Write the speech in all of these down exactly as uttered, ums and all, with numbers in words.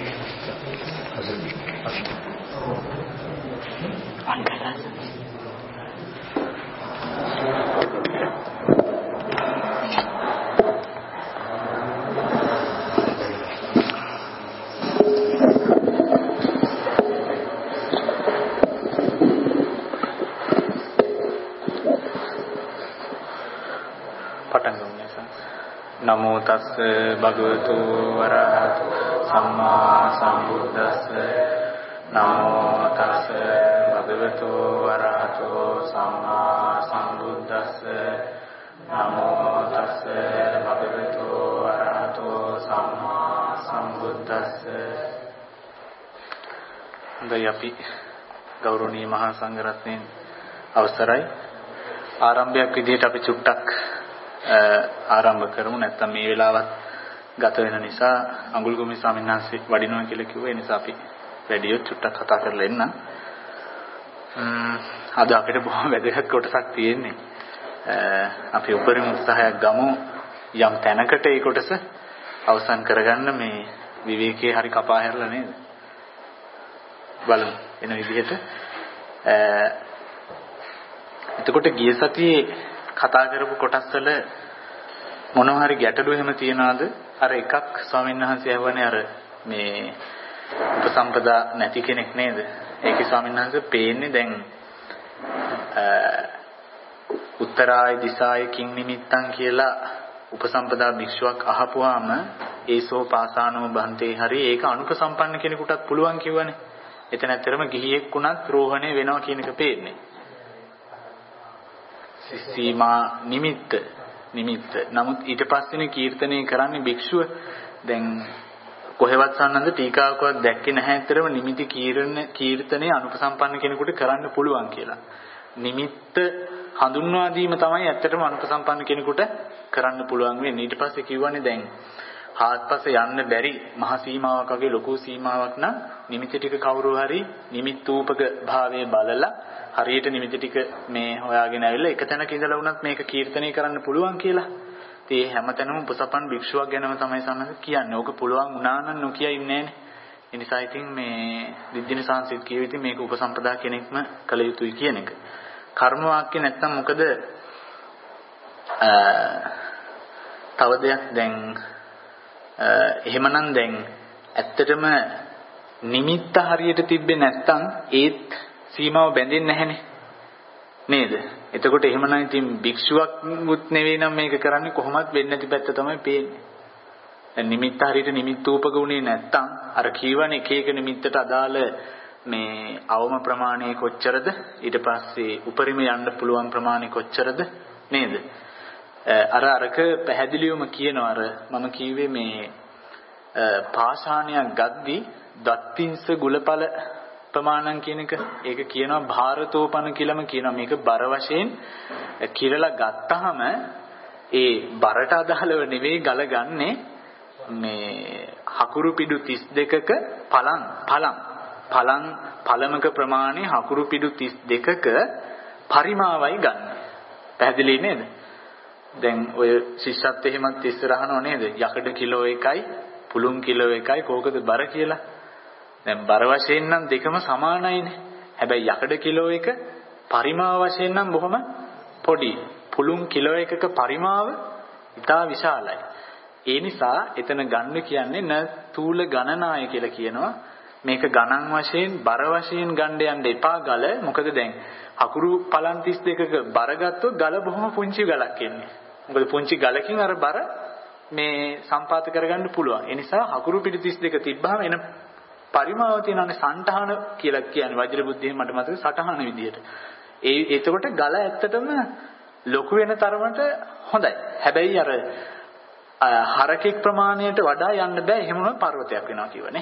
නමෝ තස්ස භගවතු වරහතු සම්මා සම්බුද්දස්ස නමෝ තස්ස භගවතු වරහතු සම්මා සම්බුද්දස්ස නමෝ තස්ස භගවතු වරහතු සම්මා සම්බුද්දස්ස. හොඳයි, අපි ගෞරවනීය මහා සංඝරත්නයන් අවසරයි. ආරම්භයක් විදිහට අපි චුට්ටක් ආරම්භ කරමු. නැත්නම් මේ වෙලාවත් ගත වෙන නිසා අඟුල්ගොමි ස්වාමීන් වහන්සේ වඩිනවා කියලා කිව්වා. ඒ නිසා අපි වැඩියොත් චුට්ටක් කතා කරලා එන්න. අද අපිට බොහොම වැදගත් කොටසක් තියෙන්නේ. අපි උපරිම උත්සාහයක් ගමු යම් තැනකට ඒ කොටස අවසන් කරගන්න. මේ විවේකයේ හරි කපා හැරලා නේද? බලමු එන විදිහට. එතකොට ගිය සතියේ කතා කරපු කොටස් වල මොනවා හරි ගැටලු එහෙම තියනවාද? අර එකක් ස්වාමීන් වහන්සේ අහවනේ අර මේ උපසම්පදා නැති කෙනෙක් නේද? ඒකේ ස්වාමීන් වහන්සේ පේන්නේ දැන් උත්තරාය දිසාය කිං නිමිත්තං කියලා උපසම්පදා භික්ෂුවක් අහපුවාම ඒසෝ පාසානෝ බන්තේ හරි ඒක අනුපසම්පන්න කෙනෙකුටත් පුළුවන් කිව්වනේ. එතන ඇත්තරම ගිහියෙක් වුණත් රෝහණය වෙනවා කියන එක පේන්නේ. සීමා නිමිත්ත නිමිත්ත. නමුත් ඊට පස්සේනේ කීර්තනය කරන්නේ භික්ෂුව. දැන් කොහෙවත් සම්නන්ද ටීකාවකවත් දැක්කේ නැහැ ඇත්තරම නිමිති කීර්ණ කීර්තනය අනුපසම්පන්න කෙනෙකුට කරන්න පුළුවන් කියලා. නිමිත්ත හඳුන්වා දීම තමයි ඇත්තටම අනුපසම්පන්න කෙනෙකුට කරන්න පුළුවන් වෙන්නේ. ඊට පස්සේ කිව්වනේ දැන් හාත්පස යන්න බැරි මහ සීමාවක් වගේ ලොකු සීමාවක් නම් නිමිති ටික කවුරු හරි නිමිත්තූපක භාවයේ බලලා හරියට නිමිති ටික මේ හොයාගෙන ආවිල්ලා එක තැනක ඉඳලා වුණත් මේක කීර්තනය කරන්න පුළුවන් කියලා. ඉතින් මේ හැමතැනම උපසපන් භික්ෂුවක් ගැනම තමයි සම්මත කියන්නේ. ඕක පුළුවන් වුණා නම් නොකිය ඉන්නේ නැහැ. ඒ නිසා ඉතින් මේ දිද්දින සංසිත් කියව ඉතින් මේක උපසම්පදා කෙනෙක්ම කළ යුතුයි කියන එක. කර්ම වාක්‍ය නැත්තම් මොකද තව දෙයක් දැන් එහෙමනම් දැන් ඇත්තටම නිමිත්ත හරියට තිබ්බේ නැත්තම් ඒත් සීමාව බැඳෙන්නේ නැහනේ නේද? එතකොට එහෙමනම් ඉතින් භික්ෂුවක්ුත් නෙවෙයි නම් මේක කරන්නේ කොහොමත් වෙන්නේ නැති පැත්ත තමයි පේන්නේ. දැන් නිමිත්ත හරියට නිමිත්තූපක උනේ නැත්තම් අර කීවනේ එක එක නිමිත්තට අදාළ මේ අවම ප්‍රමාණය කොච්චරද ඊට පස්සේ උපරිම යන්න පුළුවන් ප්‍රමාණය කොච්චරද නේද? අර අරක පැහැදිලිවම කියනවා. අර මම කිව්වේ මේ පාෂාණයක් ගද්දි දත්තිංස ගුලපල ප්‍රමාණම් කියන එක. ඒක කියනවා භාරතෝපන කියලාම කියනවා. මේක බර වශයෙන් කිරලා ගත්තාම ඒ බරට අදාළව නෙවෙයි ගල ගන්නේ මේ හකුරු පිඩු තිස් දෙකක පලං පලං පලං පළමක ප්‍රමාණය හකුරු පිඩු තිස් දෙකක පරිමාවයි ගන්න. පැහැදිලි නේද? දැන් ඔය ශිෂ්‍යත්ව එහෙමත් ඉස්සරහනෝ නේද? යකඩ කිලෝ එකයි පුළුන් කිලෝ එකයි කෝකද බර කියලා. දැන් බර වශයෙන් නම් දෙකම සමානයිනේ. හැබැයි යකඩ කිලෝ එක පරිමාව වශයෙන් නම් බොහොම පොඩි. පුළුන් කිලෝ එකක පරිමාව ඉතා විශාලයි. ඒ නිසා එතන ගන්න කියන්නේ න තූල ගණනාය කියලා කියනවා. මේක ගණන් වශයෙන් බර වශයෙන් ගන්න යන්න එපා ගල. මොකද දැන් අකුරු පලන් තිස් දෙකක බර ගත්තොත් ගල බොහොම පුංචි ගලක් එන්නේ. මොකද පුංචි ගලකින් අර බර මේ සම්පාත කරගන්න පුළුවන්. ඒ නිසා අකුරු පිටි තිස් දෙක තිබ්බහම එන පරිමාව තියෙනනේ සටහන කියලා කියන්නේ. වජ්‍ර බුද්ධියෙන් මට මතක සටහන විදියට. ඒ එතකොට ගල ඇත්තටම ලොකු වෙන තරමට හොඳයි. හැබැයි අර හරකෙක් ප්‍රමාණයට වඩා යන්න බෑ. එහෙම වුණොත් පර්වතයක් වෙනවා කියවනේ.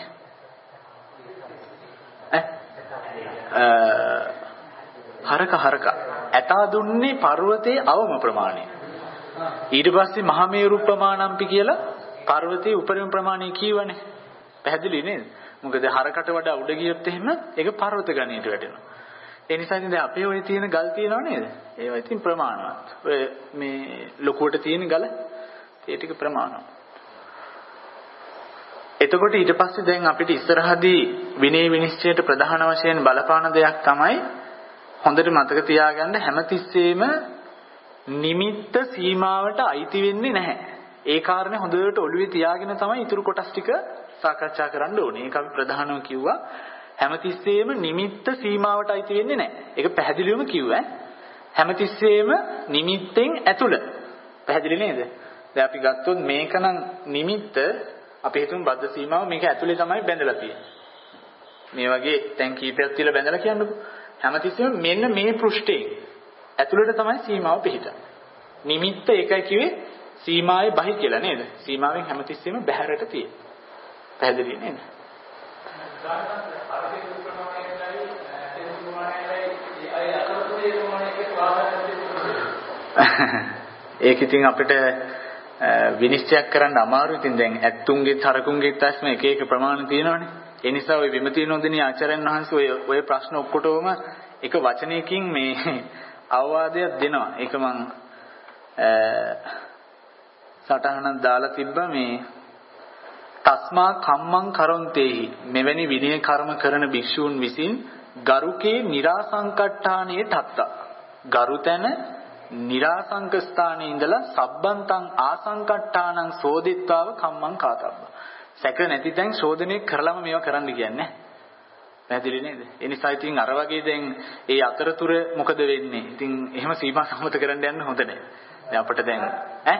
හරක හරක ඇතා දුන්නේ පර්වතයේ අවම ප්‍රමාණය. ඊට පස්සේ මහමේරු ප්‍රමාණම්පි කියලා පර්වතයේ උපරිම ප්‍රමාණය කියවනේ. පැහැදිලි නේද? මොකද හරකට වඩා උඩ ගියොත් එහෙම ඒක පර්වත ගණයට වැටෙනවා. ඒ නිසා ඉතින් දැන් අපේ ඔය තියෙන ගල් තියෙනව නේද? ඒවා ඉතින් ප්‍රමාණවත්. ඔය මේ ලොකුවට තියෙන ගල ඒ ටික ප්‍රමාණවත්. එතකොට ඊට පස්සේ දැන් අපිට ඉස්සරහදී විනය විනිශ්චයට ප්‍රධාන වශයෙන් බලපාන දෙයක් තමයි හොඳට මතක තියාගන්න හැමතිස්සෙම නිමිත්ත සීමාවට අයිති වෙන්නේ නැහැ. ඒ කාරණේ හොඳට ඔළුවේ තියාගෙන තමයි ඊටු කොටස් ටික සාකච්ඡා කරන්න ඕනේ. ඒක අපි ප්‍රධානව කිව්වා. හැමතිස්සෙම නිමිත්ත සීමාවට අයිති වෙන්නේ නැහැ. ඒක පැහැදිලිවම කිව්වා. හැමතිස්සෙම නිමිත්තෙන් ඇතුළ. පැහැදිලි නේද? දැන් අපි ගත්තොත් මේකනම් නිමිත්ත අපි හිතමු බද්ධ සීමාව මේක ඇතුලේ තමයි බැඳලා තියෙන්නේ. මේ වගේ තැන් කීපයක් තියලා බැඳලා කියන්නකෝ. හැමතිස්සෙම මෙන්න මේ පෘෂ්ඨයෙන් ඇතුළට තමයි සීමාව පිහිටන්නේ. නිමිත්ත ඒකයි කිව්වේ සීමාවේ බහි කියලා නේද? සීමාවෙන් හැමතිස්සෙම බැහැරට තියෙන. පැහැදිලි නේද? ඒක ඉතින් අපිට විනිශ්චය කරන්න අමාරුයි. ඉතින් දැන් ඇත්තුන්ගේ තරකුන්ගේ තස්ම එක එක ප්‍රමාණ තියෙනවානේ. ඒ නිසා ওই විමතිය නොදෙනී ආචාර්යයන් වහන්සේ ඔය ඔය ප්‍රශ්න ඔක්කොටම එක වචනයකින් මේ අවවාදයක් දෙනවා. ඒක මං සටහනක් දාලා තිබ්බා මේ තස්මා කම්මං කරොන්තේහි මෙවැනි විනය කර්ම කරන භික්ෂූන් විසින් ගරුකේ නිරාසංකට්ඨානයේ තත්තා ගරුතැන නිරාසංක ස්ථානයේ ඉඳලා සබ්බන්තං ආසංකට්ඨානං සෝදිත්වාව කම්මං කාතබ්බ සැක නැති තැන් ශෝධනය කරලම මේවා කරන්න කියන්නේ. පැහැදිලි නේද? ඒ නිසා ඉතින් අර වගේ දැන් ඒ අතරතුර මොකද වෙන්නේ? ඉතින් එහෙම සීමා සම්මත කරන්න යන්න හොඳ නැහැ. දැන් අපිට දැන් ඈ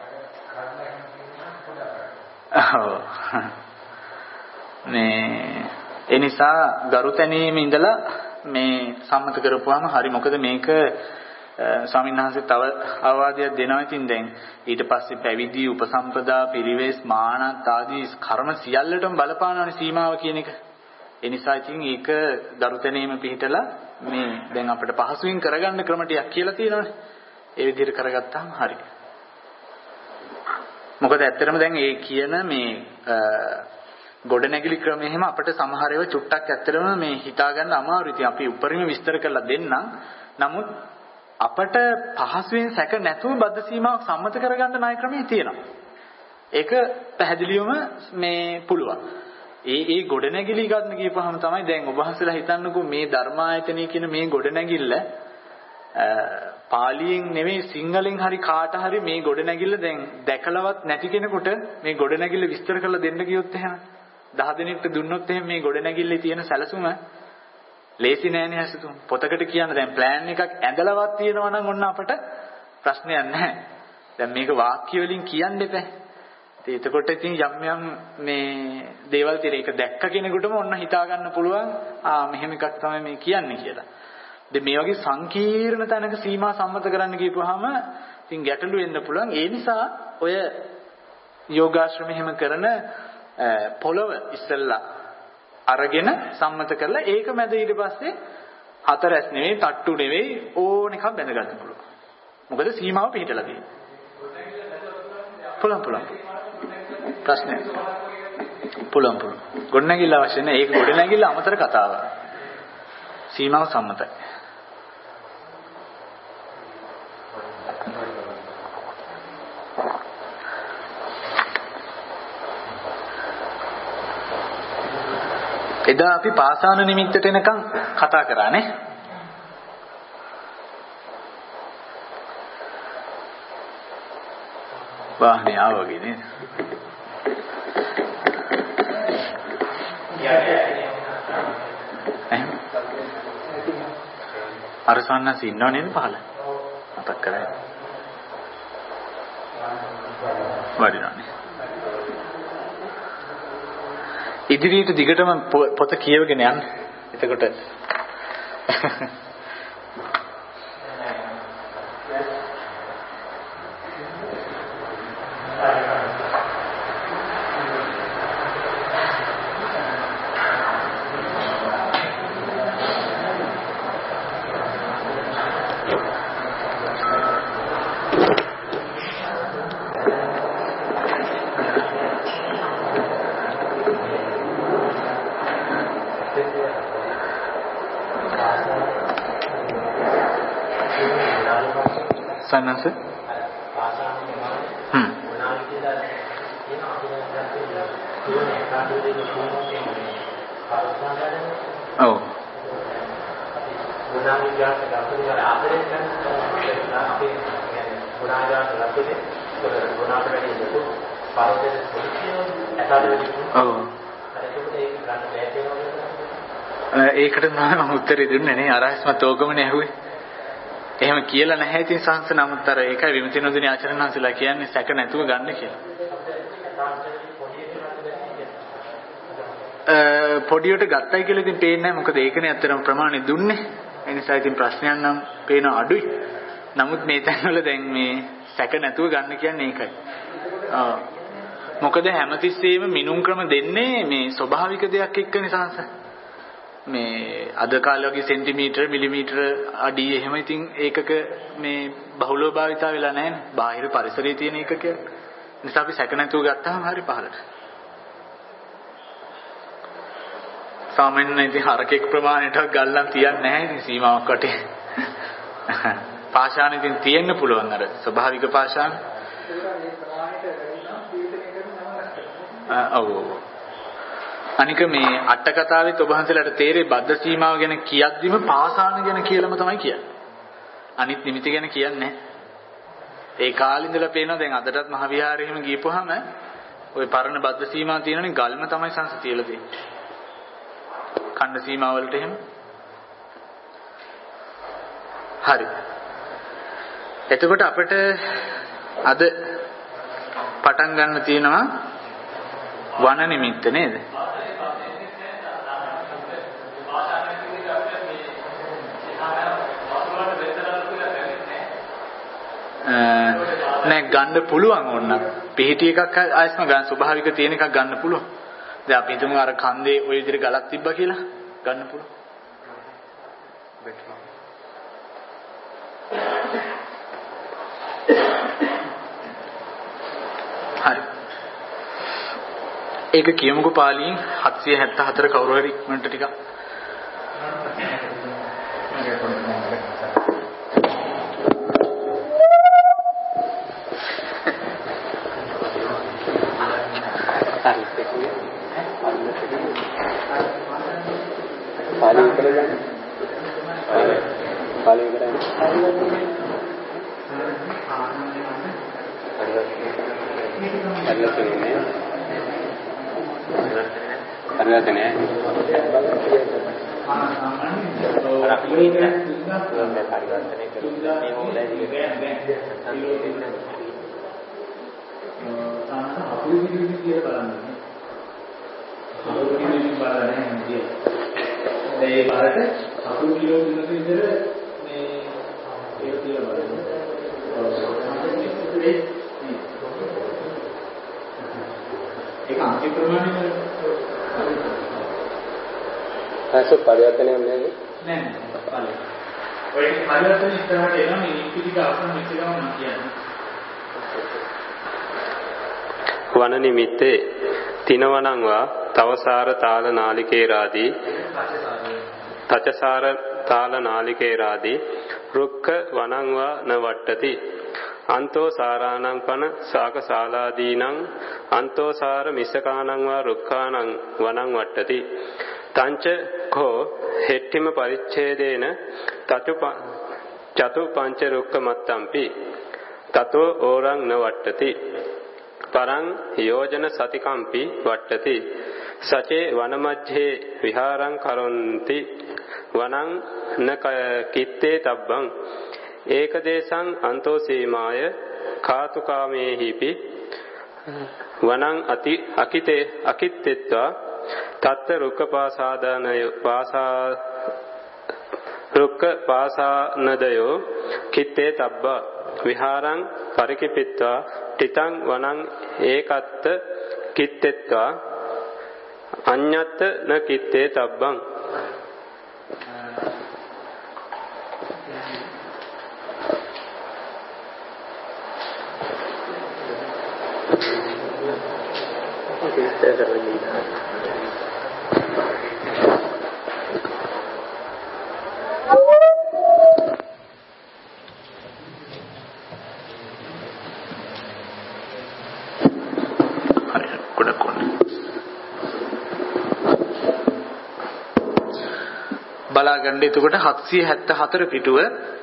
මේ ඒ නිසා ගරුතැනීමේ ඉඳලා මේ සම්මත කරපුවාම හරි. මොකද මේක ස්වාමීන් වහන්සේ තව අවවාදයක් දෙනවා. ඉතින් දැන් ඊට පස්සේ පැවිදි උපසම්පදා පිරිවෙස් මානත් ආදී කර්ම සියල්ලටම බලපානවනේ සීමාව කියන එක. ඒ නිසා ඉතින් ඒක ගරුතැනීම පිළිතලා මේ දැන් අපිට පහසුවෙන් කරගන්න ක්‍රම ටිකක් කියලා තියෙනවානේ. ඒ විදිහට කරගත්තාම හරි. මොකද ඇත්තටම දැන් ඒ කියන මේ ගොඩනැගිලි ක්‍රමය එහෙම අපිට සමහර ඒවා චුට්ටක් ඇත්තටම මේ හිතා ගන්න අමාරුයි. ඉතින් අපි උපරිම විස්තර කරලා දෙන්නම්. නමුත් අපට පහසුවෙන් සැක නැතුව බද්ධ සීමාවක් සම්මත කරගන්න ණය ක්‍රමයේ තියෙනවා. ඒක පැහැදිලිවම මේ පුළුවන්. ඒ ඒ ගොඩනැගිලි ගන්න කියපුවාම තමයි දැන් ඔබ වහන්සේලා හිතන්නකෝ මේ ධර්මායතනය කියන මේ ගොඩනැගිල්ල පාලියෙන් නෙවෙයි සිංහලෙන් හරි කාට හරි මේ ගොඩනැගිල්ල දැන් දැකලවත් නැති කෙනෙකුට මේ ගොඩනැගිල්ල විස්තර කරලා දෙන්න කිව්වොත් එහෙම දහ දිනකට දුන්නොත් එහෙම මේ ගොඩනැගිල්ලේ තියෙන සැලසුම ලේසි නෑනේ හසුතුම්. පොතකට කියන්න දැන් ප්ලෑන් එකක් ඇඳලවත් තියෙනවා නම් ඔන්න අපට ප්‍රශ්නයක් නැහැ. දැන් මේක වාක්‍ය වලින් කියන්න එපා. ඉතින් එතකොට ඉතින් යම් යම් මේ දේවල් තියෙන එක දැක්ක කෙනෙකුටම ඔන්න හිතා ගන්න පුළුවන් ආ මෙහෙම එකක් තමයි මේ කියන්නේ කියලා. ඉතින් මේ වගේ සංකීර්ණ තැනක සීමා සම්මත කරන්න කියපුවාම ඉතින් ගැටලු වෙන්න පුළුවන්. ඒ නිසා ඔය යෝගාශ්‍රම එහෙම කරන පොළව ඉස්සෙල්ලා අරගෙන සම්මත කරලා ඒක මැද ඊට පස්සේ හතරස් නෙවෙයි තට්ටු නෙවෙයි ඕන එකක් බැඳ ගන්න පුළුවන්. මොකද සීමාව පිළිතලා තියෙන්නේ. පුළුවන් පුළුවන්. ප්‍රශ්නයක්. පුළුවන් පුළුවන්. ගොඩනැගිල්ල අවශ්‍ය නැහැ. ඒක ගොඩනැගිල්ල අමතර කතාවක්. සීමාව සම්මතයි. එදා අපි පාසාන නිමිත්තට එනකන් කතා කරානේ. වාහනේ ආවගේ නේද? අර සන්නස් ඉන්නව නේද පහල? මතක් කරගන්න. වඩිනානේ. ඉදිරියට දිගටම පොත කියවගෙන යන්න. එතකොට සන්නස හ්ම් ඔව්. ගුණාංගයන් ගන්න ආදරය කරන අපි ගුණාංගයන් ලැබෙන්නේ ගුණාංග වැඩි ලොකු පාරදෙස් පොලිසිය ඇතාලෙදි ඔව් ඒකට මම උත්තරේ දුන්නේ නේ අරහස්මත් ඕකමනේ ඇහුවේ. එහෙම කියලා නැහැ ඉතින් සංස නමුත් අර ඒකයි විමුක්ති නොදින ආචරණාන්සලා කියන්නේ සැක නැතුව ගන්න කියලා. පොඩියට ගත්තයි කියලා ඉතින් පේන්නේ නැහැ මොකද ඒකනේ අත්‍තරම ප්‍රමාණය දුන්නේ. ඒ නිසා ඉතින් ප්‍රශ්නයක් නම් පේන අඩුයි. නමුත් මේ තැන්වල දැන් මේ සැක නැතුව ගන්න කියන්නේ ඒකයි. ආ මොකද හැමතිස්සෙම මිනුම් ක්‍රම දෙන්නේ මේ ස්වභාවික දෙයක් එක්කනේ සංස. මේ අද කාලේ වගේ සෙන්ටිමීටර මිලිමීටර අඩි එහෙම ඉතින් ඒකක මේ බහුලව භාවිතා වෙලා නැහැ නේ. බාහිර පරිසරයේ තියෙන ඒකක. නිසා අපි සැක නැතුව ගත්තාම හරි පහළට. සාමාන්‍යයෙන් ඉතින් හරකෙක් ප්‍රමාණයට ගල්ලන් තියන්නේ නැහැ ඉතින් සීමාවක් වටේ. පාෂාණ ඉතින් තියෙන්න පුළුවන් අර ස්වභාවික පාෂාණ. ඔව් ඔව්. අනික මේ අට කතාවෙත් ඔබ හන්සලට තේරෙයි බද්ධ සීමාව ගැන කියද්දිම පාසාන ගැන කියලාම තමයි කියන්නේ. අනිත් නිමිති ගැන කියන්නේ නැහැ. ඒ කාලේ ඉඳලා පේනවා දැන් අදටත් මහ විහාරෙ එහෙම ගියපුවාම ওই පරණ බද්ධ සීමාව තියෙනනේ ගල්ම තමයි සංස තියලා තියෙන්නේ. ඛණ්ඩ සීමාව වලට එහෙම. හරි. එතකොට අපිට අද පටන් ගන්න තියෙනවා වන නිමිත්ත නේද? නෑ ගන්න පුළුවන් ඕන පිහිටි එකක් ආයස්ම ගන්න ස්වභාවික තියෙන එකක් ගන්න පුළුවන්. දැන් අපි හිතමු අර කන්දේ ওই විදිහට ගලක් තිබ්බා කියලා ගන්න පුළුවන්. හරි. ඒක කියමුකෝ පාලියෙන් හත්සිය හැත්තෑ හතර කවුරු හරි ඉක්මනට ටිකක් පාලිය කරලා පාලිය කරන්නේ පරිවර්තනය ඒ බාරට අකුරු කිලෝ දිනක විතර මේ ඒක කියලා බලන්න. ඒක අංක ප්‍රමාණය ආසෝ පරිවර්තනයක් නේද? නෑ නෑ. ඔය පරිවර්තන ඉස්සරහට එනවා මේ නිමිතික අපන මෙච්චරම මම කියන්නේ. වන නිමිත්තේ තිනවනංවා තවසාර තාල නාලිකේරාදී තචසාර තාල නාලිකේරාදී රුක්ඛ වනංවා නවට්ටති අන්තෝ සාරාණං පන සාකසාලාදීනං අන්තෝ සාර මිස්සකානංවා රුක්ඛානං වනං වට්ටති තංච කෝ හෙට්ටිම පරිච්ඡේදේන තතු චතු පංච රුක්ඛ මත්තම්පි තතෝ ඕරං නවට්ටති පරං යෝජන සතිකම්පි වට්ටති සචේ වනමජ්ජේ විහාරං කරොන්ති වනං න කිත්තේ තබ්බං ඒකදේශං අන්තෝ සීමාය කාතුකාමේහිපි වනං අති අකිතේ අකිත්තෙත්වා තත්ත රුක්ඛපාසාදානය පාසා රුක්ඛ පාසානදයෝ කිත්තේ තබ්බා විහාරං පරිකිපිත්වා තිතං වනං ඒකත්ත කිත්තෙත්වා අඤ්ඤත්ත න කිත්තේ තබ්බං බලාගන්න. එතකොට හත්සිය හැත්තෑ හතර පිටුව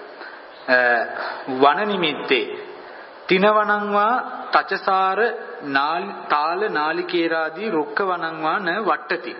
වන නිමිත්තේ තිනවනංවා තචසාර තාල නාලිකේරාදී රුක්ක වනංවා න වට්ටති.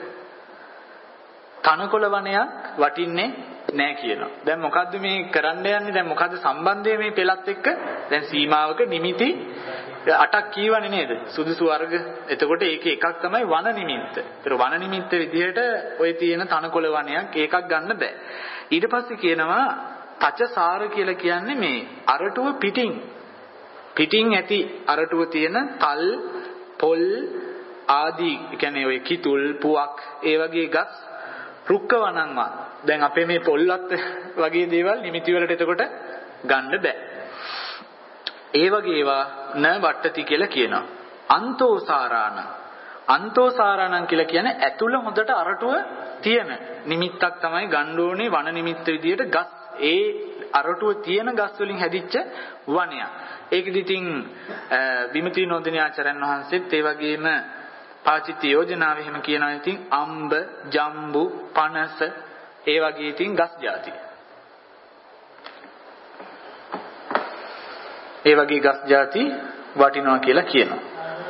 තනකොළ වනයක් වටින්නේ නැහැ කියනවා. දැන් මොකද්ද මේ කරන්න යන්නේ? දැන් මොකද්ද සම්බන්ධය මේ පෙළත් එක්ක? දැන් සීමාවක නිමිති අටක් කියවනේ නේද? සුදුසු වර්ග. එතකොට ඒකේ එකක් තමයි වන නිමිත්ත. ඒතර වන නිමිත්ත විදිහට ඔය තියෙන තනකොළ වනයක් ඒකක් ගන්න බෑ. ඊට පස්සේ කියනවා තචසාර කියලා කියන්නේ මේ අරටුව පිටින් පිටින් ඇති අරටුව තියෙන තල් පොල් ආදී කියන්නේ ඔය කිතුල් පුවක් ඒ වගේ ගස් රුක්ක වනන්වා. දැන් අපේ මේ පොල්ලත් වගේ දේවල් නිමිති වලට එතකොට ගන්න බෑ. ඒ වගේ ඒවා න වට්ටති කියලා කියනවා. අන්තෝසාරාණ අන්තෝසාරාණන් කියලා කියන්නේ ඇතුළ හොඳට අරටුව තියෙන නිමිත්තක් තමයි ගන්න ඕනේ වන නිමිත්ත විදියට ගස් ඒ අරටුව තියෙන ගස් වලින් හැදිච්ච වනයක්. ඒකෙදි ඉතින් විමුක්ති නෝදිනී ආචාර්යන් වහන්සේත් ඒ වගේම පාචිත්‍ය යෝජනාවේ එහෙම කියනවා. ඉතින් අම්බ, ජම්බු, පනස ඒ වගේ ඉතින් ගස් జాති. ඒ වගේ ගස් జాති වටිනවා කියලා කියනවා.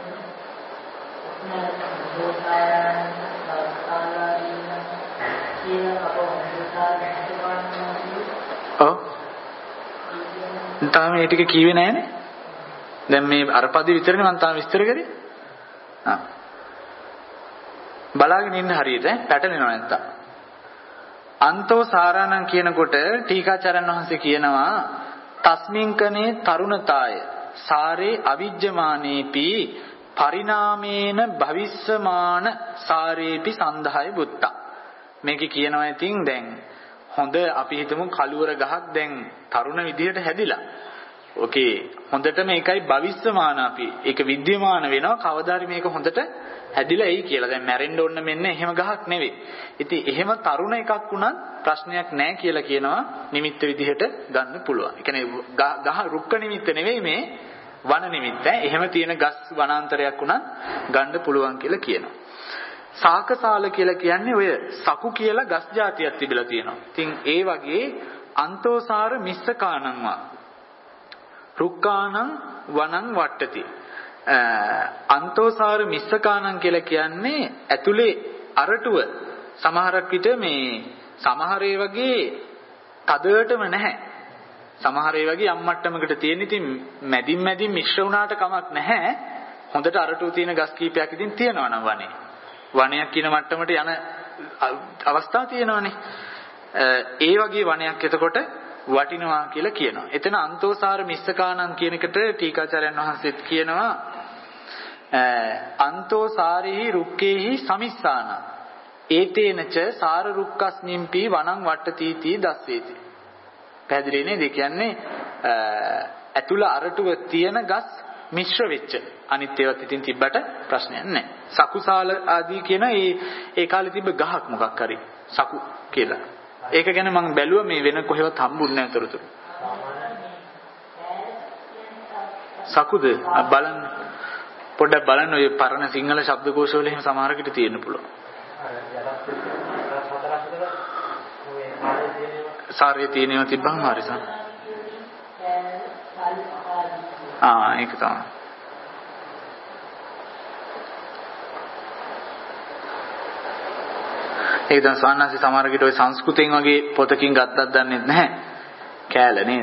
ඔව්. තාම මේ ටික කියවේ නැහැනේ. දැන් මේ අර පදේ විතරනේ මම තාම විස්තර කරේ. ආ. බලාගෙන ඉන්න හරියට පැටලෙනව නැත්තම්. අන්තෝ සාරාණං කියනකොට ටීකාචාර්යන් වහන්සේ කියනවා තස්මින්කනේ තරුණතාය සාරේ අවිජ්ජමානේපි පරිණාමේන භවිස්සමාන සාරේපි සන්ධාය බුත්තා. මේක කියනවා ඉතින් දැන් හොඳ අපි හිතමු කළුවර ගහක් දැන් තරුණ විදිහට හැදිලා. ඕකේ හොඳට මේකයි භවිස්සමාන අපි ඒක විද්‍යමාන වෙනවා කවදාරි මේක හොඳට හැදිලා එයි කියලා. දැන් මැරෙන්න ඕන මෙන්න එහෙම ගහක් නෙවෙයි. ඉතින් එහෙම තරුණ එකක් වුණත් ප්‍රශ්නයක් නැහැ කියලා කියනවා නිමිත්ත විදිහට ගන්න පුළුවන්. ඒ කියන්නේ ගහ රුක්ක නිමිත්ත නෙවෙයි මේ වන නිමිත්ත. එහෙම තියෙන ගස් වනාන්තරයක් වුණත් ගන්න පුළුවන් කියලා කියනවා. සාකසාල කියලා කියන්නේ ඔය සකු කියලා ගස් జాතියක් තිබිලා තියෙනවා. ඉතින් ඒ වගේ අන්තෝසාර මිස්සකානංවා රුක්කානං වනං වට්ටති. අන්තෝසාර මිස්සකානං කියලා කියන්නේ ඇතුලේ අරටුව සමහරක් විට මේ සමහර ඒ වගේ තදටම නැහැ. සමහර ඒ වගේ අම්මට්ටමකට තියෙන ඉතින් මැදින් මැදින් මිශ්‍ර වුණාට කමක් නැහැ. හොඳට අරටුව තියෙන ගස් කීපයක් ඉතින් තියෙනවා නම් වනේ. වනයක් කියන මට්ටමට යන අවස්ථා තියෙනවානේ. ඒ වගේ වනයක් එතකොට වටිනවා කියලා කියනවා. එතන අන්තෝසාර මිස්සකානං කියන එකට ටීකාචාර්යන් වහන්සේත් කියනවා අන්තෝසාරෙහි රුක්කේහි සමිස්සාන ඒතේනච සාර රුක්කස්මින්පි වනං වට්ටතිති දස්සේති. පැහැදිලි නේද? ඒ කියන්නේ ඇතුළ අරටුව තියෙන ගස් මිශ්‍ර වෙච්ච අනිත් ඒවාත් ඉතින් තිබ්බට ප්‍රශ්නයක් නැහැ. සකුසාල ආදී කියන ඒ ඒ කාලේ තිබ්බ ගහක් මොකක් හරි සකු කියලා. ඒක ගැන මම බැලුවා මේ වෙන කොහෙවත් හම්බුන්නේ නැහැ තොරතුරු. සකුද බලන්න පොඩ්ඩක් බලන්න ඔය පරණ සිංහල ශබ්දකෝෂ වල එහෙම සමහරකට තියෙන්න පුළුවන්. සාරේ තියෙනවා තිබ්බම හරි සම්. ආ ඒක තමයි. ඒක දැන් සාන්නාසි සමහරකට ඔය සංස්කෘතෙන් වගේ පොතකින් ගත්තක් දන්නේ නැහැ. කෑල නේද?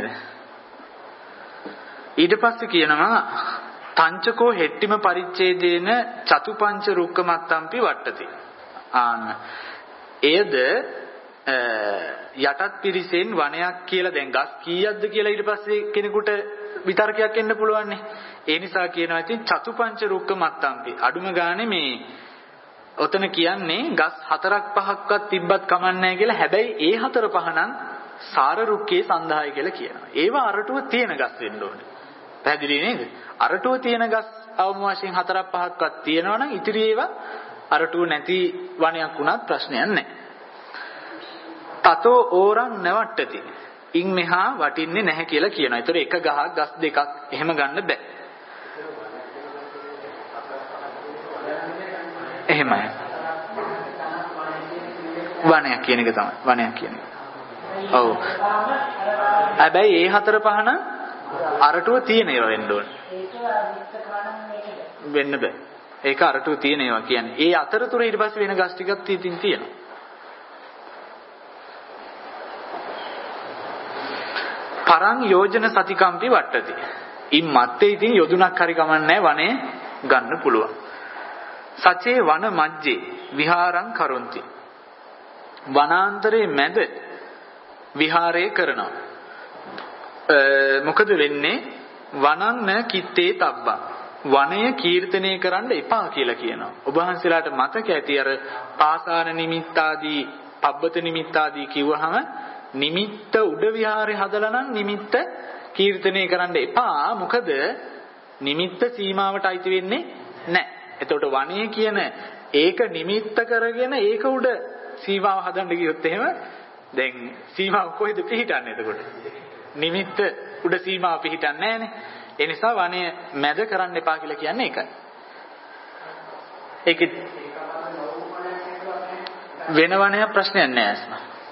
ඊට පස්සේ කියනවා තංචකෝ හෙට්ටිම පරිච්ඡේදේන චතුපංච රුක්කමත්තම්පි වට්ටති. ආන්න. එයද යටත් පිරිසෙන් වනයක් කියලා දැන් ගස් කීයක්ද කියලා ඊට පස්සේ කෙනෙකුට විතර්කයක් එන්න පුළුවන් නේ. ඒ නිසා කියනවා ඉතින් චතුපංච රුක්කමත්තම්පි. අඩුම ගානේ මේ ඔතන කියන්නේ ගස් හතරක් පහක්වත් තිබ්බත් කමන්නේ කියලා. හැබැයි ඒ හතර පහ නම් සාර රුක්කේ සන්දාය කියලා කියනවා. ඒවා අරටුව තියෙන ගස් වෙන්න ඕනේ. පැහැදිලි නේද? අරටුව තියෙන ගස් අවම වශයෙන් හතරක් පහක්වත් තියෙනවා නම් ඉතිරි ඒවා අරටුව නැති වනයක් වුණත් ප්‍රශ්නයක් නැහැ. තතෝ ඕරං නවට්ටති. ඉන් මෙහා වටින්නේ නැහැ කියලා කියනවා. ඒතර එක ගහක් ගස් දෙකක් එහෙම ගන්න බෑ. එහෙමයි. වනයක් කියන එක තමයි. වනයක් කියන එක. ඔව්. හැබැයි ඒ හතර පහන අරටුව තියෙන ඒවා වෙන්න ඕනේ. වෙන්න බෑ. ඒක අරටුව තියෙන ඒවා කියන්නේ. ඒ අතරතුර ඊට පස්සේ වෙන ගස් ටිකක් තියෙතින් තියෙනවා. පරං යෝජන සතිකම්පි වට්ටති. ඉන් මැත්තේ ඉතින් යොදුනක් හරි කමන්නේ වනේ ගන්න පුළුවන්. සචේ වන මජ්ජේ විහාරං කරොන්ති. වනාන්තරයේ මැද විහාරය කරනවා. මොකද වෙන්නේ? වනං න කිත්තේ තබ්බා. වනය කීර්තනය කරන්න එපා කියලා කියනවා. ඔබ වහන්සේලාට මතක ඇති අර පාසාන නිමිත්තාදී, පබ්බත නිමිත්තාදී කිව්වහම නිමිත්ත උඩ විහාරේ හදලා නම් නිමිත්ත කීර්තනය කරන්න එපා. මොකද නිමිත්ත සීමාවට අයිති වෙන්නේ නැහැ. එතකොට වනය කියන ඒක නිමිත්ත කරගෙන ඒක උඩ සීමාව හදන්න ගියොත් එහෙම දැන් සීමාව කොහෙද පිහිටන්නේ එතකොට? නිමිත්ත උඩ සීමාව පිහිටන්නේ නැහනේ. ඒ නිසා වනය මැද කරන්න එපා කියලා කියන්නේ ඒකයි. ඒක වෙන වනයක් ප්‍රශ්නයක් නෑ අස්ම.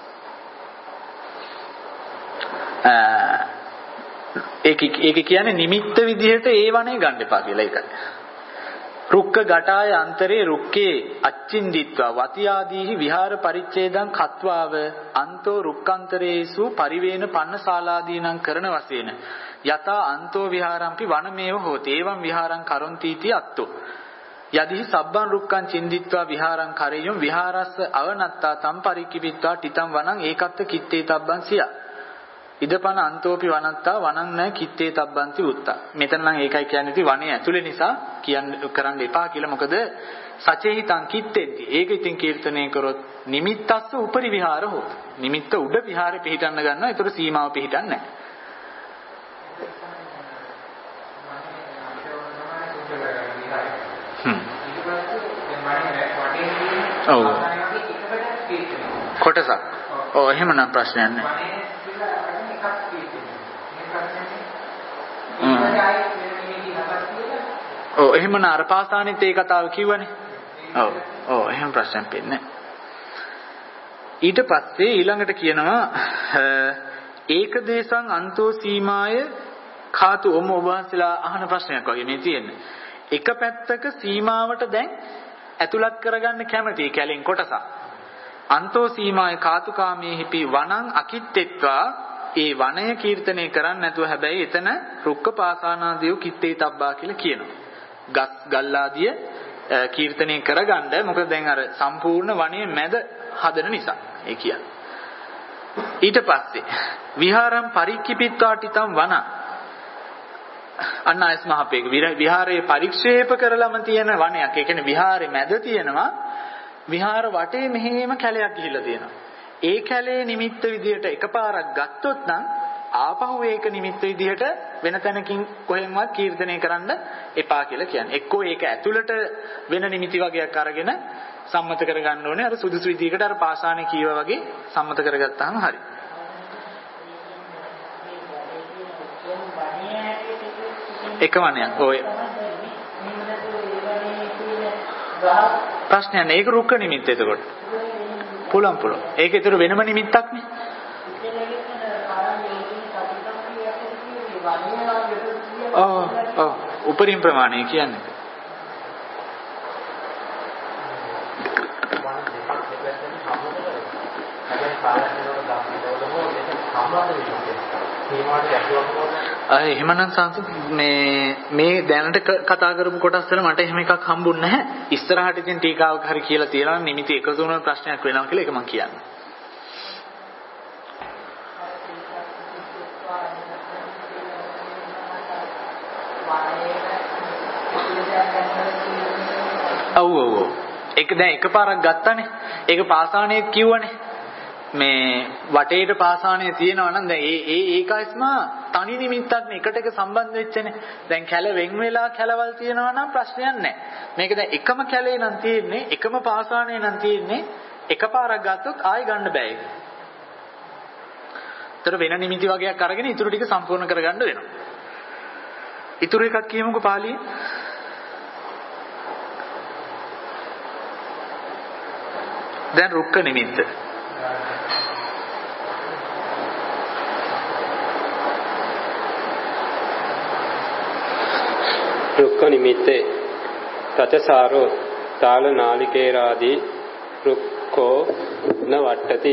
ඒක ඒක කියන්නේ නිමිත්ත විදිහට ඒ වනේ ගන්න එපා කියලා ඒකයි. රුක්ක ගටාය අන්තරේ රුක්කේ අච්චින්දිත්වා වතියාදීහි විහාර පරිච්ඡේදං කତ୍වාව අන්තෝ රුක්කාන්තරේසු පරිවේන පන්නශාලාදීනං කරන වශයෙන් යතා අන්තෝ විහාරම්පි වනමේව හෝති එවං විහාරං කරොන්තිති අත්තෝ යදිහි සබ්බං රුක්කං චින්දිත්වා විහාරං කරේයම් විහාරස්ස අවනත්තා තම් පරික්කිපිත්වා ටිතං වනං ඒකත්ත කිත්තේ තබ්බං සියා ඉදපන අන්තෝපි වනත්තා වනං න කිත්තේ තබ්බන්ති උත්තා. මෙතන නම් ඒකයි කියන්නේ ඉතින් වනේ ඇතුලේ නිසා කියන්න කරන්න එපා කියලා. මොකද සචේහිතං කිත්තෙන්ති. ඒක ඉතින් කීර්තනය කරොත් නිමිත්තස්ස උපරි විහාර හොත. නිමිත්ත උඩ විහාරේ පිහිටන්න ගන්නවා. ඒතර සීමාව පිහිටන්නේ නැහැ. හ්ම්. ඔව්. කොටසක්. ඔව් එහෙමනම් ප්‍රශ්නයක් නැහැ. ඔව් එහෙමනම් අර පාසානෙත් ඒ කතාව කිව්වනේ. ඔව් ඔව් එහෙම ප්‍රශ්නයක් වෙන්නේ. ඊට පස්සේ ඊළඟට කියනවා ඒකදේශං අන්තෝ සීමාය කාතු ඔම ඔබ වහන්සේලා අහන ප්‍රශ්නයක් වගේ මේ තියෙන්නේ. එක පැත්තක සීමාවට දැන් ඇතුළත් කරගන්න කැමති කැලෙන් කොටසක්. අන්තෝ සීමාය කාතුකාමේහිපි වනං අකිත්තෙත්වා ඒ වනය කීර්තනය කරන්නේ නැතුව හැබැයි එතන රුක්ක පාසානාදියෝ කිත්තේ තබ්බා කියලා කියනවා. ගස් ගල්ලාදිය කීර්තනය කරගන්න මොකද දැන් අර සම්පූර්ණ වනයේ මැද හදන නිසා ඒ කියන්නේ. ඊට පස්සේ විහාරම් පරික්කිපිත්වා ටිතම් වන අන්න ආයස් මහපේක විහාරයේ පරික්ෂේප කරලම තියෙන වනයක්. ඒ කියන්නේ විහාරේ මැද තියෙනවා විහාර වටේ මෙහෙම කැලයක් ගිහිල්ලා තියෙනවා. ඒ කැලේ නිමිත්ත විදියට එකපාරක් ගත්තොත් නම් ආපහු ඒක නිමිත්ත විදියට වෙන තැනකින් කොහෙන්වත් කීර්තනය කරන්න එපා කියලා කියන්නේ. එක්කෝ ඒක ඇතුළට වෙන නිමිති වගේක් අරගෙන සම්මත කරගන්න ඕනේ. අර සුදුසු විදියකට අර පාසානේ කීවා වගේ සම්මත කරගත්තාම හරි. එකමනියක් ඔය ප්‍රශ්නයක් නෑ. ඒක රුක්ක නිමිත්ත එතකොට. පුළුවන් පුළුවන්. ඒක ඒතර වෙනම නිමිත්තක් නේ. ඔව් ඔව් උපරිම ප්‍රමාණය කියන්නේ. අය එහෙමනම් සංසු මේ මේ දැනට කතා කරපු කොටස් වල මට එහෙම එකක් හම්බුන්නේ නැහැ. ඉස්සරහට ඉතින් ටීකාවක හරි කියලා තියලා නිමිති එකතු වෙන ප්‍රශ්නයක් වෙනවා කියලා ඒක මම කියන්නේ. ඔව් ඔව් ඔව්. ඒක දැන් එකපාරක් ගත්තානේ. ඒක පාසානේ කිව්වනේ. මේ වටේට පාසානේ තියෙනවා නම් දැන් ඒ ඒ ඒකයිස්ම තනි නිමිත්තක් නේ එකට එක සම්බන්ධ වෙච්චනේ. දැන් කැල වෙන් වෙලා කැලවල් තියෙනවා නම් ප්‍රශ්නයක් නැහැ. මේක දැන් එකම කැලේ නම් තියෙන්නේ එකම පාසානේ නම් තියෙන්නේ එකපාරක් ගත්තොත් ආයෙ ගන්න බෑ ඒක. ඒතර වෙන නිමිති වගේක් අරගෙන ඊටු ටික සම්පූර්ණ කරගන්න වෙනවා. ඊටු එකක් කියමුකෝ පාලියේ. දැන් රුක්ක නිමිත්ත. රුක්ක නිමිත්තේ තචසාරෝ තාල නාලිකේරාදී රුක්කෝ න වට්ටති.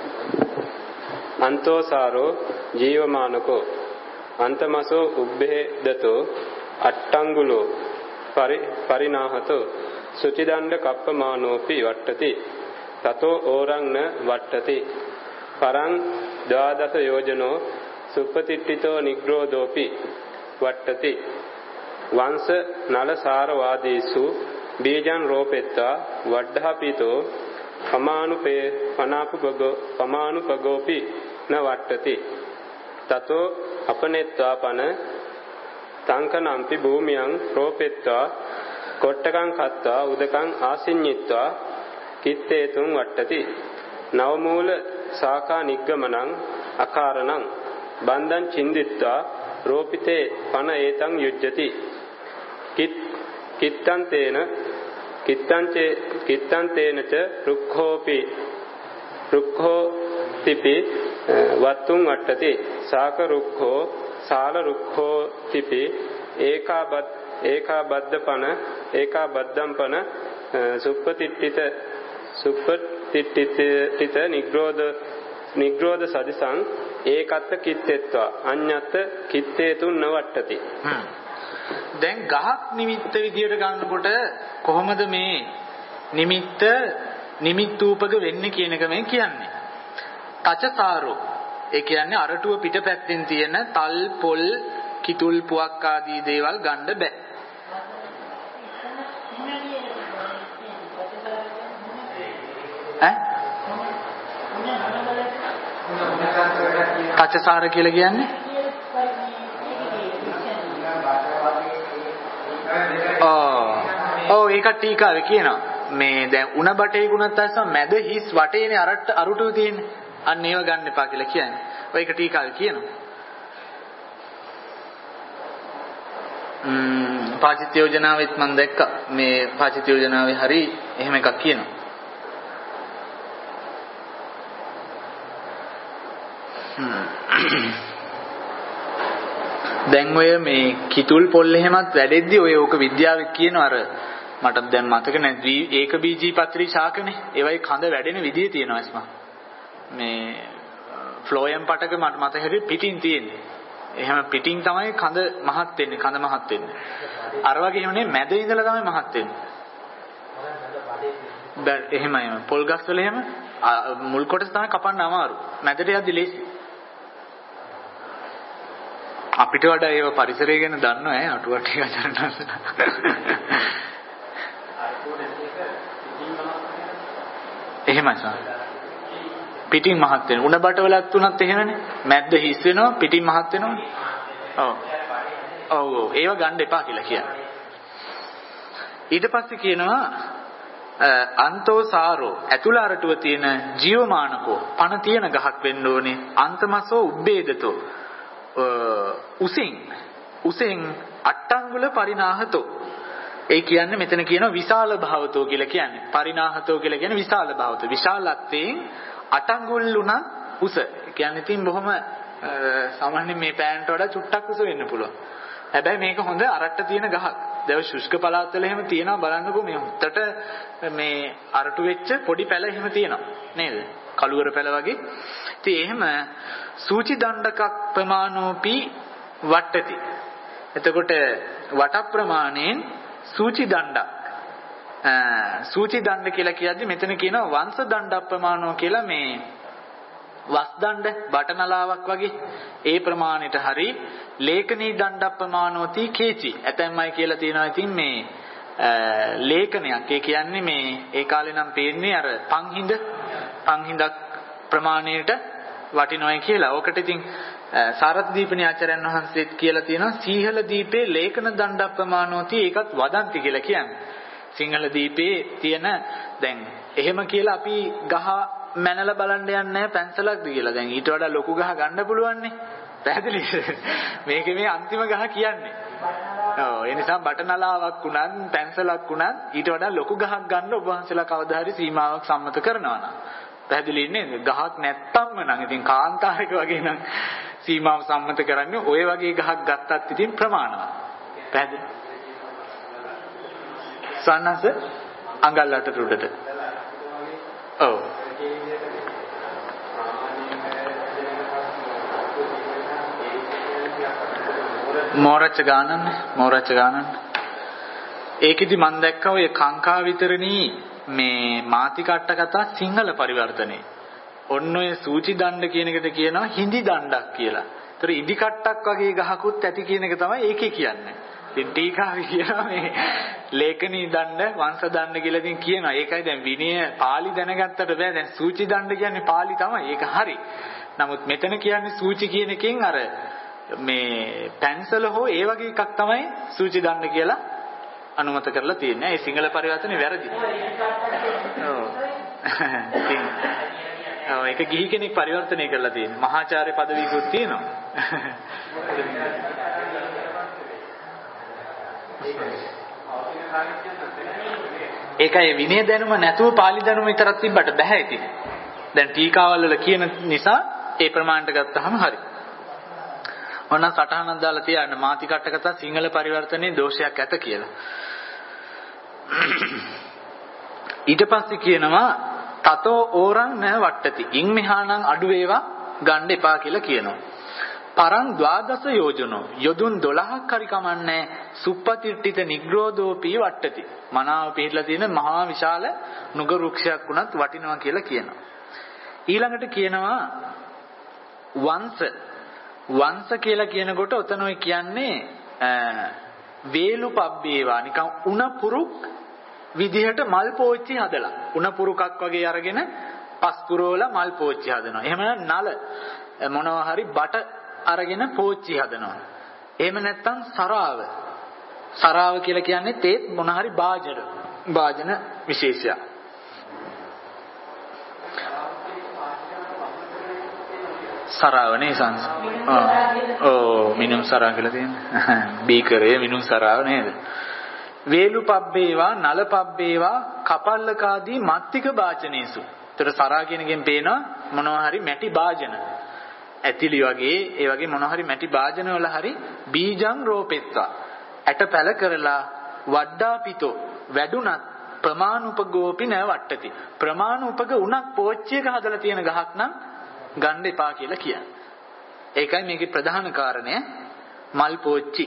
අන්තෝසාරෝ ජීවමානකෝ අන්තමසෝ උබ්බේදතෝ අට්ටංගුලෝ පරි පරිනාහතෝ සුචිදණ්ඩ කප්පමානෝපි වට්ටති. තතෝ ඕරං න වට්ටති. පරං ද්වාදස යෝජනෝ සුප්පතිට්ඨිතෝ නිග්‍රෝධෝපි වට්ටති. වංශ නල සාරවාදීසු බීජං රෝපෙත්වා වඩ්ඩහපිතෝ පමානුපේ පනාපුපගෝ පමානුපගෝපි න වට්ටති. තතෝ අපනෙත්වා පන තංකනම්පි භූමියං රෝපෙත්වා කොට්ටකං කත්වා උදකං ආසිඤ්ඤිත්වා කිත්තේතුං වට්ටති. නවමූල සාකා නිග්ගමනං අකාරණං බන්ධං චින්දිත්වා රෝපිතේ පන ඒතං යුජ්ජති. කිත් කිත්තං තේන කිත්තං චේ කිත්තං තේනච රුක්ඛෝපි රුක්ඛෝ තිපි වත්තුං වට්ටති. සාක රුක්ඛෝ සාල රුක්ඛෝ තිපි ඒකාබත් ඒකාබද්ධපන ඒකාබද්ධම්පන සුප්පතිට්ඨිත සුප්පතිට්ඨිත නිග්‍රෝධ නිග්‍රෝධ සදිසං ඒකත්ත කිත්තේත්වා අඤ්ඤත්ත කිත්තේතුන් නවට්ටති. දැන් ගහක් නිමිත්ත විදියට ගන්නකොට කොහොමද මේ නිමිත්ත නිමිත්තූපක වෙන්නේ කියන එක මේ කියන්නේ. තචසාරෝ ඒ කියන්නේ අරටුව පිටපැත්තෙන් තියෙන තල් පොල් කිතුල් පුවක් ආදී දේවල් ගන්න බෑ. ඈ තචසාර කියලා කියන්නේ ඔව් ඒක ටීකාවේ කියනවා මේ දැන් උණ බටේ ගුණත් අස්සම මැද හිස් වටේනේ අරට අරුටුව තියෙන්නේ. අන්න ඒව ගන්න එපා කියලා කියන්නේ. ඔය ඒක ටීකාවේ කියනවා. ම්ම් පාචිත්‍ය යෝජනාවෙත් මම දැක්කා මේ පාචිත්‍ය යෝජනාවේ හරි එහෙම එකක් කියනවා. දැන් ඔය මේ කිතුල් පොල් එහෙමත් වැඩෙද්දි ඔය ඕක විද්‍යාවෙත් කියනවා අර මට දැන් මතක නැහැ ඒක බීජී පත්‍රී ශාකනේ ඒවයි කඳ වැඩෙන විදිය තියෙනවා අස්මා මේ ෆ්ලෝයම් පටක මට මතක හැටියට පිටින් තියෙන්නේ එහෙම පිටින් තමයි කඳ මහත් වෙන්නේ කඳ මහත් වෙන්නේ අර වගේ එහෙම නේ මැද ඉඳලා තමයි මහත් වෙන්නේ දැන් එහෙමයි පොල් ගස් වල එහෙම මුල් කොටස තමයි කපන්න අමාරු මැදට යද්දි ලේසි අපිට වඩා ඒව පරිසරය ගැන දන්නවා ඈ අටුවට ටික ගන්න. එහෙමයි සාර. පිටින් මහත් වෙන. උණ බට වලත් උනත් එහෙමනේ. මැද්ද හිස් වෙනවා පිටින් මහත් වෙනවා. ඔව්. ඔව් ඔව් ඒව ගන්න එපා කියලා කියනවා. ඊට පස්සේ කියනවා අන්තෝසාරෝ ඇතුළ අරටුව තියෙන ජීවමානකෝ පණ තියෙන ගහක් වෙන්න ඕනේ. අන්තමසෝ උබ්බේදතෝ උසින් උසින් අට්ටංගුල පරිනාහතෝ ඒ කියන්නේ මෙතන කියනවා විශාල භාවතෝ කියලා කියන්නේ පරිනාහතෝ කියලා කියන්නේ විශාල භාවතෝ විශාලත්වයෙන් අටංගුල් උන උස කියන්නේ තින් බොහොම සාමාන්‍යයෙන් මේ පෑන්ට වඩා චුට්ටක් උස වෙන්න පුළුවන් හැබැයි මේක හොඳ අරට්ට තියෙන ගහක් දැන් ශුෂ්ක පළාත්වල එහෙම තියෙනවා බලන්නකෝ මේ හොත්තට මේ අරටු වෙච්ච පොඩි පැල එහෙම තියෙනවා නේද කළුවර පැල වගේ ඉතින් එහෙම සූචි දණ්ඩකක් ප්‍රමාණෝපි වට්ටති. එතකොට වට ප්‍රමාණයෙන් සූචි දණ්ඩක් සූචි දණ්ඩ කියලා කියද්දි මෙතන කියනවා වංශ දණ්ඩ ප්‍රමාණෝ කියලා මේ වස් දණ්ඩ බටනලාවක් වගේ ඒ ප්‍රමාණයට හරි ලේඛනී දණ්ඩ ප්‍රමාණෝති කේචි. ඇතැම්මයි කියලා තියෙනවා ඉතින් මේ ලේඛනයක්. ඒ කියන්නේ මේ ඒ කාලේ නම් පේන්නේ අර පන්හිඳ පන්හිඳක් ප්‍රමාණයට වටිනවයි කියලා. ඕකට ඉතින් සාරත් දීපණී ආචාර්යයන් වහන්සේත් කියලා තියෙනවා සීහල දීපේ ලේඛන දණ්ඩ ප්‍රමාණෝති ඒකත් වදන්ති කියලා කියන්නේ. සිංහල දීපේ තියෙන දැන් එහෙම කියලා අපි ගහ මැනලා බලන්න යන්නේ නැහැ පැන්සලක්ද කියලා. දැන් ඊට වඩා ලොකු ගහ ගන්න පුළුවන් නේ. පැහැදිලිද? මේකේ මේ අන්තිම ගහ කියන්නේ. ඔව් ඒ නිසා බටනලාවක් වුණත් පැන්සලක් වුණත් ඊට වඩා ලොකු ගහක් ගන්න ඔබ වහන්සේලා කවදා හරි සීමාවක් සම්මත කරනවා නම් පැහැදිලි නේද? ගහක් නැත්තම්ම නම් ඉතින් කාන්තාරයක වගේ නම් සීමාව සම්මත කරන්නේ ඔය වගේ ගහක් ගත්තත් ඉතින් ප්‍රමාණවත්. පැහැදිලි. සන්නස අඟල් අටට උඩට. ඔව්. මෝරච්ච ගානන්න මෝරච්ච ගානන්න. ඒකෙදි මම දැක්කා ඔය කාංකා විතරණී මේ මාති කට්ට කතා සිංහල පරිවර්තනේ. ඔන්න ඔය සූචි දණ්ඩ කියන එකට කියනවා හිඳි දණ්ඩක් කියලා. ඒතර ඉදි කට්ටක් වගේ ගහකුත් ඇති කියන එක තමයි ඒකේ කියන්නේ. ඉතින් ටීකාවේ කියනවා මේ ලේඛනී දණ්ඩ වංශ දණ්ඩ කියලා ඉතින් කියනවා. ඒකයි දැන් විනය පාලි දැනගත්තට බෑ. දැන් සූචි දණ්ඩ කියන්නේ පාලි තමයි. ඒක හරි. නමුත් මෙතන කියන්නේ සූචි කියන එකෙන් අර මේ පැන්සල හෝ ඒ වගේ එකක් තමයි සූචි දණ්ඩ කියලා අනුමත කරලා තියෙන්නේ. ඒ සිංහල පරිවර්තනේ වැරදි. ඔව්. ඉතින් ඔව් ඒක ගිහි කෙනෙක් පරිවර්තනය කරලා තියෙන්නේ. මහාචාර්ය පදවියකුත් තියෙනවා. ඒකයි විනය දැනුම නැතුව පාලි දැනුම විතරක් තිබ්බට බෑ ඉතින්. දැන් ටීකාවල් වල කියන නිසා ඒ ප්‍රමාණයට ගත්තාම හරි. ඔන්න සටහනක් දාලා තියන්න මාති කට්ටකත සිංහල පරිවර්තනයේ දෝෂයක් ඇත කියලා. ඊට පස්සේ කියනවා තතෝ ඕරං න වට්ටති. ඉන් මෙහානම් අඩු වේවා ගන්න එපා කියලා කියනවා. පරං ද්වාදස යෝජනෝ යොදුන් දොළහක් හරි කමන්නේ සුප්පතිට්ඨිත නිග්‍රෝධෝපී වට්ටති. මනාව පිළිලා තියෙන මහා විශාල නුග වෘක්ෂයක් වුණත් වටිනවා කියලා කියනවා. ඊළඟට කියනවා වංශ වංශ කියලා කියනකොට ඔතන ඔය කියන්නේ වේලු පබ්බේවා නිකන් උණ පුරුක් විදිහට මල් පෝච්චි හදලා උණ පුරුකක් වගේ අරගෙන පස් පුරවලා මල් පෝච්චි හදනවා. එහෙම නල මොනවා හරි බට අරගෙන පෝච්චි හදනවා. එහෙම නැත්නම් සරාව. සරාව කියලා කියන්නේ තේත් මොන හරි වාජන වාජන විශේෂයක්. සරාවනේ සංස. ආ. ඕ මිනුම් සරාව කියලා තියෙන්නේ. බීකරේ මිනුම් සරාව නේද? වේලු පබ්බේවා නල පබ්බේවා කපල්ලකාදී මත්තික වාචනේසු. ඒතර සරා කියන එකෙන් පේනවා මොනවා හරි මැටි වාජන. ඇතිලි වගේ ඒ වගේ මොනවා හරි මැටි වාජන වල හරි බීජං රෝපෙත්වා. ඇට පැල කරලා වඩා පිටෝ වැඩුණත් ප්‍රමාණුපගෝපි න වට්ටති. ප්‍රමාණුපග උණක් පෝච්චියක හදලා තියෙන ගහක් නම් ගන්න එපා කියලා කියන්නේ. ඒකයි මේකේ ප්‍රධාන කාරණය මල් පෝච්චි.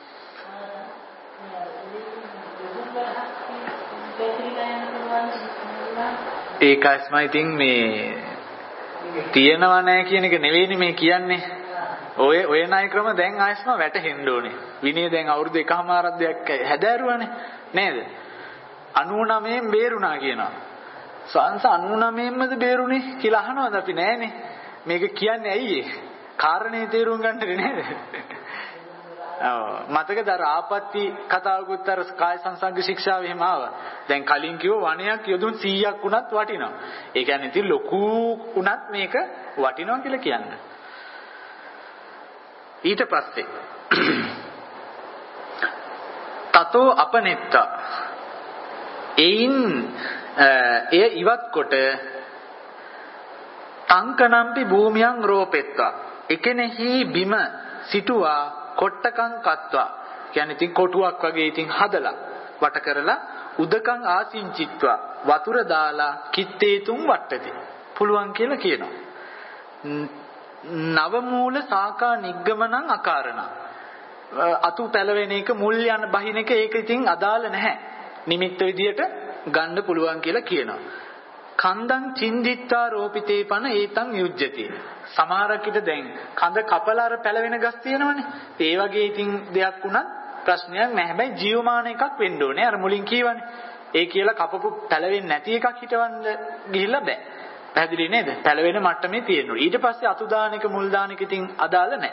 ඒකයිස්මයි ඉතින් මේ තියනවා නැහැ කියන එක නෙවෙයිනේ මේ කියන්නේ. ඔය ඔය ණය ක්‍රම දැන් ආයෙස්ම වැටෙන්න ඕනේ. විනය දැන් අවුරුදු එකමාරක් දෙයක් හැදෑරුවානේ නේද? අනූනමයෙන් බේරුණා කියනවා. සංස අනූනමයෙන්මද බේරුනේ කියලා අහනවද අපි නෑනේ. මේක කියන්නේ ඇයි ඒ? කාරණේ තේරුම් ගන්නද නේද? ඔව් මතකද අර ආපත්‍ති කතාවකුත් අර කාය සංසර්ග ශික්ෂාව එහෙම ආවා. දැන් කලින් කිව්ව වණයක් යොදුන් සීයක් වුණත් වටිනවා. ඒ කියන්නේ ඉතින් ලොකු වුණත් මේක වටිනවා කියලා කියන්නේ. ඊට පස්සේ තතෝ අපනෙත්ත එයින් එය ඉවත් කොට තංකනම්පි භූමියං රෝපෙත්වා එකෙනෙහි බිම සිටුවා කොට්ටකං කත්වා කියන්නේ ඉතින් කොටුවක් වගේ ඉතින් හදලා වට කරලා උදකං ආසින්චිත්වා වතුර දාලා කිත්තේතුම් වට්ටති පුළුවන් කියලා කියනවා. නව මූල සාකා නිග්ගමනං අකාරණ අතු පැලවෙන එක මුල් යන බහින එක ඒක ඉතින් අදාළ නැහැ. නිමිත්ත විදියට ගන්න පුළුවන් කියලා කියනවා. කන්දං චින්දිත්තා රෝපිතේ පන ඒතං යුජ්ජති. සමහරකිට දැන් කඳ කපලා අර පැලවෙන ගස් තියෙනවනේ. ඒ වගේ ඉතින් දෙයක් වුණත් ප්‍රශ්නයක් නැහැ. හැබැයි ජීවමාන එකක් වෙන්න ඕනේ. අර මුලින් කියවනේ. ඒ කියලා කපපු පැලවෙන්නේ නැති එකක් හිටවන්න ගිහිල්ලා බෑ. පැහැදිලි නේද? පැලවෙන මට්ටමේ තියෙනවා. ඊට පස්සේ අතු දාන එක මුල් දාන එක ඉතින් අදාළ නැහැ.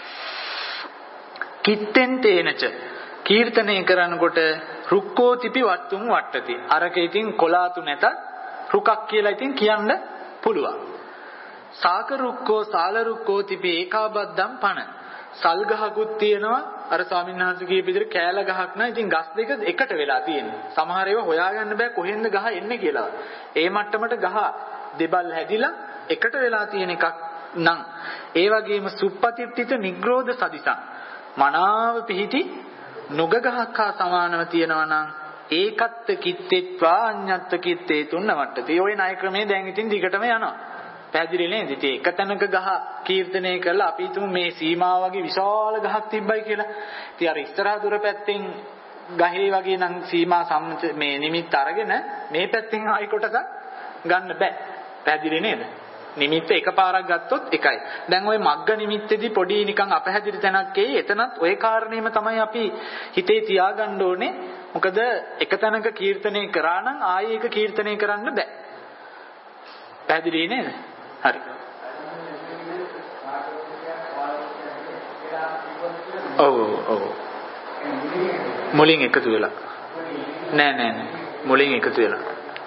කිත්තෙන් තේනච කීර්තනය කරනකොට රුක්කෝතිපි වත්තුම් වට්ටති. අරක ඉතින් කොලාතු නැතත් රුකක් කියලා ඉතින් කියන්න පුළුවන්. සාක රුක්කෝ සාල රුක්කෝ තිපි ඒකාබද්දම් පන. සල් ගහකුත් තියෙනවා අර ස්වාමීන් වහන්සේ කියපු විදිහට කෑල ගහක් නෑ. ඉතින් ගස් දෙක එකට වෙලා තියෙනවා. සමහර ඒවා හොයාගන්න බෑ කොහෙන්ද ගහ එන්නේ කියලා. ඒ මට්ටමට ගහ දෙබල් හැදිලා එකට වෙලා තියෙන එකක් නම් ඒ වගේම සුප්පතිට්ඨිත නිග්‍රෝධ සදිසං මනාව පිහිටි නුග ගහක් හා සමානව තියෙනවා නම් ඒකත්ත කිත්තේත්වා අඤ්ඤත්ත කිත්තේ තුන්නවට්ටති. ඔය ණය ක්‍රමේ දැන් ඉතින් දිගටම යනවා. පැහැදිලි නේද? ඉතින් එක තැනක ගහ කීර්තනය කරලා අපි හිතමු මේ සීමාව වගේ විශාල ගහක් තිබ්බයි කියලා. ඉතින් අර ඉස්සරහ දුර පැත්තෙන් ගහේ වගේ නම් සීමා සම්මත මේ නිමිත්ත අරගෙන මේ පැත්තෙන් ආයි කොටසක් ගන්න බෑ. පැහැදිලි නේද? නිමිත්ත එකපාරක් ගත්තොත් එකයි. දැන් ওই මග්ග නිමිත්තේදී පොඩි නිකන් අපහැදිලි තැනක් එයි. එතනත් ওই කාරණේම තමයි අපි හිතේ තියාගන්න ඕනේ. මොකද එක තැනක කීර්තනය කරා නම් ආයෙ ඒක කීර්තනය කරන්න බෑ. පැහැදිලි නේද? හරි. ඔව් ඔව්. මුලින් එකතු වෙලා. නෑ නෑ නෑ. මුලින් එකතු වෙලා.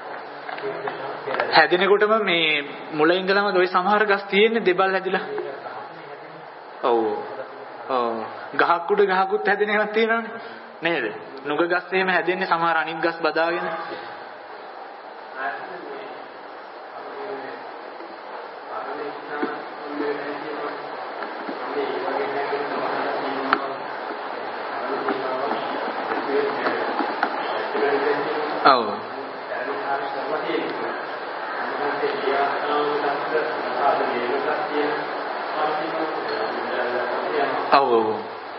හැදෙනකොටම මේ මුල ඉඳලම ওই සමහර ගස් තියෙන්නේ දෙබල් හැදිලා. ඔව්. ඔව්. ගහක් උඩ ගහකුත් හැදෙන ඒවා තියෙනවනේ. නේද? නුග ගස් එහෙම හැදෙන්නේ සමහර අනිත් ගස් බදාගෙන. ඔව්. ඔව් ඔව්.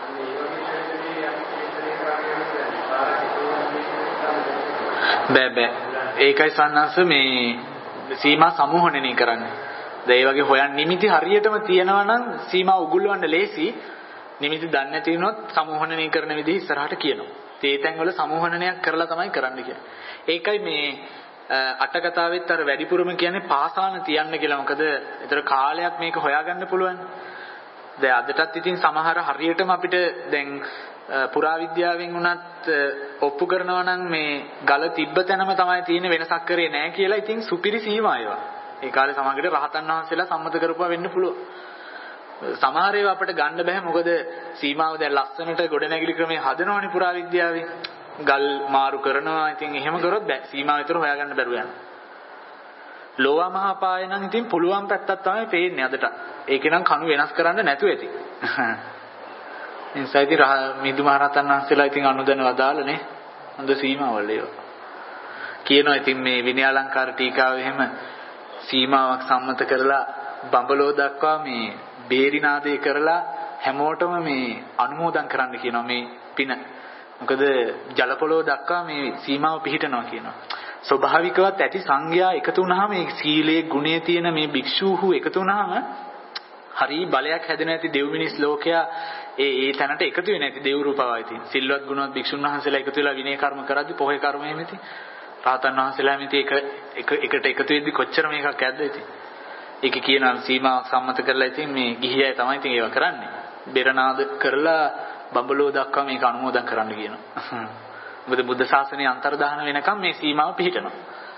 බෑ බෑ. ඒකයි සන්නස්ස මේ සීමා සමූහණණය කරන්නේ. දැන් මේ වගේ හොයන් නිමිති හරියටම තියෙනවා නම් සීමා උගුල්වන්න ලේසි. නිමිති දන්නේ නැති වුණොත් සමූහණණය කරන විදිහ ඉස්සරහට කියනවා. ඒ තැන්වල සමූහණනයක් කරලා තමයි කරන්න කියන්නේ. ඒකයි මේ අටකතාවෙත් අර වැඩිපුරම කියන්නේ පාසාන තියන්න කියලා. මොකද ඒතර කාලයක් මේක හොයාගන්න පුළුවන්. දැන් අදටත් ඉතින් සමහර හරියටම අපිට දැන් පුරාවිද්‍යාවෙන් උනත් ඔප්පු කරනවා නම් මේ ගල තිබ්බ තැනම තමයි තියෙන වෙනසක් කරේ නැහැ කියලා. ඉතින් සුපිරි සීමා ඒවා. ඒ කාලේ සමහරකට රහතන් වහන්සේලා සම්මත කරපුවා වෙන්න පුළුවන්. සමහර ඒවා අපිට ගන්න බෑ. මොකද සීමාව දැන් ලස්සනට ගොඩනැගිලි ක්‍රමයේ හදනවනේ පුරාවිද්‍යාවෙන්. ගල් මාරු කරනවා. ඉතින් එහෙම කරොත් බෑ. සීමාව විතර හොයාගන්න බැරුව යනවා. ලෝවා මහා පාය නම් ඉතින් පුළුවන් පැත්තක් තමයි පේන්නේ අදට. ඒකේ නම් කණු වෙනස් කරන්න නැතුව ඇති. ඉන්සයිති මිදු මහරහතන් වහන්සේලා ඉතින් අනුදැන වදාළනේ. හොඳ සීමාවල් ඒවා. කියනවා ඉතින් මේ විනය අලංකාර ටීකාවේ එහෙම සීමාවක් සම්මත කරලා බඹලෝ දක්වා මේ බේරිනාදේ කරලා හැමෝටම මේ අනුමෝදන් කරන්න කියනවා මේ පින. මොකද ජලපොළොව දක්වා මේ සීමාව පිහිටනවා කියනවා. ස්වභාවිකවත් ඇති සංඝයා එකතු වුණාම මේ සීලයේ ගුණයේ තියෙන මේ භික්ෂූහු එකතු වුණාම හරි බලයක් හැදෙන ඇති දෙව් මිනිස් ලෝකයා ඒ ඒ තැනට එකතු වෙන්නේ නැති දෙව් රූපවයි තියෙන. සිල්වත් ගුණවත් භික්ෂුන් වහන්සේලා එකතු වෙලා විනය කර්ම කරද්දි පොහේ කර්ම එහෙමති. රහතන් වහන්සේලා මෙති එක එකට එකතු වෙද්දි කොච්චර මේකක් ඇද්ද ඉතින්. ඒකේ කියනවා සීමාවක් සම්මත කරලා ඉතින් මේ ගිහි අය තමයි ඉතින් ඒවා කරන්නේ. බෙරනාද කරලා බඹලෝ දක්වා මේක අනුමෝදන් කරන්න කියනවා. මොකද බුද්ධ ශාසනයේ අන්තර්දාන වෙනකම් මේ සීමාව පිහිටනවා.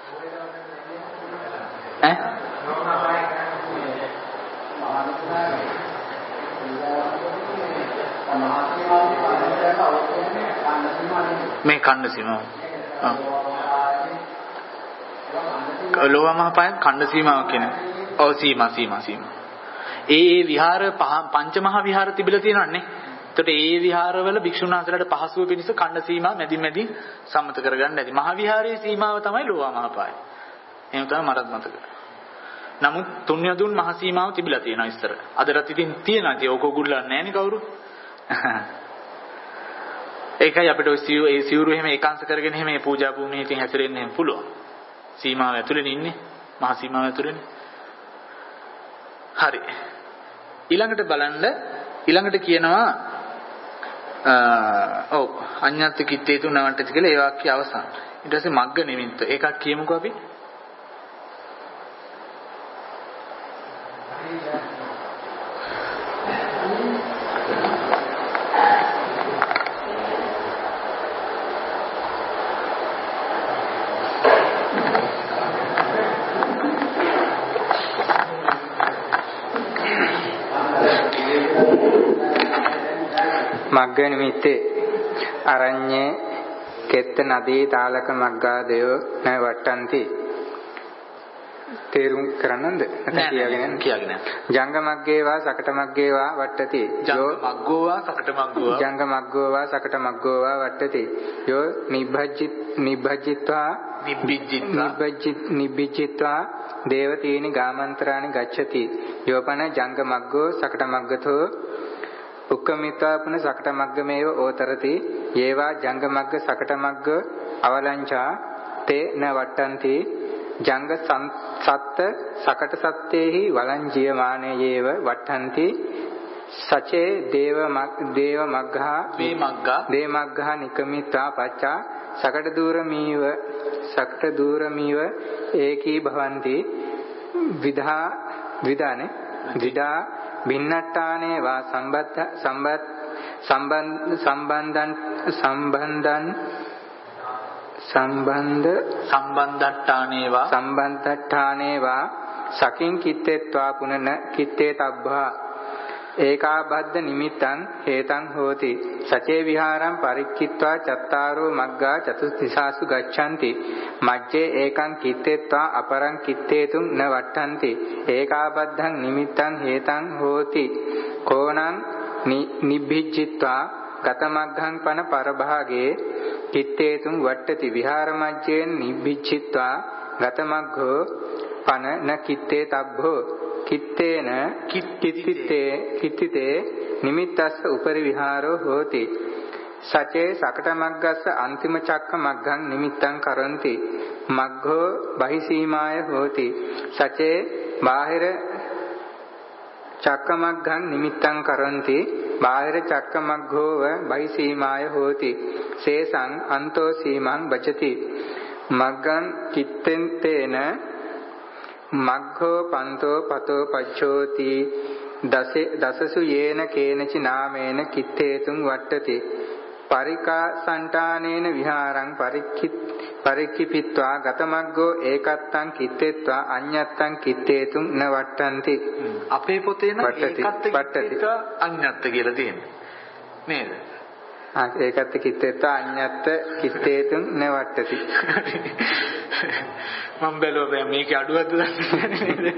ඈ? මේ කණ්ඩ සීමාව. ආ. ලෝවා මහ පාය කණ්ඩ සීමාව කියන්නේ. ඔව් සීමා සීමා සීමා. ඒ ඒ විහාර පංචමහා විහාර තිබිලා තියෙනවන්නේ. එතකොට ඒ විහාරවල භික්ෂුන් වහන්සේලාට පහසුව පිණිස කණ්ඩ සීමා මැදි මැදි සම්මත කරගන්න ඇති. මහා විහාරයේ සීමාව තමයි ලෝවා මහ පාය. එහෙම තමයි මරත් මතක. නමුත් තුන්යදුන් මහ සීමාව තිබිලා තියෙනවා ඉස්සර. අදටත් ඉතින් තියෙනවා. ඒක ඕක උගුල්ලන්නේ නැහැ නේ කවුරු. ඒකයි අපිට ඔය සිව් ඒ සිවුරු එහෙම ඒකාංශ කරගෙන එහෙම මේ පූජා භූමියේ ඉතින් හැසිරෙන්න එහෙම පුළුවන්. සීමාව ඇතුලේ ඉන්නේ. මහ සීමාව ඇතුලේනේ. හරි. ඊළඟට බලන්න ඊළඟට කියනවා ඔව් අඤ්ඤත් කිත්තේතු නවට්ටති කියලා ඒ වාක්‍ය අවසන්. ඊට පස්සේ මග්ග නිමිත්ත. ඒකක් කියමුකෝ අපි. මග්ග නිමිත්තේ අරඤ්ඤේ කෙත්ත නදී තාලක මග්ගාදයෝ න වට්ටන්ති. තේරුම් කරන්නද? නැත්නම් කියාගෙන කියාගෙන. ජංග මග්ගේවා සකට මග්ගේවා වට්ටති. ජංග මග්ගෝවා සකට මග්ගෝවා ජංග මග්ගෝවා සකට මග්ගෝවා වට්ටති. යෝ නිබ්බජ්ජිත් නිබ්බජ්ජිත්වා නිබ්බිජ්ජිත්වා නිබ්බජ්ජිත් නිබ්බිජ්ජිත්වා දේවතීනි ගාමන්තරානි ගච්ඡති. යෝපන ජංග මග්ගෝ සකට මග්ගතෝ උක්කමිත්වා පුන සකට මග්ගමේව ඕතරති. යේවා ජංග මග්ග සකට මග්ග අවලංචා තේ න වට්ටන්ති. ජංග සත්ත සකට සත්තේහි වලංජියමානයේව වට්ටන්ති. සචේ දේව දේව මග්ගා වේ මග්ගා දේ මග්ගා නිකමිත්වා පච්චා සකට දූරමීව සකට දූරමීව ඒකී භවಂತಿ. විදා විදානේ විදා භින්නට්ඨානේ වා සම්බත් සම්බත් සම්බන්ධ සම්බන්ධන් සම්බන්ධන් සම්බන්ධ සම්බන්ධට්ඨානේවා සම්බන්ධට්ඨානේවා සකින් කිත්තේत्वा පුනන කිත්තේ තබ්බා ඒකාබද්ධ නිමිත්තං හේතං හෝති. සචේ විහාරං පරික්ඛිත්වා චත්තාරෝ මග්ගා චතුස්තිසාසු ගච්ඡanti. මජ්ජේ ඒකං කිත්තේत्वा අපරං කිත්තේතුං න වට්ඨanti. ඒකාබද්ධං නිමිත්තං හේතං හෝති. කෝණං නිබ්බිජ්ජිත්වා ගතමග්ගං පන පරභාගේ කිත්තේතුං වට්ටති. විහාර මජ්ජේන නිබ්බිජ්ජිත්වා ගතමග්ගෝ පන න කිත්තේ තබ්බෝ කිත්තේන කිත්තිතේ කිත්තිතේ නිමිත්තස්ස උපරි විහාරෝ හෝති. සචේ සකට මග්ගස්ස අන්තිම චක්ක මග්ගං නිමිත්තං කරන්ති. මග්ගෝ බහිසීමාය හෝති. සචේ බාහිර චක්ක මග්ගං නිමිත්තං කරන්ති. බාහිර චක්ක මග්ගෝව බහිසීමාය හෝති. සේසං අන්තෝ සීමං බචති. මග්ගං කිත්තෙන්තේන මග්ගෝ පන්තෝ පතෝ පච්චෝති. දසේ දසසු යේන කේනචි නාමේන කිත්තේතුං වට්ටති. පරිකා සංඨානේන විහාරං පරික්ඛිත් පරික්ඛිපිත්වා ගතමග්ගෝ ඒකත්තං කිත්තේत्वा අඤ්ඤත්තං කිත්තේතුං න වට්ටන්ති. අපේ පොතේ නම් ඒකත්ත කිත්තේत्वा අඤ්ඤත්ත කියලා තියෙනවා නේද? ආ ඒකත්ත කිත්තේत्वा අඤ්ඤත්ත කිත්තේතුං න වට්ටති. මම බැලුවා මේකේ අඩුවක්ද දන්නේ.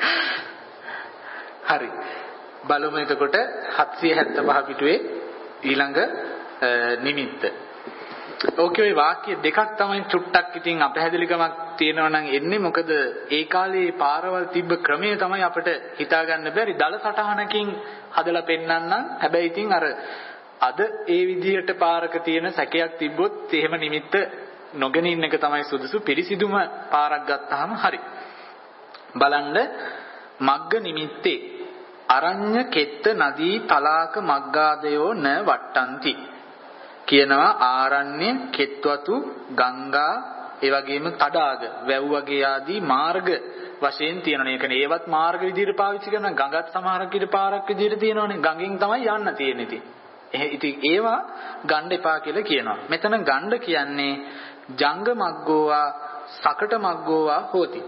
හරි. බලමු එතකොට හත්සිය හැත්තෑ පහ පිටුවේ ඊළඟ නිමිත්ත. ඕකේ ওই වාක්‍ය දෙකක් තමයි චුට්ටක් ඉතින් අපහැදිලිකමක් තියෙනවා නම් එන්නේ. මොකද ඒ කාලේ පාරවල් තිබ්බ ක්‍රමය තමයි අපිට හිතා ගන්න බැරි. දල සටහනකින් හදලා පෙන්නන්නම්. හැබැයි ඉතින් අර අද ඒ විදිහට පාරක තියෙන සැකයක් තිබ්බොත් එහෙම නිමිත්ත නොගෙන ඉන්න එක තමයි සුදුසු. පිරිසිදුම පාරක් ගත්තාම හරි. බලන්න මග්ග නිමිත්තේ අරඤ්‍ය කෙත්ත නදී තලාක මග්ගාදයෝ න වට්ටන්ති කියනවා. ආරණ්‍ය කෙත්වතු ගංගා ඒ වගේම තඩාග වැව් වගේ ආදී මාර්ග වශයෙන් තියෙනවනේ. ඒ කියන්නේ ඒවත් මාර්ග විදිහට පාවිච්චි කරනවා. ගඟත් සමහරක් විදිහට පාරක් විදිහට තියෙනවනේ. ගඟෙන් තමයි යන්න තියෙන්නේ ඉතින්. ඉතින් ඒවා ගණ්ඩ එපා කියලා කියනවා. මෙතන ගණ්ඩ කියන්නේ ජංග මග්ගෝවා සකට මග්ගෝවා හෝති.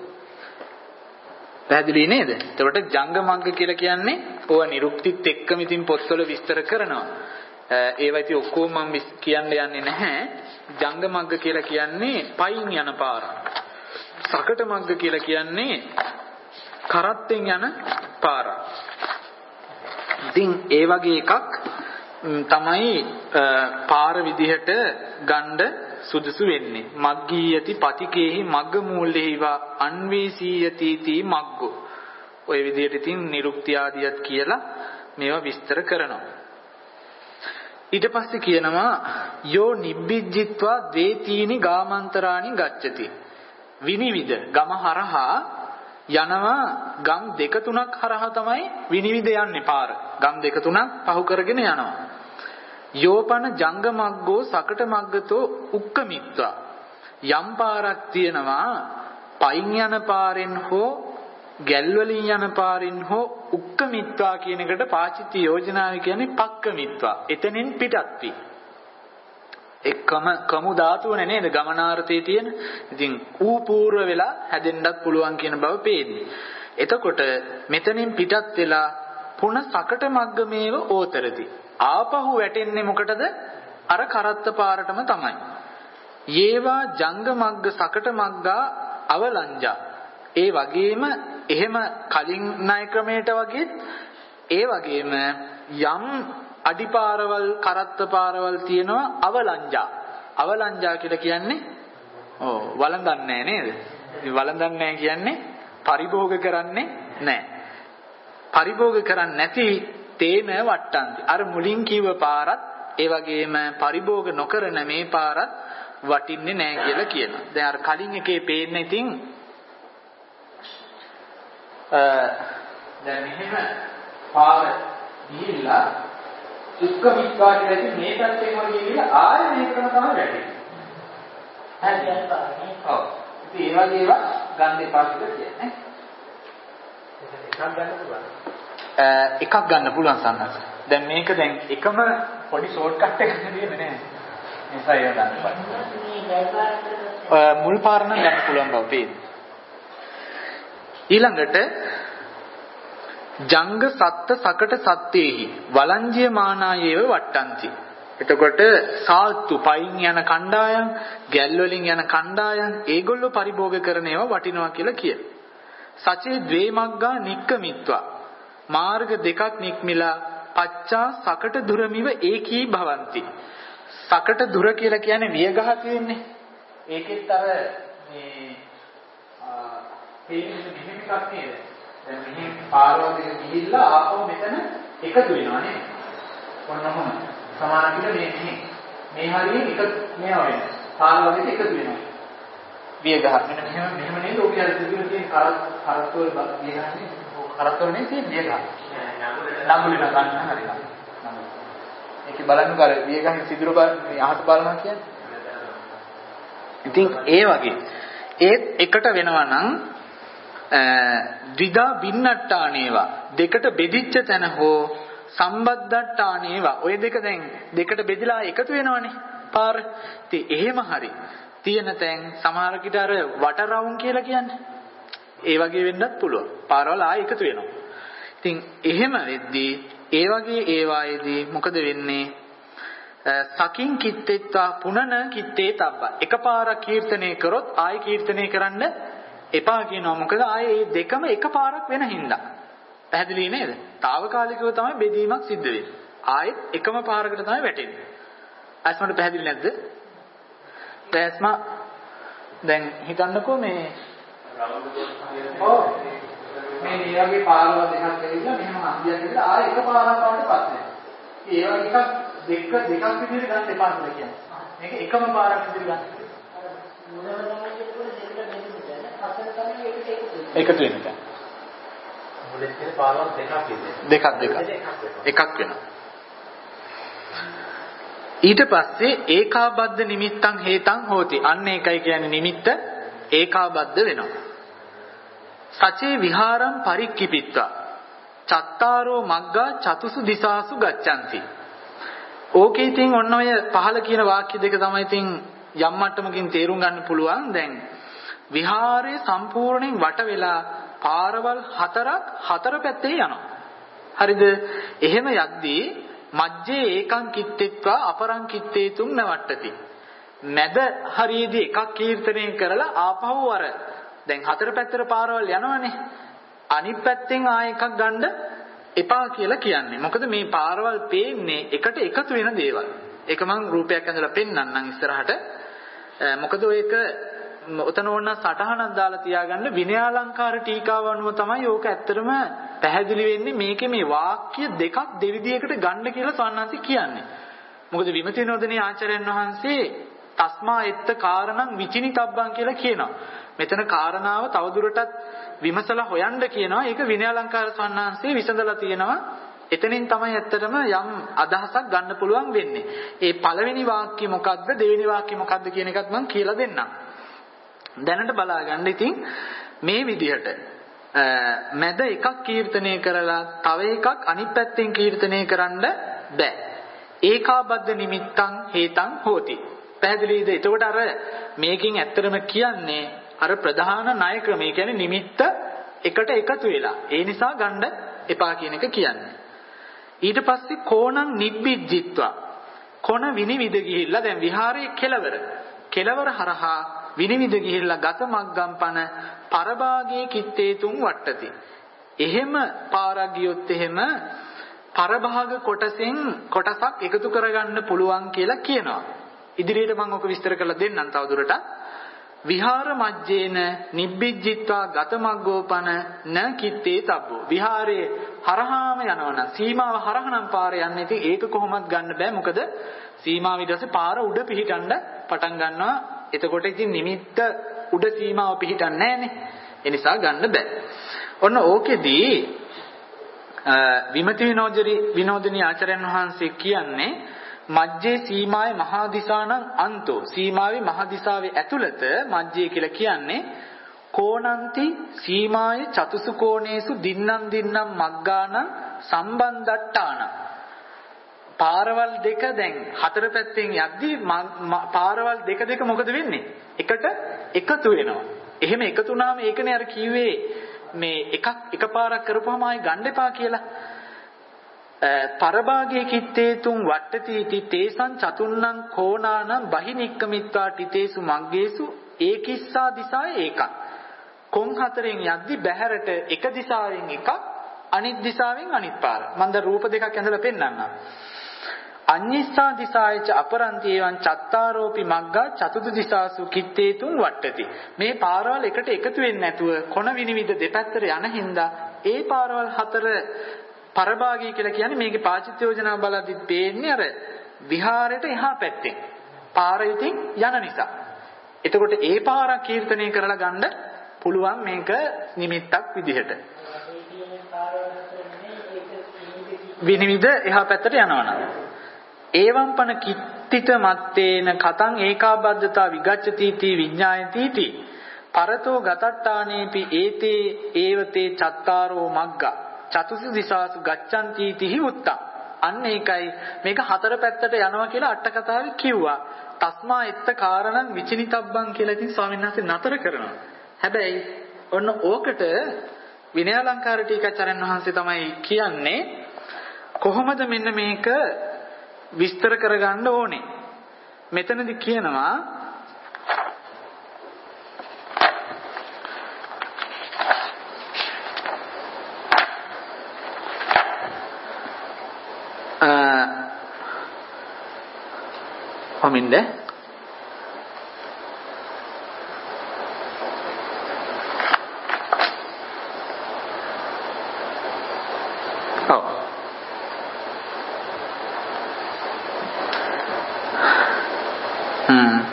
පැහැදිලි නේද? එතකොට ජංග මග්ග කියලා කියන්නේ ඕවා නිරුක්තිත් එක්කම ඉතින් පොත්වල විස්තර කරනවා. ඒවා ඉතින් ඔක්කොම මම කියන්න යන්නේ නැහැ. ජංග මග්ග කියලා කියන්නේ පයින් යන පාර. සකට මග්ග කියලා කියන්නේ කරත්තෙන් යන පාර. ඉතින් ඒ වගේ එකක් තමයි පාර විදිහට ගණ්ඩ සුදුසු වෙන්නේ. මග්ගීයති පතිකේහි මග්ග මූලේහිවා අන්වේසීයති තී මග්ගෝ. ඔය විදිහට ඉතින් නිරුක්ති ආදියත් කියලා මේවා විස්තර කරනවා. ඊට පස්සේ කියනවා යෝ නිබ්බිජ්ජිත්වා ද්වේතීනි ගාමන්තරානි ගච්ඡති. විනිවිද ගම හරහා යනවා. ගම් දෙක තුනක් හරහා තමයි විනිවිද යන්නේ පාර. ගම් දෙක තුනක් පහු කරගෙන යනවා. යෝපන ජංග මග්ගෝ සකට මග්ගතෝ උක්කමිත්වා. යම් පාරක් තියෙනවා පයින් යන පාරෙන් හෝ ගැල් වලින් යන පාරෙන් හෝ උක්කමිත්වා කියන එකට පාචිත්‍ය යෝජනාව කියන්නේ පක්කමිත්වා. එතනින් පිටත් වී. එක්කම කමු ධාතුවනේ නේද ගමනාර්ථයේ තියෙන. ඉතින් ඌ පූර්ව වෙලා හැදෙන්නත් පුළුවන් කියන බව පේන්නේ. එතකොට මෙතනින් පිටත් වෙලා පුන සකට මග්ගමේව ඕතරති. ආපහු වැටෙන්නේ මොකටද? අර කරත්ත පාරටම තමයි. යේවා ජංග මග්ග සකට මග්ගා අවලංජා. ඒ වගේම එහෙම කලින් ණය ක්‍රමයට වගේ ඒ වගේම යම් අඩිපාරවල් කරත්ත පාරවල් තියෙනවා අවලංජා. අවලංජා කියලා කියන්නේ ඔව් වළඳන්නේ නේද? වළඳන්නේ කියන්නේ පරිභෝග කරන්නේ නැහැ. පරිභෝග කරන්නේ නැති තේම වට්ටන්ති. අර මුලින් කිව්ව පාරත් ඒ වගේම පරිභෝග නොකරන මේ පාරත් වටින්නේ නැහැ කියලා කියනවා. දැන් අර කලින් එකේ පේන්නේ ඉතින් අ දැන් මෙහෙම පාර ගිහිල්ලා දුක්ඛ විස්වා කියලා ඉතින් මේ පැත්තෙන් වගේ ගිහිල්ලා ආයෙ මේකම තමයි වැටෙන්නේ. හරියට. ඔව්. ඉතින් ඒ වගේ ඒවා ගන්න එපා කියලා කියන්නේ. එකක් ගන්න පුළුවන්. එකක් ගන්න පුළුවන් සන්නස. දැන් මේක දැන් එකම පොඩි ෂෝට් කට් එකක් නෙමෙයි නේද? නිසා ඒක ගන්න බෑ. මුල් පාර නම් ගන්න පුළුවන් බව පේනවා. ඊළඟට ජංග සත්ත සකට සත්තේහි වලංජිය මානායේව වට්ටන්ති. එතකොට සාත්තු පයින් යන කණ්ඩායම්, ගැල් වලින් යන කණ්ඩායම් ඒගොල්ලෝ පරිභෝග කරන ඒවා වටිනවා කියලා කියනවා. සචේ ද්වේ මග්ගා නික්කමිත්වා මාර්ග දෙකක් නික්මිලා පච්චා සකට දුරමිව ඒකී භවಂತಿ. සකට දුර කියලා කියන්නේ වියගහ තියෙන්නේ. ඒකෙත් අර මේ තේින්න මෙහෙම එකක් නේද? දැන් මෙහෙම පාරවල් දෙක ගිහිල්ලා ආපහු මෙතන එකතු වෙනවා නේද? ඔන්නම සමාන කියලා මේ මෙහෙ. මේ හරියෙන් එක මේවා වෙනවා. පාරවල් දෙක එකතු වෙනවා. වියගහ. මෙන්න මෙහෙම මෙහෙම නේද? ඔක හරි තිබුණ තියෙන කරත් කරත්වල වියගහනේ. ඔක කරත්වල නේ තියෙන වියගහ. නම්බුලි නගන්න හරියට. ඒකේ බලන්න කර වියගහ සිදුරු මේ අහස බලනවා කියන්නේ. ඉතින් ඒ වගේ ඒත් එකට වෙනවා නම් ද්විදා බින්නට්ටානේවා දෙකට බෙදිච්ච තැන හෝ සම්බද්දට්ටානේවා ඔය දෙක දැන් දෙකට බෙදලා එකතු වෙනවනේ පාර. ඉතින් එහෙම හරි තියෙන තැන් සමහර කිට අර වටරවුම් කියලා කියන්නේ. ඒ වගේ වෙන්නත් පුළුවන්. පාරවල් ආයෙ එකතු වෙනවා. ඉතින් එහෙම වෙද්දී ඒ වගේ ඒවායේදී මොකද වෙන්නේ? සකින් කිත්තේත්වා පුනන කිත්තේ තබ්බ. එකපාරක් කීර්තනය කරොත් ආයෙ කීර්තනය කරන්න එපා කියනවා. මොකද ආයේ මේ දෙකම එකපාරක් වෙන හින්දා. පැහැදිලි නේද? తాවකාලිකව තමයි බෙදීමක් සිද්ධ වෙන්නේ. ආයෙත් එකම පාරකට තමයි වැටෙන්නේ. අස්මට පැහැදිලි නැද්ද? දැස්ම දැන් හිතන්නකෝ මේ ඔව් මේ නියගේ පාරවල් දෙකක් ඇවිල්ලා මෙහෙම අන්තියක් ඇවිල්ලා ආයෙ එක පාරක් පාරටපත් වෙනවා. ඒ වගේ එකක් දෙක දෙකක් විදිහට ගන්න එපා කියලා කියන්නේ. මේක එකම පාරක් විදිහට ගන්න. එකතු වෙන එක. මුලෙත් තියෙන පාරවල් දෙකක් ඉන්නේ. දෙකක් දෙකක්. එකක් වෙනවා. ඊට පස්සේ ඒකාබද්ධ නිමිත්තං හේතං හෝති. අන්න ඒකයි කියන්නේ නිමිත්ත ඒකාබද්ධ වෙනවා. සචේ විහාරම් පරික්කිපිත්වා චත්තාරෝ මග්ගා චතුසු දිසාසු ගච්ඡanti. ඕකේ ඉතින් ඔන්න ඔය පහල කියන වාක්‍ය දෙක තමයි ඉතින් යම් මට්ටමකින් තේරුම් ගන්න පුළුවන්. දැන් විහාරයේ සම්පූර්ණයෙන් වට වෙලා පාරවල් හතරක් හතර පැත්තේ යනවා. හරිද? එහෙම යද්දී මජ්ජේ ඒකං කිත්තේත්වා අපරං කිත්තේතුම් නවට්ටති. මැද හරියේදී එකක් කීර්තනය කරලා ආපහු අර දැන් හතර පැත්තට පාරවල් යනවනේ. අනිත් පැත්තෙන් ආයෙ එකක් ගන්න එපා කියලා කියන්නේ. මොකද මේ පාරවල් පේන්නේ එකට එකතු වෙන දේවල්. ඒක මම රූපයක් ඇඳලා පෙන්නන්නම් ඉස්සරහට. මොකද ඔයක ඔතන ඕන සටහනක් දාලා තියාගන්න විනයාලංකාර ටීකාව අනුව තමයි ඕක ඇත්තටම පැහැදිලි වෙන්නේ. මේකේ මේ වාක්‍ය දෙකක් දෙවිදියකට ගන්න කියලා සවන්නාන්ති කියන්නේ. මොකද විමති නෝදනී ආචාර්යයන් වහන්සේ තස්මා එත්ත කාරණං විචිනිතබ්බං කියලා කියනවා. මෙතන කාරණාව තවදුරටත් විමසලා හොයන්න කියනවා. ඒක විනයාලංකාර සවන්නාන්සේ විසඳලා තියෙනවා. එතනින් තමයි ඇත්තටම යම් අදහසක් ගන්න පුළුවන් වෙන්නේ. ඒ පළවෙනි වාක්‍ය මොකක්ද දෙවෙනි වාක්‍ය මොකක්ද කියන එකත් මම කියලා දෙන්නම්. දැනට බලා ගන්න. ඉතින් මේ විදිහට මැද එකක් කීර්තනය කරලා තව එකක් අනිත් පැත්තෙන් කීර්තනය කරන්න බෑ. ඒකාබද්ධ නිමිත්තං හේතං හෝති. පැහැදිලිද? එතකොට අර මේකෙන් ඇත්තටම කියන්නේ අර ප්‍රධාන ණය ක්‍රමය කියන්නේ නිමිත්ත එකට එකතු වෙලා. ඒ නිසා ගන්න එපා කියන එක කියන්නේ. ඊට පස්සේ කෝණං නිබ්බිජ්ජිත්වා කොන විනිවිද ගිහිල්ලා දැන් විහාරයේ කෙලවර කෙලවර හරහා විනිවිද ගිහිල්ලා ගත මග්ගම් පන පරභාගයේ කිත්තේ තුන් වට්ටති. එහෙම පාරක් ගියොත් එහෙම පරභාග කොටසෙන් කොටසක් එකතු කරගන්න පුළුවන් කියලා කියනවා. ඉදිරියට මම ඔක විස්තර කරලා දෙන්නම් තවදුරටත්. විහාර මජ්ජේන නිබ්බිජ්ජිත්වා ගත මග්ගෝපන න කිත්තේ තබ්බෝ. විහාරයේ හරහාම යනවනම් සීමාව හරහනම් පාර යන්නේ. ඉතින් ඒක කොහොමත් ගන්න බෑ. මොකද සීමාව ඊට පස්සේ පාර උඩ පිහිටන්න පටන් ගන්නවා. එතකොට ඉතින් නිමිත්ත උඩ සීමාව පිහිටන්නේ නැහනේ. ඒ නිසා ගන්න බෑ. ඔන්න ඕකෙදී විමති විනෝදරි විනෝදිනී ආචාර්යන් වහන්සේ කියන්නේ මජ්ජේ සීමාවේ මහා දිසානං අන්තෝ සීමාවේ මහා දිසාවේ ඇතුළත මජ්ජේ කියලා කියන්නේ කෝණන්ති සීමායේ චතුසු කෝණේසු දින්නම් දින්නම් මග්ගාන සම්බන්ධට්ටාන පාරවල් දෙක දැන් හතර පැත්තෙන් යද්දී පාරවල් දෙක දෙක මොකද වෙන්නේ එකට එකතු වෙනවා. එහෙම එකතු වුණාම ඒකනේ අර කිව්වේ මේ එකක් එකපාරක් කරපුවාම ආයි ගන්න එපා කියලා. පරභාගයේ කිත්තේ තුන් වට්ටති इति තේසං චතුන්නං කෝණානං බහිනික්කමිත්වා තිතේසු මග්ගේසු ඒකිස්සා දිසාය ඒකක්. කොන් හතරෙන් යද්දි බහැරට එක දිසාවෙන් එකක් අනිත් දිසාවෙන් අනිත් පාර. මම දැන් රූප දෙකක් ඇඳලා පෙන්නන්නම්. අඤ්ඤස්සා දිසායච අපරන්ති එවං චත්තාරෝපි මග්ගා චතුදු දිසාසු කිත්තේ තුන් වට්ටති. මේ පාරවල් එකට එකතු වෙන්නේ නැතුව කොන විනිවිද දෙපැත්තට යන හින්දා ඒ පාරවල් හතර පරභාගය කියලා කියන්නේ මේකේ පාචිත්‍ය යෝජනා බලද්දි පේන්නේ අර විහාරයට එහා පැත්තෙන් පාර ඉතින් යන නිසා. එතකොට ඒ පාර කීර්තනය කරලා ගන්න පුළුවන් මේක නිමිත්තක් විදිහට. විනිවිද එහා පැත්තට යනවනම්. ඒවම්පන කිත්තිත මත්තේන කතං ඒකාබද්ධතා විගච්ඡති තී විඥායති තී පරතෝ ගතට්ටානේපි ඒතේ ඒවතේ චත්තාරෝ මග්ගා චතුසු දිසාසු ගච්ඡanti තිහි උත්තා. අන්න ඒකයි මේක හතර පැත්තට යනවා කියලා අට කතාවේ කිව්වා. තස්මා එත්ත කාරණං විචිනිතබ්බං කියලා ඉතින් ස්වාමීන් වහන්සේ නතර කරනවා. හැබැයි ඔන්න ඕකට විනයාලංකාර ටීකාචාර්යන් වහන්සේ තමයි කියන්නේ කොහොමද මෙන්න මේක විස්තර කරගන්න ඕනේ. මෙතනදි කියනවා කොමින්ද ඔව් හ්ම්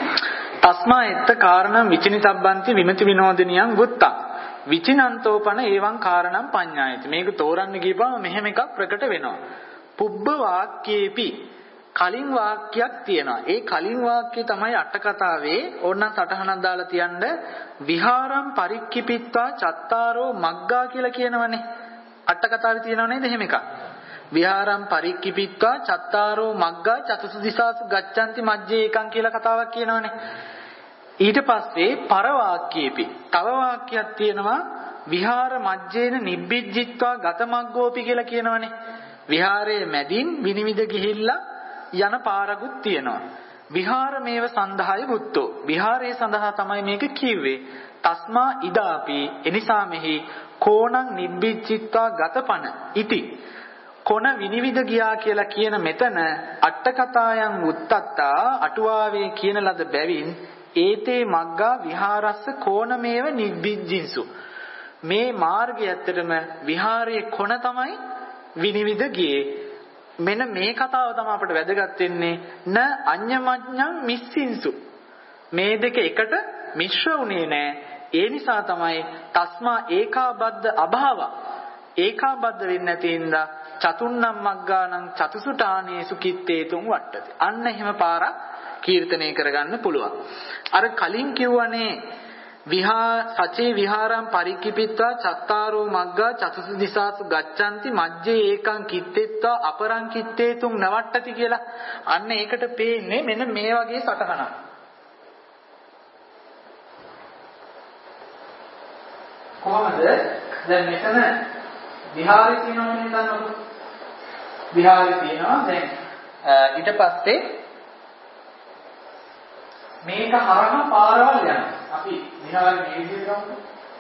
තස්මා එත්ත කාරණං විචිනිතබ්බන්ති විමති විනෝදිනියං වුත්තා විචිනන්තෝපන ඒවං කාරණං පඤ්ඤායති. මේක තෝරන්න ගියපම මෙහෙම එකක් ප්‍රකට වෙනවා. පුබ්බ වාක්‍යේපි කලින් වාක්‍යයක් තියෙනවා. ඒ කලින් වාක්‍යය තමයි අට කතාවේ ඕනනම් සටහනක් දාලා තියන්න විහාරම් පරික්කිපිත්වා චත්තාරෝ මග්ගා කියලා කියනවනේ. අට කතාවේ තියෙනව නේද එහෙම එකක්. විහාරම් පරික්කිපිත්වා චත්තාරෝ මග්ගා චතුසු දිසාසු ගච්ඡanti මජ්ජේ ඒකං කියලා කතාවක් කියනවනේ. ඊට පස්සේ පර වාක්‍යේපි තව වාක්‍යයක් තියෙනවා විහාර මජ්ජේන නිබ්බිජ්ජිත්වා ගත මග්ගෝපි කියලා කියනවනේ. විහාරයේ මැදින් විනිවිද ගිහිල්ලා යන පාරකුත් තියෙනවා. විහාර මේව සඳහාය බුත්තෝ. විහාරයේ සඳහා තමයි මේක කිව්වේ. තස්මා ඉදාපි එනිසා මෙහි කෝණං නිබ්බිච්චිත්වා ගතපන ඉති. කොන විනිවිද ගියා කියලා කියන මෙතන අට කතායන් උත්තත්තා අටුවාවේ කියන ලද බැවින් ඒතේ මග්ගා විහාරස්ස කෝණමේව නිබ්බිජ්ජින්සු. මේ මාර්ගය ඇත්තටම විහාරයේ කොන තමයි විනිවිද ගියේ. මෙන්න මේ කතාව තමයි අපිට වැදගත් වෙන්නේ. න අඤ්ඤමඤ්ඤං මිස්සින්සු. මේ දෙක එකට මිශ්‍ර වුණේ නැහැ. ඒ නිසා තමයි තස්මා ඒකාබද්ධ අභාව. ඒකාබද්ධ වෙන්නේ නැති හින්දා චතුන්නම් මග්ගානං චතුසුටානේසු කිත්තේ තුන් වට්ටති. අන්න එහෙම පාරක් කීර්තනය කරගන්න පුළුවන්. අර කලින් කිව්වනේ විහා සචේ විහාරම් පරික්කිපිත්වා චත්තාරෝ මග්ගා චතුසු දිසාසු ගච්ඡanti මජ්ජේ ඒකං කිත්තෙත්වා අපරං කිත්තේ තුන් නවට්ටති කියලා. අන්න ඒකට පේන්නේ මෙන්න මේ වගේ සටහනක්. කොහොමද? දැන් මෙතන විහාරය කියනවනේ දන්නකො. විහාරේ තියෙනවා. දැන් ඊට පස්සේ මේක හරහා පාරවල් යනවා. අපි විහාරේ මේ විදිහට ගමු.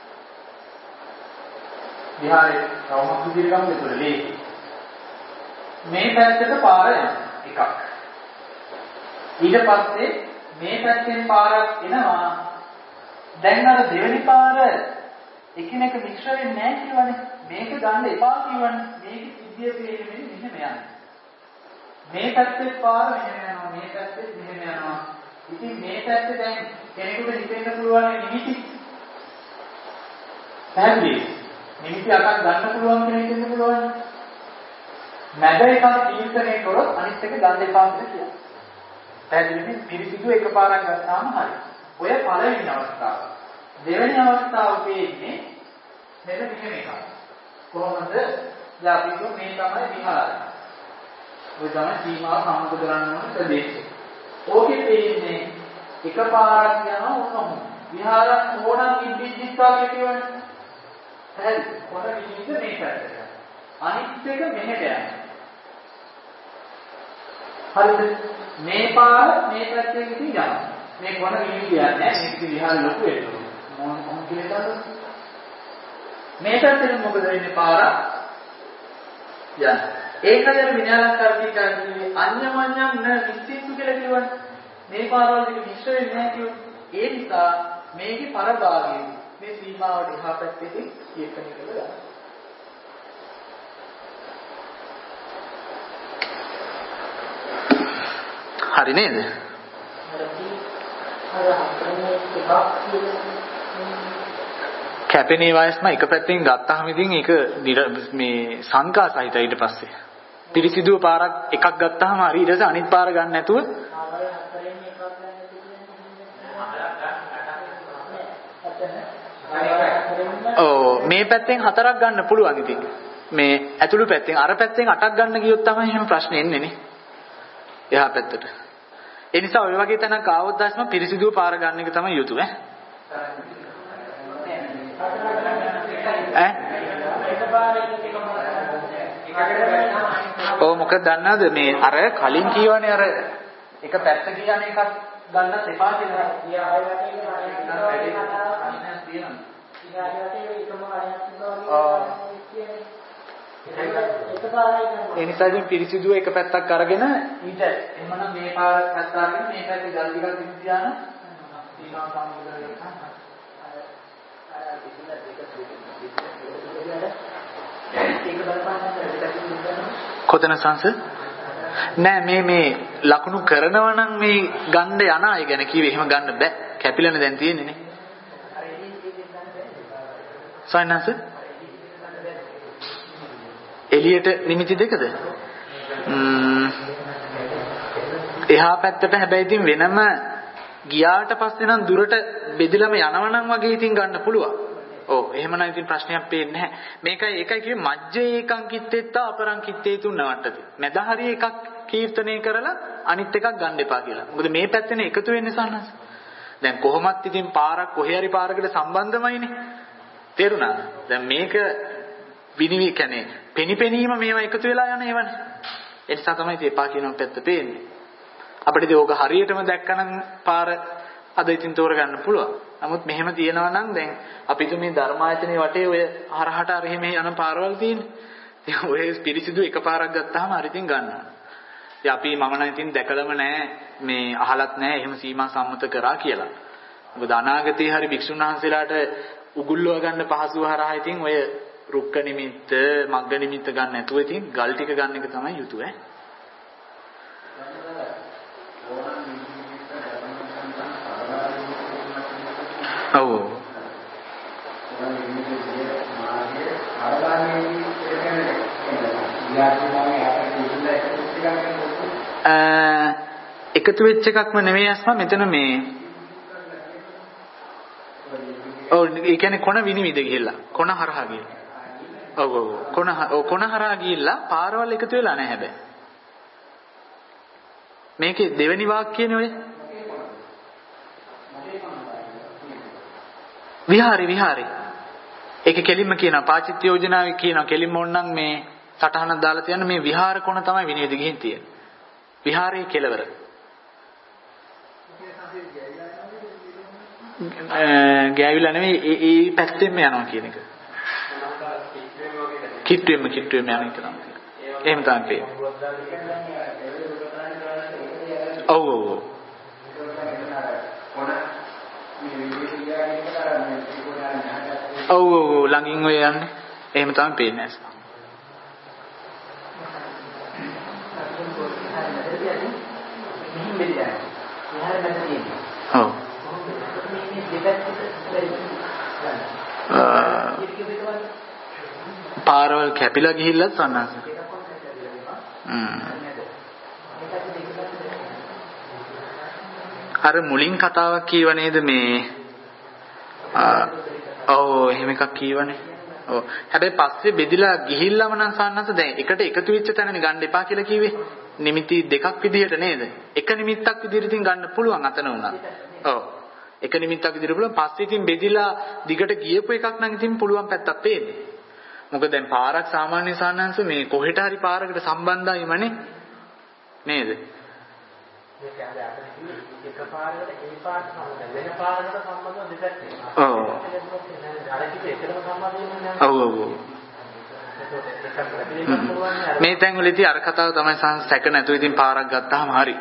විහාරේ රවුමක් විදිහට ගමු. ඒතර ලේසි. මේ පැත්තට පාර යනවා. එකක්. ඊට පස්සේ මේ පැත්තෙන් පාරක් එනවා. දැන් අර දෙවෙනි පාර එකිනෙක මිශ්‍ර වෙන්නේ නැහැ කියවනේ. මේක ගන්න එපා කියවනේ. මේක සිද්ධිය පේන්නේ මෙන්න මෙයන්. මේ පැත්තේ පාර මෙහෙම යනවා. මේ පැත්තේ මෙහෙම යනවා. ඉතින් මේ පැත්තේ දැන් කෙනෙකුට හිතෙන්න පුළුවන් නිමිති. පැහැදිලි. නිමිති අටක් ගන්න පුළුවන් කෙනෙක් හිතෙන්න පුළුවන්. මැද එකක් තීර්ථනය කරොත් අනිත් එක ගන්න එපා කියලා. පැහැදිලිද? පිරිසිදු එකපාරක් ගත්තාම හරි. ඔය පළවෙනි අවස්ථාව. දෙවෙනි අවස්ථාව වෙන්නේ මෙන්න මෙහෙම එකක්. කොහොමද? දැන් අපි කියමු මේ තමයි විහාරය. ඔය තමයි සීමාව සම්මුඛ කරන්න ඕන ප්‍රදේශය. ඕකේ තියෙන්නේ එකපාරක් යනවා ඔන්නම. විහාර ඕනනම් ඉදිරිපිටා කියවනේ. හරි. කොහොමද ඉන්නේ මේ පැත්තට. අනිත් එක මෙහෙට යනවා. හරිද? මේ පාර මේ පැත්තෙන් ඉතින් යනවා. මේ කොන ගිහින් කියන්නේ මේක විහාර ලොකු වෙනවා. මොන මොන කියලාද? මේ පැත්තෙන් මොකද වෙන්නේ පාර? යන. ඒකද විඥානකාර දීකන්නේ අඤ්ඤමඤ්ඤම් න නිශ්චිතු කියලා කියවනේ. මේ පාරවල දෙක මිශ්‍ර වෙන්නේ නැහැ කියුවා. ඒ නිසා මේකේ පරභාගයේ මේ සීමාවට එහා පැත්තේදී කීර්තනය කරලා ගන්න. හරි නේද? කැපෙනේ වයස්ම එක පැත්තෙන් ගත්තාම ඉතින් ඒක මේ සංකා සහිතයි ඊට පස්සේ. පිරිසිදුව පාරක් එකක් ගත්තාම හරි ඊට පස්සේ අනිත් පාර ගන්න නැතුව ඔව් මේ පැත්තෙන් හතරක් ගන්න පුළුවන් ඉතින්. මේ ඇතුළු පැත්තෙන් අර පැත්තෙන් අටක් ගන්න ගියොත් තමයි එහෙම ප්‍රශ්නේ එන්නේ නේ. එහා පැත්තට. ඒ නිසා ඔය වගේ තැනක් ආවොත් දැස්ම පිරිසිදුව පාර ගන්න එක තමයි යුතු ඈ. ඈ? ඔව් මොකද දන්නවද මේ අර කලින් කියවනේ අර එක පැත්ත කියන්නේ එකක් ගන්නත් එපා කියලා. ඒ නිසා ඉතින් පිරිසිදුව එක පැත්තක් අරගෙන ඊට එhmenan මේ පාරක් පැත්ත අරගෙන මේ පැත්තේ ගල් ටිකක් ඉන්න තියාන සීමා සම්මුඛ කරලා කොතන සංස නෑ මේ මේ ලකුණු කරනවා නම් මේ ගන්න යන අය ගැන කිව්වේ එහෙම ගන්න බෑ කැපිලානේ දැන් තියෙන්නේ නේ සයින්ස් එළියට නිමිති දෙකද? ම්ම් එහා පැත්තට හැබැයි ඉතින් වෙනම ගියාට පස්සේ නම් දුරට බෙදලම යනවනම් වගේ ඉතින් ගන්න පුළුවන්. ඔව් එහෙමනම් ඉතින් ප්‍රශ්නයක් පේන්නේ නැහැ. මේකයි ඒකයි කිව්වේ මජ්ජේ ඒකං කිත්තේත්තා අපරං කිත්තේතු නවට්ටති. මැද හරිය එකක් කීර්තනය කරලා අනිත් එකක් ගන්න එපා කියලා. මොකද මේ පැත්තේනේ එකතු වෙන්නේ සන්නස්. දැන් කොහොමත් ඉතින් පාරක් කොහේ හරි පාරකට සම්බන්ධමයිනේ. තේරුණාද? දැන් මේක විනිවි කියන්නේ පෙනිපෙනීම මේවා එකතු වෙලා යන ඒවනේ. ඒ නිසා තමයි ඉතින් එපා කියන පැත්ත පේන්නේ. අපිට ඉතින් ඕක හරියටම දැක්කනම් පාර අද ඉතින් තෝරගන්න පුළුවන්. නමුත් මෙහෙම තියනවා නම් දැන් අපි තුමේ ධර්මායතනයේ වටේ ඔය හරහට අර එහෙම යන පාරවල් තියෙන්නේ. ඉතින් ඔය පිරිසිදු එකපාරක් ගත්තාම හරි ඉතින් ගන්නවා. ඉතින් අපි මම නම් ඉතින් දැකලම නැහැ මේ අහලත් නැහැ එහෙම සීමා සම්මත කරා කියලා. මොකද අනාගතේ හරි භික්ෂුන් වහන්සේලාට උගුල්ලව ගන්න පහසුව හරහා ඉතින් ඔය රුක්ක නිමිත්ත, මග්ග නිමිත්ත ගන්න නැතුව ඉතින් ගල් ටික ගන්න එක තමයි යුතු ඈ. ඔව්. එකතු වෙච්ච එකක්ම නෙමෙයි අස්ම මෙතන මේ ඔව් ඒ කියන්නේ කොන විනිවිද ගිහිල්ලා කොන හරහා ගිහිල්ලා ඔව් ඔව් කොන ඔව් කොන හරහා ගිහිල්ලා පාරවල් එකතු වෙලා නැහැ හැබැයි මේකේ දෙවෙනි වාක්‍යනේ ඔය විහාරි විහාරි ඒක කෙලින්ම කියනවා පාචිත්‍ය යෝජනාවේ කියනවා කෙලින්ම ඕනනම් මේ සටහනක් දාලා තියන්න මේ විහාර කොන තමයි විනීත ගිහින් තියෙන්නේ. විහාරයේ කෙළවර. ගෑවිලා නෙමෙයි ඒ ඒ පැත්තෙන්ම යනවා කියන එක. කිට්ටුවෙම කිට්ටුවෙම යන එක තමයි. එහෙම තමයි. ඔව් ඔව්. ඔව් ඔව් ළඟින් ඔය යන්නේ. එහෙම තමයි පේන්නේ. ඔව්. පාරවල් කැපිලා ගිහිල්ලත් සන්නස. අර මුලින් කතාවක් කියව නේද මේ ඔව් එහෙම එකක් කියවනේ. ඔව් හැබැයි පස්සේ බෙදිලා ගිහිල්ලාම නම් සන්නස දැන් එකට එකතු වෙච්ච තැනනේ ගන්න එපා කියලා කිව්වේ. නිමිති දෙකක් විදිහට නේද? එක නිමිත්තක් විදිහට ඉතින් ගන්න පුළුවන් අතන උනා. ඔව්. එක නිමිත්තක් විදිහට පුළුවන්. පස්සේ ඉතින් බෙදිලා දිගට ගියපු එකක් නම් ඉතින් පුළුවන් පැත්තක් පේන්නේ. මොකද දැන් පාරක් සාමාන්‍ය සානංශ මේ කොහෙට හරි පාරකට සම්බන්ධයිමනේ නේද? මේක ඇඳ අපිට එක පාරකට ඒ පාරට සම්බන්ධ වෙන පාරකට සම්බන්ධව දෙපැත්තේ. ඔව්. අර කිව්ව එකටම සම්බන්ධ වෙන්නේ නැහැ. ඔව් ඔව්. මේ තැන් වලදී අර කතාව තමයි සැක නැතුව ඉතින් පාරක් ගත්තාම හරි.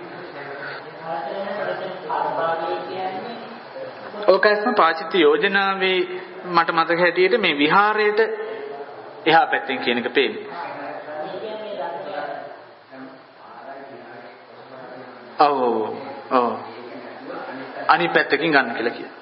ඕකස්ම පාචිත්‍ය යෝජනාවේ මට මතක හැටියට මේ විහාරයට එහා පැත්තෙන් කියන එක පේන්නේ. ඔව් ඔව් ඔව්. අනිත් පැත්තකින් ගන්න කියලා කියනවා.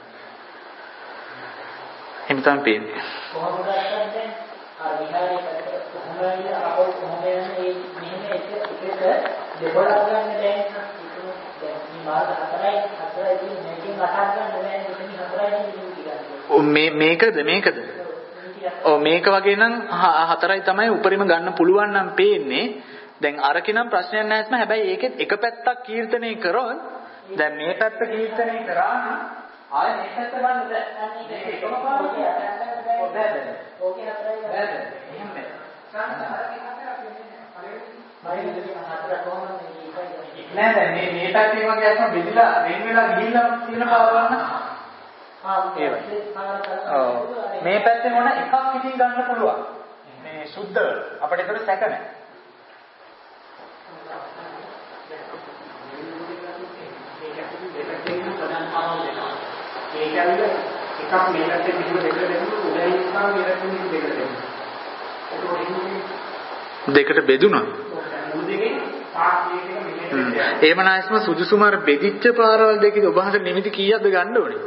එහෙම තමයි පේන්නේ. කොහොමද දැන් අර විහාරයේ පැත්තට කොහොමද ආපහු කොහොමද යන්නේ මෙහෙම එක එක දෙවොලක් ගන්න දැන් දැන් මේ මාර්ග හතරයි හතරයි කියන මේකෙන් අටක් ගන්න බෑ මෙතන හතරයි කියන්නේ. මේ මේකද මේකද? ඔව් මේක වගේ නම් හතරයි තමයි උඩරිම ගන්න පුළුවන් නම් පේන්නේ. දැන් අරකිනම් ප්‍රශ්නයක් නැත්නම් හැබැයි ඒකෙත් එක පැත්තක් කීර්තනය කරොත් දැන් මේ පැත්ත කීර්තනය කරා නම් ආයෙ මේ පැත්ත ගන්න බෑ. මේක එකම පාඩුවේ ඔව් බෑ. ඕකේ හතරයි බෑ. එහෙම බෑ. නෑ නෑ මේ මේ පැත්තේ වගේ අස්සම බෙදලා වෙන වෙලා ගිහිල්ලා තියෙන පාරවන්න මේ පැත්තේ මොන එකක් ඉතින් ගන්න පුළුවන්. මේ සුද්ධ අපිට ඒකට සැක නැහැ. ඒක ඇවිල්ලා එකක් මේ පැත්තේ මෙහෙම දෙකට දෙන්නුත් උඩින් ඉස්සම මේ පැත්තේ මෙහෙම දෙකට දෙන්නුත්. දෙකට බෙදුණා. මුදෙකින් පාස් මේක මෙහෙම. එහෙම නැත්නම් සුදුසුම අර බෙදිච්ච පාරවල් දෙකේ ඔබ හඳ නිමිති කීයක්ද ගන්න ඕනේ?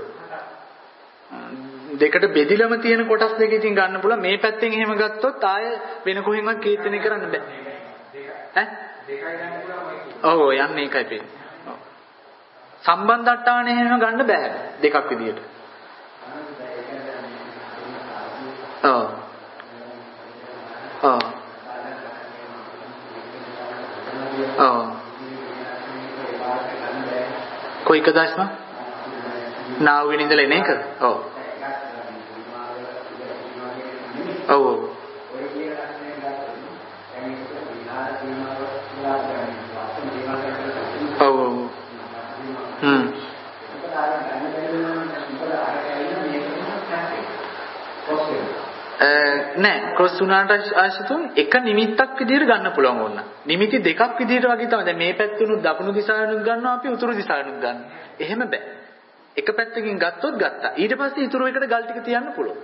දෙකට බෙදිලම තියෙන කොටස් දෙක ඉතින් ගන්න පුළුවන්. මේ පැත්තෙන් එහෙම ගත්තොත් ආය වෙන කොහෙන්වත් කීර්තනය කරන්න බෑ. ඈ? දෙකයි ගන්න පුළුවන් ඔය කියන්නේ. ඔව් යන්නේ ඒකයි පේන්නේ. ඔව්. සම්බන්ධ අට්ටාවනේ එහෙම ගන්න බෑ දෙකක් විදියට. ඔව්. ඔව්. ඔව්. කොයි කදාස්ම? නාව වෙනින්දලා එන එක? ඔව්. ඔව් ඔව්. ඔව් ඔව්. හ්ම්. නෑ ක්‍රොස් වුණාට ආශිතුන් එක නිමිත්තක් විදිහට ගන්න පුළුවන් ඕන. නිමිති දෙකක් විදිහට වගේ තමයි. දැන් මේ පැත්තෙනුත් දකුණු දිශාවෙනුත් ගන්නවා අපි උතුරු දිශාවෙනුත් ගන්න. එහෙම බෑ. එක පැත්තකින් ගත්තොත් ගත්තා. ඊට පස්සේ ඉතුරු එකට ගල් ටික තියන්න පුළුවන්.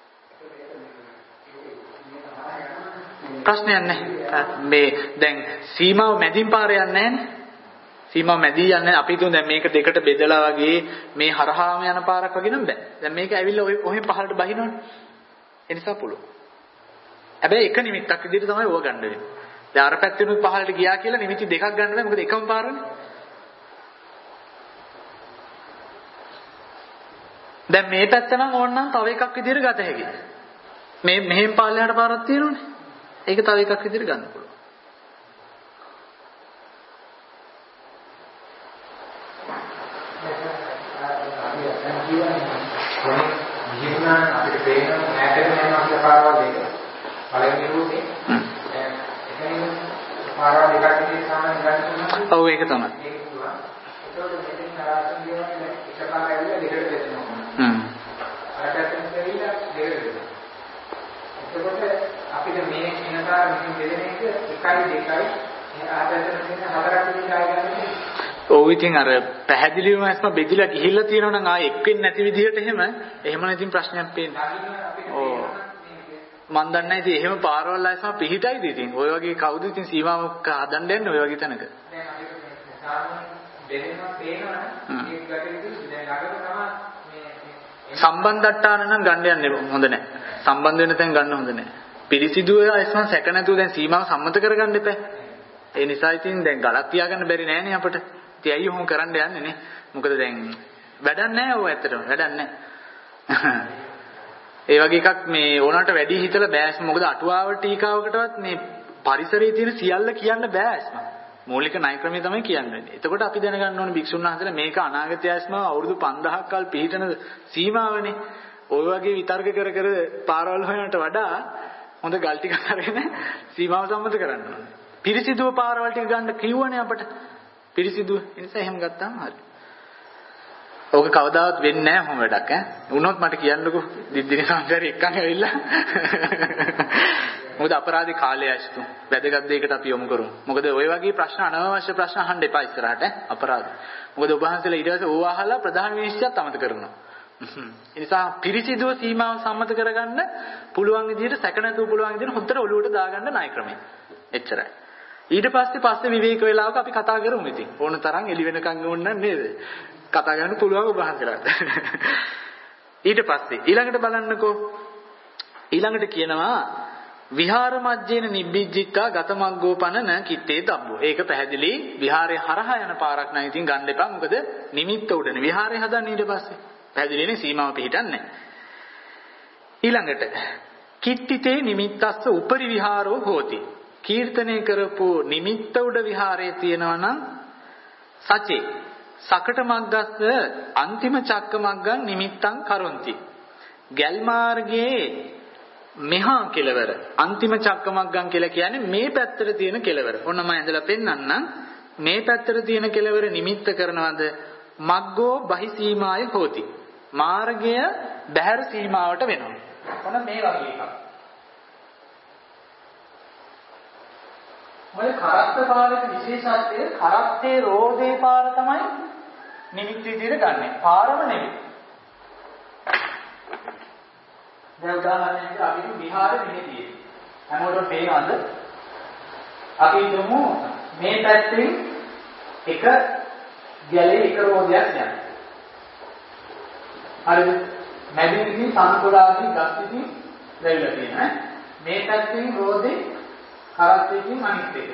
ප්‍රශ්නයක් නැහැ. මේ දැන් සීමාව මැදින් පාර යන්නේ නැහැනේ. සීමාව මැදී යන්නේ අපි හිතුව දැන් මේක දෙකට බෙදලා වගේ මේ හරහාම යන පාරක් වගේ නම් බෑ. දැන් මේක ඇවිල්ලා ඔය ඔහෙන් පහළට බහිනවනේ. ඒ නිසා පුළුවන්. හැබැයි එක නිමිත්තක් විදිහට තමයි ඕක ගන්න වෙන්නේ. දැන් අර පැත්තෙනුත් පහළට ගියා කියලා නිමිති දෙකක් ගන්න බෑ. මොකද එකම පාරනේ. දැන් මේ පැත්ත නම් ඕනනම් තව එකක් විදිහට ගත හැකියි. මේ මෙහෙන් පහළට පාරක් තියෙනවනේ. ඒක තව එකක් විදිහට ගන්න පුළුවන්. අපිට පේන ඈතට යන අපේ පාරවල් දෙක. පළවෙනි රූටේ පාරවල් දෙකක් විදිහට සාමාන්‍ය ගන්න. ඔව් ඒක තමයි. ඒක පුළුවන්. ඒකවල මෙතෙන් ආරාසන කියවනේ එකපාර ඇවිල්ලා දෙකට දෙනවා. හ්ම්. අරකට ඇවිල්ලා දෙකට දෙනවා. එතකොට අපිට මේ කිනකාර මෙතෙන් දෙදෙන එක එකයි දෙකයි ආපැත්තට තියෙන හතරක් විදිහට ආගන්නේ. ඔව් ඉතින් අර පැහැදිලිවම ඇස්ම බෙදිලා ගිහිල්ලා තියෙනවා නම් ආ එක් වෙන්නේ නැති විදිහට එහෙම එහෙම ඉතින් ප්‍රශ්නයක් පේන්නේ. ඔව්. මන් දන්නේ නැහැ ඉතින් එහෙම පාරවල් ආයසම පිහිටයිද ඉතින්. ඔය වගේ කවුද ඉතින් සීමාවක් හදන්න යන්නේ ඔය වගේ තැනක. දැන් අපිට සාමාන්‍ය දෙදෙනා පේනවනේ ඒක ගැටෙන්නේ දැන් ළඟට තමයි මේ සම්බන්ධට්ටාන නම් ගන්න යන්නේ හොඳ නැහැ. සම්බන්ධ වෙන තැන් ගන්න හොඳ නැහැ. පිරිසිදුව ආයසම සැක නැතුව දැන් සීමාව සම්මත කරගන්න එපා. ඒ නිසා ඉතින් දැන් ගලක් තියාගන්න බැරි නෑනේ අපිට. ඉතින් ඇයි ඔහොම කරන්න යන්නේ නේ? මොකද දැන් වැඩක් නැහැ ඔය ඇත්තටම වැඩක් නැහැ. ඒ වගේ එකක් මේ ඕනකට වැඩි හිතලා බෑස්ම මොකද අටුවාව ටීකාවකටවත් මේ පරිසරයේ තියෙන සියල්ල කියන්න බෑස්ම. මූලික ණය ක්‍රමය තමයි කියන්නේ. එතකොට අපි දැනගන්න ඕනේ භික්ෂුන් වහන්සේලා මේක අනාගතයස්ම අවුරුදු පන්දහක් කල් පිළිටන සීමාවනේ. ඔය වගේ විතර්ක කර කර පාරවල් හොයනට වඩා හොඳ ගල් ටිකක් අරගෙන සීමාව සම්මත කරන්න ඕනේ. පිරිසිදුව පාරවල් ටික ගන්න කිව්වනේ අපට. පිරිසිදුව. ඒ නිසා එහෙම ගත්තාම හරි. ඕක කවදාවත් වෙන්නේ නැහැ මොම වැඩක් ඈ. වුණොත් මට කියන්නකෝ දිද්දින සංසාරේ එක්කන් ඇවිල්ලා. මොකද අපරාධේ කාලය ඇස්තු. වැදගත් දෙයකට අපි යොමු කරමු. මොකද ওই වගේ ප්‍රශ්න අනවශ්‍ය ප්‍රශ්න අහන්න එපා ඉස්සරහට ඈ. අපරාධ. මොකද ඔබ වහන්සේලා ඊට පස්සේ ඕවා අහලා ප්‍රධාන විනිශ්චයත් අමතක කරනවා. ඒ නිසා පිරිසිදුව සීමාව සම්මත කරගන්න පුළුවන් විදිහට සැක නැතුව පුළුවන් විදිහට හොද්දට ඔලුවට දාගන්න ණය ක්‍රමය. එච්චරයි. ඊට පස්සේ පස්සේ විවේක වේලාවක අපි කතා කරමු ඉතින්. ඕන තරම් එළි වෙනකන් ඕන නේද? කතා කරන්න පුළුවන් ඔබ වහන්සේලාට. ඊට පස්සේ ඊළඟට බලන්නකෝ. ඊළඟට කියනවා විහාර මජ්ජේන නිබ්බිජ්ජිත්තා ගතමග්ගෝපනන කිත්තේ දබ්බෝ. ඒක පැහැදිලි විහාරේ හරහා යන පාරක් නම් ඉතින් ගන්න එපා. මොකද නිමිත්ත උඩනේ විහාරේ හදන්නේ ඊට පස්සේ. පැහැදිලිනේ සීමාව පිටින්නේ. ඊළඟට කිත්තිතේ නිමිත්තස්ස උපරි විහාරෝ හෝති. කීර්තනය කරපු නිමිත්ත උඩ විහාරයේ තියෙනවා නම් සචේ සකට මග්ගස්ස අන්තිම චක්ක මග්ගං නිමිත්තං කරොන්ති. ගැල් මාර්ගයේ මෙහා කෙලවර අන්තිම චක්ක මග්ගං කියලා කියන්නේ මේ පැත්තට තියෙන කෙලවර. ඔන්න මම ඇඳලා පෙන්නන්නම්. මේ පැත්තට තියෙන කෙලවර නිමිත්ත කරනවද? මග්ගෝ බහි සීමාය හෝති. මාර්ගය බහැර සීමාවට වෙනවා. ඔන්න මේ වගේ එකක්. ඔය කරත්ත පාරේ විශේෂත්වය කරත්තේ රෝදේ පාර තමයි නිමිති විදිහට ගන්නෙ. පාරම නෙවෙයි. දැන් උදාහරණයක් අපි විහාර නිමිතියි. හැමෝටම පේනවද? අපි හිතමු මේ පැත්තෙන් එක ගැලේ එක රෝදයක් යනවා. හරිද? මැදින් ඉතින් සම්පූර්ණාදී ගස් ඉතින් දැවිලා තියෙනවා. මේ පැත්තෙන් රෝදේ කරත්තකින් අනිත් එක.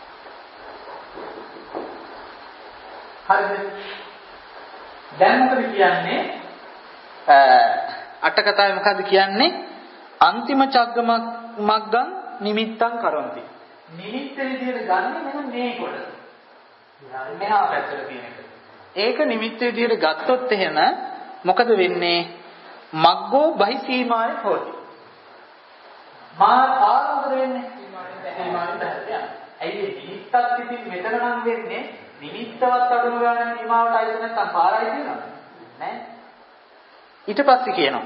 හරිද? දැන් මොකද කියන්නේ? අට කතාවේ මොකද්ද කියන්නේ? අන්තිම චග්ග මග්ගං නිමිත්තං කරොන්ති. නිමිත්ත විදියට ගන්න මෙන්න මේ කොට. මෙහා පැත්තට තියෙන එක. ඒක නිමිත්ත විදියට ගත්තොත් එහෙම මොකද වෙන්නේ? මග්ගෝ බහි සීමාය හොති. මා ආරම්භ වෙන්නේ සීමාවෙන් බැහැර යනවා. ඇයි මේ නිමිත්තක් ඉතින් මෙතන නම් වෙන්නේ නිමිත්තවත් අඩුම ගන්න සීමාවට අයිති නැත්නම් පාරයි තියෙනවද? නෑ. ඊට පස්සේ කියනවා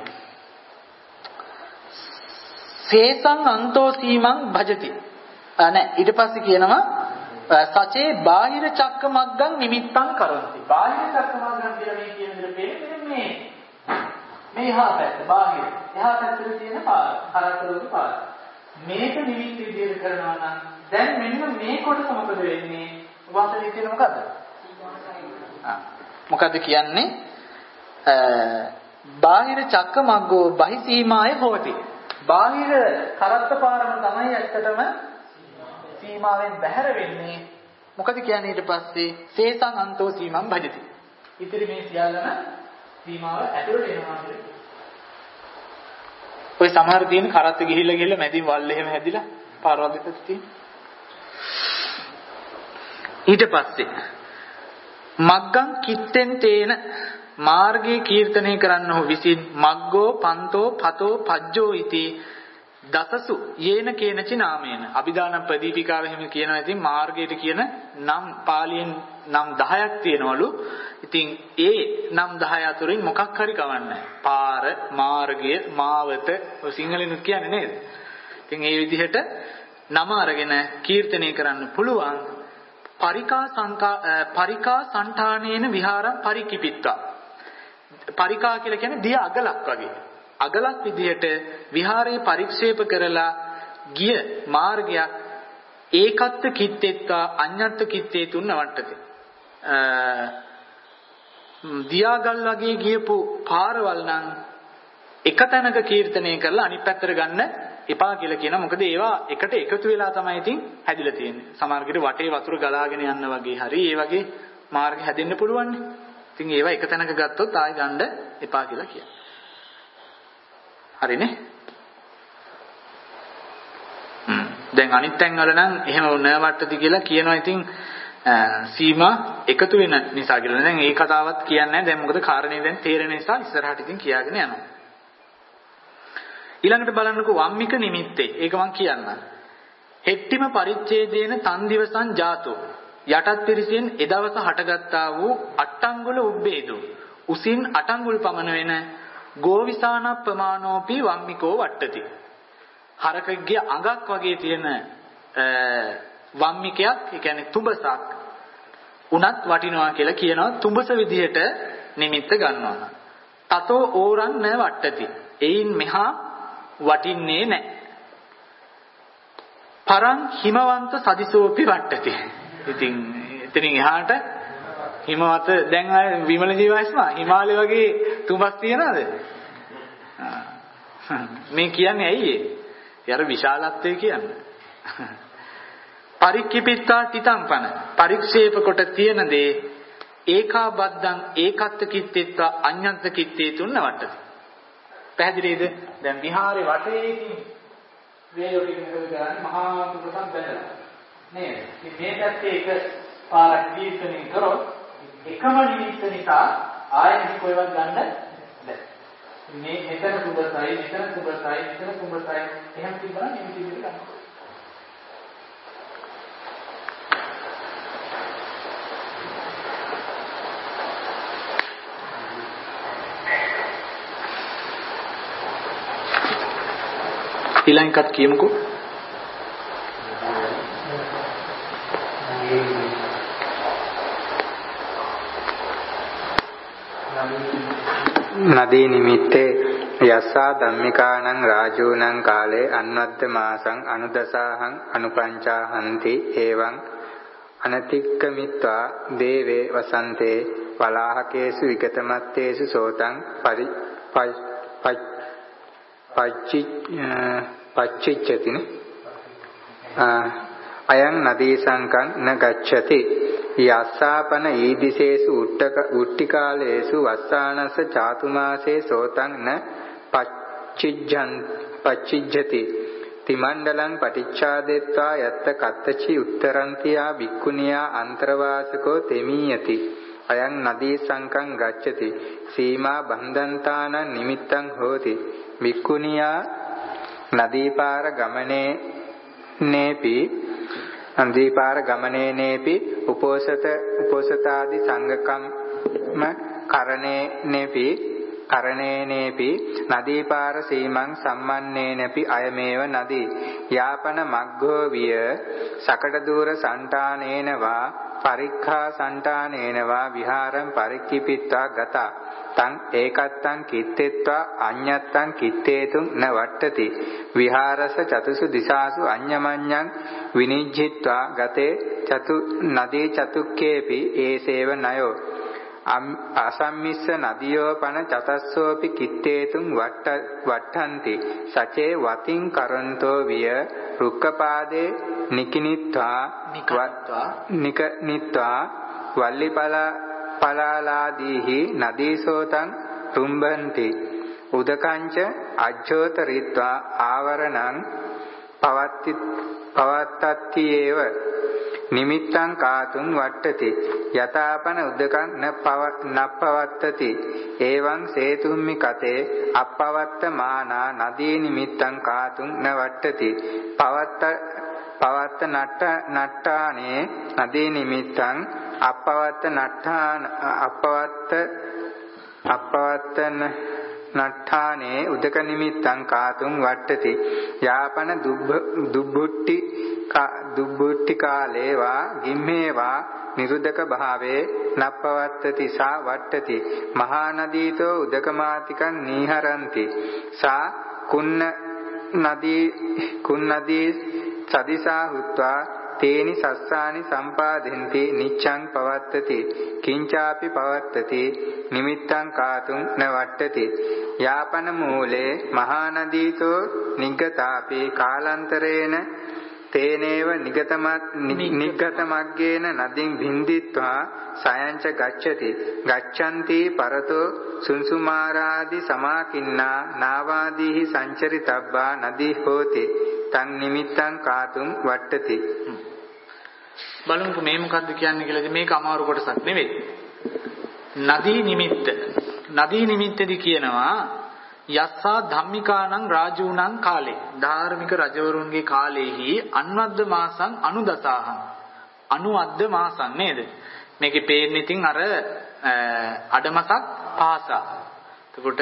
සේසං අන්තෝ සීමං භජති. ආ නෑ ඊට පස්සේ කියනවා සචේ බාහිර චක්ක මග්ගං නිමිත්තං කරොන්ති. බාහිර චක්ක මග්ගං කියලා මේ කියන දේ පෙන්නේ මේ මේ එහා පැත්ත බාහිර. එහා පැත්තේ තියෙන පාර. කරතරෝගේ පාර. මේක නිමිති විදිහට කරනවා නම් දැන් මෙන්න මේ කොටස මොකද වෙන්නේ? වාසනේ කියන මොකද්ද? ආ මොකද්ද කියන්නේ? බාහිර චක්ක මග්ගෝ බහි සීමාය හොති. බාහිර කරත්ත පාරම තමයි ඇත්තටම සීමාවෙන් බැහැර වෙන්නේ. මොකද කියන්නේ ඊට පස්සේ සේසං අන්තෝ සීමං භජති. ඉතින් මේ සියල්ලම සීමාව ඇතුළට එනවා කියන්නේ. ඔය සමහර තියෙන කරත්ත ගිහිල්ලා ගිහිල්ලා මැදින් වල් එහෙම හැදිලා පාරවල් දෙකක් තියෙන. ඊට පස්සේ මග්ගං කිත්තෙන් තේන මාර්ගයේ කීර්තනය කරන්නෝ විසින් මග්ගෝ පන්තෝ පතෝ පජ්ජෝ ඉති දසසු යේන කේනචි නාමේන අභිදාන ප්‍රදීපිකාව එහෙම කියනවා. ඉතින් මාර්ගයට කියන නම් පාලියෙන් නම් දහයක් තියෙනවලු. ඉතින් ඒ නම් දහය අතරින් මොකක් හරි කවන්නේ. පාර, මාර්ගය, මාවත ඔය සිංහලෙනුත් කියන්නේ නේද? ඉතින් ඒ විදිහට නම අරගෙන කීර්තනය කරන්න පුළුවන්. පරිකා සංකා පරිකා සංඨානේන විහාරම් පරිකිපිත්වා. පරිකා කියලා කියන්නේ දිය අගලක් වගේ. අගලක් විදිහට විහාරයේ පරික්ෂේප කරලා ගිය මාර්ගයක් ඒකත්ත කිත්තේත්වා අඤ්ඤත්ත කිත්තේ තුන නවට්ටති. දියාගල් වගේ ගියපු පාරවල් නම් එක තැනක කීර්තනය කරලා අනිත් පැත්තට ගන්න එපා කියලා කියනවා. මොකද ඒවා එකට එකතු වෙලා තමයි ඉතින් හැදිලා තියෙන්නේ. සමහරකට වටේ වතුර ගලාගෙන යන්න වගේ හරි ඒ වගේ මාර්ග හැදෙන්න පුළුවන්. ඉතින් ඒවා එක තැනක ගත්තොත් ආයෙ ගන්න එපා කියලා කියනවා. හරිනේ. හ්ම්. දැන් අනිත් තැන් වල නම් එහෙම නැවට්ටති කියලා කියනවා. ඉතින් සීමා එකතු වෙන නිසා කියලා. දැන් ඒ කතාවත් කියන්නේ නැහැ. දැන් මොකද කාරණේ දැන් තේරෙන නිසා ඉස්සරහට ඉතින් කියාගෙන යනවා. ඊළඟට බලන්නකෝ වම්මික නිමිත්තේ. ඒක මම කියන්නම්. හෙට්ටිම පරිච්ඡේදේන තන් දිවසං ජාතෝ. යටත් පිරිසෙන් එදවස හටගත්තා වූ අට්ටංගුල උබ්බේදෝ. උසින් අටංගුල් පමණ වෙන ගෝවිසාන ප්‍රමාණෝපි වම්මිකෝ වට්ටති. හරකගේ අඟක් වගේ තියෙන වම්මිකයක්, ඒ කියන්නේ තුඹසක් උනත් වටිනවා කියලා කියනවා. තුඹස විදිහට නිමිත්ත ගන්නවා. තතෝ ඕරන් න වට්ටති. එයින් මෙහා වටින්නේ නැහැ. පරං හිමවන්ත සදිසෝපි වට්ටති. ඉතින් එතනින් එහාට හිමවත දැන් ආය විමල ජීවයිස්මා හිමාලය වගේ තුඹස් තියනවාද? මේ කියන්නේ ඇයි ඒ? යාර විශාලත්වය කියන්නේ. පරික්කිපිත්තා තිතම්පන පරික්ෂේප කොට තියෙන දේ ඒකා බද්දං ඒකත්ත කිත්තේත්වා අඤ්ඤත්ත කිත්තේ තුන වට්ටති. පැහැදිලිද? දැන් විහාරේ වටේ ඉතින් වේයෝ ටික මෙතන ගන්නේ මහා කුසම් බැලලා නේද? ඉතින් මේ පැත්තේ එක පාරක් කීර්තනය කරොත් එකම නිමිත්ත නිසා ආයෙත් කොහෙවත් ගන්න බැහැ. මේ මෙතන සුබසයි, මෙතන සුබසයි, මෙතන සුබසයි එහෙම තිබුණා නිමිති විදිහට ගන්න. ඊළඟට කියමුකෝ. නදී නිමිත්තේ යස්සා ධම්මිකානං රාජෝනං කාලේ අන්වද්ද මාසං අනුදසාහං අනුපංචාහන්ති එවං අනතික්කමිත්වා දේවේ වසන්තේ වලාහකේසු විගතමත්තේසු සෝතං පරි පච්චි පච්චිච්ඡතිනේ අයං නදී සංකං න ගච්ඡති යස්සාපන ඊදිසේසු උට්ටක උට්ටිකාලේසු වස්සානස චාතුමාසේ සෝතං න පච්චිජ්ජං පච්චිජ්ජති තිමණ්ඩලං පටිච්ඡාදෙත්වා යත්ත කත්තචි උත්තරන්තියා භික්ඛුනියා අන්තරවාසකෝ තෙමීයති අයං නදී සංකං ගච්ඡති සීමා බන්ධන්තාන නිමිත්තං හෝති භික්ඛුනියා නදීපාර ගමනේ නේපි නදීපාර ගමනේ නේපි උපෝසත උපෝසතාදි සංගකම්ම කරණේ නේපි කරණේ නේපි නදීපාර සීමං සම්මන්නේනපි අයමේව නදී යාපන මග්ගෝ විය සකඩ දූර සන්තානේනවා පරික්ඛා සන්තානේනවා විහාරං පරික්ඛිපිත්වා ගතා තං ඒකත්තං කිත්තේත්වා අඤ්ඤත්තං කිත්තේතුං න වට්ටති විහාරස චතුසු දිසාසු අඤ්ඤමඤ්ඤං විනිජ්ජිත්වා ගතේ චතු නදී චතුක්කේපි ඒසේව නයෝ අසම්මිස්ස නදියෝ පන චතස්සෝපි කිත්තේතුං වට්ඨන්ති සචේ වතින් කරන්තෝ විය රුක්කපාදේ නිකිනිත්වා නිකනිත්වා වල්ලිපලා පලාලාදීහි නදීසෝතං රුම්බන්ති උදකංච අජ්ජෝතරිත්වා ආවරණං පවත්ති පවත්තත්තියේව නිමිත්තං කාතුං වට්ටති යතාපන උදකං නප්පවත්තති එවං සේතුම්මි කතේ අප්පවත්ත මානා නදී නිමිත්තං කාතුං නවට්ටති පවත්ත පවත්ත නට්ට නට්ටානේ නදී නිමිත්තං අප්පවත්ත නට්ඨාන අප්පවත්ත අප්පවත්තන නට්ඨානේ උදක නිමිත්තං කාතුං වට්ටති යාපන දුබ්බුට්ටි දුබ්බුට්ටි කාලේවා ගිම්මේවා නිරුදක භාවේ නප්පවත්තති සා වට්ටති මහා නදීතෝ උදකමාතිකං නීහරಂತಿ සා කුන්න නදී කුන්නදී සදිසා හුත්වා තේනි සස්සානි සම්පාදෙන්ති නිච්ඡං පවත්තති කිංචාපි පවත්තති නිමිත්තං කාතුං නවට්ටති යාපන මූලේ මහා නදීතෝ නිග්ගතාපි කාලාන්තරේන තේනේව නිගතමත් නිග්ගතමග්ගේන නදින් වින්දිත්වා සයංච ගච්ඡති ගච්ඡanti පරතෝ සුන්සුමාරාදි සමාකින්නා නාවාදීහි සංචරිතබ්බා නදී හෝති තන් නිමිත්තං කාතුං වට්ටති. බලමුකෝ මේ මොකද්ද කියන්නේ කියලාද? මේක අමාරු කොටසක් නෙවෙයි. නදී නිමිත්ත. නදී නිමිත්තේදී කියනවා යස්සා ධම්මිකානං රාජූනං කාලේ. ධාර්මික රජවරුන්ගේ කාලේහි අන්වද්ද මාසං අනුදසාහං. අනුවද්ද මාසං නේද? මේකේ පේන්නේ ඉතින් අර අඩමසක් පාසා. එතකොට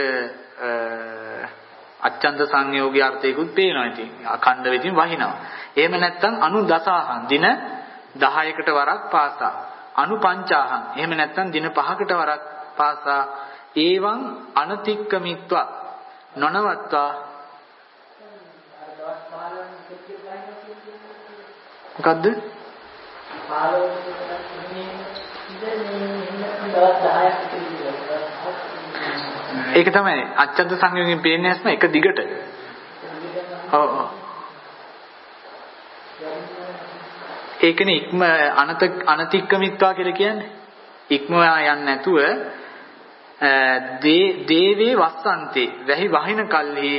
අච්ඡන්ද සංයෝගී අර්ථයකුත් පේනවා ඉතින්. අඛණ්ඩ වෙතින් වහිනවා. එහෙම නැත්නම් අනුදසාහං දින දහයකට වරක් පාසා. අනුපංචාහං. එහෙම නැත්නම් දින පහකට වරක් පාසා. ඒවං අනතික්කමිත්වා නොනවත්වා මොකද්ද? ඒක තමයි අච්ඡන්ද සංයෝගයෙන් පේන්නේ නැස්ම එක දිගට. ඔව් ඔව්. ඒකනේ ඉක්ම අනත අනතික්කමිත්වා කියලා කියන්නේ. ඉක්මවා යන්නේ නැතුව දේ දේවේ වස්සන්තේ වැහි වහින කල්හි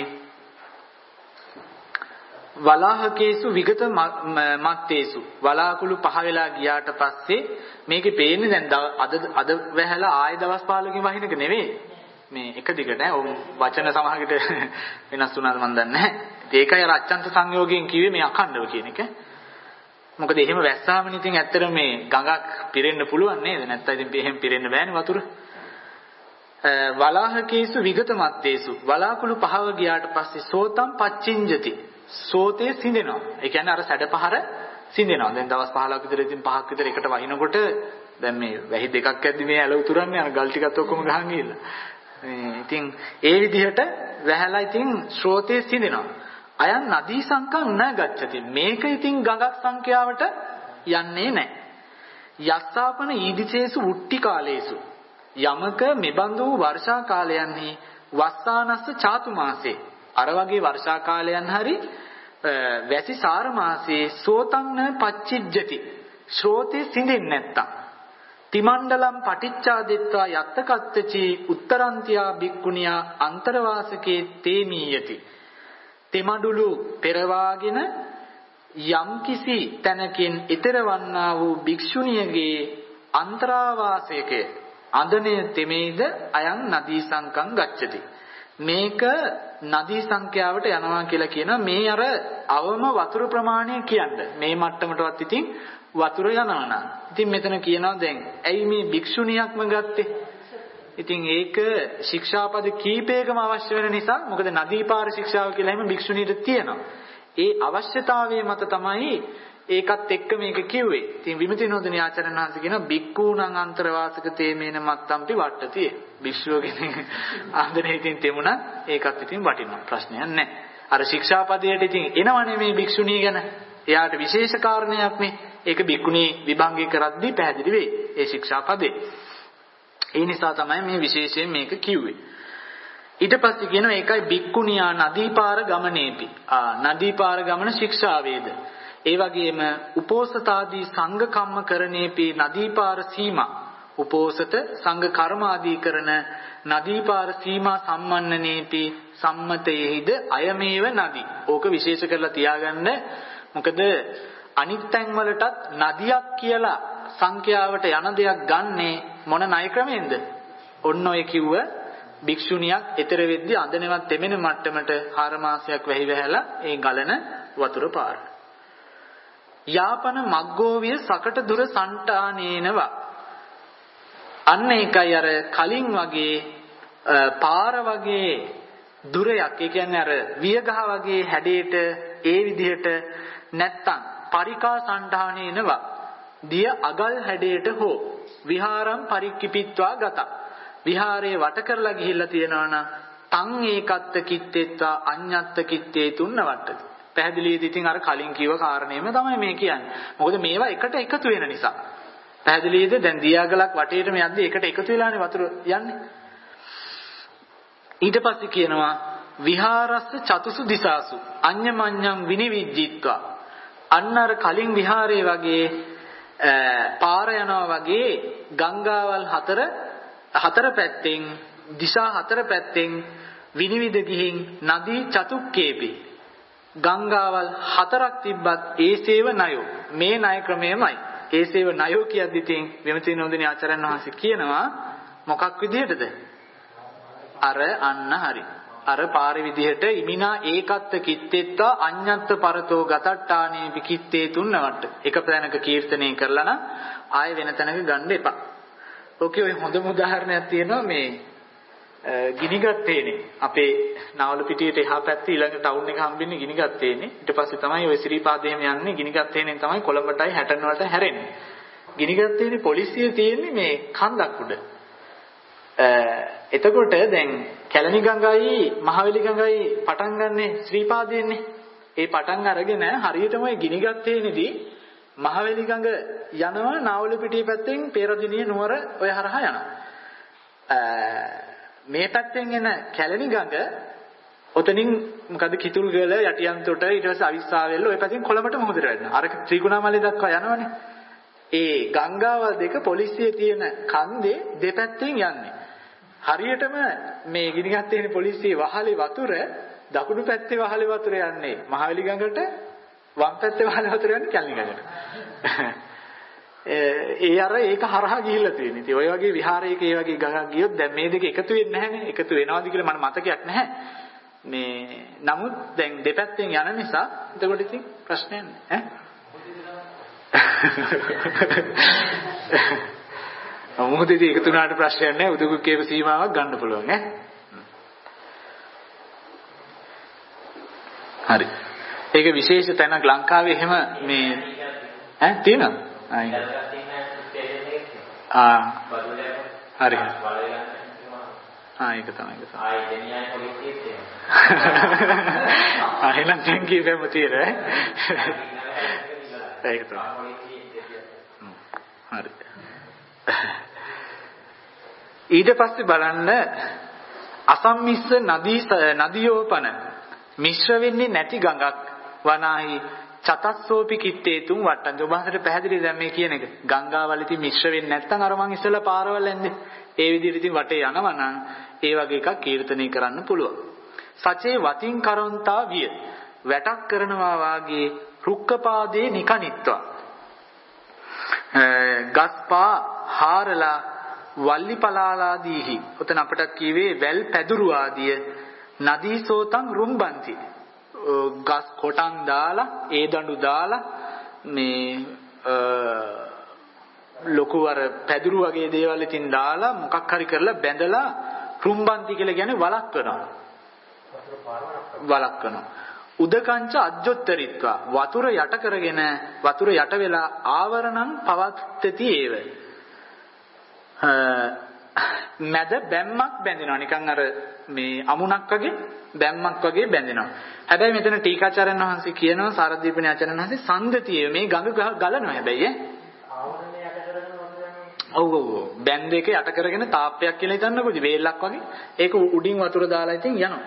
වලාහකේසු විගත මත්තේසු වලාකුළු පහ වෙලා ගියාට පස්සේ මේකේ පේන්නේ දැන් අද අද වැහැලා ආය දවස් පහළොකින් වහින එක නෙවෙයි මේ එක දිගට ඈ වචන සමහරකට වෙනස් වුණාද මන් දන්නේ නැහැ. ඒකයි අර අච්ඡන්ත සංයෝගයෙන් කිව්වේ මේ අඛණ්ඩව කියන එක. මොකද එහෙම වැස්සාම ඉතින් ඇත්තට මේ ගඟක් පිරෙන්න පුළුවන් නේද? නැත්නම් ඉතින් එහෙම පිරෙන්න බෑනේ වතුර. වලාහකේසු විගත මත්තේසු වලාකුළු පහව ගියාට පස්සේ සෝතම් පච්චින්ජති සෝතේ සිඳෙනවා. ඒ කියන්නේ අර සැඩපහර සිඳෙනවා. දැන් දවස් පහළොක් විතර ඉතින් පහක් විතර එකට වහිනකොට දැන් මේ වැහි දෙකක් ඇද්දි මේ ඇල උතුරන්නේ අර ගල් ටිකත් ඔක්කොම ගහන් ගිහලා. මේ ඉතින් ඒ විදිහට වැහැලා ඉතින් ස්රෝතේ සිඳෙනවා. අයන් නදී සංකම් නැගච්ඡති. මේක ඉතින් ගඟක් සංඛ්‍යාවට යන්නේ නැහැ. යස්සාපන ඊදිචේසු උට්ටි කාලේසු යමක මෙබඳු වර්ෂා කාලයන්හි වස්සානස්ස චාතු මාසේ අර වගේ වර්ෂා කාලයන් හරි වැසි සාර මාසේ සෝතංන පච්චිජ්ජති ශ්‍රෝතේ සිඳෙන්නේ නැත්තම් තිමණ්ඩලම් පටිච්චාදෙත්වා යත්තකත්තචි උත්තරන්තියා බික්කුණියා අන්තරවාසකේ තේමීයති තෙමඩුළු පෙරවාගෙන යම්කිසි තැනකින් ඊතරවන්නා වූ භික්ෂුණියගේ අන්තරාවාසයකේ අදනය තෙමේද අයන් නදී සංකම් ගච්ඡති. මේක නදී සංඛ්‍යාවට යනවා කියලා කියනවා. මේ අර අවම වතුර ප්‍රමාණය කියන්නේ මේ මට්ටමටවත් ඉතින් වතුර යනවා නා. ඉතින් මෙතන කියනවා දැන් ඇයි මේ භික්ෂුණියක්ම ගත්තේ? ඉතින් ඒක ශික්ෂාපද කීපයකම අවශ්‍ය වෙන නිසා මොකද නදී පාර ශික්ෂාව කියලා හැම භික්ෂුණීට තියෙනවා. ඒ අවශ්‍යතාවයේ මත තමයි ඒකත් එක්ක මේක කිව්වේ. ඉතින් විමති නෝදනී ආචාර්යන් වහන්සේ කියනවා බික්කූණං අන්තරවාසක තේමේන මත්තම්පි වට්ටති. භික්ෂුවගෙන ආන්දනේ ඉතින් තෙමුණා ඒකත් ඉතින් වටිනවා. ප්‍රශ්නයක් නැහැ. අර ශික්ෂාපදයට ඉතින් එනවනේ මේ භික්ෂුණී ගැන. එයාට විශේෂ කාරණයක් මේ. ඒක භික්ඛුණී විභංගය කරද්දී පැහැදිලි වෙයි. ඒ ශික්ෂාපදේ. ඒ නිසා තමයි මේ විශේෂයෙන් මේක කිව්වේ. ඊට පස්සේ කියනවා ඒකයි බික්කුණියා නදීපාර ගමනේපි. ආ නදීපාර ගමන ශික්ෂාවේද. ඒ වගේම උපෝසතාදී සංඝ කම්ම කරණේපි නදීපාර සීමා. උපෝසත සංඝ කර්ම ආදී කරන නදීපාර සීමා සම්මන්නනේපි සම්මතයේහිද අයමේව නදී. ඕක විශේෂ කරලා තියාගන්න. මොකද අනිත් තැන් වලටත් නදියක් කියලා සංඛ්‍යාවට යන දෙයක් ගන්නේ මොන ණය ක්‍රමයෙන්ද? ඔන්න ඔය කිව්ව භික්ෂුණියක් ඊතර වෙද්දී අඳනෙවත් තෙමෙන මට්ටමට හාර මාසයක් වැහි වැහැලා ඒ ගලන වතුර පාර. යාපන මග්ගෝවිය සකට දුර සන්ටානේනවා. අන්න ඒකයි අර කලින් වගේ පාර වගේ දුරයක්, ඒ කියන්නේ අර වියගහ වගේ හැඩයට ඒ විදිහට නැත්තම් පරිකා සන්ටානේනවා. දිය අගල් හැඩයට හෝ විහාරම් පරික්කිපිත්වා ගත. විහාරේ වට කරලා ගිහිල්ලා තියෙනවා නම් තං ඒකත්ත කිත්තේත්වා අඤ්ඤත්ත කිත්තේ තුන්න වට්ටති. පැහැදිලිද? ඉතින් අර කලින් කිව්ව කාරණේම තමයි මේ කියන්නේ. මොකද මේවා එකට එකතු වෙන නිසා. පැහැදිලිද? දැන් දියාගලක් වටේටම යද්දි එකට එකතු වෙලානේ වතුර යන්නේ. ඊට පස්සේ කියනවා විහාරස්ස චතුසු දිසාසු අඤ්ඤමඤ්ඤං විනිවිජ්ජිත්වා. අන්න අර කලින් විහාරේ වගේ පාර යනවා වගේ ගංගාවල් හතර හතර පැත්තෙන් දිශා හතර පැත්තෙන් විනිවිද ගිහින් නදී චතුක්කේපි ගංගාවල් හතරක් තිබ්බත් ඒසේව නයෝ. මේ ණය ක්‍රමයමයි. ඒසේව නයෝ කියද්දි තින් විමති නෝදිනී ආචාර්යන් වහන්සේ කියනවා මොකක් විදිහටද? අර අන්න හරි. අර පාරේ විදිහට ඉමිනා ඒකත්ත කිත්තේත්වා අඤ්ඤත්ත පරතෝ ගතට්ටානේ විකිත්තේ තුන්නවට. එක ප්‍රාණක කීර්තනය කරලා නම් ආයෙ වෙන තැනක ගන්න එපා. ඕකේ ඔය හොඳම උදාහරණයක් තියෙනවා මේ ගිනිගත්තේනේ. අපේ නාවලපිටියට එහා පැත්තේ ඊළඟ ටවුන් එක හම්බෙන්නේ ගිනිගත්තේනේ. ඊට පස්සේ තමයි ඔය ශ්‍රීපාදේම යන්නේ ගිනිගත්තේනේ තමයි කොළඹටයි හැටන් වලට හැරෙන්නේ. ගිනිගත්තේනේ පොලිසිය තියෙන්නේ මේ කන්දක් උඩ. එතකොට දැන් කැලණි ගඟයි මහවැලි ගඟයි පටන් ගන්නෙ ශ්‍රීපාදයෙන්නේ. ඒ පටන් අරගෙන හරියටම ඔය ගිනිගත්තේනේදී මහවැලි ගඟ යනවා නාවලපිටිය පැත්තෙන් පේරදිනිය නුවර ඔය හරහා යනවා. මේ පැත්තෙන් එන කැලණි ගඟ ඔතනින් මොකද කිතුල්ගල යටියන්තොට ඊට පස්සේ අවිස්සාවෙල්ල ඔය පැත්තෙන් කොළඹට මොහොතට වැටෙනවා. අර ත්‍රිකුණාමලේ දක්වා යනවනේ. ඒ ගංගාවල් දෙක පොලිසිය තියෙන කන්දේ දෙපැත්තෙන් යන්නේ. හරියටම මේ ගිනිගත්තේ පොලිසිය වහලේ වතුර දකුණු පැත්තේ වහලේ වතුර යන්නේ මහවැලි ගඟට, වම් පැත්තේ වහලේ වතුර යන්නේ කැලණි ගඟට. ඒ අර ඒක හරහා ගිහිල්ලා තියෙනවා. ඉතින් ඔය වගේ විහාරයක ඒ වගේ ගඟක් ගියොත් දැන් මේ දෙක එකතු වෙන්නේ නැහැනේ. එකතු වෙනවද කියලා මට මතකයක් නැහැ. මේ නමුත් දැන් දෙපැත්තෙන් යන නිසා එතකොට ඉතින් ප්‍රශ්නයක් නැහැ. ඈ මොහොතේදී එකතු වුණාට ප්‍රශ්නයක් නැහැ. උදුකුකේව සීමාවක් ගන්න පුළුවන් ඈ. හරි. ඒක විශේෂ තැනක් ලංකාවේ එහෙම මේ ඈ තියෙනවද? ආ හරි. ආ ඒක තමයි ඒක තමයි. ආයි දෙනියයි පොලිසියෙත් තියෙනවා. ආ එහෙනම් දැන් කීවෙම තියෙනවා ඈ. ඒක තමයි. හරි. ඊට පස්සේ බලන්න අසම්මිස්ස නදී නදියෝපන මිශ්‍ර වෙන්නේ නැති ගඟක් වනාහි චතස්සෝපි කිත්තේතුම් වට්ටන්ද. ඔබ හතර පැහැදිලිද දැන් මේ කියන එක? ගංගාවල ඉතින් මිශ්‍ර වෙන්නේ නැත්නම් අර මං ඉස්සෙල්ලා පාරවල් ඇන්දේ. ඒ විදිහට ඉතින් වටේ යනවා නම් ඒ වගේ එකක් කීර්තනය කරන්න පුළුවන්. සචේ වතින් කරොන්තා විය. වැටක් කරනවා වාගේ රුක්කපාදේ නිකනිත්වා. ගස්පා හාරලා වල්ලි පලාලාදීහි. ඔතන අපට කියවේ වැල් පැදුරු ආදිය නදී සෝතං රුම්බන්ති. ගස් කොටන් දාලා ඒ දඬු දාලා මේ ලොකු අර පැදුරු වගේ දේවල් ඉතින් දාලා මොකක් හරි කරලා බැඳලා රුම්බන්ති කියලා කියන්නේ වලක්වනවා. වලක්වනවා. උදකංච අජ්ජොත්තරිත්වා වතුර යට කරගෙන වතුර යට වෙලා ආවරණම් පවත්තති ඒව. මැද බැම්මක් බැඳෙනවා. නිකන් අර මේ අමුණක් වගේ බැම්මක් වගේ බැඳෙනවා. හැබැයි මෙතන ටීකාචාර්යන් වහන්සේ කියනවා සාරදීපිනේ ආචාර්යන් වහන්සේ සම්දතියේ මේ ගඟ ගලනවා හැබැයි ඈ. ආවරණය යට කරගෙන වතුර ඔව් ඔව් බැන්ද එක යට කරගෙන තාප්පයක් කියලා හිතන්නකෝ. ඉතින් වේලක් වගේ ඒක උඩින් වතුර දාලා ඉතින් යනවා.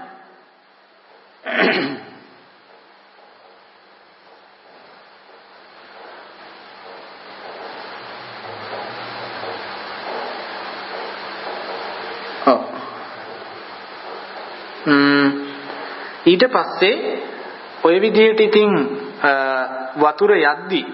ඊට පස්සේ ඔය විදිහට ඉතින් වතුර යද්දී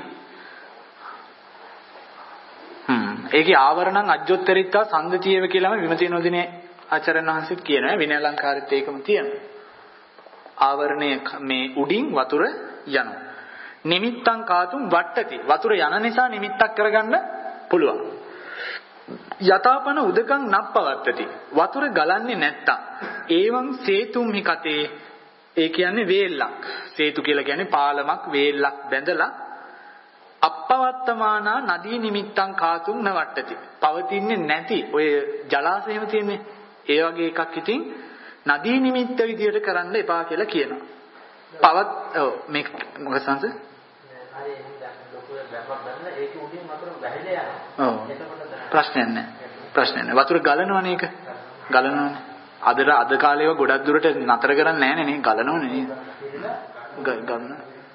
හ්ම් ඒකේ ආවරණං අජ්ජොත්තරිත්වා සංදතියව කියලාම විමතිනෝදිනේ ආචාර්යන් වහන්සේත් කියනවා විනය අලංකාරෙත් ඒකම තියෙනවා. ආවරණය මේ උඩින් වතුර යනවා. නිමිත්තං කාතුම් වට්ටති. වතුර යන නිසා නිමිත්තක් කරගන්න පුළුවන්. යතාපන උදකං නප්පවත්තති. වතුර ගලන්නේ නැත්තම් ඒවං සේතුම්හි කතේ ඒ කියන්නේ වේල්ලක්. සේතු කියලා කියන්නේ පාලමක් වේල්ලක් බැඳලා අප්පවත්තමානා නදී නිමිත්තං කාතුම් නවට්ටති. පවතින්නේ නැති ඔය ජලාශයෙම තියෙන්නේ ඒ වගේ එකක් ඉතින් නදී නිමිත්ත විදියට කරන්න එපා කියලා කියනවා. පවත් ඔව් මේ මොකද සංස? හරි එහෙනම් ලොකු බැම්මක් ගන්න ඒක උඩින් වතුර වැහිලා යනවා. ඔව්. ප්‍රශ්නයක් නැහැ. ප්‍රශ්නයක් නැහැ. වතුර ගලනවනේ ඒක. ගලනවනේ. අද අද කාලේව ගොඩක් දුරට නතර කරන්නේ නැහැ නේ ගලනවනේ නේද? ගලන.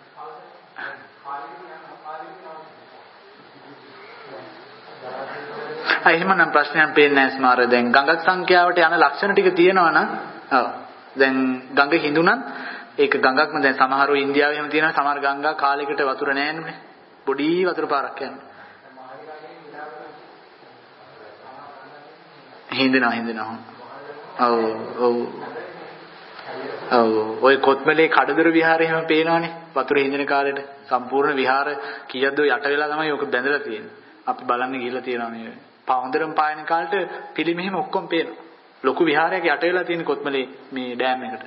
ආ එහෙමනම් ප්‍රශ්නයක් පේන්නේ නැහැ ස්මාර. දැන් ගඟක් සංඛ්‍යාවට යන ලක්ෂණ ටික තියෙනවා නම් ඔව්. දැන් ගඟ හිඳුනත් ඒක ගඟක්ම දැන් සමහරව ඉන්දියාවේ එහෙම තියෙනවා සමහර ගංගා කාලයකට වතුර නැහැ නේ. පොඩි වතුර පාරක් යන්නේ. හිඳිනවා හිඳිනවා. ඔව් ඔව්. ඔව් ඔය කොත්මලේ කඩදොර විහාරය එහෙම පේනවනේ. වතුර හිඳින කාලෙට සම්පූර්ණ විහාර කීයක්ද යට වෙලා තමයි ඔක බැඳලා තියෙන්නේ. අපි බලන්න ගිහලා තියෙනවා මේ. පහොඳරම් පායන කාලෙට පිළි මෙහෙම ඔක්කොම පේනවා. ලොකු විහාරයක් යට වෙලා තියෙන කොත්මලේ මේ ඩෑම් එකට.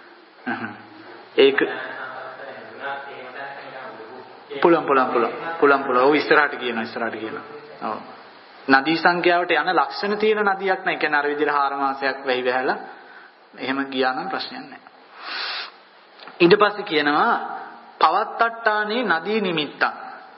ඒක පුලම් පුලම් පුලම් පුලම් පුලම් ඔව් ඉස්සරහට කියනවා ඉස්සරහට කියනවා. ඔව්. නදී සංඛ්‍යාවට යන ලක්ෂණ තියෙන නදියක් නෑ. ඒ කියන්නේ අර විදිහට හාර මාසයක් වෙයි වැහැලා එහෙම ගියා නම් ප්‍රශ්නයක් නෑ. ඊට පස්සේ කියනවා පවත්තට්ටානේ නදී නිමිත්තං.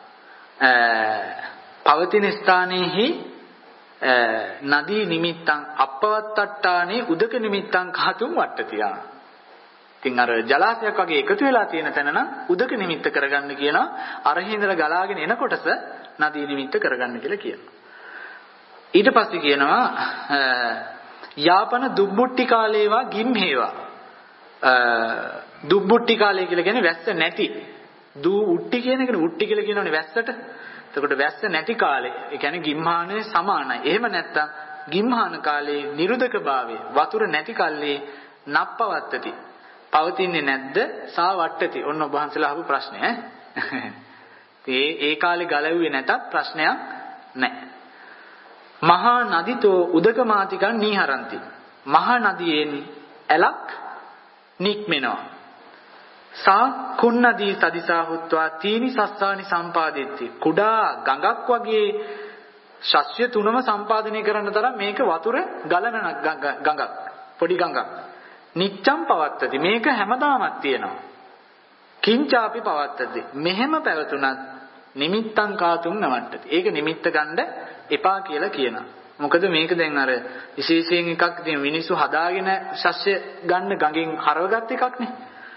පවතින ස්ථානයේහි නදී නිමිත්තං අපවත්තට්ටානේ උදක නිමිත්තං කාතුම් වට්ටතියා. ඉතින් අර ජලාශයක් වගේ එකතු වෙලා තියෙන තැන නම් උදක නිමිත්ත කරගන්න කියනවා. අරහින්දලා ගලාගෙන එන කොටස නදී නිමිත්ත කරගන්න කියලා කියනවා. ඊට පස්සේ කියනවා යාපන දුබ්බුට්ටි කාලේවා ගිම්හේවා. දුබ්බුට්ටි කාලය කියලා කියන්නේ වැස්ස නැති. දූ උට්ටි කියන එකනේ උට්ටි කියලා කියනවනේ වැස්සට. එතකොට වැස්ස නැති කාලේ ඒ කියන්නේ ගිම්හානේ සමානයි. එහෙම නැත්තම් ගිම්හාන කාලේ නිරුදක භාවයේ වතුර නැති කල්ලි නප්පවත්තති. පවතින්නේ නැද්ද? සා වට්ටති. ඔන්න ඔබ වහන්සේලා අහපු ප්‍රශ්නේ ඈ. ඒ ඒ කාලේ ගලවුවේ නැතත් ප්‍රශ්නයක් නැහැ. මහා නදිතෝ උදකමාතිකං නීහරಂತಿ. මහා නදියෙන් ඇලක් නික්මෙනවා. සා කුන්නදී සදිසා හුත්වා තීනි සස්සානි සම්පාදෙtti. කුඩා ගඟක් වගේ ශස්‍ය තුනම සම්පාදනය කරන්න තරම් මේක වතුර ගලන ගඟක්. පොඩි ගඟක්. නිච්ඡම් පවත්තති. මේක හැමදාමත් තියෙනවා. කිංචාපි පවත්තති. මෙහෙම පැවතුනත් නිමිත්තං කාතුම් නවට්ටති. ඒක නිමිත්ත ගන්න එපා කියලා කියනවා. මොකද මේක දැන් අර විශේෂයෙන් එකක් ඉතින් මිනිස්සු හදාගෙන ශස්‍ය ගන්න ගඟෙන් හරවගත් එකක් නේ.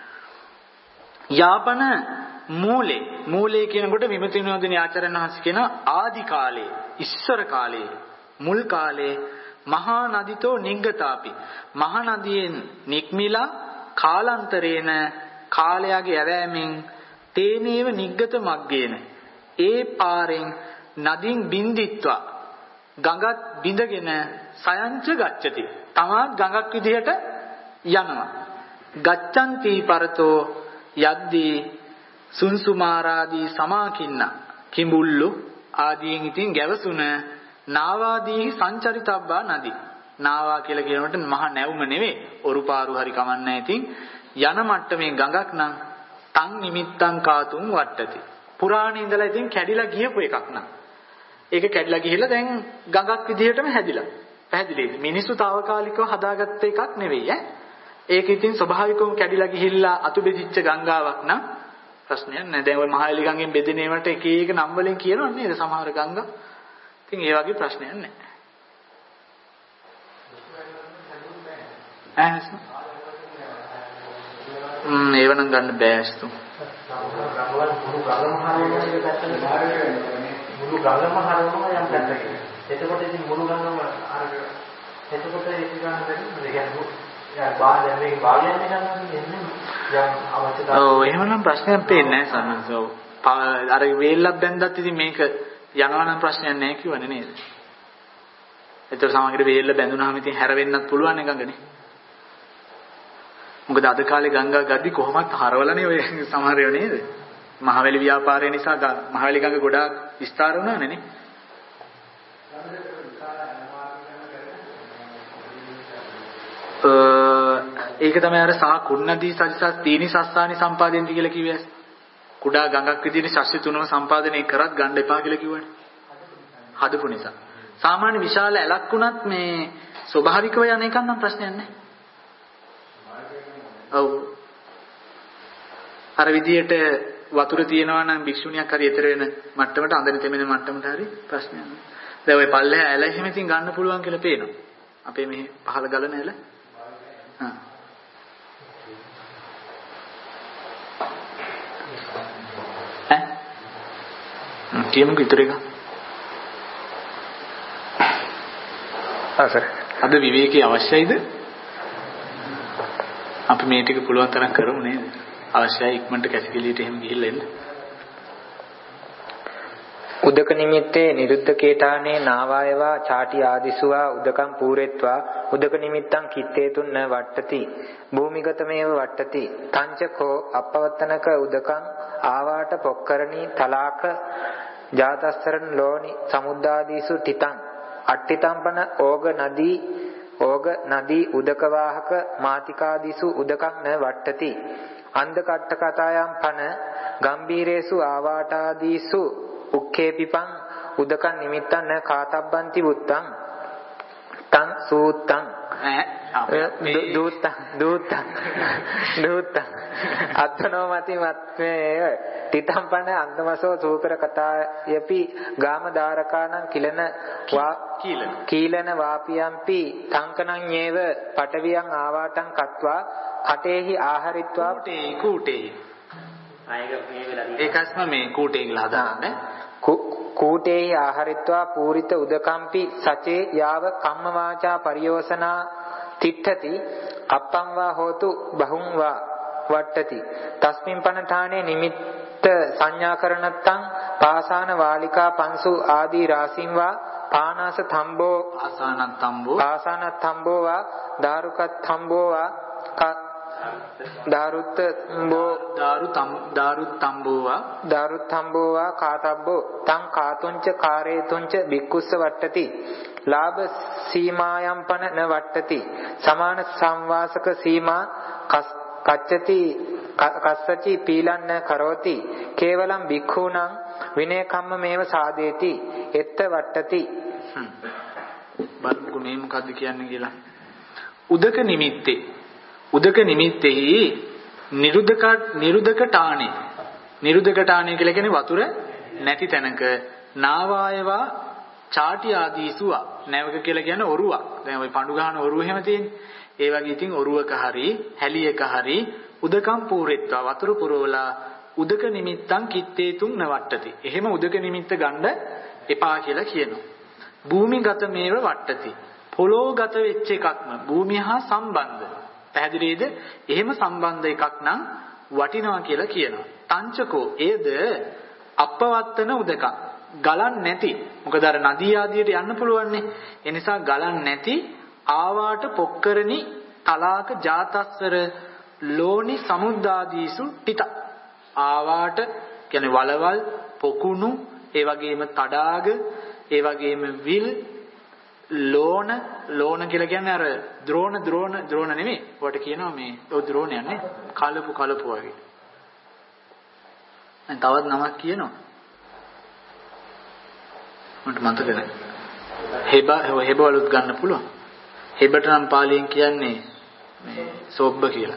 යාපන මූලේ මූලේ කියනකොට විමතිනෝදින ආචාර්යන් වහන්සේ කියන ආදි කාලේ ඉස්සර කාලේ මුල් කාලේ මහා නදිතෝ නිග්ගතාපි. මහා නදියෙන් නික්මිලා කාලාන්තරේන කාලයාගේ ඇවෑමෙන් තේනේව නිග්ගත මග්ගේන ඒ පාරෙන් නදින් බින්දිත්වා ගඟත් බිඳගෙන සයංච ගච්ඡති. තමා ගඟක් විදිහට යනවා. ගච්ඡanti පරතෝ යද්දී සුන්සුමාරාදී සමාකින්න කිඹුල්ලු ආදීන් ඉතින් ගැවසුන නාවාදී සංචරිතබ්බා නදී. නාවා කියලා කියනකොට මහා නැවුම නෙවෙයි. ඔරුපාරු හරි කමන්නේ. ඉතින් යන මට්ටමේ ගඟක් නම් තන් නිමිත්තං කාතුම් වට්ටති. පුරාණේ ඉඳලා ඉතින් කැඩිලා ගියපු එකක් නම් ඒක කැඩිලා ගිහිල්ලා දැන් ගඟක් විදිහටම හැදිලා. පැහැදිලිද? මිනිස්සු తాවකාලිකව හදාගත්ත එකක් නෙවෙයි ඈ. ඒක ඉතින් ස්වභාවිකවම කැඩිලා ගිහිල්ලා අතු බෙදිච්ච ගංගාවක් නම් ප්‍රශ්නයක් නෑ. දැන් ඔය මහලි ගඟෙන් බෙදෙන ඒවට එක එක නම් වලින් කියනවා නේද සමහර ගංගා. ඉතින් ඒ වගේ ප්‍රශ්නයක් නෑ. ඈ ම්ම් ඒව නම් ගන්න බෑ අස්තු. මුළු ගඟම හරවනවා යම් පැත්තකට. එතකොට ඉතින් මුළු ගඟම අර එතකොට ඒක ගන්න බැරි මොකද කියන්නේ? යා බාහිර මේ භාගයන් ගන්න එන්නේ යම් අවශ්‍යතාවයක්. ඔව් එහෙමනම් ප්‍රශ්නයක් පේන්නේ නැහැ සන්නසෝ. අර වේල්ලක් බැන්දත් ඉතින් මේක යනවා නම් ප්‍රශ්නයක් නැහැ කියවනේ නේද? ඒතර සමහරවිට වේල්ල බැඳුනහම ඉතින් හැරෙන්නත් පුළුවන් නේ ගඟනේ. මොකද අද කාලේ ගංගා ගද්දි කොහොමත් හරවලනේ ඔය සමහර ඒවා නේද? මහවැලි ව්‍යාපාරය නිසා මහවැලි ගඟ ගොඩාක් විස්තර වුණානේ නේ. ඒක තමයි අර සා කුණ්ණදී සජ්ජස් තීනි සස්සානි සම්පාදෙන්ති කියලා කිව්වේ. කුඩා ගඟක් විදිහට ශස්ත්‍ය තුනම සම්පාදනය කරත් ගන්න එපා කියලා කිව්වනේ. හදපු නිසා. සාමාන්‍ය විශාල ඇලක් වුණත් මේ ස්වභාවිකව යන එකක් නම් ප්‍රශ්නයක් නැහැ. ඔව්. අර විදිහට වතුර තියෙනවා නම් භික්ෂුණියක් හරි ඊතර වෙන මට්ටමට අඳින තෙමෙන මට්ටමට හරි ප්‍රශ්නයක් නැහැ. දැන් ওই පල්ලෙහා ඇල එහෙම ඉතින් ගන්න පුළුවන් කියලා පේනවා. අපේ මේ පහළ ගලන ඇල. හා. ඈ? කියමුකෝ ඊතර එක. ආසර. අද විවේකී අවශ්‍යයිද? අපි මේ ටික පුළුවන් තරම් කරමු නේද? අවශ්‍යයි ඉක්මනට කැසිකිලියට එහෙම ගිහිල්ලා එන්න. උදක නිමිත්තේ නිරුද්ධකේඨානේ නාවායවා ചാටි ආදිසුවා උදකම් පූරෙත්වා උදක නිමිත්තං කිත්තේතුන් න වට්ටති භූමිගතමේව වට්ටති තංචකෝ අපවත්තනක උදකං ආවාට පොක්කරණී තලාක ජාතස්සරණ ලෝනි සමුද්දාදීසු තිතං අට්ටිතම්පන ඕග නදී ඕග නදී උදක වාහක මාතිකාදීසු උදකං න වට්ටති අන්ධ කට්ට කතායම් පන ගම්බීරේසු ආවාටාදීසු උක්කේපිපං උදකං නිමිත්තං න කාතබ්බන්ති වුත්තං තං සූත්තං දූත්තං දූත්තං දූත්තං අත්නෝමති මත්මේ තිතම්පන අන්තමසෝ සූකර කතායපි ගාමදාරකාණං කිලන කීලන කීලන වාපියම්පි තංකනං යේව පටවියං ආවාටං කତ୍වා කටේහි ආහාරිත්වා කූටේ කූටේ ඒකස්ම මේ කූටේ කියලා හදාගන්න කූටේහි ආහාරිත්වා පූරිත උදකම්පි සචේ යාව කම්ම වාචා පරියෝසනා තිට්ඨති අප්පං වා හෝතු බහුං වා වට්ටති තස්මින් පනඨානේ නිමිත්ත සංඥාකරණත්තං පාසාන වාලිකා පංසු ආදී රාසින් වා පානාස තම්බෝ ආසානත් තම්බෝ ආසානත් තම්බෝ වා දාරුකත් තම්බෝ වා දාරුත් තම්බෝ දාරු තම් දාරුත් තම්බෝවා දාරුත් තම්බෝවා කාතබ්බෝ තං කාතුංච කාරේතුංච බික්කුස්ස වට්ටති ලාභ සීමායම්පන න වට්ටති සමාන සංවාසක සීමා කච්චති කස්සචි පීලන්න කරෝති කේවලම් බික්ඛූණං විනය කම්ම මේව සාදේති එත්ත වට්ටති බලමුකෝ මේ මොකද්ද කියන්නේ කියලා උදක නිමිත්තේ උදක නිමිත්තෙහි නිරුද්ධක නිරුද්ධකටානේ නිරුද්ධකටානේ කියලා කියන්නේ වතුර නැති තැනක නාවායවා ചാටි ආදීසුවා නැවක කියලා කියන්නේ ඔරුවක් දැන් ওই පඳු ගහන ඔරුව එහෙම තියෙන්නේ ඒ වගේ ඉතින් ඔරුවක හරි හැලියක හරි උදකම් පූරෙත්වා වතුර පුරවලා උදක නිමිත්තං කිත්තේතුන් නවට්ටති එහෙම උදක නිමිත්ත ගන්න එපා කියලා කියනවා භූමිගත මේව වට්ටති පොළොගත වෙච්ච එකක්ම භූමිය හා සම්බන්ධ පැහැදිලිද? එහෙම සම්බන්ධ එකක් නම් වටිනවා කියලා කියනවා. තංචකෝ එයද අපවත්තන උදක. ගලන් නැති. මොකද අර නදී ආදියට යන්න පුළුවන්නේ. ඒ නිසා ගලන් නැති ආවාට පොක්කරණි තලාක ජාතස්සර ලෝනි සමුද්දාදීසු ටිත. ආවාට කියන්නේ වලවල් පොකුණු ඒ වගේම තඩාග ඒ වගේම විල් ලෝණ ලෝණ කියලා කියන්නේ අර ද්‍රෝණ ද්‍රෝණ ද්‍රෝණ නෙමෙයි. ඔයාට කියනවා මේ ඔය ද්‍රෝණයක් නේ. කලපු කලපු වගේ. දැන් තවත් නමක් කියනවා. මට මතක නැහැ. හෙබ හෙබවලුත් ගන්න පුළුවන්. හෙබට නම් පාලියෙන් කියන්නේ මේ සොබ්බ කියලා.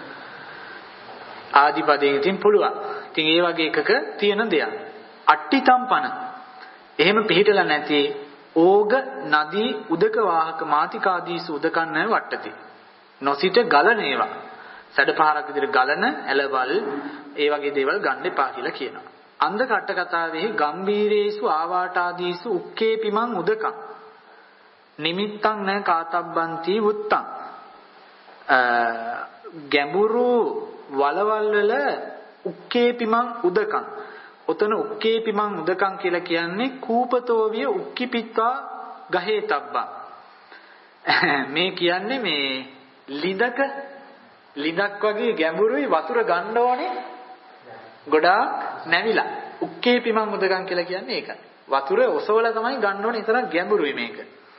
ආදිපදයෙන් ඉතින් පුළුවන්. ඉතින් ඒ වගේ එකක තියෙන දෙයක්. අට්ටිතම්පන. එහෙම පිළිහිටලා නැති ඕග නදී උදක වාහක මාතිකාදීසු උදකන්න වට්ටති. නොසිට ගලන ඒවා. සැඩපහරක් විදිහට ගලන ඇලවල් ඒ වගේ දේවල් ගන්න එපා කියලා කියනවා. අන්ධ කට්ට කතාවේ ගම්බීරේසු ආවාටාදීසු උක්කේ පිමං උදකං. නිමිත්තං න කාතබ්බන්ති වුත්තං. ගැඹුරු වලවල් වල උක්කේපිමං උදකං. ඔතන උක්කේපිමං උදකං කියලා කියන්නේ කූපතෝවිය උක්කිපිත්වා ගහේ තබ්බා. මේ කියන්නේ මේ ලිඳක ලිඳක් වගේ ගැඹුරුයි වතුර ගන්න ඕනේ ගොඩාක් නැවිලා. උක්කේපිමං උදකං කියලා කියන්නේ ඒකයි. වතුර ඔසවලා තමයි ගන්න ඕනේ. ඒ තරම් ගැඹුරුයි මේක.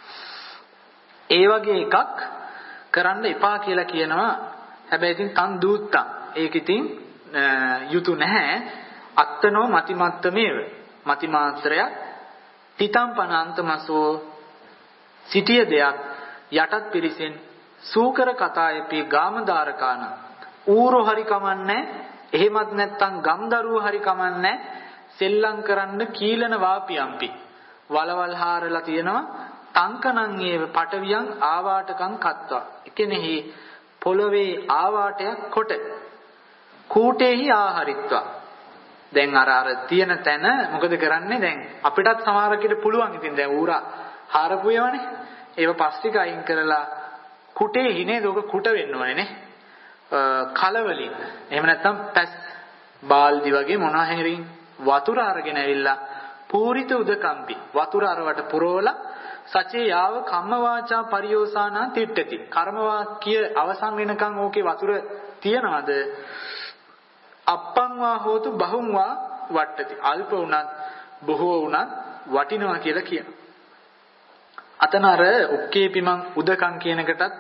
ඒ වගේ එකක් කරන්න එපා කියලා කියනවා. හැබැයි ඉතින් තන් දූත්තම්. ඒක ඉතින් යුතු නැහැ. අත්තනෝ මතිමත්තමේව. මතිමාත්‍රයක් තිතම් පනන්තමසෝ සිටිය දෙයක් යටත් පිරිසෙන් සූකර කතායපි ගාමදාරකාන ඌරෝ හරි කමන්නේ. එහෙමත් නැත්නම් ගම්දරුවෝ හරි කමන්නේ. සෙල්ලම් කරන්න කීලන වාපියම්පි. වලවල් හාරලා තියෙනවා. තංකනං ඒව පටවියන් ආවාටකම් කත්වා. එකෙනෙහි පොළවේ ආවාටයක් කොට කූටේහි ආහාරිත්වා. දැන් අර අර තියෙන තැන මොකද කරන්නේ? දැන් අපිටත් සමහරකට පුළුවන්. ඉතින් දැන් ඌරා හාරපු ඒවානේ. ඒව පස්තික අයින් කරලා කුටේහි නේද? ඔක කුට වෙන්න ඕනේ නේ. කලවලින්. එහෙම නැත්නම් පැස් බාල්දි වගේ මොනවා හැරින් වතුර අරගෙන ඇවිල්ලා පූරිත උදකම්පි. වතුර අරවට පුරවලා සචේ යාව කම්ම වාචා පරියෝසානා තිට්ඨති. කර්ම වාක්‍ය අවසන් වෙනකන් ඕකේ වතුර තියනවාද? අප්පං වා හෝතු බහුං වා වට්ටති. අල්ප වුණත් බොහෝ වුණත් වටිනවා කියලා කියනවා. අතන අර උක්කේපිමං උදකං කියන එකටත්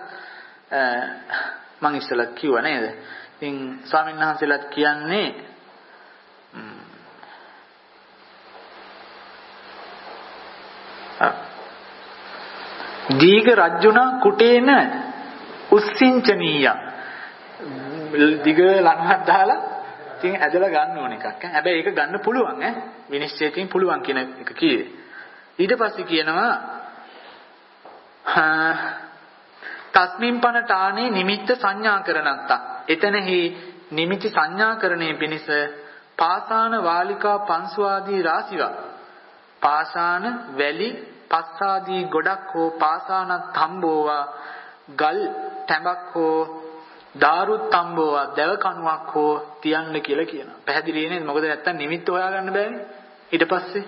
මම ඉස්සෙල්ලා කිව්වා නේද? ඉතින් ස්වාමීන් වහන්සේලාත් කියන්නේ දීඝ රජ්ජුනා කුටේන උස්සින්චනීය. දිග ලණුවක් දාලා ඉතින් ඇදලා ගන්න ඕන එකක්. හැබැයි ඒක ගන්න පුළුවන් ඈ. විනිශ්චයකින් පුළුවන් කියන එක කියේ. ඊට පස්සේ කියනවා තස්මින් පනඨානේ නිමිත්ත සංඥා කරනත්තා. එතනෙහි නිමිති සංඥාකරණය පිණිස පාසාන වාලිකා පංසු ආදී රාශිවක්. පාසාන වැලි පස්සාදී ගොඩක් හෝ පාසාන තම්බෝවා ගල් තැඹක් හෝ දාරුත් තම්බෝවා දැව කණුවක් හෝ තියන්න කියලා කියනවා. පැහැදිලි නේද? මොකද නැත්තම් නිමිත්ත හොයාගන්න බෑනේ. ඊට පස්සේ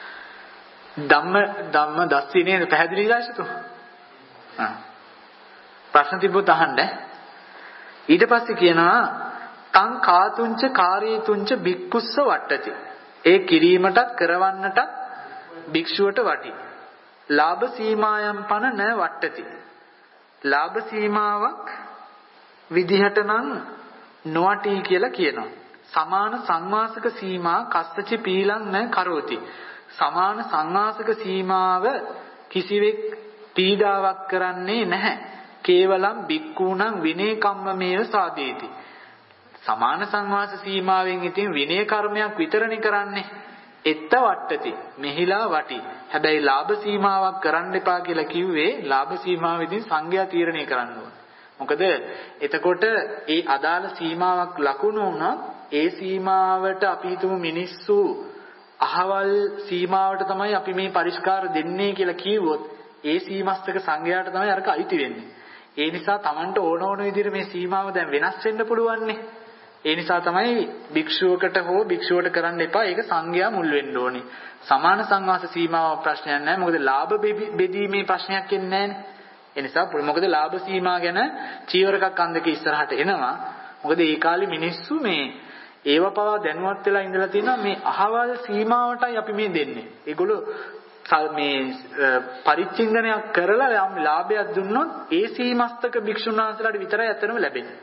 ධම්ම ධම්ම දස්සී නේද? පැහැදිලි ඉලාශතු. ආ. ප්‍රශ්න තිබ්බොත් අහන්න. ඊට පස්සේ කියනවා තං කාතුංච කාරීතුංච බික්කුස්ස වට්ටති. ඒ කිරීමටත් කරවන්නටත් භික්ෂුවට වටි. ලාභ සීමායම් පන න වට්ටති. ලාභ සීමාවක් විදිහට නම් නොවටි කියලා කියනවා. සමාන සංවාසක සීමා කස්සච පීලං න කරෝති. සමාන සංවාසක සීමාව කිසිවෙක් පීඩාවක් කරන්නේ නැහැ. කේවලම් බික්කූණං විනේ කම්මමේව සාදේති. සමාන සංවාස සීමාවෙන් ඉතින් විනය කර්මයක් විතරනේ කරන්නේ. එත්ත වට්ටති. මෙහිලා වටි. හැබැයි ලාභ සීමාවක් කරන්න එපා කියලා කිව්වේ ලාභ සීමාවෙදී සංඝයා තීරණය කරන්න ඕන. මොකද එතකොට ඒ අදාළ සීමාවක් ලකුණු වුණොත් ඒ සීමාවට අපි හිතමු මිනිස්සු අහවල් සීමාවට තමයි අපි මේ පරිස්කාර දෙන්නේ කියලා කිව්වොත් ඒ සීමස්තක සංඝයාට තමයි අරක අයිති වෙන්නේ. ඒ නිසා Tamanට ඕන ඕන විදිහට මේ සීමාව දැන් වෙනස් වෙන්න පුළුවන්නේ. ඒ නිසා තමයි භික්ෂුවකට හෝ භික්ෂුවට කරන්න එපා. ඒක සංඝයා මුල් වෙන්න ඕනේ. සමාන සංවාස සීමාව ප්‍රශ්නයක් නැහැ. මොකද ලාභ බෙදීමේ ප්‍රශ්නයක් එන්නේ නැහැ. ඒ නිසා මොකද ලාභ සීමා ගැන චීවරකක් අන්දක ඉස්සරහට එනවා. මොකද ඒ කාලේ මිනිස්සු මේ ඒව පවා දැනුවත් වෙලා ඉඳලා තියෙනවා මේ අහවල් සීමාවටයි අපි මේ දෙන්නේ. ඒගොල්ලෝ මේ පරිච්ඡින්දනයක් කරලා යම් ලාභයක් දුන්නොත් ඒ සීමස්තක භික්ෂුන් වහන්සේලාට විතරයි අතනම ලැබෙන්නේ.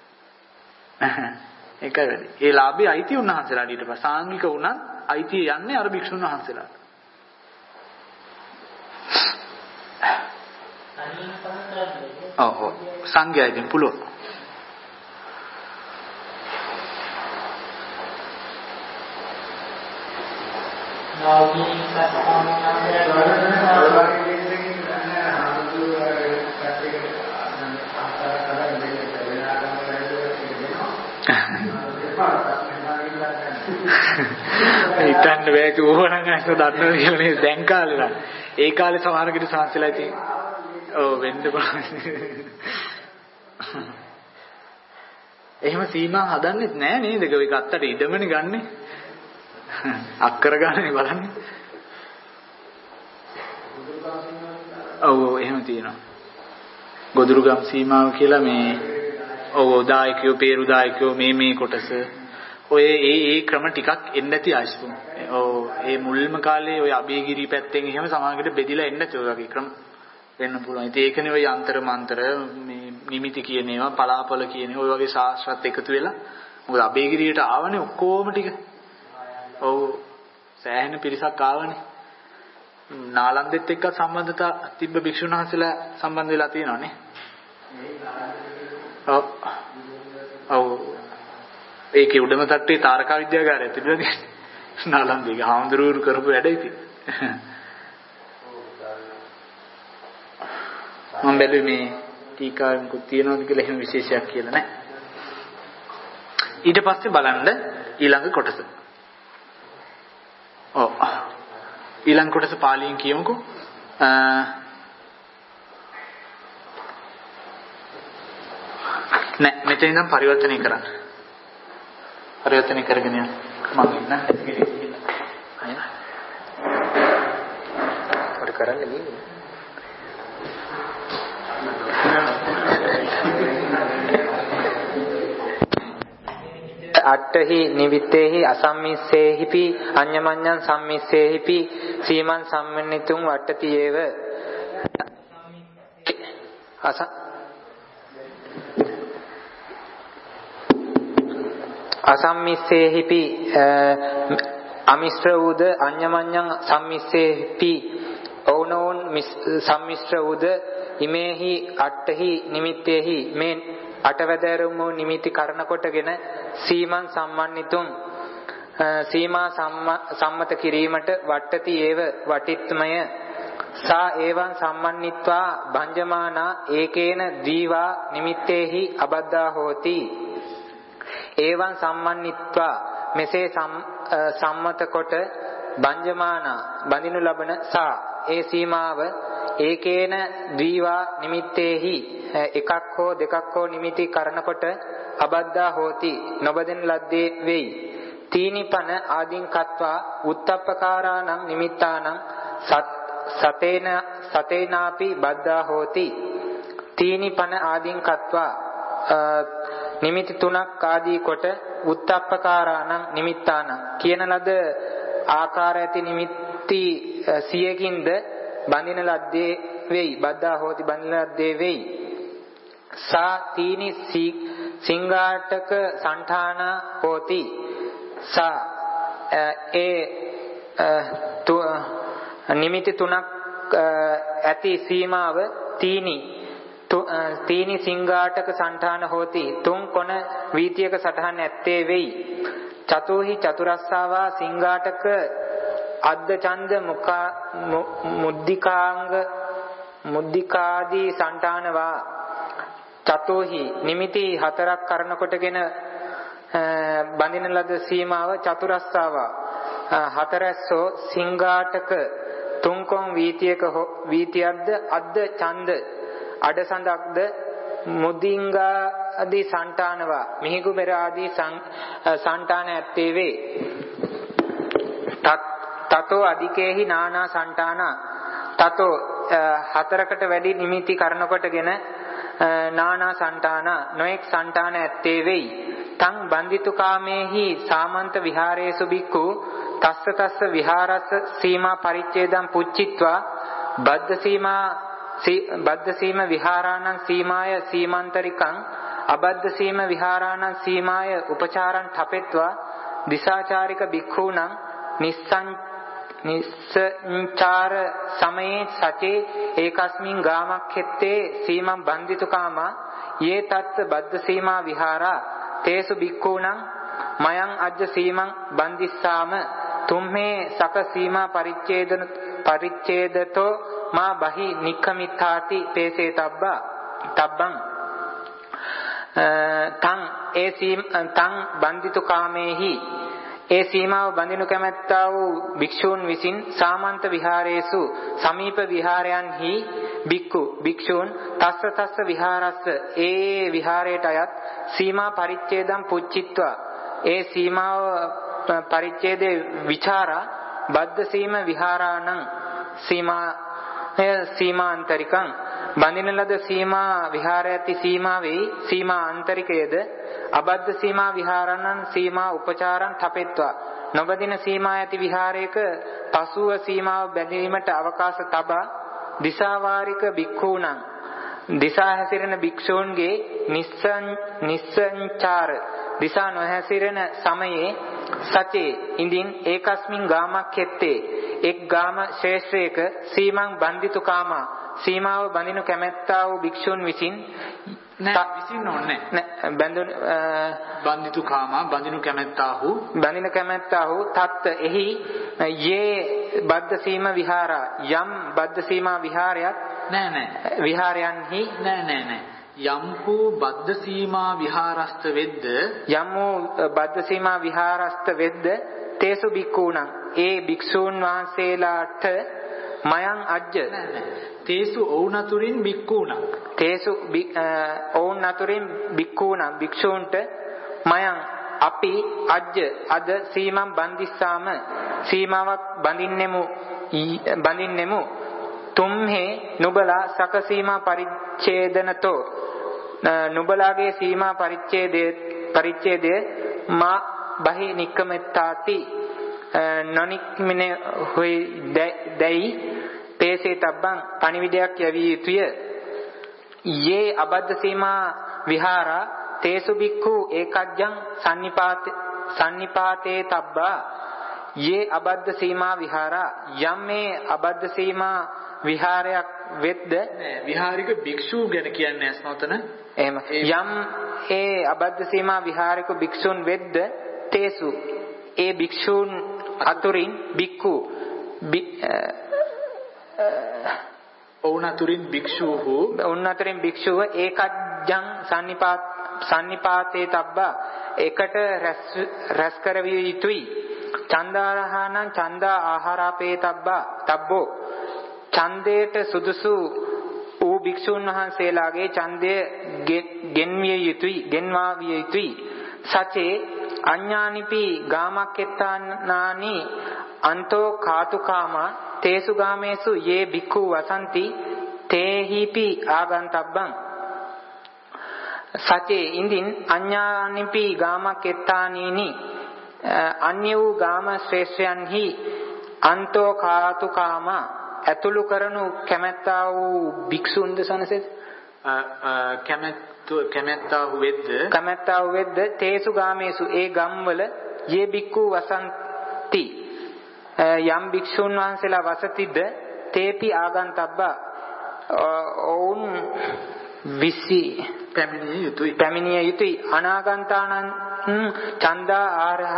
ඒකයි වෙන්නේ. ඒ ලාභي අයිති උන්වහන්සේලාට ඊට පස්සේ සාංගික වුණත් අයිතිය යන්නේ අර භික්ෂුන් වහන්සේලාට. ඔව් ඔව් සංඝයාගෙන් පුළුවන්. හිතන්න බෑ ඕනනම් අස්ස දන්නවද කියලා නේ දැන් කාලේ නම් ඒ කාලේ සමහරකට සාංශලා ඉතින් ඔව් වෙන්න පුළුවන් එහෙම සීමා හදන්නෙත් නෑ නේද? ඒක අත්තට ඉඩමනේ ගන්නෙ. අක්කර ගන්නනේ බලන්නේ. ඔව් එහෙම තියෙනවා. ගොදුරුගම් සීමාව කියලා මේ ඔව් දායකයෝ පේරු දායකයෝ මේ මේ කොටස ඔය ඒ ඒ ක්‍රම ටිකක් එන්න ඇති ආශිපු. ඔව් ඒ මුල්ම කාලේ ඔය අබේගිරි පැත්තෙන් එහෙම සමාජයකට බෙදිලා එන්න ඇති ඔය වගේ ක්‍රම වෙන්න පුළුවන්. ඉතින් ඒකනේ ඔය යන්ත්‍ර මන්ත්‍ර මේ නිමිති කියන ඒවා පලාපල කියන ඒවා ඔය වගේ ශාස්ත්‍රات එකතු වෙලා මොකද අබේගිරියට ආවනේ ඔක්කොම ටික. ඔව් සෑහෙන පිරිසක් ආවනේ. නාලන්දෙත් එක්ක සම්බන්ධතා තිබ්බ භික්ෂුන් වහන්සේලා සම්බන්ධ වෙලා තියෙනවානේ. ඔව් ඔව් ඒකේ උඩම තට්ටුවේ තාරකා විද්‍යාගාරය තිබුණා නේද? නාලන්දේ හාමුදුරුවෝ කරපු වැඩ ඉතින්. මම බැලුවේ මේ ටීකාවෙකුත් තියෙනවද කියලා එහෙම විශේෂයක් කියලා නෑ. ඊට පස්සේ බලන්න ඊළඟ කොටස. ඔව් ඊළඟ කොටස පාලියෙන් කියමුකෝ. නෑ මෙතන ඉඳන් පරිවර්තනය කරන්න. පරිවර්තනය කරගෙන යන්න. මම ඉන්න. අය. පරි කරන්නේ නේ. අට්ඨහි නිවිත්තේහි අසම්මිස්සේහිපි අඤ්ඤමඤ්ඤං සම්මිස්සේහිපි සීමං සම්මන්නිතුං වට්ටති ඒව අස අසම්මිස්සේහිපි අමිශ්‍ර වූද අඤ්ඤමඤ්ඤං සම්මිස්සේහිපි ඕනෝන් සම්මිශ්‍ර වූද ඉමේහි අට්ඨහි නිමිත්තේහි මේ අටවැදෑරුම් වූ නිමිති කරන කොටගෙන සීමං සම්මන්නිතුං සීමා සම්මත කිරීමට වට්ටති ඒව වටිත්මය සා ඒවං සම්මන්නිත්වා භංජමානා ඒකේන දීවා නිමිත්තේහි අබද්ධා හෝති. ඒවං සම්මන්නිත්වා මෙසේ සම්මත කොට භංජමානා බඳිනු ලබන සා ඒ සීමාව ඒකේන ද්විවා නිමිත්තේහි එකක් හෝ දෙකක් හෝ නිමිති කරනකොට අබද්ධා හෝති නොබදෙන ලද්දේ වෙයි. තීනිපන ආදීන් කତ୍වා උත්තප්පකාරාණං නිමිත්තානං සතේන සතේනාපි බද්ධා හෝති. තීනිපන ආදීන් කତ୍වා නිමිති තුනක් ආදී කොට උත්තප්පකාරාණං නිමිත්තානං කියන ලද ආකාර ඇති නිමිති සියකින්ද බඳින ලද්දේ වෙයි. බද්ධා හෝති බඳින ලද්දේ වෙයි. සා තීනි සිංගාටක සංඨාන හෝති. සා ඒ නිමිති තුනක් ඇති සීමාව තීනි තීනි සිංගාටක සංඨාන හෝති. තුන් කොන වීතියක සටහන් ඇත්තේ වෙයි. චතුහි චතුරස්සාවා සිංගාටක අද්ද ඡන්ද මුඛා මුද්දිකාංග මුද්දිකාදී සංඨානවා. චතුහි නිමිති හතරක් කරන කොටගෙන බඳින ලද සීමාව චතුරස්සාවා හතරැස්සෝ සිංගාටක තුන්කොන් වීතියක වීතියක්ද අද්ද ඡන්ද අඩසඳක්ද මුදින්ගා ආදී සංඨානවා. මිහිගු බෙර ආදී සංඨාන ඇත්තේ වේ. තතෝ අධිකේහි නානා සංඨානා. තතෝ හතරකට වැඩි නිමිති කරනකොටගෙන නානා සංඨානා නොඑක් සංඨාන ඇත්තේ වෙයි. තං බන්දිතු කාමේහි සාමන්ත විහාරේසු බික්ඛු තස්ස තස්ස විහාරස්ස සීමා පරිච්ඡේදං පුච්චිත්වා බද්ධ සීමා බද්ධ සීම විහාරාණං සීමාය සීමාන්තරිකං අබද්ධ සීම විහාරාණං සීමාය උපචාරං ඨපෙත්වා දිසාචාරික බික්ඛූණං නිස්සං නිස්සංචාර සමයේ සචේ ඒකස්මින් ගාමක්ඛෙත්තේ සීමං බන්දිතු කාමා යේ තත්ත බද්ධ සීමා විහාරා තේසු බික්ඛූණං මයං අජ්ජ සීමං බන්දිස්සාම තුම්මේ සක සීමා පරිච්ඡේදන පරිච්ඡේදතෝ මා බහි නික්ඛමිත්තාති පේසේ තබ්බා තබ්බං තං ඒ සීම තං බන්දිතු කාමේහි ඒ සීමාව බඳිනු කැමැත්තා වූ භික්ෂූන් විසින් සාමන්ත විහාරයේසු සමීප විහාරයන්හි භික්ඛු භික්ෂූන් තස්ස තස්ස විහාරස්ස ඒ විහාරයට අයත් සීමා පරිච්ඡේදම් පුච්චිත්වා ඒ සීමාව පරිච්ඡේදේ විචාරා බද්ධ සීම විහාරාණං සීමා සීමාන්තරිකං බඳින ලද සීමා විහාරයති සීමාවේ සීමා අන්තරිකයේද අබද්ධ සීමා විහාරණං සීමා උපචාරං තපෙත්වා නොබදින සීමා ඇති විහාරයක පසුව සීමාව බැඳීමට අවකාශ තබා දිසාවාරික භික්ඛූණං දිසා හැසිරෙන භික්ෂූන්ගේ නිස්සං නිස්සංචාර දිසා නොහැසිරෙන සමයේ සචේ ඉඳින් ඒකස්මින් ගාමක්ඛෙත්තේ එක් ගාම ශේෂ්ත්‍රයක සීමං බන්දිතු කාමා සීමාව බඳිනු කැමැත්තා වූ භික්ෂූන් විසින් නෑ විසින් ඕනේ නෑ බඳුන බන්දිතු කාමා බඳිනු කැමැත්තාහු බඳිනු කැමැත්තාහු තත් එහි යේ බද්ධ සීම විහාරා යම් බද්ධ සීමා විහාරයක් නෑ නෑ විහාරයන්හි නෑ නෑ නෑ යම් වූ බද්ධ සීමා විහාරස්ත වෙද්ද යම් වූ බද්ධ සීමා විහාරස්ත වෙද්ද තේසු භික්ඛූණං ඒ භික්ෂූන් වහන්සේලාට මයං අජ්ජ තේසු ඔවුන් අතුරින් භික්ඛූණං තේසු ඔවුන් අතුරින් භික්ඛූණං භික්ෂූන්ට මයං අපි අජ්ජ අද සීමං බන්දිස්සාම සීමාවක් බඳින්නෙමු බඳින්නෙමු තුම්හේ නුබලා සකසීමා පරිච්ඡේදනතෝ නුබලාගේ සීමා පරිච්ඡේදයේ පරිච්ඡේදයේ මා බහි නික්කමෙත්තාති නොනික්මිනේ හොයි දැයි තේසේ තබ්බං පණිවිඩයක් යවිය යුතුය යේ අබද්ධ සීමා විහාරා තේසු බික්ඛු ඒකජ්ජං සන්නිපාත සන්නිපාතේ තබ්බා යේ අබද්ධ සීමා විහාරා යම් මේ අබද්ධ සීමා විහාරයක් වෙද්ද විහාරික භික්ෂූ ගැන කියන්නේ නැස්නොතන එහෙම යම් ඒ අබද්ධ සීමා විහාරික භික්ෂුන් වෙද්ද තේසු ඒ භික්ෂූන් අතුරින් බික්ඛු ඔවුන් අතුරින් භික්ෂූහු ඔවුන් අතුරින් භික්ෂුව ඒකජ්ජං සන්නිපාත සන්නිපාතේ තබ්බා එකට රැස් කරවිය යුතුයි චන්දාරහානං චන්දා ආහාරාපේ තබ්බා තබ්බෝ ඡන්දයට සුදුසු වූ භික්ෂුන් වහන්සේලාගේ ඡන්දය ගෙන්විය යුතුයි ගෙන්වා විය යුතුයි සචේ අඤ්ඤානිපි ගාමක්කෙත්තානානි අන්තෝ කාතුකාමා තේසු ගාමේසු යේ භික්ඛු වසන්ති තේහිපි ආගන්තබ්බං සචේ ඉන්දින් අඤ්ඤානිපි ගාමක්කෙත්තානීනි අන්‍ය වූ ගාම ශ්‍රේෂ්ඨයන්හි අන්තෝ කාතුකාමා ඇතුළු කරනු කැමැත්තා වූ භික්ෂුන්ද සනසෙත් කැමැත්තු කැමැත්තා වූ වෙද්ද කැමැත්තා වූ වෙද්ද තේසු ගාමේසු ඒ ගම්වල යේ භික්ඛු වසන්ති යම් භික්ෂුන් වහන්සේලා වසතිද තේපි ආගන්තබ්බා ඔවුන් විසි පැමිණිය යුතුයි පැමිණිය යුතුයි අනාගන්තානං චන්දා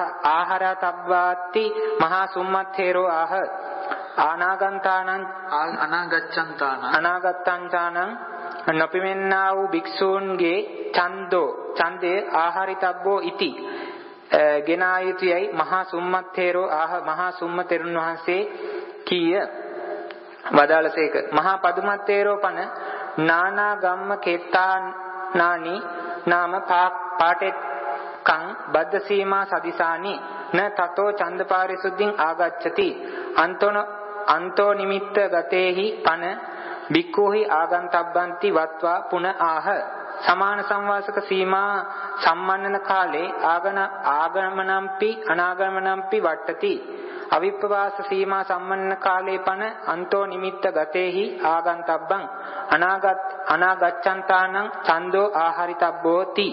ආහාරතබ්බාති මහා සුම්මත්තේරෝ ආහ අනාගන්තානං අනාගච්ඡන්තානං අනාගත්තං නොපෙමෙන්නා වූ භික්ෂූන්ගේ ඡන්தோ ඡන්දේ ආහාරිතබ්බෝ ඉති ගෙනා යුතුයයි මහා සුම්මත්තේරෝ ආහ මහා සුම්මතෙරුන් වහන්සේ කීය වදාළසේක මහා පදුමත්තේරෝ පන නානා ගම්ම කෙත්තානානි නාම පාටෙක්කං බද්ධ සීමා සදිසානි න තතෝ ඡන්ද පාරිසුද්ධින් ආගච්ඡති අන්තෝන අන්තෝ නිමිත්ත ගතේහි පන භික්ඛූහි ආගන්තබ්බන්ති වත්වා පුන ආහ සමාන සංවාසක සීමා සම්මන්නන කාලේ ආගන ආගමනම්පි අනාගමනම්පි වට්ටති අවිප්පවාස සීමා සම්මන්නන කාලේ පන අන්තෝ නිමිත්ත ගතේහි ආගන්තබ්බං අනාගත් අනාගච්ඡන්තානං ඡන්தோ ආහාරිතබ්බෝති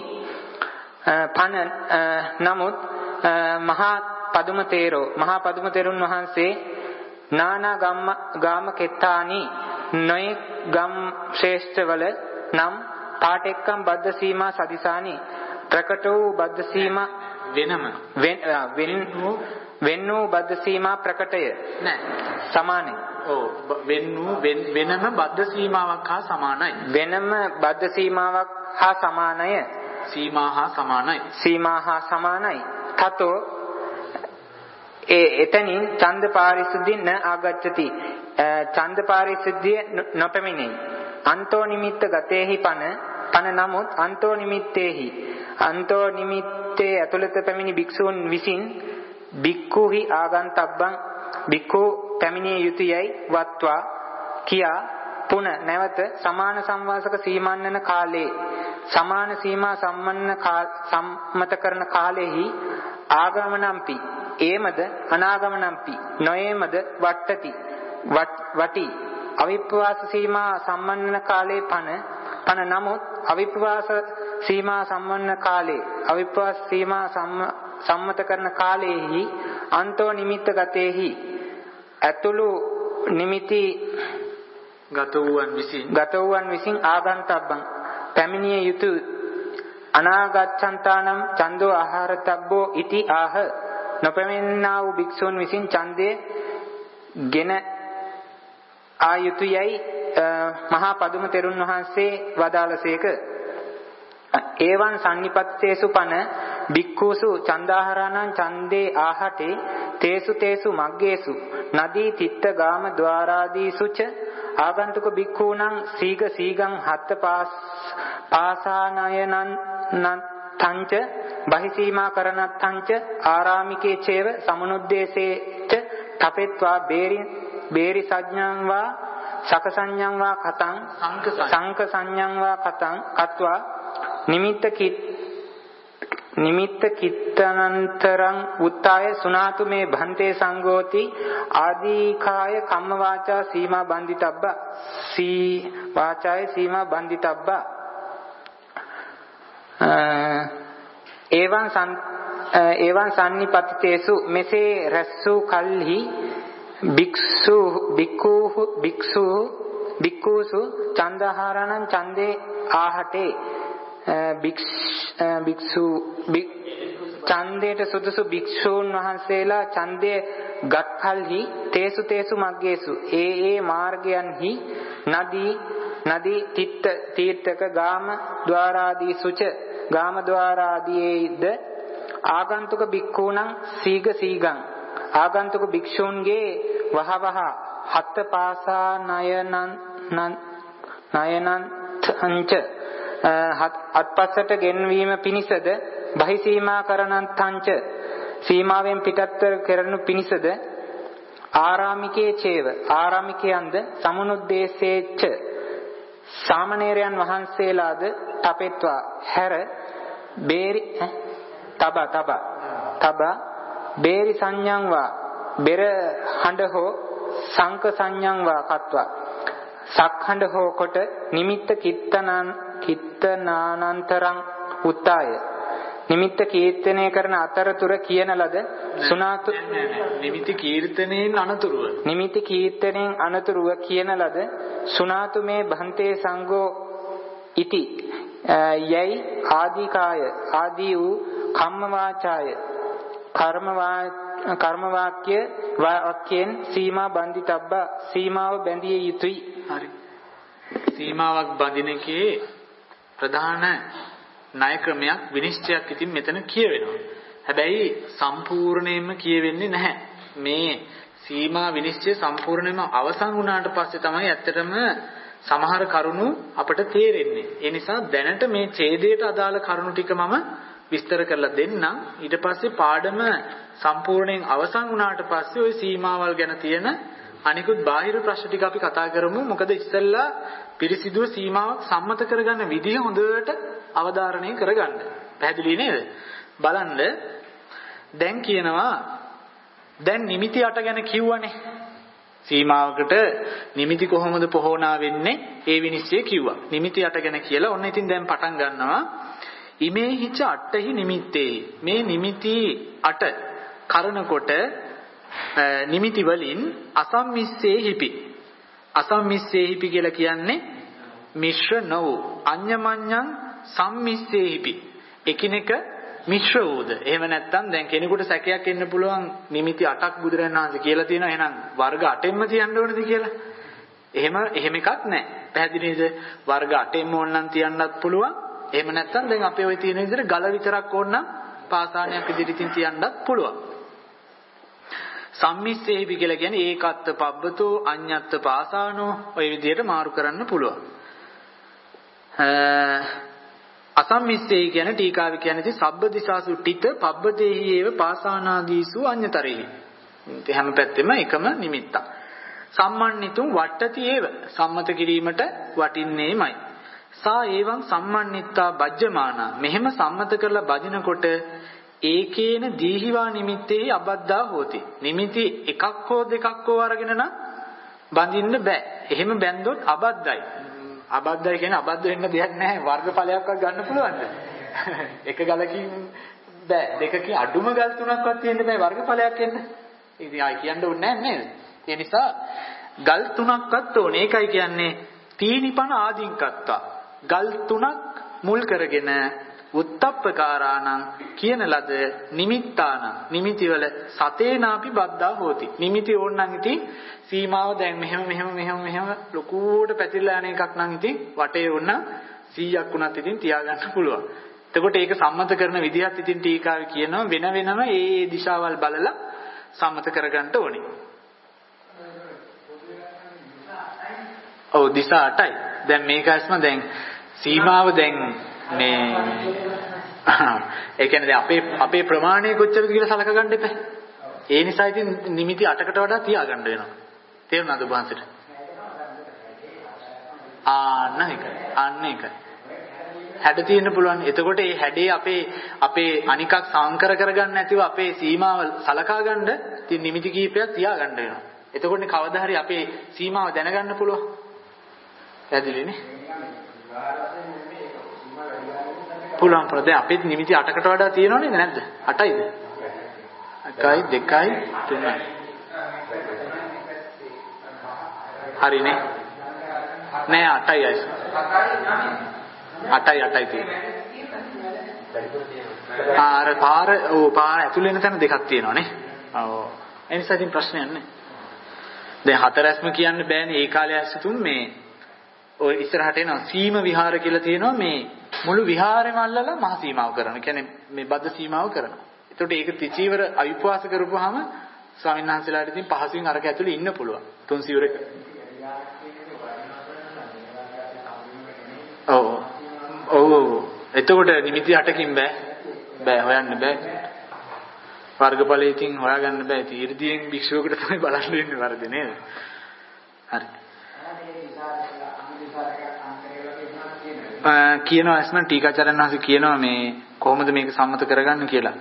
පන නමුත් මහා පදුම තේරෝ මහා පදුම තෙරුන් වහන්සේ නානා ගම්ම ගාම කෙත්තානි නොය ගම් ශ්‍රේෂ්ඨවල නම් පාටෙක්කම් බද්ධ සීමා සදිසානි ප්‍රකට වූ බද්ධ සීමා වෙනම වෙන් වෙන් වූ බද්ධ සීමා ප්‍රකටය නෑ සමානයි ඔව් වෙන් වූ වෙනම බද්ධ සීමාවක් හා සමානයි වෙනම බද්ධ සීමාවක් හා සමානය සීමා හා සමානයි සීමා හා සමානයි තතෝ ඒ එතනින් ඡන්ද පාරිශුද්ධිය න ආගච්ඡති. ඡන්ද පාරිශුද්ධිය නොපැමිණෙයි. අන්තෝ නිමිත්ත ගතේහි පන පන නමුත් අන්තෝ නිමිත්තේහි අන්තෝ නිමිත්තේ ඇතුළත පැමිණි භික්ෂූන් විසින් භික්ඛුහි ආගන්තබ්බං භික්ඛු පැමිණිය යුතුයයි වත්වා කියා පුන නැවත සමාන සංවාසක සීමන්නන කාලේ සමාන සීමා සම්මන්න සම්මත කරන කාලෙහි ආගමනම්පි ඒමද අනාගමනම්පි නොයේමද වට්ටති වටි අවිප්‍රවාස සීමා සම්මන්න කාලේ පන පන නමුත් අවිප්‍රවාස සීමා සම්මන්න කාලේ අවිප්‍රවාස සීමා සම්මත කරන කාලෙහි අන්තෝ නිමිත්ත ගතේහි ඇතුළු නිමිති ගත වූවන් විසින් ගත වූවන් විසින් ආගන්තබ්බං පැමිණිය යුතු අනාගච්ඡන්තානම් ඡන්தோ ආහාරතබ්බෝ ඉති ආහ නොපැමිණනා වූ භික්ෂූන් විසින් ඡන්දය ගෙන ආයුතුයයි මහා පදුම තෙරුන් වහන්සේ වදාළසේක. ඒවන් සම්නිපත්තේසු පන භික්ඛූසු ඡන්දාහාරාණං ඡන්දේ ආහටේ තේසු තේසු මග්ගේසු නදී තිත්ත ගාම ద్వාරාදීසුච ආගන්තුක භික්ඛූණං සීග සීගං හත්ත පාස් පාසානයනං තංච බහිසීමා කරණත්තංච ආරාමිකේ චේව සමනුද්දේශේච තපෙත්වා බේරි බේරි සඥාං වා සක සංඥාං වා කතං සංක සංඥාං වා කතං කତ୍වා නිමිත්ත කිත් නිමිත්ත කිත්තනන්තරං උත්තාය සුනාතු මේ භන්තේ සංඝෝති ආදීකාය කම්ම වාචා සීමා බන්දිතබ්බ සී වාචාය සීමා බන්දිතබ්බ එවං සම් එවං සම්නිපතිතේසු මෙසේ රැස්සූ කල්හි භික්ෂු භික්ඛු භික්ෂු භික්ඛුසු ඡන්දාහාරණං ඡන්දේ ආහටේ භික්ෂු ඡන්දයට සුදුසු භික්ෂූන් වහන්සේලා ඡන්දය ගත් කල්හි තේසු තේසු මග්ගේසු ඒ ඒ මාර්ගයන්හි නදී නදී තිත්ත තීර්ථක ගාම ద్వාරාදී සුච ගාම ద్వාරාදීයේද ආගන්තුක භික්ඛූණං සීග සීගං ආගන්තුක භික්ෂූන්ගේ වහවහ හත් පාසා නයනං නයනං තංච අත්පසට ගෙන්වීම පිණිසද බහිසීමා කරණන්තංච සීමාවෙන් පිටත් කරනු පිණිසද ආරාමිකේ චේව ආරාමිකයන්ද සමනුද්දේශේච්ච සාමණේරයන් වහන්සේලාද තපෙත්වා හැර බේරි තබ තබ තබ බේරි සංඥං වා බෙර හඬ හෝ සංක සංඥං වා කତ୍වා සක්හඬ හෝ කොට නිමිත්ත කිත්තනං කිත්තනානන්තරං උත්තාය නිමිත්ත කීර්තනය කරන අතරතුර කියන ලද සුනාතු නිමිති කීර්තනයෙන් අනතුරුව නිමිති කීර්තනයෙන් අනතුරුව කියන ලද සුනාතු මේ භන්තේ සංඝෝ ඉති යයි ආදීකාය ආදී වූ කම්ම වාචාය කර්ම කර්ම වාක්‍ය වාක්‍යයෙන් සීමා බන්දිතබ්බ සීමාව බැඳිය යුතුයි. හරි. සීමාවක් බඳින එකේ ප්‍රධාන ණය ක්‍රමයක් විනිශ්චයක් ඉතින් මෙතන කියවෙනවා. හැබැයි සම්පූර්ණයෙන්ම කියවෙන්නේ නැහැ. මේ සීමා විනිශ්චය සම්පූර්ණයෙන්ම අවසන් වුණාට පස්සේ තමයි ඇත්තටම සමහර කරුණු අපට තේරෙන්නේ. ඒ නිසා දැනට මේ ඡේදයට අදාළ කරුණු ටික මම විස්තර කරලා දෙන්නම්. ඊට පස්සේ පාඩම සම්පූර්ණයෙන් අවසන් වුණාට පස්සේ ওই සීමාවල් ගැන තියෙන අනිකුත් බාහිර ප්‍රශ්න ටික අපි කතා කරමු. මොකද ඉස්සෙල්ලා පිරිසිදුව සීමාවක් සම්මත කරගන්න විදිහ හොඳට අවධාරණය කරගන්න. පැහැදිලි නේද? බලන්න දැන් කියනවා දැන් නිමිති අට ගැන කිව්වනේ. සීමාවකට නිමිති කොහොමද පොහොනා වෙන්නේ? ඒ විනිශ්චය කිව්වා. නිමිති අට ගැන කියලා ඔන්න ඉතින් දැන් පටන් ගන්නවා. ඉමේ හිච අට්ඨහි නිමිත්තේ මේ නිමිති අට කරනකොට නිමිති වලින් අසම්මිස්සේ හිපි අසම්මිස්සේ හිපි කියලා කියන්නේ මිශ්‍ර නොවු අඤ්ඤමඤ්ඤං සම්මිස්සේ හිපි එකිනෙක මිශ්‍ර වූද. එහෙම නැත්නම් දැන් කෙනෙකුට සැකයක් එන්න පුළුවන් නිමිති අටක් බුදුරජාණන් වහන්සේ කියලා තියෙනවා එහෙනම් වර්ග අටෙන්ම තියන්න ඕනද කියලා. එහෙම එහෙම එකක් නැහැ. පැහැදිලිද? වර්ග අටෙන්ම ඕන නම් තියන්නත් පුළුවන්. එහෙම නැත්නම් දැන් අපේ ওই තියෙන විදිහට ගල විතරක් ඕන නම් පාසාණයක් ඉදිරියෙන් තියන්නත් පුළුවන්. සම්මිස්සේහි කියලා කියන්නේ ඒකත්ත පබ්බතෝ අඤ්ඤත්ත පාසානෝ ඔය විදිහට මාරු කරන්න පුළුවන්. අසම්මිස්සේහි කියන්නේ ටීකාවේ කියන්නේ සබ්බ දිසාසු ටිත පබ්බතේහි ඒව පාසානාදීසු අඤ්ඤතරේහි. හැම පැත්තෙම එකම නිමිත්තක්. සම්මන්නිතුම් වට්ටති ඒව සම්මත කිරීමට වටින්නේමයි. සා ඒවං සම්මන්නිත්තා බජ්ජමානා මෙහෙම සම්මත කරලා බදිනකොට ඒකේන දීහිවා නිමිත්තේ අබද්දා හෝති. නිමිති එකක් හෝ දෙකක් හෝ අරගෙන නම් බඳින්න බෑ. එහෙම බැන්දොත් අබද්දයි. අබද්දයි කියන්නේ අබද්ද වෙන්න දෙයක් නැහැ. වර්ගඵලයක්වත් ගන්න පුළුවන්ද? එක ගලකින් බෑ. දෙකකින් අඩුම ගල් තුනක්වත් තියෙන්න බෑ වර්ගඵලයක් එන්න. ඉතින් ආයි කියන්න ඕනේ නැහැ නේද? ඒ නිසා ගල් තුනක්වත් ඕනේ. ඒකයි කියන්නේ තීනිපන ආදීන්කත්තා. ගල් තුනක් මුල් කරගෙන උත්තප්පකාරාණං කියන ලද නිමිත්තාන නිමිතිවල සතේනාපි බද්දා හෝති. නිමිති ඕනනම් ඉතින් සීමාව දැන් මෙහෙම මෙහෙම මෙහෙම මෙහෙම ලොකුවට පැතිරලා යන එකක් නම් ඉතින් වටේ වුණ සීයක් වුණත් ඉතින් තියාගන්න පුළුවන්. එතකොට ඒක සම්මත කරන විදිහත් ඉතින් ටීකාවේ කියනවා වෙන වෙනම ඒ ඒ දිශාවල් බලලා සම්මත කරගන්න ඕනේ. ඔව් දිශා අටයි. දැන් මේකස්ම දැන් සීමාව දැන් මේ ඒ කියන්නේ දැන් අපේ අපේ ප්‍රමාණය කොච්චරද කියලා සලක ගන්න එපා. ඒ නිසා ඉතින් නිමිති අටකට වඩා තියාගන්න වෙනවා. තේරුණාද ඔබ වහන්සේට? ආන්න ඒකයි. අන්න ඒකයි. හැඩ තියෙන්න පුළුවන්. එතකොට මේ හැඩේ අපේ අපේ අනිකක් සංකර කරගන්න නැතිව අපේ සීමාව සලකා ගන්න ඉතින් නිමිති කීපයක් තියාගන්න වෙනවා. එතකොටනේ කවදා හරි අපේ සීමාව දැනගන්න පුළුවන්. පැහැදිලිනේ? පුළුවන් ප්‍රදේ අපේ නිමිති අටකට වඩා තියෙනව නේද නැද්ද? අටයිද? එකයි දෙකයි තුනයි. හරිනේ. නෑ අටයි අයිස්. අටයි අටයි තියෙනවා. පාර පාර ඕ පාර ඇතුළේ වෙන තැන දෙකක් තියෙනවානේ. ඔව්. ඒ නිසා ඉතින් ප්‍රශ්නයක් නෑ. දැන් හතරස්ම කියන්න බෑනේ ඒ කාලේ ඇසුතුන් මේ ඔය ඉස්සරහට එනවා සීම විහාර කියලා තියෙනවා මේ මුළු විහාරෙම අල්ලලා මහ සීමාව කරනවා. කියන්නේ මේ බද්ද සීමාව කරනවා. ඒකට ඒක ත්‍රිචීවර අවිපවාස කරපුවාම ස්වාමීන් වහන්සේලාට ඉතින් පහසුවෙන් අරක ඇතුලේ ඉන්න පුළුවන්. තුන් සිවුරක. ඔව්. ඔව් ඔව්. එතකොට නිමිති අටකින් බෑ. බෑ හොයන්න බෑ. වර්ගඵලයේ ඉතින් හොයාගන්න බෑ. තීර්තියෙන් භික්ෂුවකට තමයි බලන්න වෙන්නේ වරද නේද? හරි. කියනවා එස්ම ටීකාචාර්යන් වහන්සේ කියනවා මේ කොහොමද මේක සම්මත කරගන්න කියලා.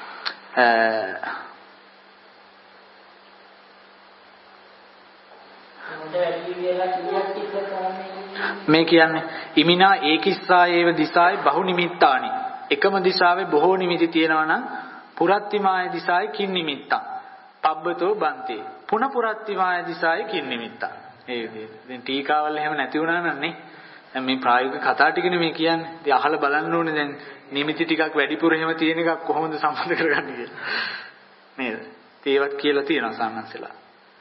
මේ කියන්නේ ඉමිනා ඒකිස්සා ඒව දිසායි බහු නිමිත්තානි. එකම දිශාවේ බොහෝ නිමිති තියෙනවා නම් පුරත්තිමාය දිසායි කින් නිමිත්තං. පබ්බතෝ බන්තේ. පුන පුරත්තිමාය දිසායි කින් නිමිත්තං. ඒ විදිහට. දැන් ටීකාවල් එහෙම නැති වුණා නන්නේ. දැන් මේ ප්‍රායෝගික කතා ටිකනේ මේ කියන්නේ. ඉතින් අහලා බලන්න ඕනේ දැන් නිමිති ටිකක් වැඩිපුර එහෙම තියෙන එකක් කොහොමද සම්බන්ධ කරගන්නේ කියලා. නේද? ඒවත් කියලා තියෙනවා සම්මන්සලා.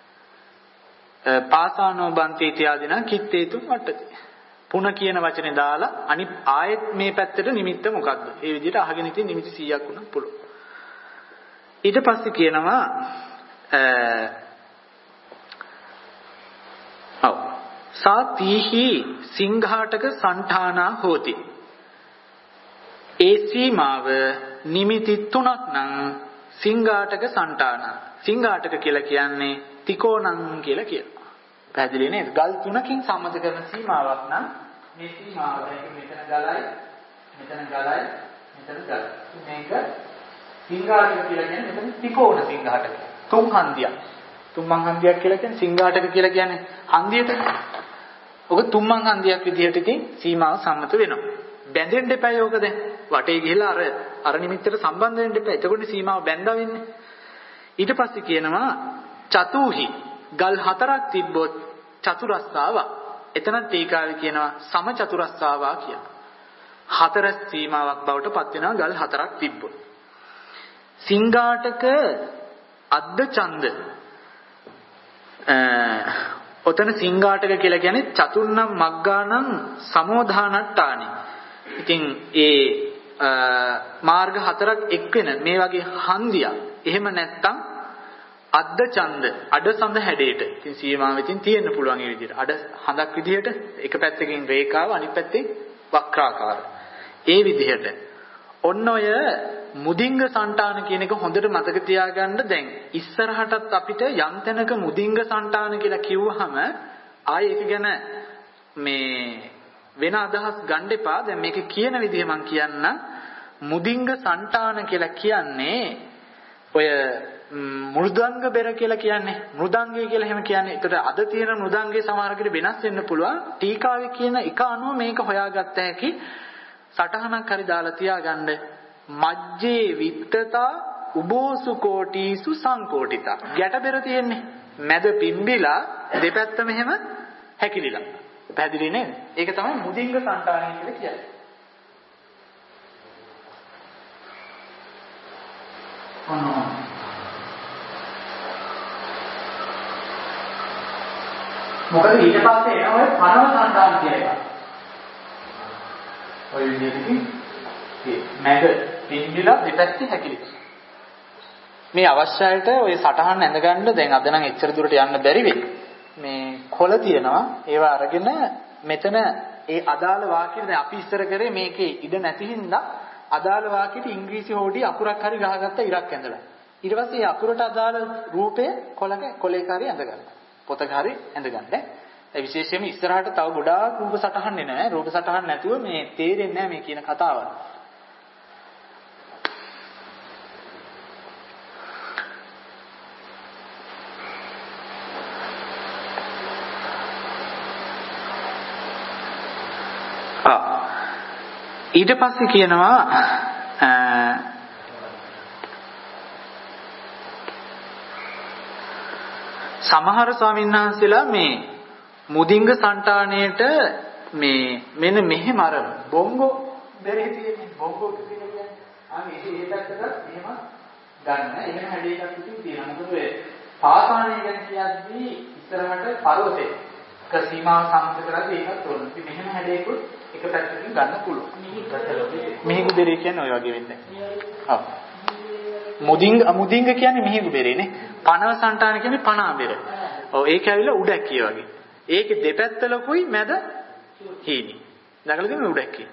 පාසානෝ බන්ති ඉත්‍යාදිනා කිත්තේතු වට්ටති. පුන කියන වචනේ දාලා අනිත් ආයෙත් මේ පැත්තට නිමිත්ත මොකද්ද? ඒ විදිහට අහගෙන ඉතින් නිමිති සීයක් වුණා පුළුවන්. ඊට පස්සේ කියනවා ඔව් සාතිහි සිංහාටක සංඨානා හෝති. ඒ සීමාව නිමිති තුනක් නම් සිංහාටක සංඨාන. සිංහාටක කියලා කියන්නේ තිකෝණං කියලා කියනවා. පැහැදිලි නේද? ගල් තුනකින් සම්මත කරන සීමාවක් නම් මේ සීමාව මෙතන ගලයි මෙතන ගලයි මෙතන ගලයි. මේක සිංහාටක කියලා කියන්නේ මෙතන තිකෝණ සිංහාටක. තුන් හන්දියක්. තුන්මන් හන්දියක් කියලා කියන්නේ සිංහාටක කියලා කියන්නේ හන්දියට. ඔක තුන්මන් හන්දියක් විදිහට ඉතින් සීමාව සම්මත වෙනවා. බැඳෙන්න එපා යෝක දැන්. වටේ ගිහලා අර අර නිමිත්තට සම්බන්ධ වෙන්න එපා. එතකොට සීමාව බැඳා වෙන්නේ. ඊට පස්සේ කියනවා චතුහි ගල් හතරක් තිබ්බොත් චතුරස්සාව. එතන ටීකාවේ කියනවා සම චතුරස්සාවා කියලා. හතර සීමාවක් බවට පත් වෙනවා ගල් හතරක් තිබ්බොත්. සිංහාටක අද්ද ඡන්ද ඔතන සිංහාටක කියලා කියන්නේ චතුර්ණම් මග්ගානම් සමෝධානට්ටානි. ඉතින් ඒ මාර්ග හතරක් එක් වෙන මේ වගේ හන්දියක්. එහෙම නැත්තම් අද්ද ඡන්ද අඩ සඳ හැඩයට. ඉතින් සීමාවෙන් තියෙන්න පුළුවන් මේ විදිහට. අඩ හඳක් විදිහට එක පැත්තකින් රේඛාව අනිත් පැත්තේ වක්‍රාකාර. ඒ විදිහට. ඔන්න ඔය මුදිංග සන්තාන කියන එක හොඳට මතක තියාගන්න. දැන් ඉස්සරහටත් අපිට යම් තැනක මුදිංග සන්තාන කියලා කිව්වහම ආයේ ඒක ගැන මේ වෙන අදහස් ගන්න එපා. දැන් මේක කියන විදිහ මම කියන්නම්. මුදිංග සන්තාන කියලා කියන්නේ ඔය මෘදංග බෙර කියලා කියන්නේ මෘදංගය කියලා එහෙම කියන්නේ. ඒකට අද තියෙන මෘදංගයේ සමහරකට වෙනස් වෙන්න පුළුවන්. ටීකාවේ කියන එක අනුව මේක හොයාගත්ත හැකි. සටහනක් හරි දාලා තියාගන්න. මජ්ජේ විත්තතා උබෝසු කෝටිසු සංකෝටිතා. ගැට බෙර තියෙන්නේ. මැද පිම්බිලා දෙපැත්තම එහෙම හැකිලිලා. පැහැදිලි නේද? ඒක තමයි මුදිංග සන්තානය කියලා කියන්නේ. අනෝ මොකද ඊට පස්සේ එන ඔය පනව සන්තාන කියලා එකක්. ඔය විදිහටකින් මේ මැද පින්බිලා දෙපැත්තේ හැකිලිලා. මේ අවශ්‍යයට ඔය සටහන් ඇඳගන්න දැන් අද නම් එච්චර දුරට යන්න බැරි වෙයි. මේ කොළ තියෙනවා ඒවා අරගෙන මෙතන ඒ අදාළ වාක්‍යෙට දැන් අපි ඉස්සර කරේ මේකේ ඉඩ නැති හින්දා අදාළ වාක්‍යෙට ඉංග්‍රීසි හොඩි අකුරක් හරි ගහගත්ත ඉරක් ඇඳලා ඊට පස්සේ ඒ අකුරට අදාළ රූපය කොළක කොලේක හරි ඇඳගන්න පොතක හරි ඇඳගන්න. ඒ විශේෂයෙන්ම ඉස්සරහට තව ගොඩාක් රූප සටහන් එනවා. රූප සටහන් නැතුව මේ තේරෙන්නේ නැහැ මේ කියන කතාව. ඊට පස්සේ කියනවා සමහර ස්වාමීන් වහන්සේලා මේ මුදිංග සන්තානයේට මේ මෙන්න මෙහෙම අර බොංගෝ බෙරේ තියෙන බොංගෝ කියන්නේ අනේ ඒ පැත්තට එහෙම ගන්න. එහෙම හැඩයකට ඉතින් තියෙනවා. මොකද ඔය පාසාණය ගැන කියද්දී ඉස්සරහට පර්වතේ ක සීමාව සම්පත කරද්දී ඒකත් ඕන. ඉතින් මෙහෙම හැඩයකුත් එක පැත්තකින් ගන්න පුළුවන්. මිහිගු බෙරේ කියන්නේ ඔය වගේ වෙන්නේ. ඔව්. මුදිංග මුදිංග කියන්නේ මිහිගු බෙරේනේ. පනව සන්තාන කියන්නේ පනා බෙර. ඔව් ඒක ඇවිල්ලා උඩැක්කිය වගේ. ඒකේ දෙපැත්ත ලොකුයි මැද හීනි. දැකලා තියෙනවද උඩැක්කිය?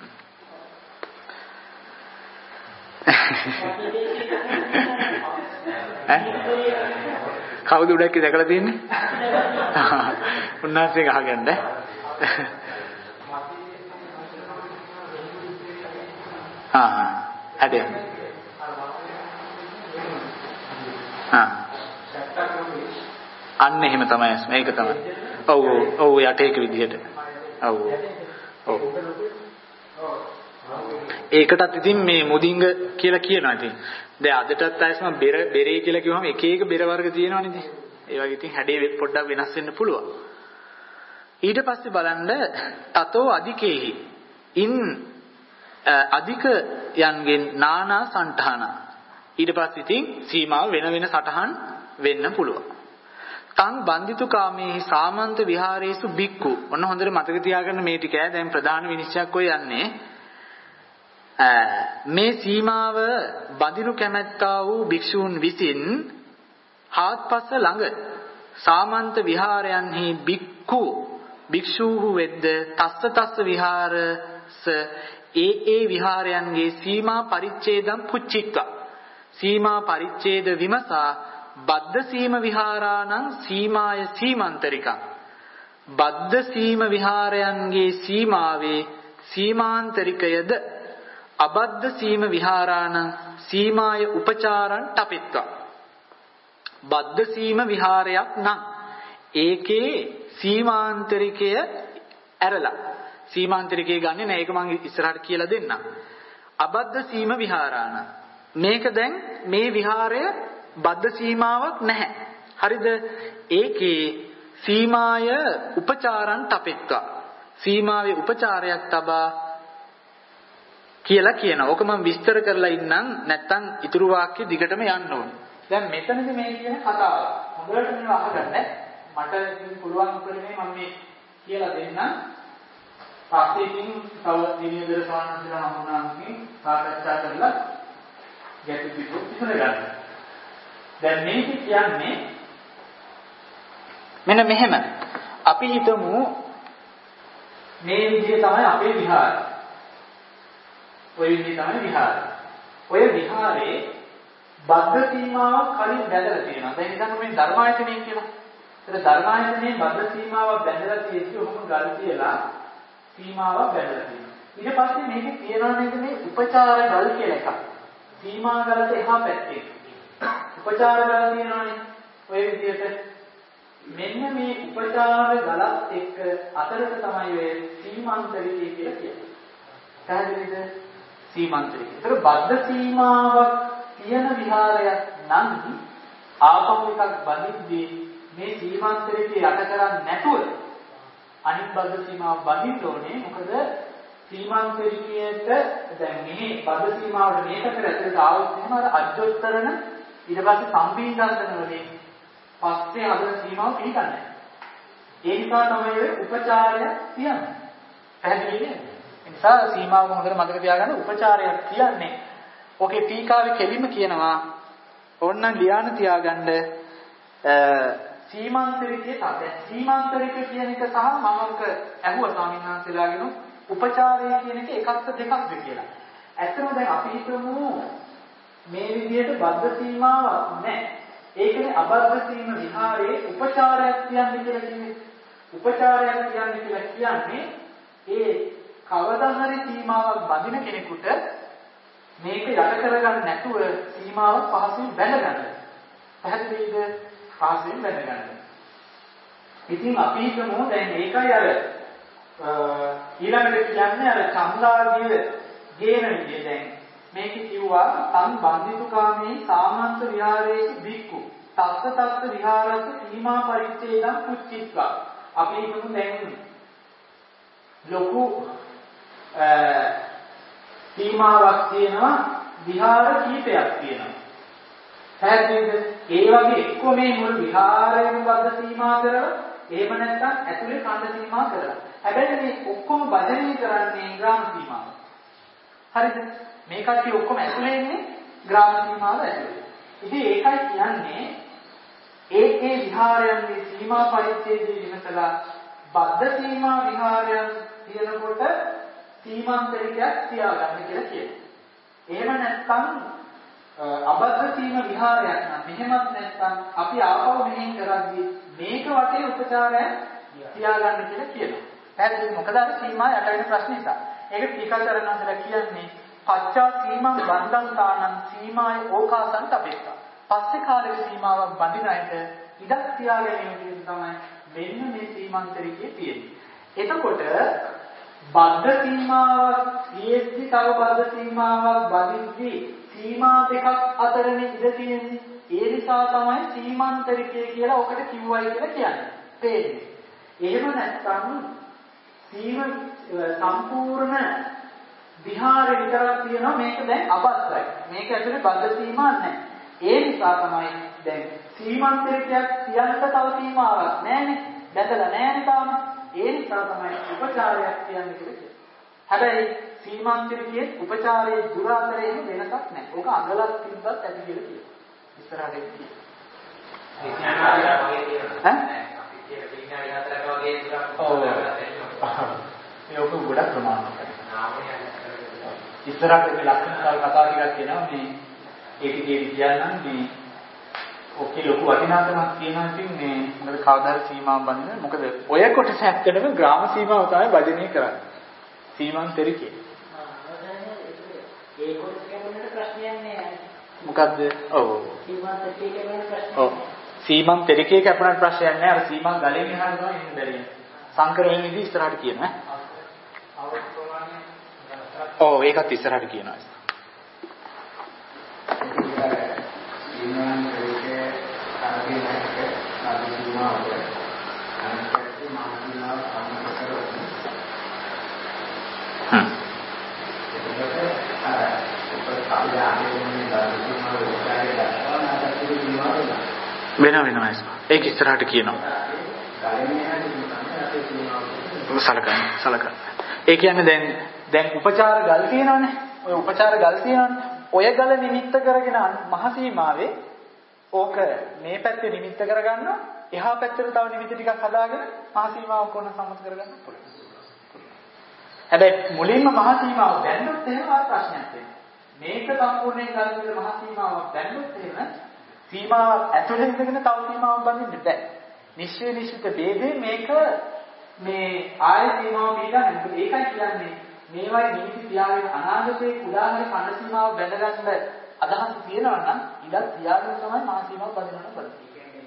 ඈ? කවුද උඩැක්කිය දැකලා තියෙන්නේ? උන්වහන්සේ ගහගන්න. ආ ආ හදේ. ආ අන්න එහෙම තමයි මේක තමයි. ඔව් ඔව් යට ඒක විදිහට. ඔව් ඔව්. ඒකටත් ඉතින් මේ මුදිංග කියලා කියනවා ඉතින්. දැන් අදටත් ආයෙත් බෙර බෙරේ කියලා කිව්වම එක එක බෙර වර්ග තියෙනවනේ ඉතින්. ඒ වගේ ඉතින් හැඩේ පොඩ්ඩක් වෙනස් වෙන්න පුළුවන්. ඊට පස්සේ බලන්න තතෝ අධිකේහි ඉන් අධික යන්ගෙන් නානා සන්තාන. ඊට පස්සේ ඉතින් සීමාව වෙන වෙන සටහන් වෙන්න පුළුවන්. තං බන්දිතු කාමේහි සාමන්ත විහාරේසු බික්කු. ඔන්න හොඳට මතක තියාගන්න මේ ටික ඈ දැන් ප්‍රධාන විනිශ්චයක් ඔය යන්නේ. මේ සීමාව බඳිනු කැමැත්තා වූ භික්ෂූන් විසින් හාත්පස ළඟ සාමන්ත විහාරයන්හි බික්කු භික්ෂූහු වෙද්ද තස්ස තස්ස විහාරස ඒ ඒ විහාරයන්ගේ සීමා පරිච්ඡේදම් පුච්චික්කා සීමා පරිච්ඡේද විමසා බද්ධ සීම විහාරාණං සීමාය සීමාන්තරිකං බද්ධ සීම විහාරයන්ගේ සීමාවේ සීමාන්තරිකයද අබද්ධ සීම විහාරාණං සීමාය උපචාරං තපෙත්වා බද්ධ සීම විහාරයක් නම් ඒකේ සීමාන්තරිකය ඇරලා සීමාන්තරිකය ගන්නෙ නෑ ඒක මම ඉස්සරහට කියලා දෙන්නම් අබද්ධ සීම විහාරාණං මේක දැන් මේ විහාරය බද්ධ සීමාවක් නැහැ. හරිද? ඒකේ සීමාය උපචාරං තපෙත්වා. සීමාවේ උපචාරයක් තබා කියලා කියනවා. ඕක මම විස්තර කරලා ඉන්නම් නැත්තම් ඊතුරු වාක්‍ය දිගටම යන්න ඕනේ. දැන් මෙතනදී මේ කියන කතාව. හොඳට මේව අහගන්න. මට ඉතින් පුළුවන් උපරිමේ මම මේ කියලා දෙන්නම්. පස්සේ ඉතින් තව දිනේදර සානන්දලා හමුනාන්ගේ සාකච්ඡා කරලා ගැටි පිටු ඉස්සර ගන්න. දැන් මේක කියන්නේ මෙන්න මෙහෙම. අපි හිතමු මේ විදිය තමයි අපේ විහාරය. ඔය විදිය තමයි විහාරය. ඔය විහාරේ බද්ධ සීමාවක් කලින් බැඳලා තියෙනවා. දැන් හිතන්න මේ ධර්මායතනය කියලා. ඒතර ධර්මායතනයේ බද්ධ සීමාවක් බැඳලා තියෙද්දි ඔහොම ගල් කියලා සීමාවක් බැඳලා තියෙනවා. ඊට පස්සේ මේකේ තියෙනවා නේද මේ උපචාර ගල් කියලා එකක්. සීමා ගලට එහා පැත්තේ. උපචාර ගල් තියෙනවානේ. ඔය විදිහට මෙන්න මේ උපචාර ගලත් එක්ක අතරට තමයි ඔය සීමාන්තරිකය කියලා කියන්නේ. පැහැදිලිද? සීමාන්තරිකය. ඒතර බද්ධ සීමාවක් තියෙන විහාරයක් නම් ආපහු එකක් බඳිද්දී මේ සීමාන්තරිකය යට කරන්නේ නැතුව අනිත් බද්ධ සීමාව බඳින්න ඕනේ. මොකද සීමාන්තරිකයට දැන් මේ බද්ධ සීමාවට මේකට ඇතුළට ආවොත් එහෙම අර අජ්ජොත්තරන ඊට පස්සේ සම්පීඩන වලින් පස්සේ හදන සීමාව පිළිගන්නේ. ඒ නිසා තමයි ඔය උපචාරය කියන්නේ. පැහැදිලි නේද? ඒ නිසා සීමාව හොඳට මතක තියාගන්න උපචාරයක් කියන්නේ. ඔකේ ටීකාවේ කෙලින්ම කියනවා ඕන්නම් ලියාන තියාගන්න සීමාන්තරිකයේ තමයි. සීමාන්තරික කියන එක සහ මම ඔක ඇහුවා ස්වාමීන් වහන්සේලාගෙන උපචාරය කියන එක එකක්ද දෙකක්ද කියලා. ඇත්තම දැන් අපි හිතමු මේ විදිහට බද්ධ සීමාවක් නැහැ. ඒ කියන්නේ අබද්ධ සීම විහාරයේ උපචාරයක් කියන්නේ කියලා කියන්නේ. උපචාරයක් කියන්නේ කියලා කියන්නේ ඒ කවදා හරි සීමාවක් බඳින කෙනෙකුට මේක යට කරගන්න නැතුව සීමාවක් පහසුවෙන් බැඳ ගන්න. පැහැදිලිද? පහසුවෙන් බැඳ ගන්න. ඉතින් අපි හිතමු දැන් මේකයි අර ඊළඟට කියන්නේ අර චන්දාගිය ගේන විදිය. දැන් මේක කිව්වා තන් බන්දිතුකාමේ සාමන්ත විහාරයේ බික්කු තස්ස තස්ස විහාරස සීමා පරිච්ඡේදම් පුච්චිත්වා. අපි හිතමු දැන් ලොකු සීමාවක් තියෙනවා විහාර කීපයක් තියෙනවා. පැහැදිලිද? ඒ වගේ එක්ක මේ මුළු විහාරයම බද්ධ සීමා කරලා එහෙම නැත්නම් ඇතුලේ කණ්ඩ සීමා කරලා. හැබැයි මේ ඔක්කොම බදණය කරන්නේ ග්‍රාම සීමාව. හරිද? මේ කට්ටිය ඔක්කොම ඇතුලේ ඉන්නේ ග්‍රාම සීමාව ඇතුලේ. ඉතින් ඒකයි කියන්නේ ඒ ඒ විහාරයන්ගේ සීමා පරිච්ඡේදය විමසලා බද්ධ සීමා විහාරයන් තියෙනකොට සීමාන්තරිකයක් තියාගන්න කියලා කියනවා. එහෙම නැත්නම් අබද්ධ සීම විහාරයක් නම් මෙහෙමත් නැත්නම් අපි ආපහු මෙහෙන් කරද්දී මේක වටේ උපචාරය තියාගන්න කියලා කියනවා. පැහැදිලිද? මොකද අර සීමා යට වෙන ප්‍රශ්න නිසා. ඒක ටීකාචරණවල කියන්නේ පච්චා සීමං බන්ධන්තානං සීමාය ඕකාසන්ත අපේක්ෂා. පස්සේ කාලේ සීමාවක් බඳින අයට ඉඩක් තියාගැනීම කියන තමයි මෙන්න මේ සීමාන්තරිකයේ තියෙන්නේ. එතකොට බද්ධ සීමාවක් තියෙද්දි තව බද්ධ සීමාවක් බඳිද්දී සීමා දෙකක් අතරනේ ඉඳ තියෙන්නේ. ඒ නිසා තමයි සීමාන්තරිකය කියලා ඔකට කිව්වයි කියලා කියන්නේ. තේරෙන්නේ. එහෙම නැත්නම් සීම සම්පූර්ණ විහාරෙ විතරක් තියෙනවා මේක දැන් අබද්ධයි. මේක ඇතුලේ බද්ධ සීමා නැහැ. ඒ නිසා තමයි දැන් සීමාන්තරිකයක් තියන්න තව සීමාවක් නැහැනේ. බැඳලා නැහැනේ තාම. ඒ නිසා තමයි උපචාරයක් කියන්නේ කියලා. හැබැයි සීමාන්තරිකයේ උපචාරයේ දුර අතරේ වෙනසක් නැහැ. ඕක අඟලක් තිබ්බත් ඇති කියලා කියනවා. ඉස්සරහට කියනවා. ඒ කියන්නේ වගේ තියෙනවා. ඈ? අපි කියන විඥානය හතරක වගේ දුරක් ඕන. ඒක ගොඩක් ප්‍රමාණවත්. ඉස්සරහට මේ ලක්ෂණ කතා ටිකක් කියනවා මේ ඒකේ කියන්නම් මේ ඔකේ ලොකු වටිනාකමක් තියෙනවා. ඉතින් මේ මොකද කවදාද සීමාව බඳින මොකද ඔය කොටස ඇත්තටම ග්‍රාම සීමාව තමයි වජනය කරන්නේ. සීමාන්තරිකේ. ඒ කොටස ගැන ප්‍රශ්නයක් නෑ. මොකද්ද? ඔව්. සීමාන්තරිකේ ගැන ප්‍රශ්නයක්. ඔව්. සීමාන්තරිකේ කැපුණාට ප්‍රශ්නයක් නෑ. අර සීමා ගලෙන් එහාට තමයි ඉන්න බැරි. සංකර වෙන්නේ ඉස්සරහට කියනවා. ඔව් ඒකත් ඉස්සරහට කියනවා. සීමාන්තරිකේ අරගෙන නැහැ. අපි සීමාව අනිත් මානසිකව අනුකම්පාව හ්ම් ඒක අර උපත් ආයතනයේ දාර්ශනික උත්සාහය දක්වන වෙන වෙනමයි. ඒක ඉස්සරහට කියනවා. සලකන්න සලකන්න. ඒ කියන්නේ දැන් දැන් උපචාර ගල් තියෙනවනේ. ඔය උපචාර ගල් තියෙනවනේ. ඔය ගල නිමිත්ත කරගෙන මහසීමාවේ ඕක මේ පැත්තේ නිමිත්ත කරගන්නවා. එහා පැත්තට තව නිමිති ටිකක් හදාගෙන මහා සීමාවක් ඕන සම්මත කරගන්න පුළුවන්. හැබැයි මුලින්ම මහා සීමාව දැන්නොත් එහෙම ආ ප්‍රශ්නයක් වෙනවා. මේක සම්පූර්ණයෙන් ගන්න මහා සීමාවක් දැන්නොත් එහෙම සීමාව ඇතුළේ ඉඳගෙන තව සීමාවක් බඳින්න බෑ. නිශ්චය නිශ්චිත ભેදේ මේක මේ ආය සීමාව පිළිගන්න. ඒකයි කියන්නේ මේවයි නිමිති තියාගෙන අනාගතයේ උදාහරණ කණ්ඩ සීමාව බැඳගන්න අදහස් තියෙනවා නම් ඉඩක් තියාගෙන තමයි මහා සීමාව බඳින්න පුළුවන්.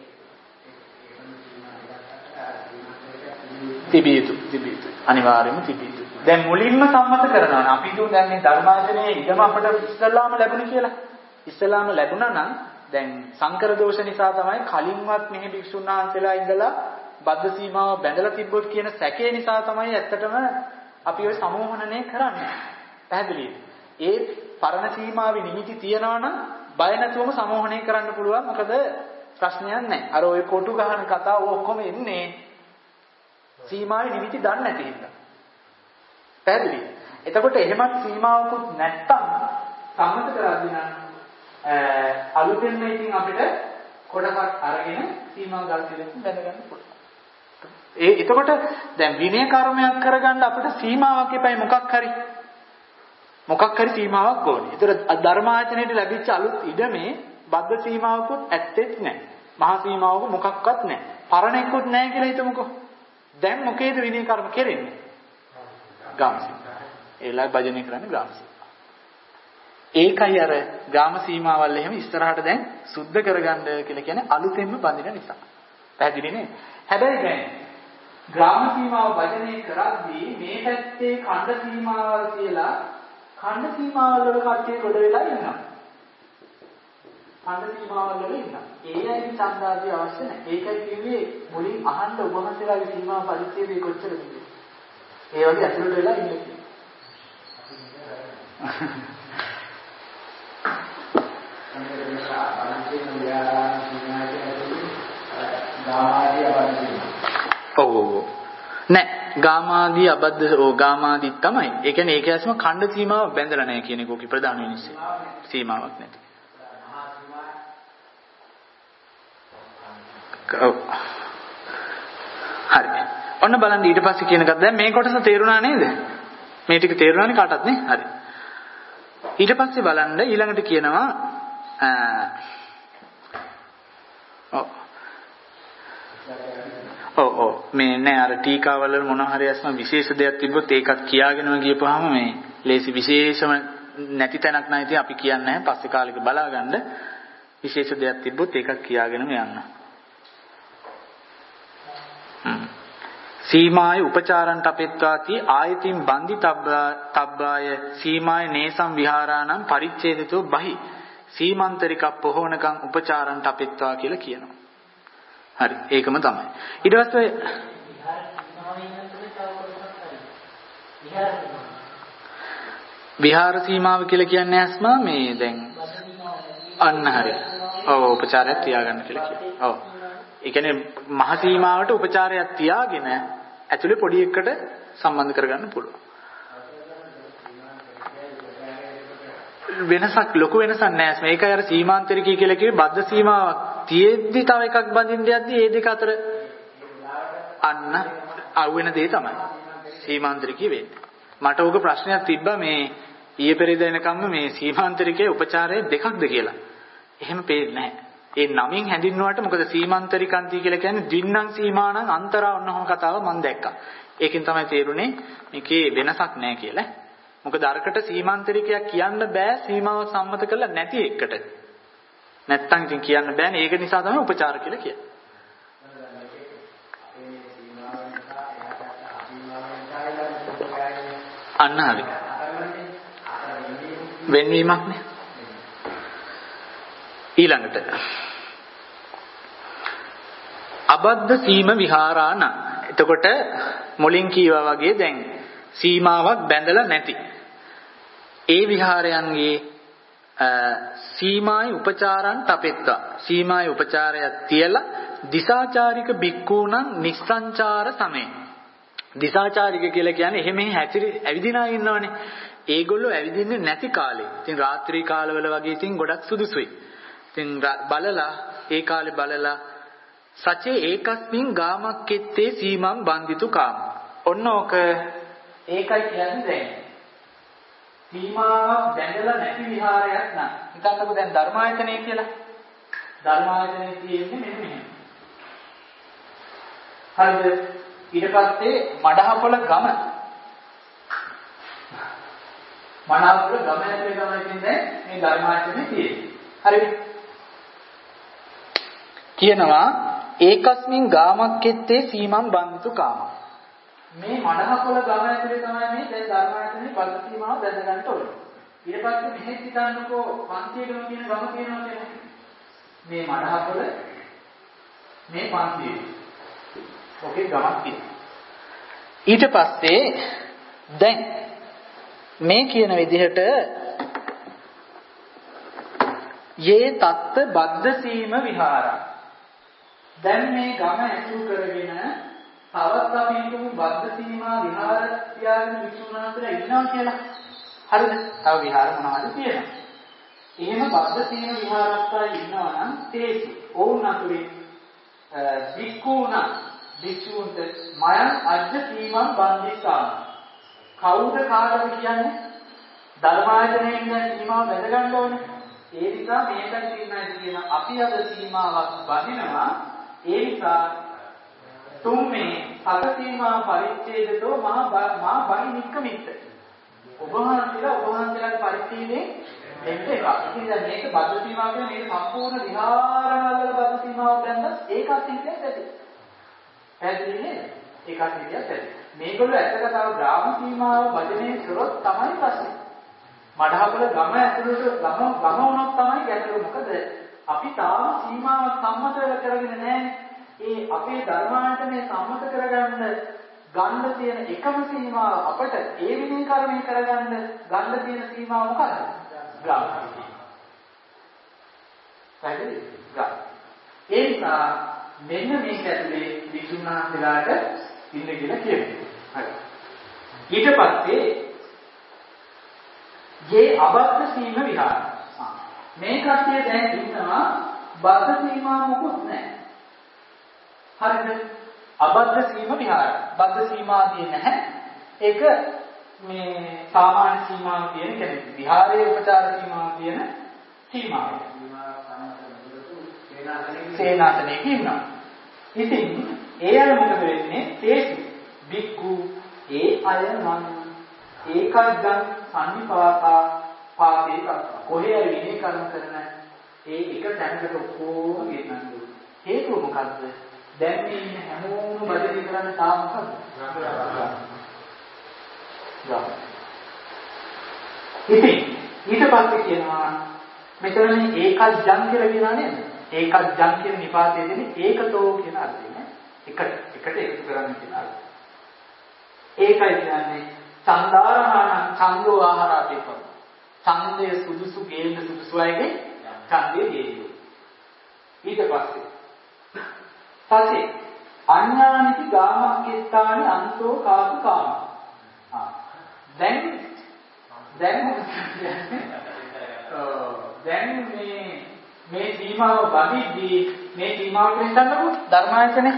තිබීතු තිබීතු අනිවාර්යයෙන්ම තිබීතු. දැන් මුලින්ම සම්මත කරනවා නම් අපි හිතුව දැන් මේ ධර්මාචරණයේ ඉඩම අපට ඉස්ලාම ලැබුණ කියලා. ඉස්ලාම ලැබුණා නම් දැන් සංකර දෝෂ නිසා තමයි කලින්වත් මෙහි භික්ෂුන් වහන්සේලා ඉඳලා බද්ධ සීමාව බැඳලා තිබ්බොත් කියන සැකේ නිසා තමයි ඇත්තටම අපි ওই සමෝහනණය කරන්නේ. පැහැදිලිද? ඒ පරණ සීමාවේ නිමිති තියනවා නම් බය නැතුවම සමෝහනය කරන්න පුළුවන්. මොකද ප්‍රශ්නයක් නැහැ. අර ওই කොටු ගහන කතාව ඔක්කොම එන්නේ සීමාවේ නිමිති දන්නේ නැති හින්දා. පැහැදිලිද? එතකොට එහෙමත් සීමාවකුත් නැත්තම් සම්මත කරද්දී නම් අලුතෙන් මේකින් අපිට කොටසක් අරගෙන සීමා ගල්තිලෙන් බැඳගන්න පුළුවන්. ඒ එතකොට දැන් විනය කර්මයක් කරගන්න අපිට සීමාවක් එපයි මොකක් හරි. මොකක් හරි සීමාවක් ඕනේ. ඒතර ධර්මායතනයේට ලැබිච්ච අලුත් ඉඩමේ බද්ධ සීමාවකුත් ඇත්තෙත් නැහැ. මහා සීමාවක මොකක්වත් නැහැ. පරණෙකුත් නැහැ කියලා හිතමුකෝ. දැන් මොකේද විනය කර්ම කෙරෙන්නේ? ගාම සීමා. ඒලා භජනය කරන්නේ ගාම සීමා. ඒකයි අර ගාම සීමාවල් එහෙම ඉස්සරහට දැන් සුද්ධ කරගන්න කියලා කියන්නේ අලුතෙන්ම බඳින නිසා. පැහැදිලි නේ? හැබැයි දැන් ග්‍රාම සීමාව භජනය කරද්දී මේ පැත්තේ ඛණ්ඩ සීමාවල් කියලා ඛණ්ඩ සීමාවල් වල කට්ටිය කොට වෙලා ඉන්නවා. ඛණ්ඩ සීමාවල් වල ඉන්නවා. ඒ අයිති ඡන්දාදී අවශ්‍ය නැහැ. ඒකයි කිව්වේ මුලින් අහන්න ඔබ වහන්සේලාගේ සීමා පරිච්ඡේදය කොච්චරද කියන්නේ. ඒ වගේ අතුලට වෙලා ඉන්නේ. ඔව් නෑ ගාමාදී අබද්ද ඕ ගාමාදී තමයි. ඒ කියන්නේ ඒක ඇසම ඛණ්ඩ සීමාව බැඳලා නැහැ කියන එක ඕකේ ප්‍රධාන වෙනස. සීමාවක් නැති. ඔව්. හරි. ඔන්න බලන්න ඊට පස්සේ කියන එකක් දැන් මේ කොටස තේරුණා නේද? මේ ටික තේරුණානේ කාටත් නේ? හරි. ඊට පස්සේ බලන්න ඊළඟට කියනවා ඔව් ඔව් ඔව් මේ නෑ අර ටීකාවල මොන හරි අස්ම විශේෂ දෙයක් තිබ්බොත් ඒකත් කියාගෙනම ගියපුවාම මේ ලේසි විශේෂම නැති තැනක් නැහැ ඉතින් අපි කියන්නේ නැහැ පස්සේ කාලෙක බලාගන්න විශේෂ දෙයක් තිබ්බොත් ඒකත් කියාගෙනම යන්න. හ්ම් සීමාය උපචාරන්ට අපෙත්වාති ආයතින් බන්දි තබ්බාය සීමාය නේසම් විහාරානම් පරිච්ඡේදිතෝ බහි සීමාන්තරික පොහොණකම් උපචාරන්ට අපෙත්වා කියලා කියනවා. හරි ඒකම තමයි. ඊට පස්සේ විහාර සීමාව කියලා කියන්නේ ඇස්මා මේ දැන් අන්න හරි. ඔව් උපචාරයක් තියාගන්න කියලා කියනවා. ඔව්. ඒ කියන්නේ මහ සීමාවට උපචාරයක් තියාගෙන ඇතුලේ පොඩි එකකට සම්බන්ධ කරගන්න පුළුවන්. වෙනසක් ලොකු වෙනසක් නැහැ. මේකයි අර සීමාන්තරිකය කියලා කිව්වේ බද්ධ සීමාවක් තියෙද්දි තව එකක් බඳින්න යද්දි ඒ දෙක අතර අන්න අහුවෙන දේ තමයි සීමාන්තරිකය වෙන්නේ. මට ඕක ප්‍රශ්නයක් තිබ්බා මේ ඊයේ පෙරේද එනකම්ම මේ සීමාන්තරිකයේ උපචාරය දෙකක්ද කියලා. එහෙම පේන්නේ නැහැ. ඒ නමින් හැඳින්වුවාට මොකද සීමාන්තරිකාන්ති කියලා කියන්නේ දින්නම් සීමානම් අන්තරා ඔන්නෝම කතාව මම දැක්කා. ඒකෙන් තමයි තේරුනේ මේකේ වෙනසක් නැහැ කියලා. මොකද අරකට සීමාන්තරිකයක් කියන්න බෑ සීමාව සම්මත කරලා නැති එකට. නැත්තම් ඉතින් කියන්න බෑනේ. ඒක නිසා තමයි උපචාර කියලා කියන්නේ. අන්න හරි. වෙන්වීමක් නේ. ඊළඟට අබද්ධ සීම විහාරාණ. එතකොට මුලින් කීවා වගේ දැන් සීමාවක් බැඳලා නැති ඒ විහාරයන්ගේ සීමායි උපචාරන් තපෙත්තා සීමායි උපචාරයක් තියලා දිසාචාරික බික්කූණන් නිස්සංචාර සමේ. දිසාචාරික කියලා කියන්නේ එහෙම හැතිරි ඇවිදිනා ඉන්නවනේ. ඒගොල්ලෝ ඇවිදින්නේ නැති කාලේ. ඉතින් රාත්‍රී කාලවල වගේ ඉතින් ගොඩක් සුදුසුයි. ඉතින් බලලා ඒ කාලේ බලලා සචේ ඒකස්මින් ගාමක්කෙත්තේ සීමම් බන්දිතු කාම. ඔන්න ඕක ඒකයි කියන්නේ දැන්. සීමාවක් බැඳලා නැති විහාරයක් නෑ. හිතන්නකෝ දැන් ධර්මායතනය කියලා. ධර්මායතනයේ තියෙන්නේ මෙන්න මෙහෙම. හරිද? ඊට පස්සේ මඩහපොළ ගම. මඩහපොළ ගම ඇතුලේ තමයි ඉන්නේ මේ ධර්මායතනයේ තියෙන්නේ. හරිද? කියනවා ඒකස්මින් ගාමක්කෙත්තේ සීමම් බන්දිතු කාම. මේ මඩහපොළ ගම ඇතුලේ තමයි මේ දැන් ධර්මායතනයේ පද සීමාව බැඳ ගන්න ඕනේ. ඊට පස්සේ මෙහෙත් හිතන්නකෝ පන්තියකම කියන ගම කියනවා කියන්නේ. මේ මඩහපොළ මේ පන්තිය. ඔකේ ගමක් තියෙනවා. ඊට පස්සේ දැන් මේ කියන විදිහට යේ තත්ත බද්ද සීම විහාරා. දැන් මේ ගම ඇසුරු කරගෙන තවත් අපි හිතමු බද්ද සීමා විහාර තියාගෙන විසුණුනාතර ඉන්නවා කියලා. හරිද? තව විහාර මොනවද තියෙනවා? එහෙම බද්ද සීම විහාරස්ථා ඉන්නවා නම් තේසි ඕන අතුරේ වික්කුණ වික්ෂුන්ට මයන් අජ්ජ සීමම් බන්දිස්සා. කවුද කාටද කියන්නේ? ධර්මායතනයේ ඉන්න සීමාව බැඳ ගන්න ඕනේ. ඒ නිසා මේකයි තියෙනයි කියන අපි අද සීමාවක් බඳිනවා. ඒ නිසා තුම්මේ සත සීමා පරිච්ඡේදතෝ මහා මහා බණි නික්කමිත. ඔබ වහන්සේලා ඔබ වහන්සේලාගේ පරිච්ඡේදයේ දෙන්න එපා. ඉතින් දැන් මේක බද්ද සීමාව කියන මේක සම්පූර්ණ විහාරවල බද්ද සීමාවක් දැන්දා ඒකත් ඉන්නේ ඇති. පැහැදිලි නේද? ඒකත් ඉන්නේ ඇති. මේගොල්ලෝ ඇත්තට තව ග්‍රාම සීමාව වදනේ කරොත් තමයි ප්‍රශ්නේ. මඩහපොළ ගම ඇතුළට ගම ගම වුණොත් තමයි ගැටලුව. මොකද අපි තාම සීමාවක් සම්මත කරගෙන නැහැ. ඒ අපේ ධර්මායතනයේ සම්මත කරගන්න ගන්න තියෙන එකම සීමාව අපට ඒ විදිහින් කර්මය කරගන්න ගන්න තියෙන සීමාව මොකක්ද? ග්‍රාම. පැහැදිලි? ග්‍රාම. ඒ නිසා මෙන්න මේක ඇතුලේ විසුණුනාන්සලාට ඉන්න කියලා කියනවා. හරි. ඊට පස්සේ යේ අබද්ද සීම විහාර. මේ කට්ටිය දැන් ඉන්නවා බද්ද සීමා මොකුත් නැහැ. හරිද? අබද්ද සීම විහාර. බද්ද සීමාදී නැහැ. ඒක මේ සාමාන්‍ය සීමාව කියන කෙනෙක්. විහාරයේ උපචාර සීමාව කියන සීමාව. සේනාසනේ කියනවා. ඉතින් ඒ අය මොකද වෙන්නේ? තේසි බික්කු ඒ අය නම් ඒකග්ගං සම්නිපාතා පාතේ කොහේ හරි විනය කර්ම කරන ඒ එක තැනකට ඔක්කොම ගෙන්නන්නේ. හේතුව මොකද්ද? දැන් මේ ඉන්න හැමෝම බදලි කරන්න තාම මොකද්ද? ගා. ඉතින් ඊට පස්සේ කියනවා මෙතන ඒකජ්ජං කියලා කියනවා නේද? ඒකජ්ජං කියන නිපාතයේ දෙන්නේ ඒකතෝ කියන අර්ථය නේ. එකට එකට එකතු කරන්න කියන අර්ථය. ඒකයි කියන්නේ චන්දාරහාන ඡන්தோ ආහාරපේපම. ඡන්දයේ සුදුසු ගේන්න සුදුසු අයගේ ඡන්දයේ ගේන්න. ඊට පස්සේ පස්සේ අඤ්ඤානිති ගාමක්කෙත්තානි අන්තෝ කාපු කාම. ආ දැන් දැන් දැන් මේ මේ සීමාව බඳිද්දී මේ සීමාවට හිතන්නකො ධර්මායතනේ.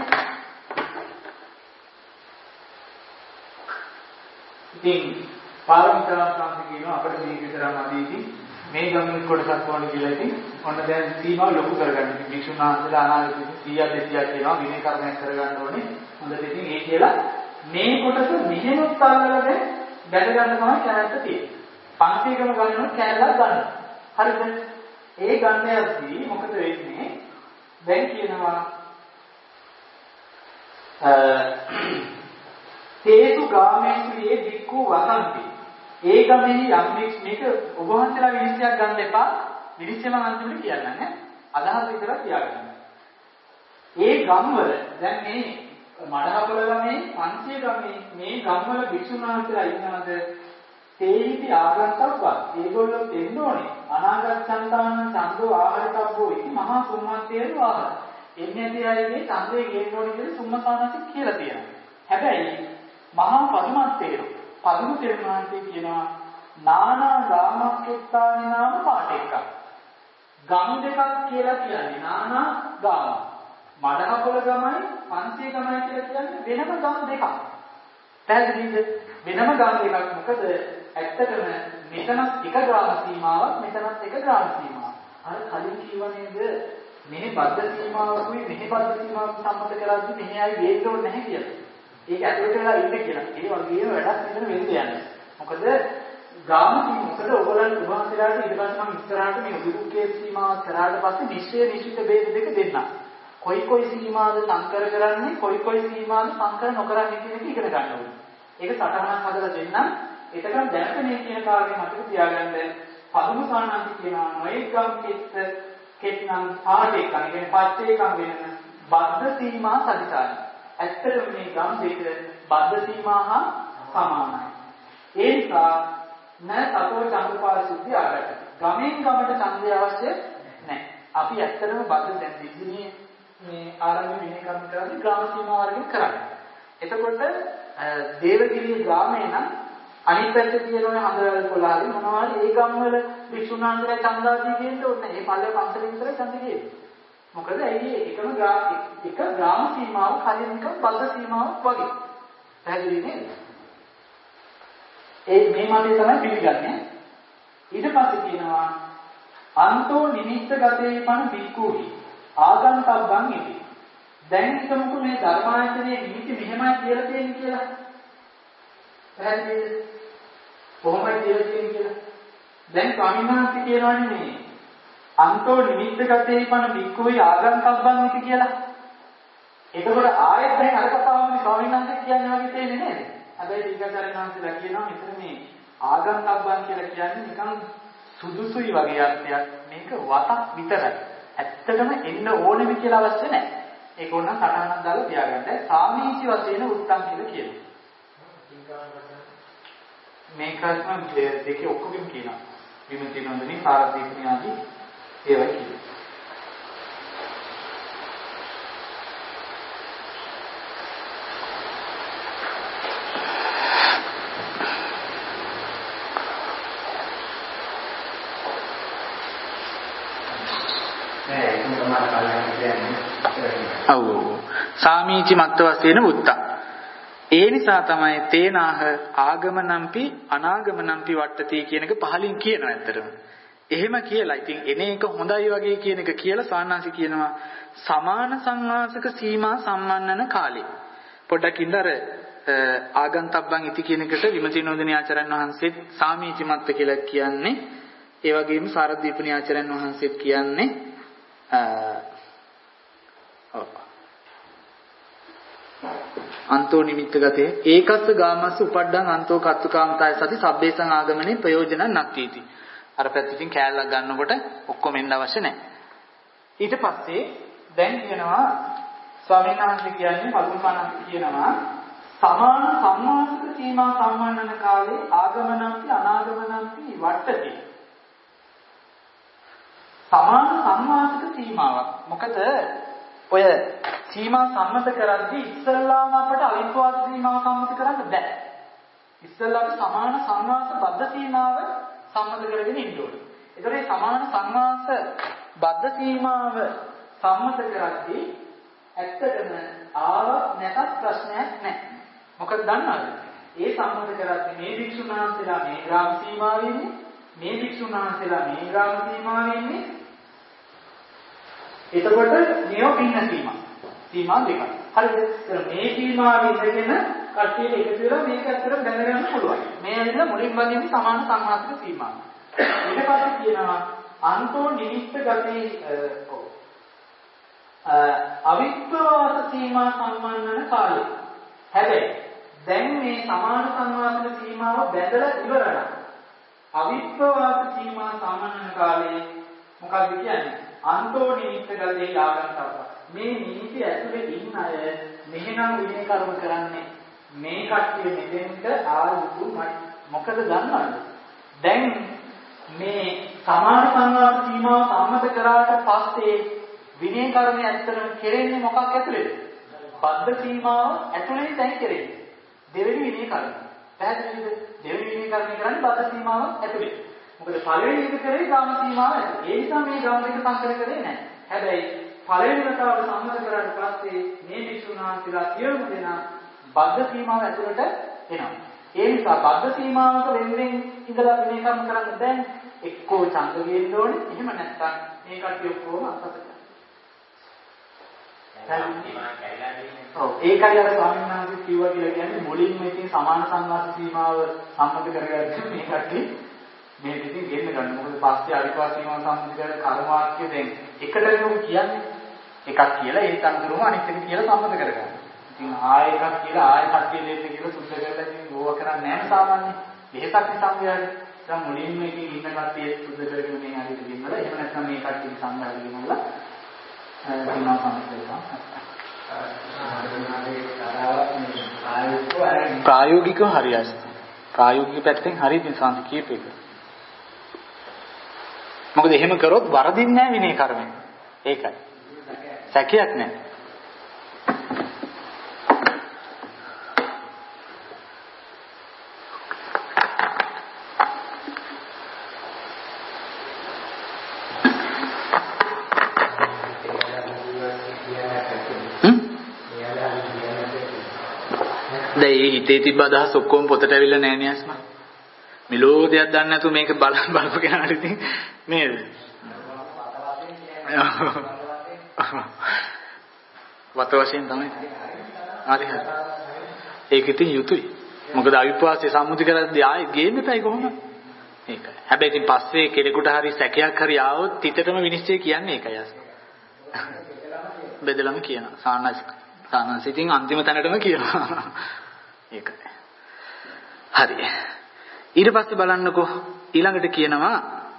ඉතින් පාරමිතා සංස්කෘතිය කියනවා අපිට මේක විතරම අදීදී මේ ගමන කොටසක් වань කියලා ඉතින් ඔන්න දැන් සීමාව ලොකු කරගන්න. ඉතින් වික්ෂුන් වහන්සේලා අනාගතේ සීයක් දෙකක් කියනවා විනය කර්මයක් කරගන්න ඕනේ. හොඳට ඉතින් ඒ කියලා මේ කොටස මෙහෙමත් අල්ලලා දැන් බැඳ ගන්න තමයි කැලැත්ත තියෙන්නේ. පන්තියකම ගන්නොත් කැලලක් ගන්න. හරිද? ඒ ගන්නයදී මොකද වෙන්නේ? දැන් කියනවා තේසු ගාමේන්ද්‍රියේ වික්ඛු වසන්ති. ඒ ගමෙහි යම් මේක ඔබ වහන්සේලා විනිශ්චයක් ගන්න එපා. විනිශ්චය මම අන්තිමට කියන්නම් ඈ. අදහස් විතරක් තියාගන්න. ඒ ගම්වල දැන් මේ මඩහපොළ ගමේ පන්සිය ගමේ මේ ගම්වල භික්ෂුන් වහන්සේලා ඉන්නවද? තේහිති ආගන්තව්වා. ඒගොල්ලෝ දෙන්න ඕනේ. අනාගත සංතාන සම්දෝ ආහාරකබ්බෝ ඉති මහා සුම්මත්තේරු ආහාර. එන්නේ ඇති අයගේ ඡන්දේ ගේන්න ඕනේ කියලා සුම්මතානසික කියලා තියෙනවා. හැබැයි මහා පදුමත්තේරු පදුම තෙරුණාන්සේ කියනවා නානා ගාමක්කෙත්තානි නාම පාඨ එකක්. ගම් දෙකක් කියලා කියන්නේ නානා ගම්. මඩහපොළ ගමයි පන්සිය ගමයි කියලා කියන්නේ වෙනම ගම් දෙකක්. පැහැදිලිද? වෙනම ගම් දෙකක්. මොකද ඇත්තටම මෙතනත් එක ග්‍රාම සීමාවක් මෙතනත් එක ග්‍රාම සීමාවක්. අර කලින් කිව්වා නේද මෙහි බද්ධ සීමාවකුයි මෙහි බද්ධ සීමාවක සම්මත කරද්දී මෙහි ආයි වේග්‍රෝ නැහැ කියලා. ඒක ඇතුළට වෙලා ඉන්න කියලා. ඒ වගේම වැඩක් මෙතන වෙන්න යන්නේ. මොකද ග්‍රාම සීමාව මොකද ඔයගොල්ලන් උභාසලාට ඊට පස්සේ මම ඉස්සරහට මේ විදුක්කේ සීමාව කරාට පස්සේ නිශ්චය නිශ්චිත ભેද දෙක දෙන්නම්. කොයි කොයි සීමාවද සංකර කරන්නේ කොයි කොයි සීමාවද සංකර නොකරන්නේ කියන එක ඉගෙන ගන්න ඕනේ. ඒක සටහනක් හදලා දෙන්නම්. එතකන් දැනට මේ කියන කාරණේ මතක තියාගන්න. පදුම සානාන්ති කියනවා නොයෙක්ගම් කෙත් කෙත්නම් පාඩේක කියන්නේ පච්චේකම් වෙන බද්ධ සීමා සදිසාරයි. ඇත්තටම මේ ගම් දෙක බද්ධ සීමා හා සමානයි. ඒ නිසා න තතෝ චන්දපාරිශුද්ධි ආරට. ගමෙන් ගමට ඡන්දය අවශ්‍ය නැහැ. අපි ඇත්තටම බද්ධ දැන් දිගිනේ මේ ආරම්භ විනය කර්ම කරන්නේ ග්‍රාම සීමා වර්ගෙන් කරන්නේ. එතකොට දේවගිරිය ග්‍රාමේ නම් අනිත් පැත්තේ තියෙන ඔය හඳවැල් කොළහලි මොනවා හරි ඒ ගම් වල වික්ෂුණාන්තරය ඡන්දාදී කියන්න ඕනේ. ඒ පල්ලේ පන්සලෙන් විතර ඡන්ද කියන්නේ. මොකද ඇයි එකම එක ග්‍රාම සීමාව කලින් එක බද්ධ සීමාවක් වගේ. පැහැදිලි නේද? ඒ මේ මාතේ තමයි පිළිගන්නේ. ඊට පස්සේ කියනවා අන්තෝ නිමිත්ත ගතේ පන බික්කුහි ආගන්තබ්බන් ඉති. දැන් හිතමුකෝ මේ ධර්මායතනයේ නිමිති මෙහෙමයි කියලා තියෙන්නේ කියලා. පැහැදිලිද? කොහොමද කියලා තියෙන්නේ කියලා. දැන් ස්වාමීන් වහන්සේ කියනවානේ මේ අන්තෝ නිමිත්ත ගතේ පන බික්කුහි ආගන්තබ්බන් ඉති කියලා. එතකොට ආයෙත් දැන් අර කතාවනේ ස්වාමීන් වහන්සේ කියන්නේ වගේ තේන්නේ නේද? හැබැයි ඊගතරන් වහන්සේලා කියනවා මෙතන මේ ආගන්තබ්බන් කියලා කියන්නේ නිකන් සුදුසුයි වගේ අර්ථයක්. මේක වතක් විතරයි. ඇත්තටම එන්න ඕනෙම කියලා අවශ්‍ය නැහැ. ඒක ඕන නම් සටහනක් දාලා තියාගන්න. සාමීචි වශයෙන් උත්තම් කියලා කියනවා. මේකම දෙකේ ඔක්කොගෙම කියනවා. විමුක්ති නන්දනී සාරදීපනි ආදී ඒවා කියනවා. ඔව් සාමීචි මත්ත වශයෙන් උත්තා. ඒ නිසා තමයි තේනාහ ආගමනම්පි අනාගමනම්පි වට්ටති කියන එක පහලින් කියනවා ඇත්තටම. එහෙම කියලා ඉතින් එන එක හොඳයි වගේ කියන එක කියලා සාන්නාසි කියනවා සමාන සංවාසක සීමා සම්මන්නන කාලේ. පොඩ්ඩක් ඉන්න අර ආගන්තබ්බන් ඉති කියන එකට විමතිනෝදනී ආචාර්යන් වහන්සේත් සාමීචි මත්ත කියලා කියන්නේ. ඒ වගේම සාරදීපනී ආචාර්යන් වහන්සේත් කියන්නේ අන්තෝ නිමිත්ත ගතේ ඒකස්ස ගාමස්ස උපඩ්ඩං අන්තෝ කත්තුකාමතාය සති සබ්බේසං ආගමනේ ප්‍රයෝජන නැත්තිති. අර පැත්තකින් කෑල්ලක් ගන්නකොට ඔක්කොම එන්න අවශ්‍ය නැහැ. ඊට පස්සේ දැන් කියනවා ස්වාමීන් වහන්සේ කියන්නේ පදුමානන්ත කියනවා සමාන සම්මාසික සීමා සම්මන්නන කාලේ ආගමනම්පි අනාගමනම්පි වට්ටති. සමාන සම්මාසික සීමාවක්. මොකද ඔය සීමා සම්මත කරද්දී ඉස්සල්ලාම අපට අවිද්වාද සීමාව සම්මත කරන්න බෑ. ඉස්සල්ලාම සමාන සංවාස බද්ධ සීමාව සම්මත කරගෙන ඉන්න ඕනේ. ඒතකොට මේ සමාන සංවාස බද්ධ සීමාව සම්මත කරද්දී ඇත්තටම ආව නැතත් ප්‍රශ්නයක් නැහැ. මොකද දන්නවද? ඒ සම්මත කරද්දී මේ වික්ෂුණාන්සලා මේ ග්‍රාම සීමාවෙ ඉන්නේ, මේ වික්ෂුණාන්සලා මේ ග්‍රාම සීමාවෙ ඉන්නේ. එතකොට නියෝ පින්න සීමා. සීමා දෙකක්. හරිද? මේ සීමාවෙ ඉඳගෙන කට්ටියට එකතු වෙලා මේක ඇත්තට දැනගන්න පුළුවන්. මේ ඇවිල්ලා මුලින් වදින්නේ සමාන සංවාසික සීමාව. ඊට පස්සේ කියනවා අන්තෝ නිමිත්ත ගතේ අවිත්වාස සීමා සම්මන්නන කාලය. හැබැයි දැන් මේ සමාන සංවාසික සීමාව බැඳලා ඉවරලා අවිත්වාස සීමා සම්මන්නන කාලේ මොකක්ද කියන්නේ? අන්තෝ නිමිත්ත ගතේ ආගන්තබ්බ. මේ නීති ඇතුලේ ඉන්න අය මෙහෙනම් විනය කර්ම කරන්නේ මේ කට්ටිය මෙතෙන්ට ආයුතුමයි. මොකද දන්නවද? දැන් මේ සමාන සංවාද සීමාව සම්මත කරාට පස්සේ විනය කර්මය ඇත්තටම කෙරෙන්නේ මොකක් ඇතුලේද? බද්ධ සීමාව ඇතුලේ දැන් කෙරෙන්නේ. දෙවෙනි විනය කර්මය. පැහැදිලිද? දෙවෙනි විනය කර්මය කරන්නේ බද්ධ සීමාව ඇතුලේ. මොකද පළවෙනි එක කරේ ගාම සීමාව ඇතුළේ. ඒ නිසා මේ ගාම දෙක සංකර කරේ නැහැ. හැබැයි පළවෙනි වතාවට සම්මත කරාට පස්සේ මේ විසුණුහන්සලා සියලුම දෙනා බද්ධ සීමාව ඇතුළට එනවා. ඒ නිසා බද්ධ සීමාවක වෙන්වෙන් ඉඳලා විනය කර්ම කරන්න බෑ. එක්කෝ ඡන්ද ගේන්න ඕනේ. එහෙම නැත්නම් මේ කට්ටිය ඔක්කොම අසතට. ඔව් ඒකයි අර ස්වාමීන් වහන්සේ කිව්වා කියලා කියන්නේ මුලින්ම ඉතින් සමාන සංවාද සීමාව සම්මත කරගන්න මේ කට්ටිය මේ ඉතින් ගෙන්න ගන්න. මොකද පස්සේ අවිපාස සීමාව සම්මත කරලා කර්ම වාක්‍ය දෙන්න. එකටම කියන්නේ එකක් කියලා ඒ තන්දරම අනිත් එක කියලා සම්මත කරගන්න. ඉතින් ආය එකක් කියලා ආය කට්ටිය දෙන්න කියලා සුද්ධ කරලා ඉතින් ඕවා කරන්නේ නැහැ සාමාන්‍යයෙන්. එහෙසක් සම්යයන් දැන් මුලින්ම ඉතින් ඉන්න කට්ටිය සුද්ධ කරගෙන මේ හරියට ගෙන්නලා එහෙම නැත්නම් මේ කට්ටිය සංඝාල ගෙනලා සීමා සම්මත කරනවා. ප්‍රායෝගිකව හරියයි. ප්‍රායෝගික පැත්තෙන් හරිය ඉතින් සාන්ති කීප එක. මොකද එහෙම කරොත් වරදින්නේ නැහැ විනය කර්මය. ඒකයි. සැකයක් නැහැ. දැන් හිතේ තිබ්බ අදහස් ඔක්කොම පොතට ඇවිල්ලා නැහැ නේ අස්මා. මෙලෝ දෙයක් දන්නේ නැතුව මේක බලන් බලපු කෙනාට ඉතින් නේද? වත වශයෙන් තමයි. හරි හරි. ඒක ඉතින් යුතුයි. මොකද අවිපවාසයේ සම්මුති කරද්දී ආයේ ගේන්න එපා කොහොමද? ඒකයි. හැබැයි ඉතින් පස්සේ කෙනෙකුට හරි සැකයක් හරි ආවොත් තිතටම විනිශ්චය කියන්නේ ඒකයි අස්මා. බෙදලම කියනවා. සානස් සානස් ඉතින් අන්තිම තැනටම කියනවා. ඒකයි. හරි. ඊට පස්සේ බලන්නකෝ ඊළඟට කියනවා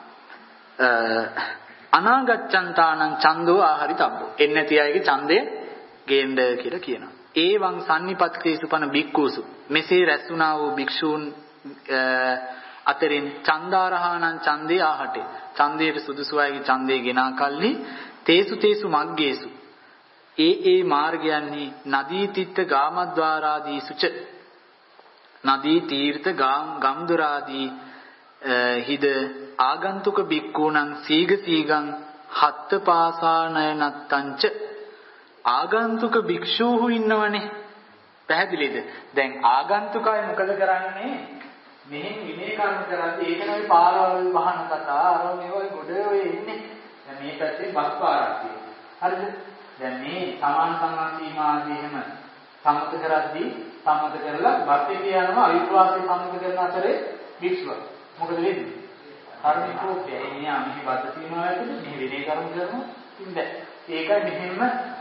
අනාගච්ඡන්තානං ඡන්தோ ආහරි තබ්බෝ. එන්නේ නැති අයගේ ඡන්දය ගේන්න කියලා කියනවා. ඒවං සම්නිපත්තේසු පන බික්කුසු. මෙසේ රැස්ුණා වූ භික්ෂූන් අතරින් ඡන්දාරහානං ඡන්දේ ආහටේ. ඡන්දයට සුදුසු අයගේ ඡන්දේ ගෙනා කල්හි තේසු තේසු මග්ගේසු. ඒ ඒ මාර්ගයන්හි නදී තිත්ත ගාමද්වාරාදී සුච නදී තීර්ථ ගම්දොරාදී හිද ආගන්තුක බික්කූණං සීග සීගං හත්ත පාසානයනත්තංච ආගන්තුක භික්ෂූහු ඉන්නවනේ පැහැදිලිද දැන් ආගන්තුකය මොකද කරන්නේ මෙහෙන් විනය කර්ම කරද්දී ඒකනේ පාරවල් වහන කතා අර මේවයි ගොඩ ඔය ඉන්නේ දැන් මේ පැත්තේ බස් පාරක් තියෙනවා හරිද දැන් මේ සමාන සංවාද සීමාදී එහෙම සම්මත කරද්දී සම්මත කරලා බස් එකේ යනවා අවිශ්වාසී සම්මත කරන අතරේ භික්ෂුව මොකද වෙන්නේ කර්මිකෝ කියන්නේ අමිහි බද්ද සීමාව ඇතුළේ මේ විනය කර්ම කරනවා ඉතින් දැන් ඒකයි මෙහෙම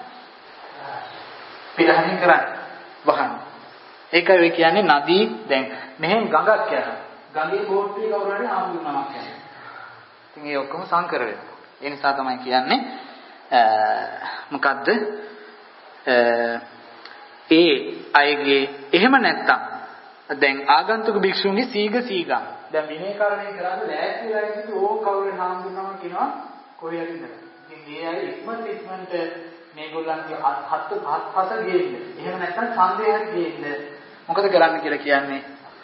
පිරහණින් කරන්නේ වහන ඒකයි ඔය කියන්නේ නදී දැන් මෙහෙන් ගඟක් යනවා ගඟේ බෝට්ටුවේ කවුරු හරි ආම්බුනමක් යනවා ඉතින් ඒ ඔක්කොම සංකර වෙනවා ඒ නිසා තමයි කියන්නේ මොකද්ද ඒ අයගේ එහෙම නැත්තම් දැන් ආගන්තුක භික්ෂුන්ගේ සීග සීගම් දැන් විනය කරණය කරාද ලෑස්තිලා ඉඳි ඕ කවුරු හාමුදුරනවා කියනවා කොහේ හරි ඉඳලා ඉතින් මේ අය ඉක්මනට ඉක්මනට මේගොල්ලන්ගේ හත් හත් හත ගේන්න එහෙම නැත්තම් ඡන්දේ හරි ගේන්න මොකද කරන්න කියලා කියන්නේ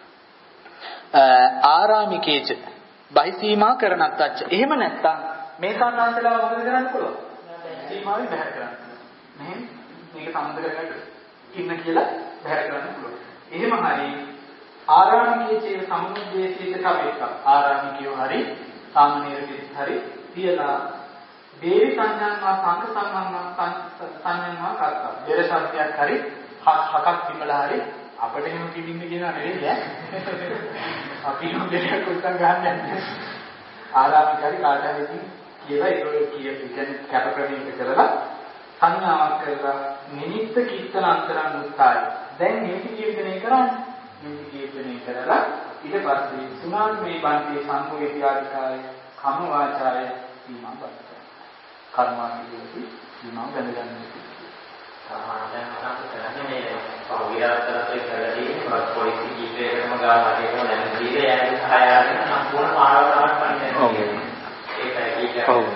ආරාමිකේච බයිසීමා කරනත්තච්ච එහෙම නැත්තම් මේ සම්මාසලා මොකද කරන්න පුළුවන් සීමාවෙන් බැහැර කරන්න මෙහෙම මේක සම්බන්ධ කරගන්න ඉන්න කියලා බැහැර කරන්න පුළුවන් එහෙම හරි ආරාමිකයේ සම්මුද්දේශීත කවෙක්ක ආරාමිකයෝ හරි සාමනීර කිස් හරි තියලා දේවි සංඥාන්වා සංඝ සංඥාන්වා සංඥාන්වා කරතා දෙර සත්‍යයක් හරි හකක් තිබලා හරි අපිට එහෙම කිවින්න කියනවා නෙවෙයි ඈ අපි මොකද කොටන් ගන්නන්නේ ආරාමික හරි කාට හරි කියලා ඒගොල්ලෝ කිය කියන්නේ කැපක්‍රමයක කරලා සංඥාවක් කරලා නිමිත්ත කීර්තන අන්තරන් උත්සාහය දැන් නිමිති කීර්තනය කරන්නේ නිමිති කීර්තනය කරලා ඊට පස්සේ සුනාන් මේ බන්තේ සම්පෝයිතිආකාරය කම වාචාය සීමා බලත කර්මාන්තියේදී සීමා ගඳගන්නේ සාමාන්‍යයෙන් අපට කරන්නේ මේ පෞද්ගලිකතරේ කරලා පොලිසි කීපයකම ගාන වටේම දැන් දීලා යන්නේ සහාය ආරගෙන සම්පූර්ණ පාරවල් පන්නේ ඒකයි කියන්නේ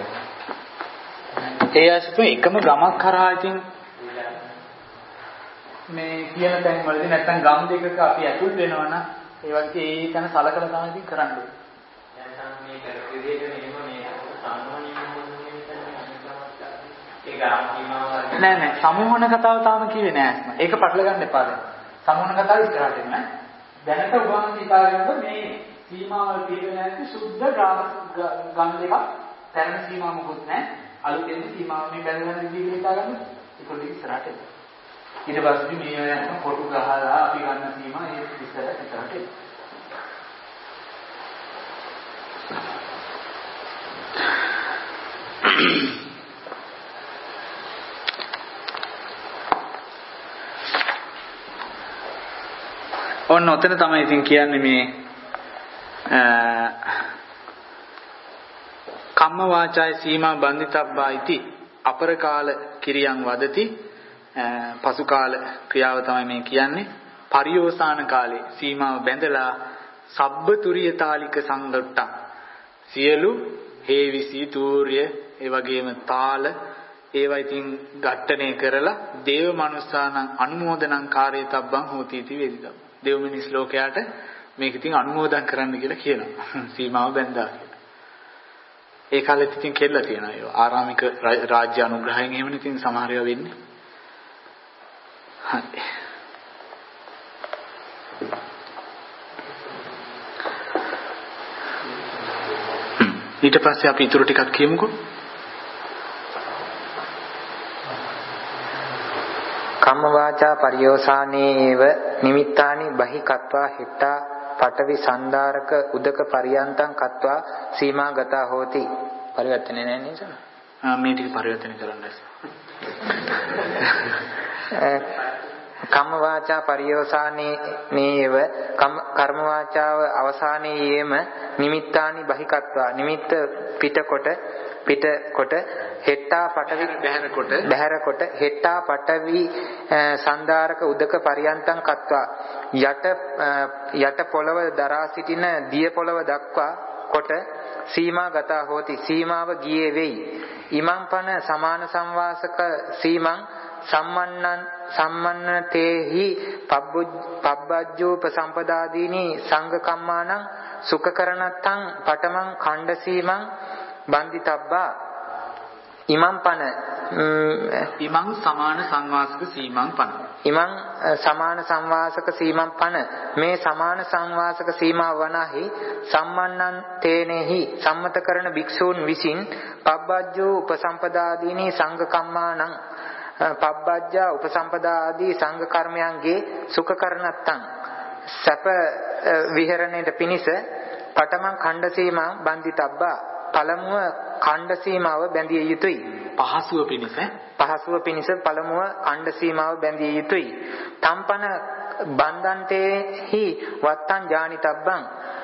ඒ අස්පේ එකම ගමක් කරා ඉතින් මේ කියන තැන් වලදී නැත්තම් ගම් දෙකක අපි ඇතුල් වෙනවා නම් ඒ වගේ ඒ තැන සලකලා තමයි ඉතින් කරන්න ඕනේ. මේ කරපු විදිහට මෙහෙම මේ සම්මෝහණය ඒ ගාම සීමාව නෑ නෑ සම්මෝහන කතාව තාම කිව්වේ නෑ අස්ම. ඒක පටල ගන්න එපා දැන්. සම්මෝහන කතාව ඉස්සරහට එන්න. දැනට උගාන හිතාගෙනද මේ සීමාවල් පිළිවෙල නැති සුද්ධ ගම් දෙකක් පැරණි සීමා මොකුත් නෑ. අලුතෙන් සීමාව මේ බැලගෙන විදිහට හිතාගන්න. ඒක දෙක ඉස්සරහට එන්න. ඊට පස්සේ මේ යන කොටු ගහලා අපි ගන්න සීමා ඒ ඉස්සර ඉස්සරහට එන්න. ඔන්න ඔතන තමයි ඉතින් කියන්නේ මේ කම්ම වාචාය සීමා බන්දිතබ්බා ඉති අපර කාල කිරියන් වදති පසු කාල ක්‍රියාව තමයි මේ කියන්නේ පරියෝසాన කාලේ සීමාව බැඳලා සබ්බතුරියතාලික සංගට්ටං සියලු හේවිසි තූර්ය ඒ වගේම තාල ඒවා ඉතින් ඝට්ටණය කරලා දේව මනුස්සාන අනුමෝදනං කාර්යතබ්බං හෝති इति වේදිතබ්බ දේව මිනිස් ලෝකයට මේක ඉතින් අනුමෝදන් කරන්න කියලා කියනවා සීමාව බැඳා කියලා. ඒ කාලෙත් ඉතින් කෙල්ල තියෙනවා ඒවා ආරාමික රාජ්‍ය අනුග්‍රහයෙන් එහෙමනේ ඉතින් සමහර ඒවා වෙන්නේ. හරි. ඊට පස්සේ අපි ඊටු ටිකක් කියමුකෝ. කම්ම වාචා පරියෝසානේව නිමිත්තානි බහිකත්වා හිට්ටා පඨවි සන්දාරක උදක පරියන්තං කତ୍වා සීමාගතා හෝති. පරිවර්තනේ නැහැ නේද? ආ මේ ටික පරිවර්තන කරන්න. කම්ම වාචා පරියෝසානේව කර්ම වාචාව අවසානයේම නිමිත්තානි බහිකත්වා නිමිත්ත පිටකොට පිටකොට හෙට්ටා පඨවි බහැරකොට බහැරකොට හෙට්ටා පඨවි සන්දාරක උදක පරියන්තං කତ୍වා යට යට පොළව දරා සිටින දිය පොළව දක්වා කොට සීමාගත හෝති සීමාව ගියේ වෙයි. ඉමං පන සමාන සංවාසක සීමං සම්මන්නං සම්මන්නතේහි පබ්බජ්ජෝපසම්පදාදීනි සංඝ කම්මානං සුඛකරණත්තං පඨමං ඛණ්ඩ සීමං බන්දිතබ්බා ඉමං පන ඉමං සමාන සංවාසක සීමං පන ඉමං සමාන සංවාසක සීමං පන මේ සමාන සංවාසක සීමා වනාහි සම්මන්නං තේනෙහි සම්මත කරන භික්ෂූන් විසින් පබ්බජ්ජෝ උපසම්පදාදීනි සංඝ කම්මානං පබ්බජ්ජා උපසම්පදා ආදී සංඝ කර්මයන්ගේ සුඛ කරණත්තං සැප විහරණයට පිණිස පඨමං ඛණ්ඩ සීමා බන්දිතබ්බා පළමුව ඛණ්ඩ සීමාව බැඳිය යුතුයි. පහසුව පිණිස පහසුව පිණිස පළමුව ඛණ්ඩ සීමාව බැඳිය යුතුයි. තම්පන බන්දන්තේහි වත්තං ජානිතබ්බං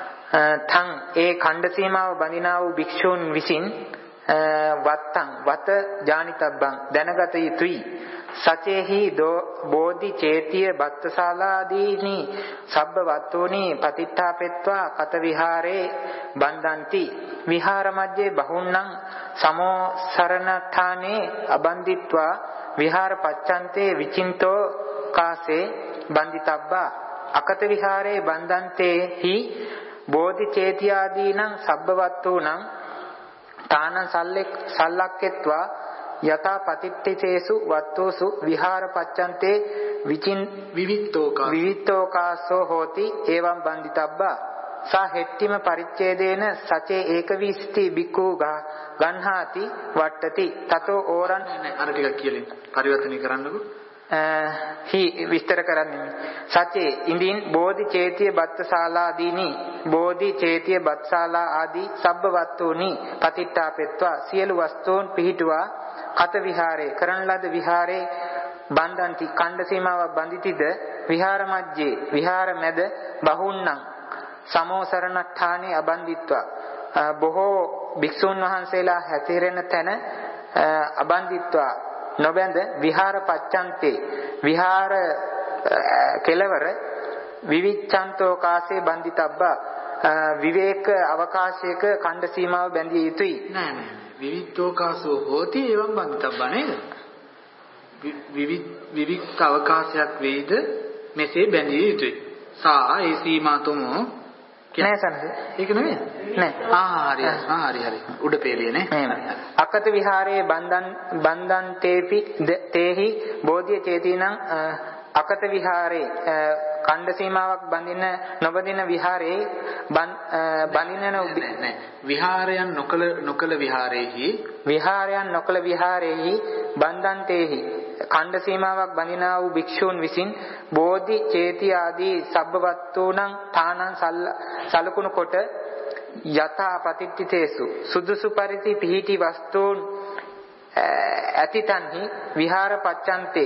තං ඒ ඛණ්ඩ සීමාව බඳිනා වූ භික්ෂූන් විසින් වත්තං වත ජානිතබ්බං දැනගත යුතුයි. සචේහි බෝධි චේතිය බත්තසාලාදීනි සබ්බ වත්තෝනි පතිට්ඨාපෙත්වා කත විහාරේ බන්දන්ති විහාර මැජේ බහුන්නං සමෝ සරණඨානේ අබන්දිත්වා විහාර පච්ඡන්තේ විචින්තෝ කාසේ බන්දිතබ්බා අකත විහාරේ බන්දන්තේ හි බෝධි චේතියාදීනං සබ්බ වත්තෝනං තාන සල්ලෙක් සල්ලක්කෙත්වා යතා පතිට්ඨිතේසු වත්තෝසු විහාර පච්ඡන්තේ විචින් විවිත්තෝකා විවිත්තෝකාසෝ හෝති එවං බන්දිතබ්බා සා හෙට්ටිම පරිච්ඡේදේන සචේ ඒකවිස්ති බිකු ගන්හාති වට්ටති තතෝ ඕරන් අර ටිකක් කියලින් පරිවර්තනය කරන්නකෝ හි විස්තර කරන්නේ සචේ ඉඳින් බෝධි චේතිය බත්තශාලාදීනි බෝධි චේතිය බත්ශාලා ආදී සබ්බ වස්තුනි පතිට්ඨාපෙත්වා සියලු වස්තුන් පිහිටුවා කත විහාරේ කරන ලද විහාරේ බන්දන්ති ඛණ්ඩ සීමාවක් බඳිතිද විහාර මැජේ විහාර මැද බහුන්නං සමෝසරණඨානේ අබන්දිත්වා බොහෝ භික්ෂුන් වහන්සේලා හැසිරෙන තැන අබන්දිත්වා නොබැඳ විහාර පච්ඡන්තේ විහාර කෙලවර විවිච්ඡන්තෝ කාසේ බන්දිතබ්බා විවේක අවකාශයක ඛණ්ඩ සීමාව බැඳිය යුතුයි. නෑ නෑ විවික්තෝකාසෝ හෝති එවං බන්දිතබ්බා නේද? විවික්ත අවකාශයක් වේද මෙසේ බැඳිය යුතුයි. සා ඒ සීමාතුමෝ නෑ සම්ද? ඒක නෙමෙයි. නෑ. ආ හරි හරි හරි උඩ පෙළියනේ. අකත විහාරයේ බන්දන් බන්දන් තේපි තේහි බෝධිය චේතිනං අකත විහාරයේ ඛණ්ඩ සීමාවක් බඳින නොබඳින විහාරයේ බඳින නෑ. විහාරයන් නොකල නොකල විහාරයේහි විහාරයන් නොකල විහාරයේහි බන්දන් තේහි ඛණ්ඩ සීමාවක් බඳිනා වූ භික්ෂූන් විසින් බෝධි චේති ආදී සබ්බවත්තුණං තානං සලකුණු කොට යථා පතිට්ඨිතේසු සුදුසු පරිදි පිහිටි වස්තුන් ඇතිතන්හි විහාර පච්ඡන්තේ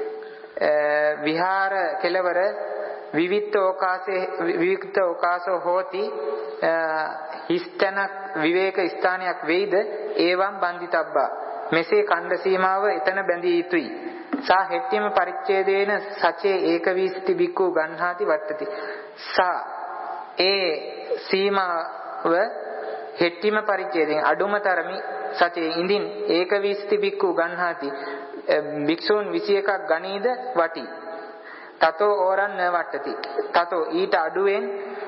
විහාර කෙලවර විවික්ත ඕකාසේ විවික්ත ඕකාසෝ හෝති හිස්තනක් විවේක ස්ථානයක් වෙයිද ඒවම් බන්දිතබ්බා මෙසේ ඛණ්ඩ සීමාව එතන බැඳිය යුතුයි සා හෙට්ටිම පරිච්ඡේදේන සචේ ඒකවිස්ති බික්කු ගන්හාති වට්ටති සා ඒ සීමාව හෙට්ටිම පරිච්ඡේදයෙන් අඩුම තරමි සචේ ඉඳින් ඒකවිස්ති බික්කු ගන්හාති භික්ෂූන් විසි එකක් ගණීද වටි තතෝ ඕරන් න වට්ටති තතෝ ඊට අඩුවෙන්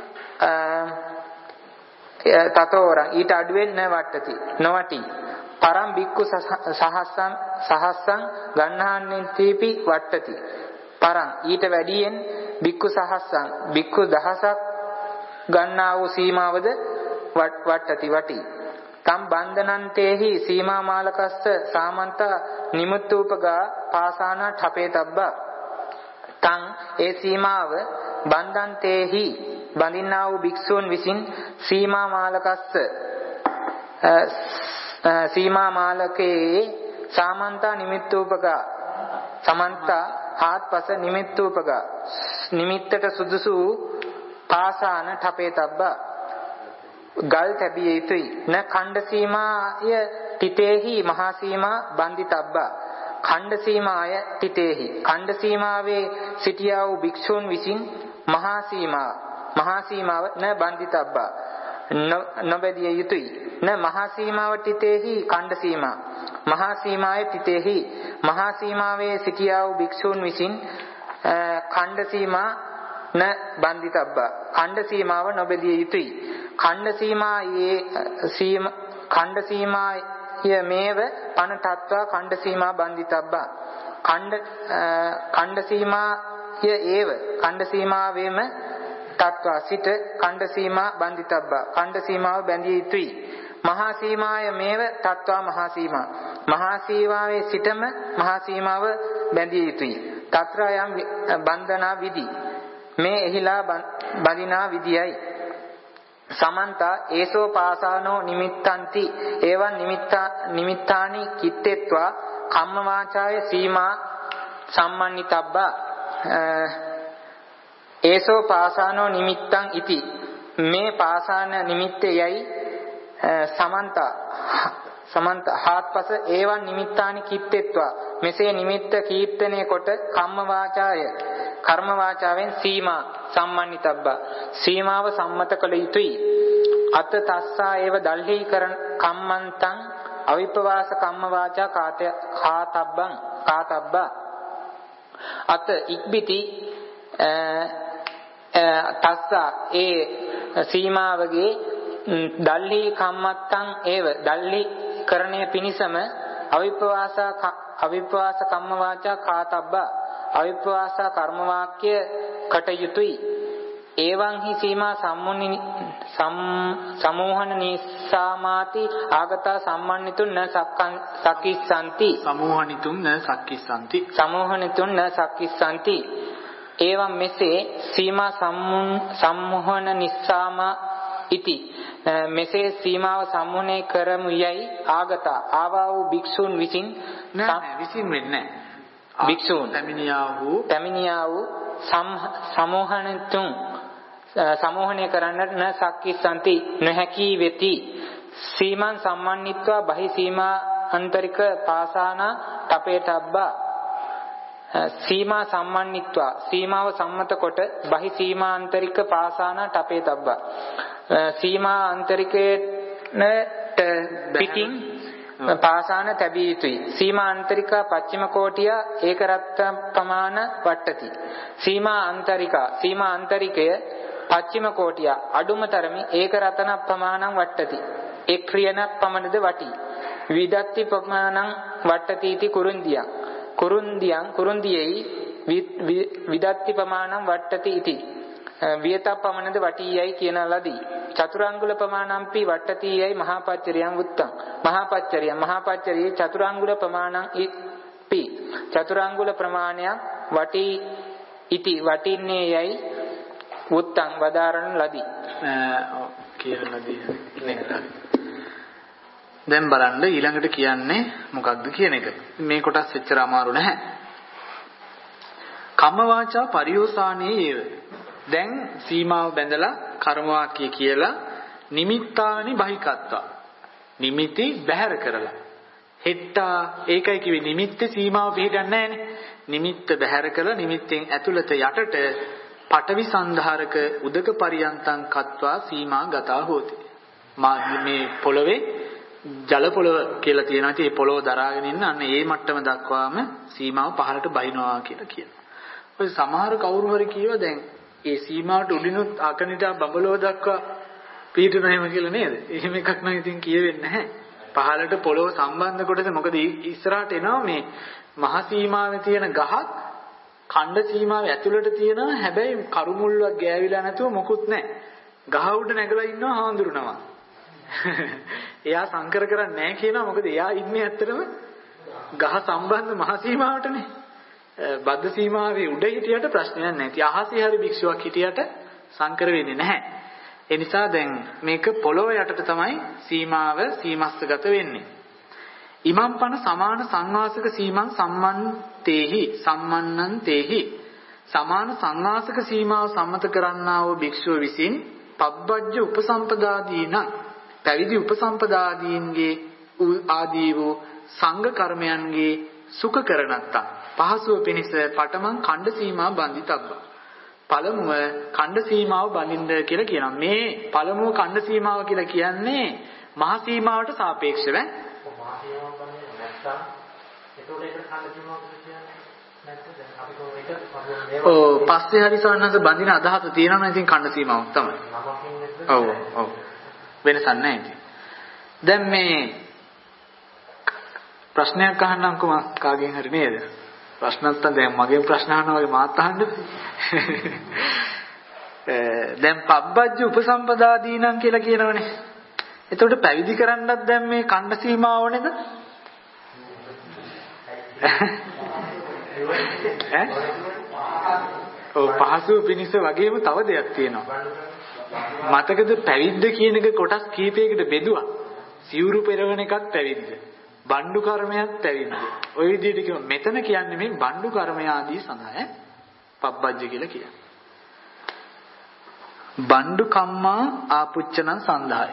තතෝ ඕරන් ඊට අඩුවෙන් න වට්ටති නොවටි පරම් බික්කු සහස්සං සහස්සං ගණ්හාන්තිපි වට්ටති පරම් ඊට වැඩියෙන් බික්කු සහස්සං බික්කු දහසක් ගන්නා වූ සීමාවද වට්ටති වටි තම් බන්ධනන්තේහි සීමා මාලකස්ස සාමන්ත නිමුත්තූපගා පාසාන ඨපේතබ්බා තං ඒ සීමාව බන්ධන්තේහි බඳින්නා වූ භික්ෂූන් විසින් සීමා මාලකස්ස සීමා මාලකේ සාමන්ත නිමිත්තූපගා සමන්ත හාත්පස නිමිත්තූපගා නිමිත්තට සුදුසු පාසාන ඨපේතබ්බා ගල් තැබිය යුතුයි න ඛණ්ඩ සීමාය තිතේහි මහා සීමා බන්දිතබ්බා ඛණ්ඩ සීමාය තිතේහි ඛණ්ඩ සීමාවේ සිටියා වූ භික්ෂූන් විසින් මහා සීමා මහා සීමාව න බන්දිතබ්බා නොබැදිය යුතුයි න මහා සීමාව තිතේහි ඛණ්ඩ සීමා මහා සීමාය තිතේහි මහා සීමාවේ සිටියා වූ භික්ෂූන් විසින් ඛණ්ඩ සීමා න බන්දිතබ්බා ඛණ්ඩ සීමාව නොබැදිය යුතුයි ඛණ්ඩ සීමායේ සීම ඛණ්ඩ සීමාය මේව පන තත්වා ඛණ්ඩ සීමා බන්දිතබ්බා ඛණ්ඩ ඛණ්ඩ සීමාය ඒව ඛණ්ඩ සීමාවෙම තත්වා සිට ඛණ්ඩ සීමා බන්දිතබ්බා ඛණ්ඩ සීමාව බැඳිය යුතුයි මහා සීමාය මේව තත්වා මහා සීමා මහා සීමාවේ සිටම මහා සීමාව බැඳිය යුතුයි తත්‍රායම් බන්ධනා විදි මේ එහිලා බඳිනා විදියයි සමන්ත ඒසෝ පාසානෝ නිමිත්තන්ති ඒවන් නිමිත්තා නිමිත්තානි කිත්තේත්වා කම්ම වාචාය සීමා සම්මන්නිතබ්බා ඒසෝ පාසානෝ නිමිත්තං ඉති මේ පාසාන නිමිත්තයයි සමන්ත සමන්ත හාත්පස ඒවන් නිමිත්තානි කිත්තේත්වා මෙසේ නිමිත්ත කීර්තනය කොට කම්ම වාචාය කර්ම වාචාවෙන් සීමා සම්මන්නිතබ්බා සීමාව සම්මත කළ යුතුයි අත තස්සා ඒව දල්හි කරන කම්මන්තං අවිපවාස කම්ම වාචා කාත කාතබ්බං කාතබ්බා අත ඉක්බිති තස්සා ඒ සීමාවගේ දල්හි කම්මත්තං ඒව දල්හි කරණය පිණිසම අවිපවාස අවිපවාස කම්ම වාචා කාතබ්බා අවිපවාස කර්ම වාක්‍ය කටයුතුයි එවං හි සීමා සම්මුනි සමෝහන නිස්සාමාති ආගතා සම්මන්නිතුන් න සක්කිස්සanti සමෝහනිතුන් න සක්කිස්සanti සමෝහනිතුන් න සක්කිස්සanti එවං මෙසේ සීමා සම්මෝහන නිස්සාමා ඉති මෙසේ සීමාව සම්මුණේ කරමු යයි ආගතා ආවා වූ භික්ෂූන් විසින් නෑ විසින් වෙන්නේ නෑ භික්ෂූන් පැමිණියා වූ පැමිණියා වූ සමෝහනිතුන් සමෝහණය කරන්නට න සක්කිස්සanti නොහැකි වෙති සීමං සම්මන්නිත්වා බහි සීමා අන්තරික පාසාන තපේතබ්බා සීමා සම්මන්නිත්වා සීමාව සම්මත කොට බහි සීමා අන්තරික පාසාන තපේතබ්බා සීමා අන්තරිකේට පිටින් පාසාන තැබිය යුතුයි සීමා අන්තරිකා පච්චිම කෝටිය ඒක රත්ත ප්‍රමාණ වට්ටති සීමා අන්තරිකා සීමා අන්තරිකය පච්චිම කෝටිය අඩුම තරමේ ඒක රතන ප්‍රමාණං වට්ටති. එක් ක්‍රියනක් පමණද වටි. විදත්ති ප්‍රමාණං වට්ටති इति කුරුන්දියං. කුරුන්දියං කුරුන්දියේයි විදත්ති ප්‍රමාණං වට්ටති इति වියත පමණද වටීයයි කියන ලදී. චතුරාංගුල ප්‍රමාණම්පි වට්ටතියයි මහාපච්චරියං උත්තං. මහාපච්චරිය මහාපච්චරියේ චතුරාංගුල ප්‍රමාණං පි චතුරාංගුල ප්‍රමාණය වටි ඉති වටින්නේ යයි උත්තං වදාරන ලදී. කියලා ලදී. දැන් බලන්න ඊළඟට කියන්නේ මොකක්ද කියන එක. මේ කොටස් එච්චර අමාරු නැහැ. කම්ම වාචා පරියෝසානේ ඒව. දැන් සීමාව බැඳලා කර්ම වාක්‍ය කියලා නිමිත්තානි බහිකත්වා. නිමිති බැහැර කරලා. හෙට්ටා ඒකයි කිව්වේ නිමිත්ත සීමාව පිළිගන්නේ නැහැනේ. නිමිත්ත බැහැර කරලා නිමිත්තෙන් ඇතුළත යටට පඨවි සන්ධාරක උදක පරියන්තං කତ୍වා සීමා ගතා හෝති. මේ පොළවේ ජල පොළව කියලා තියෙනවා. ඉතින් මේ පොළව දරාගෙන ඉන්න අන්න ඒ මට්ටම දක්වාම සීමාව පහළට බහිනවා කියලා කියනවා. ඔය සමහර කවුරු හරි කියවා දැන් ඒ සීමාවට උඩිනුත් අකනිටා බබලව දක්වා පිටිනවා එහෙම කියලා නේද? එහෙම එකක් නම් ඉතින් කියවෙන්නේ නැහැ. පහළට පොළව සම්බන්ධ කොටස මොකද ඉස්සරහට එනවා මේ මහ සීමාවේ තියෙන ගහක් ඛණ්ඩ සීමාවේ ඇතුළට තියෙනවා. හැබැයි කරුමුල්ලක් ගෑවිලා නැතුව මොකුත් නැහැ. ගහ උඩ නැගලා ඉන්නවා හාඳුරනවා. එයා සංකර කරන්නේ නැහැ කියනවා. මොකද එයා ඉන්නේ ඇත්තටම ගහ සම්බන්ධ මහ සීමාවටනේ. බද්ධ සීමාවේ උඩ හිටියට ප්‍රශ්නයක් නැහැ. ඉතින් අහසේ හරි භික්ෂුවක් හිටියට සංකර වෙන්නේ නැහැ. ඒ නිසා දැන් මේක පොළොව යටට තමයි සීමාව සීමස්සගත වෙන්නේ. ඉමම්පන සමාන සංවාසක සීමන් සම්මන්තේහි සම්මන්නන් තේහි සමාන සංවාසක සීමාව සම්මත කරන්නා වූ භික්ෂුව විසින් පබ්බජ්ජ උපසම්පදාදීන පැවිදි උපසම්පදාදීන්ගේ ආදී වූ සංඝ කර්මයන්ගේ සුඛ කරණත්තා පහසුව පිණිස පඨමං ඛණ්ඩ සීමා බන්දිතබ්බා. පළමුව ඛණ්ඩ සීමාව බඳින්න කියලා කියනවා. මේ පළමුව ඛණ්ඩ සීමාව කියලා කියන්නේ මහ සීමාවට සාපේක්ෂව ඔව් පස්සේ හරි සවන්නස බඳින අදහස තියෙනවා නම් ඉතින් ඛණ්ඩ සීමාවක් තමයි. ඔව් ඔව් වෙනසක් නැහැ ඉතින්. දැන් මේ ප්‍රශ්නයක් අහන්නම්කෝ මම කාගෙන් හරි නේද? ප්‍රශ්නත් දැන් මගේ ප්‍රශ්න අහනවා වගේ මාත් අහන්න. දැන් පබ්බජ්ජ උපසම්පදාදීනම් කියලා කියනවනේ. එතකොට පැවිදි කරන්නත් දැන් මේ ඛණ්ඩ සීමාව නේද? ඈ? ඔව් පහසුව පිනිස වගේම තව දෙයක් තියෙනවා. මතකද පැවිද්ද කියන එක කොටස් කීපයකට බෙදුවා. සිවුරු පෙරවන එකත් පැවිද්ද. බණ්ඩු කර්මයක් පැවිද්ද. ওই විදිහට කියව මෙතන කියන්නේ මේ බණ්ඩු කර්මය ආදී සඳහා ඈ පබ්බජ්ජ කියලා කියන්නේ. බණ්ඩු කම්මා ආපුච්චන සඳහායි.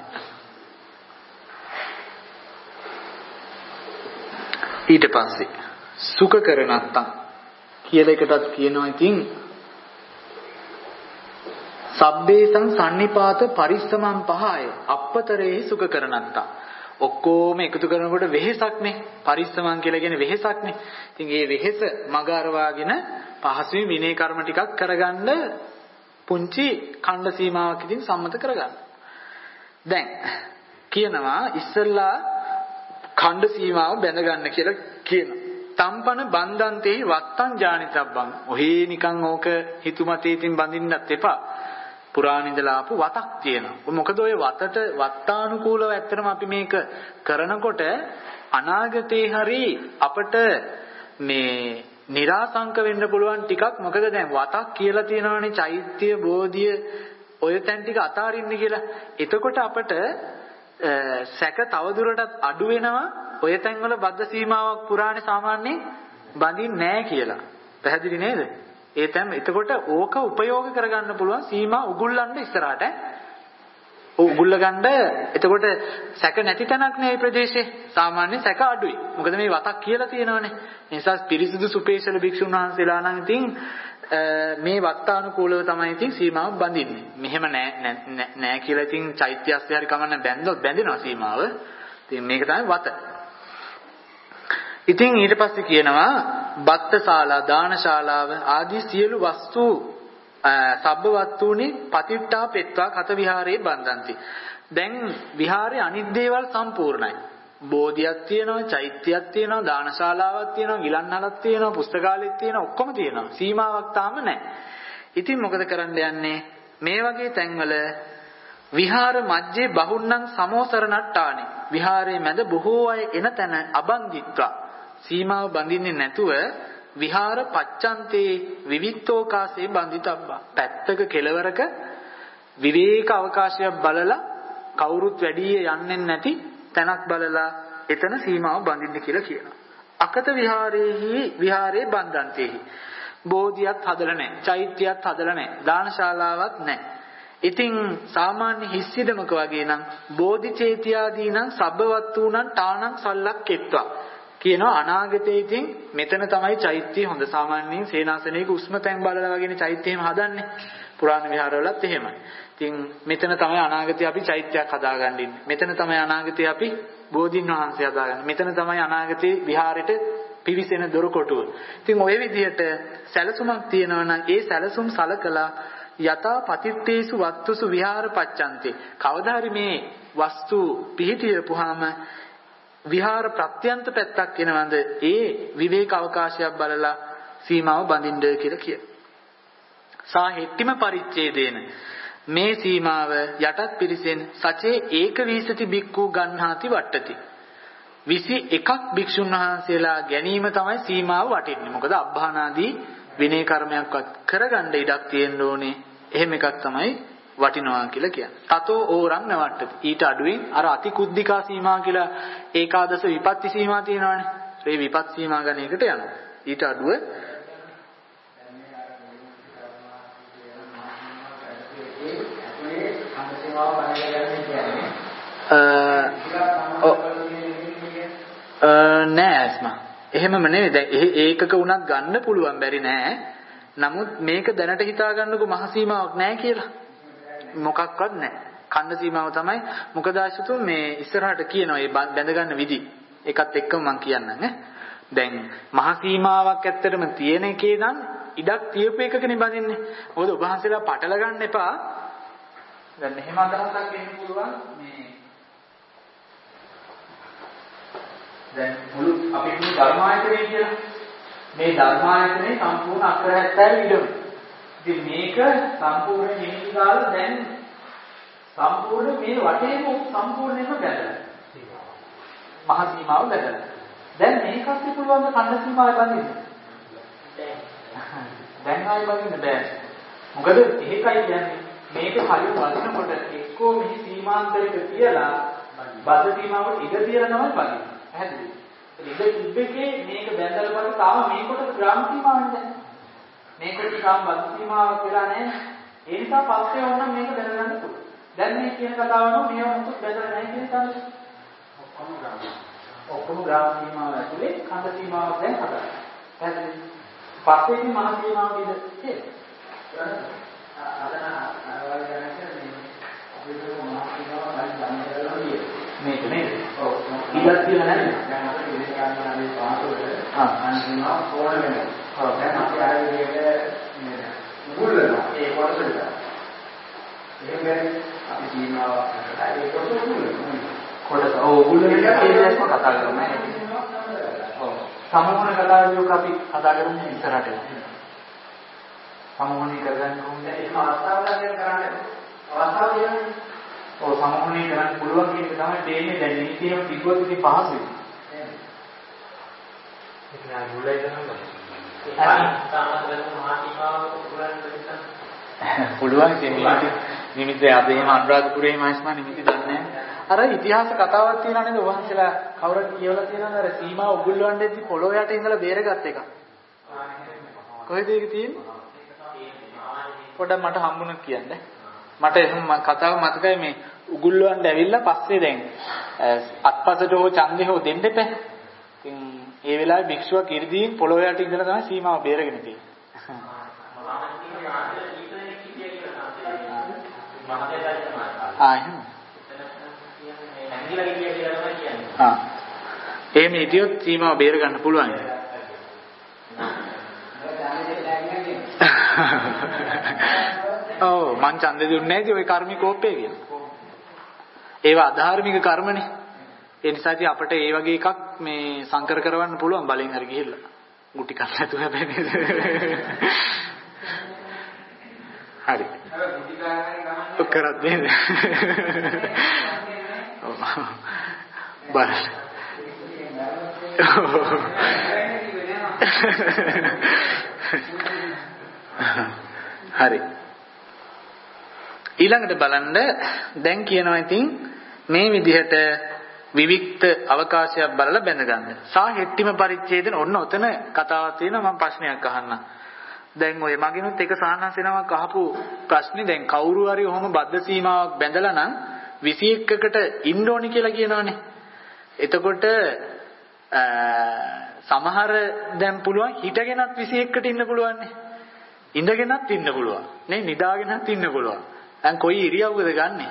ඊට පස්සේ සුඛ කරණත්තම් කියලා එකටත් කියනවා. ඉතින් සබ්බේසං සම්නිපාත පරිස්සමං පහය අපතරේ සුඛ කරණත්තම් ඔක්කොම එකතු කරනකොට වෙහෙසක්නේ. පරිස්සමං කියලා කියන්නේ වෙහෙසක්නේ. ඉතින් මේ වෙහෙස මග අරවාගෙන පහසුවෙන් විනය කර්ම ටිකක් කරගන්න පුංචි ඛණ්ඩ සීමාවක් ඉදින් සම්මත කරගන්න. දැන් කියනවා ඉස්සල්ලා ඛණ්ඩ සීමාව බැඳ ගන්න කියලා කියනවා. තම්පන බන්දන්තේ වත්තං ජානිතබ්බං. ඔහේ නිකන් ඕක හිතුමතේකින් බඳින්නත් එපා. පුරාණ ඉඳලා ආපු වතක් තියෙනවා. මොකද ඔය වතට වත්තානුකූලව ඇත්තටම අපි මේක කරනකොට අනාගතේ හරි අපිට මේ નિરાසංක වෙන්න පුළුවන් ටිකක්. මොකද දැන් වතක් කියලා තියෙනවානේ චෛත්‍ය බෝධිය ඔය තැන් ටික අතාරින්න කියලා. එතකොට අපිට සැක තවදුරටත් අඩු වෙනවා. ඔය තැන් වල බද්ධ සීමාවක් පුරාණේ සාමාන්‍යයෙන් බඳින්නේ නැහැ කියලා. පැහැදිලි නේද? ඒ තැන් එතකොට ඕක උපයෝග කරගන්න පුළුවන් සීමා උගුල්ලන්න ඉස්සරහට. උගුල්ල ගන්න එතකොට සැක නැති තැනක් නේ මේ ප්‍රදේශේ. සාමාන්‍ය සැක අඩුයි. මොකද මේ වතක් කියලා තියෙනවනේ. ඒ නිසා පිරිසිදු සුපේශල භික්ෂුන් වහන්සේලා නම් ඉතින් මේ වත්තානුකූලව තමයි ඉතින් සීමාව බඳින්නේ. මෙහෙම නෑ නෑ කියලා ඉතින් චෛත්‍යස්සේ හරි කමන්න බැඳොත් බැඳෙනවා සීමාව. ඉතින් මේක තමයි වත. ඉතින් ඊට පස්සේ කියනවා බත්තශාලා දානශාලාව ආදී සියලු වස්තු සබ්බවත්තුනි පතිට්ඨා පෙත්වා කත විහාරේ බන්ධන්ති. දැන් විහාරේ අනිත් දේවල් සම්පූර්ණයි. බෝධියක් තියෙනවා, චෛත්‍යයක් තියෙනවා, දානශාලාවක් තියෙනවා, ගිලන්හලක් තියෙනවා, පුස්තකාලයක් තියෙනවා, ඔක්කොම තියෙනවා. සීමාවක් තාම නැහැ. ඉතින් මොකද කරන්න යන්නේ? මේ වගේ තැන්වල විහාර මැජ්ජේ බහුන්නං සමෝසරණට්ටානි. විහාරයේ මැද බොහෝ අය එන තැන අබන්දිත්වා. සීමාව බඳින්නේ නැතුව විහාර පච්චන්තේ විවිත්තෝකාසේ බන්දිතබ්බා. පැත්තක කෙලවරක විවේක අවකාශයක් බලලා කවුරුත් වැඩි යන්නේ නැති තැනක් බලලා එතන සීමාව බඳින්න කියලා කියනවා. අකත විහාරේහි විහාරේ බන්ධන්තේහි. බෝධියත් හදලා නැහැ, චෛත්‍යයත් හදලා නැහැ, දානශාලාවක් නැහැ. ඉතින් සාමාන්‍ය හිස්සිදමක වගේ නම් බෝධි චේතියාදී නම් සබ්බවත්තුණන් තානං සල්ලක්කෙත්වා කියනවා. අනාගතයේ ඉතින් මෙතන තමයි චෛත්‍ය හොඳ. සාමාන්‍යයෙන් සේනාසනයක උස්ම තැන් බලලා වගේනේ චෛත්‍යෙම හදන්නේ. පුරාණ විහාරවලත් එහෙමයි. ඉතින් මෙතන තමයි අනාගතේ අපි චෛත්‍යයක් හදාගන්න ඉන්නේ. මෙතන තමයි අනාගතේ අපි බෝධින් වහන්සේ හදාගන්න. මෙතන තමයි අනාගතේ විහාරෙට පිවිසෙන දොරකොටුව. ඉතින් ওই විදිහට සැලසුමක් තියෙනවා නම් ඒ සැලසුම් සලකලා යතා පතිත්තේසු වත්තුසු විහාර පච්චන්තේ. කවදා හරි මේ වස්තු පිහිටියපුවාම විහාර ප්‍රත්‍යන්ත පැත්තක් එනවද ඒ විවේක අවකාශයක් බලලා සීමාව බඳින්න කියලා කියනවා. සාහෙට්ටිම පරිච්ඡේදේන මේ සීමාව යටත් පිරිසෙන් සචේ ඒක වීසති බික්කු ගන්හාති වට්ටති. විසි එකක් භික්ෂුන් වහන්සේලා ගැනීම තමයි සීමාව වටින්නේ. මොකද අබ්බානාදී විනය කර්මයක්වත් කරගන්න ඉඩක් තියෙන්න ඕනේ. එහෙම එකක් තමයි වටිනවා කියලා කියන්නේ. තතෝ ඕරං නවට්ටති. ඊට අඩුවෙන් අර අති කුද්ධිකා සීමා කියලා ඒකාදශ විපත්ති සීමා තියෙනවානේ. ඒ විපත් සීමා ගණ එකට යනවා. ඊට අඩුව නෑ අස්මා. එහෙමම නෙවෙයි. දැන් ඒකක උනත් ගන්න පුළුවන් බැරි නෑ. නමුත් මේක දැනට හිතා ගන්නකො මහ සීමාවක් නෑ කියලා. මොකක්වත් නෑ. ඛණ්ඩ සීමාව තමයි. මොකද ආශිතුන් මේ ඉස්සරහට කියනවා මේ බැඳ ගන්න විදි. ඒකත් එක්කම මම කියන්නම් ඈ. දැන් මහ සීමාවක් ඇත්තටම තියෙන එකේ නම් ඉඩක් තියපු එකකනේ බඳින්නේ. මොකද ඔබ වහන්සේලා පටල ගන්න එපා. දැන් මෙහෙම අදහසක් එන්න පුළුවන් මේ දැන් මුළු අපි මේ ධර්මායතනය කියලා මේ ධර්මායතනේ සම්පූර්ණ අක්‍ර හැත්තෑව ඉඩම. ඉතින් මේක සම්පූර්ණ නිමිති දාලා දැන් සම්පූර්ණ මේ වටේම සම්පූර්ණයෙන්ම බැලලා. මහ සීමාව බැලලා. දැන් මේකත් පුළුවන් ද ඛණ්ඩ සීමාව බඳින්න? දැන් ආයෙ බඳින්න බෑ. මොකද ඒකයි කියන්නේ මේක කලින් වදිනකොට එක්කෝ මෙහි සීමාන්තරික තියලා බද්ධ සීමාවට ඉඩ තියලා තමයි බඳින්නේ. පැහැදිලිද? ඉඩ ඉබ්බකේ මේක බැඳලා බලලා තාම මේකට ග්‍රාම සීමාවක් නැහැ. මේකට තාම බද්ධ සීමාවක් වෙලා නැහැ. ඒ නිසා පස්සේ වුණා මේක බැඳගන්න පුළුවන්. දැන් මේ කියන කතාව නෝ මේව මුකුත් බැඳලා නැහැ කියන තමයි. ඔක්කොම ග්‍රාම. ඔක්කොම ග්‍රාම සීමාව ඇතුලේ ඛණ්ඩ සීමාවක් දැන් හදලා. පැහැදිලිද? පස්සේ ඉතින් මහ සීමාව ඉද තියෙනවා. මේක නේද? ඔව්. ඉලක්ක කියලා නේද? දැන් අපි විදිහට ගන්නවා පාසලට ආ අන්තිමව ෆෝන් වෙනවා. ඔව්. දැන් අපි ආයෙ මේ මුල්ලන ඒ කොටසට. එහෙනම් අපි කියනවා ඒ කොටස මුල්ලන. කොටස. ඔව් මුල්ලන කියන්නේ කතා කරන්නේ. ඔව්. සමහර කතාවලියක අපි කතා කරන්නේ ඉස්සරහට. සමෝහණී කරගන්න ඕනේ. ඒක අවස්ථාවක් ගන්න කරන්නේ. අවස්ථාව කියන්නේ ඔව් සමෝහණී කරන්න පුළුවන් කියන එක තමයි දෙන්නේ. දැන් නීතියම තිබුවොත් ඉතින් පහසුයි. ඒක නෑ මුලයි කරනවා. ඒක සාමාන්‍යයෙන් මහා සීමාව පුරාණ දෙන්න පුළුවන් ඉතින් නිමිති නිමිති අද එහෙම අනුරාධපුරේ මාස්මා නිමිති දන්නේ නැහැ. අර ඉතිහාස කතාවක් තියෙනවා නේද? වහන්සලා කවුරුත් කියවලා තියෙනවද අර සීමාව උගුල්වන්නේදී පොළොව යට ඉඳලා බේරගත් එක. කොහෙද ඒක තියෙන්නේ? පොඩ්ඩක් මට හම්බුණා කියන්න. මට එහෙම කතාව මතකයි මේ උගුල්වන්න ඇවිල්ලා පස්සේ දැන් අත්පසට හෝ ඡන්දේ හෝ දෙන්න එපා. ඉතින් ඒ වෙලාවේ භික්ෂුව කිරිදීන් පොළොව යට ඉඳලා තමයි සීමාව බේරගෙන තියෙන්නේ. ආ එහෙම. ආ එහෙම හිටියොත් සීමාව බේර ගන්න පුළුවන්. ඔව් මං ඡන්දෙ දුන්නේ නැති ওই කර්මික කෝපය කියලා. ඒවා අධාර්මික කර්මනේ. ඒ නිසා ඉතින් අපිට ඒ වගේ එකක් මේ සංකර කරවන්න පුළුවන් බලෙන් හරි ගිහිල්ලා. ගුටි කන්න නැතුව හැබැයි නේද? හරි. ඔක් කරත් නේද? ඔව්. බලන්න. හරි. ඊළඟට බලන්න දැන් කියනවා ඉතින් මේ විදිහට විවික්ත අවකාශයක් බලලා බැඳ ගන්න. සාහෙට්ටිම පරිච්ඡේදන ඔන්න ඔතන කතාවක් තියෙනවා මම ප්‍රශ්නයක් අහන්න. දැන් ඔය මගිනුත් එක සාහනසෙනවක් අහපු ප්‍රශ්නේ දැන් කවුරු හරි ඔහොම බද්ධ සීමාවක් බැඳලා නම් විසි එකකට ඉන්න ඕනි කියලා කියනවනේ. එතකොට සමහර දැන් පුළුවන් හිටගෙනත් විසි එකකට ඉන්න පුළුවන් නේ. ඉඳගෙනත් ඉන්න පුළුවන්. නේ නිදාගෙනත් ඉන්න පුළුවන්. දැන් කොයි ඉරියව්වද ගන්නෙ?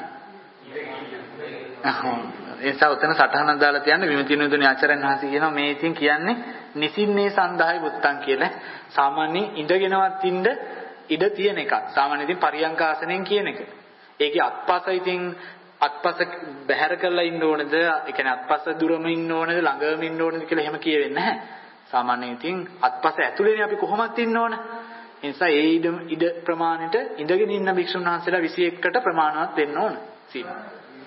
ඒසා උතන සටහනක් දාලා තියන්න විමතිනුදුනේ ආචාර්යන් වහන්සේ කියනවා මේ ඉතින් කියන්නේ නිසින්නේ සන්දාය බුත්තන් කියලා. සාමාන්‍යයෙන් ඉඳගෙනවත් ඉන්න ඉඩ තියෙන එකක්. සාමාන්‍යයෙන් ඉතින් පරියංක ආසනයෙන් කියන එක. ඒකේ අත්පස ඉතින් අත්පස බැහැර කරලා ඉන්න ඕනේද? ඒ කියන්නේ අත්පස දුරම ඉන්න ඕනේද? ළඟම ඉන්න ඕනේද කියලා එහෙම කියෙන්නේ නැහැ. සාමාන්‍යයෙන් ඉතින් අත්පස ඇතුලේනේ අපි කොහොමත් ඉන්න ඕන. ඒ නිසා ඒ ඉඩ ඉඩ ප්‍රමාණයට ඉඳගෙන ඉන්න භික්ෂුන් වහන්සේලා විසි එකකට ප්‍රමාණවත් වෙන්න ඕන. සීමා.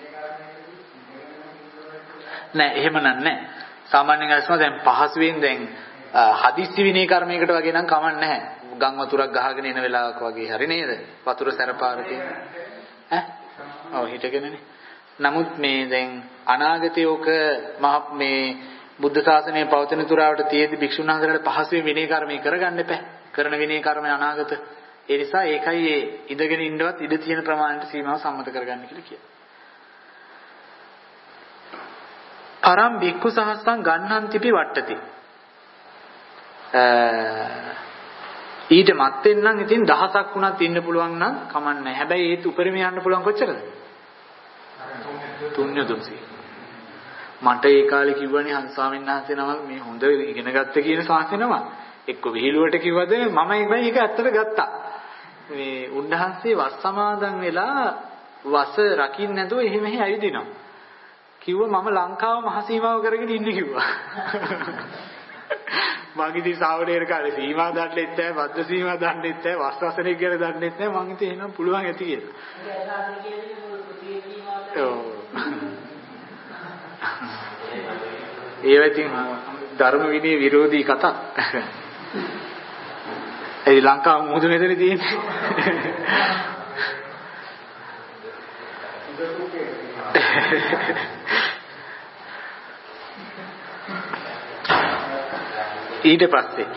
නෑ එහෙම නෑ. සාමාන්‍යයෙන් අසම දැන් පහසුවෙන් දැන් හදිස්සි විනය කර්මයකට වගේ නම් කමක් නැහැ. ගම් වතුරක් ගහගෙන එන වෙලාවක වගේ හරි නේද? වතුර සැරපාරේ ඈ ඔව් හිටගෙනනේ. නමුත් මේ දැන් අනාගතයේ ඔක මහ මේ බුද්ධ ශාසනයේ පවතින තුරාවට තියෙද්දි භික්ෂුන් වහන්සේලාට පහසුවෙන් විනය කර්මය කරගන්න එපා. කරන විනය කර්මය අනාගත. ඒ නිසා ඒකයි ඒ ඉඳගෙන ඉන්නවත් ඉඳ තියෙන ප්‍රමාණයට සීමාව සම්මත කරගන්න කියලා කියනවා. පරම් බික්ඛු සහස්සං ගන්නන්තිපි වට්ටති. ඊට මත්තෙන් නම් ඉතින් දහසක් වුණත් ඉන්න පුළුවන් නම් කමක් නැහැ. හැබැයි ඒත් උපරිම යන්න පුළුවන් කොච්චරද? තුන්ය තුන්සිය. මට ඒ කාලේ කිව්වනේ හංස ස්වාමීන් වහන්සේ නමක් මේ හොඳ ඉගෙන ගත්ත කියන ශාස්ත්‍රය නම. එක්ක විහිළුවට කිව්වද මම ඒක ඇත්තට ගත්තා. මේ උන්වහන්සේ වස් සමාදන් වෙලා වස රකින්න නැතුව එහෙ මෙහෙ ඇවිදිනවා. කිව්වා මම ලංකාව මහසීමාව කරගෙන ඉන්නේ කිව්වා. මම ඉතින් සාවනීර කාලේ සීමා දන්නෙත් නැහැ, බද්ධ සීමා දන්නෙත් නැහැ, වස් වසනේ කියලා දන්නෙත් නැහැ. මම ඉතින් එහෙනම් පුළුවන් ඇති කියලා. ඒ ඉතින් ධර්ම විනය විරෝධී කතා. ඒ ලංකාව මුහුදු මෙතන තියෙන්නේ. ඊට පස්සේ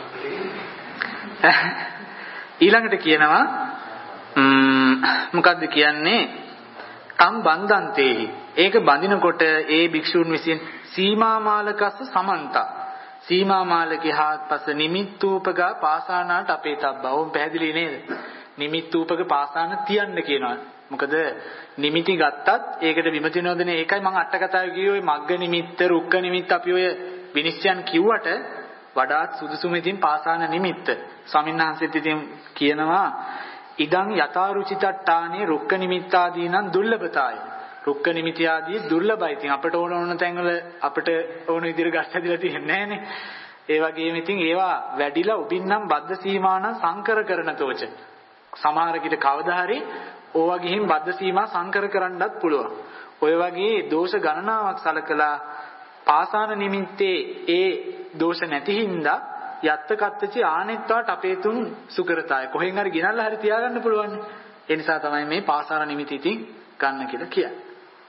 ඊළඟට කියනවා මොකද්ද කියන්නේ තම් බන්දන්තේහි ඒක බඳිනකොට ඒ භික්ෂුන් විසින් සීමා මාලකස්ස සමන්ත සීමා මාලකේ හාත්පස නිමිත්තූපගා පාසානාට අපේ තබ්බා. ඕම් පැහැදිලි නේද? නිමිත්තූපක පාසාන තියන්න කියනවා. මොකද නිමිති ගත්තත් ඒකට විමති නොදෙන ඒකයි මම අට කතාවේ කිව්වේ ඔය මග්ග නිමිත්ත, රුක්ක නිමිත්ත අපි ඔය විනිශ්චයන් කිව්වට වඩාත් සුදුසුම ඉතින් පාසාන නිමිත්ත. ස්වාමින්වහන්සේත් ඉතින් කියනවා ඉදං යථාරුචිතට්ඨානේ රුක්ක නිමිත්තාදීනම් දුර්ලභතාය. රුක්ක නිමිති ආදී දුර්ලභයි. ඉතින් අපට ඕන ඕන තැන්වල අපට ඕන විදිහට ගස් හැදිලා තියෙන්නේ නැහනේ. ඒ වගේම ඉතින් ඒවා වැඩිලා උබින්නම් බද්ධ සීමාන සංකර කරන තෝච. සමහර කිට කවදා හරි ඕවා ගිහින් බද්ධ සීමා සංකර කරන්නත් පුළුවන්. ඔය වගේ දෝෂ ගණනාවක් සලකලා පාසාන නිමිත්තේ ඒ දෝෂ නැති හින්දා යත්ත කත්තචි ආනෙත්වාට අපේ තුන් සුකරතාය. කොහෙන් හරි ගෙනල්ලා හරි තියාගන්න පුළුවන්. ඒ නිසා තමයි මේ පාසාන නිමිති ඉතින් ගන්න කියලා කියන්නේ.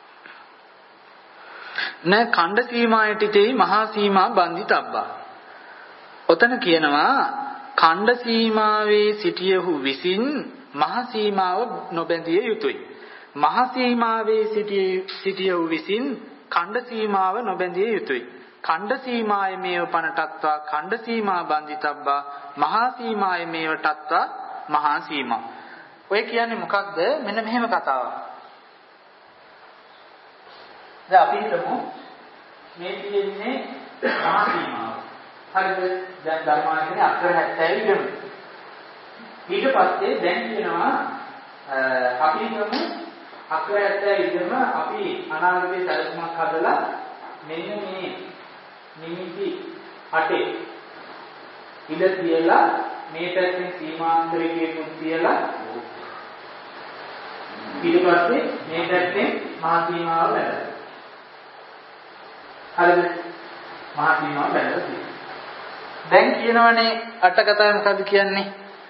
න ඛණ්ඩ සීමායටිතේ මහා සීමා බන්දිතබ්බා. ඔතන කියනවා ඛණ්ඩ සීමාවේ සිටියහු විසින් මහා සීමාව නොබැඳිය යුතුය. මහා සීමාවේ සිටියහු විසින් ඛණ්ඩ සීමාව නොබැඳිය යුතුය. ඛණ්ඩ සීමාය මේව පනටත්වා ඛණ්ඩ සීමා බන්දිතබ්බා මහා සීමාය මේව තත්වා මහා සීමා. ඔය කියන්නේ මොකක්ද? මෙන්න මෙහෙම කතාවක්. දැන් අපි හිතමු මේ තියෙන්නේ මහා සීමාව. හරිද? දැන් ධර්මායතනේ අක්ෂර හැත්තෑව ඉගෙනු. ඊට පස්සේ දැන් කියනවා අපි ගමු අක්‍රයත් ඉදම අපි අනාගතයේ සැලසුමක් හදලා මෙන්න මේ නිමිති අටේ ඉඳ තියලා මේ පැත්තෙන් සීමාන්තරයකට තියලා ඊට පස්සේ මේ පැත්තෙන් මහා සීමාව බැලුවා. හරිද? මහා සීමාව බැලුවා තියෙනවා. දැන් කියනවනේ අට කතාව මොකද්ද කියන්නේ?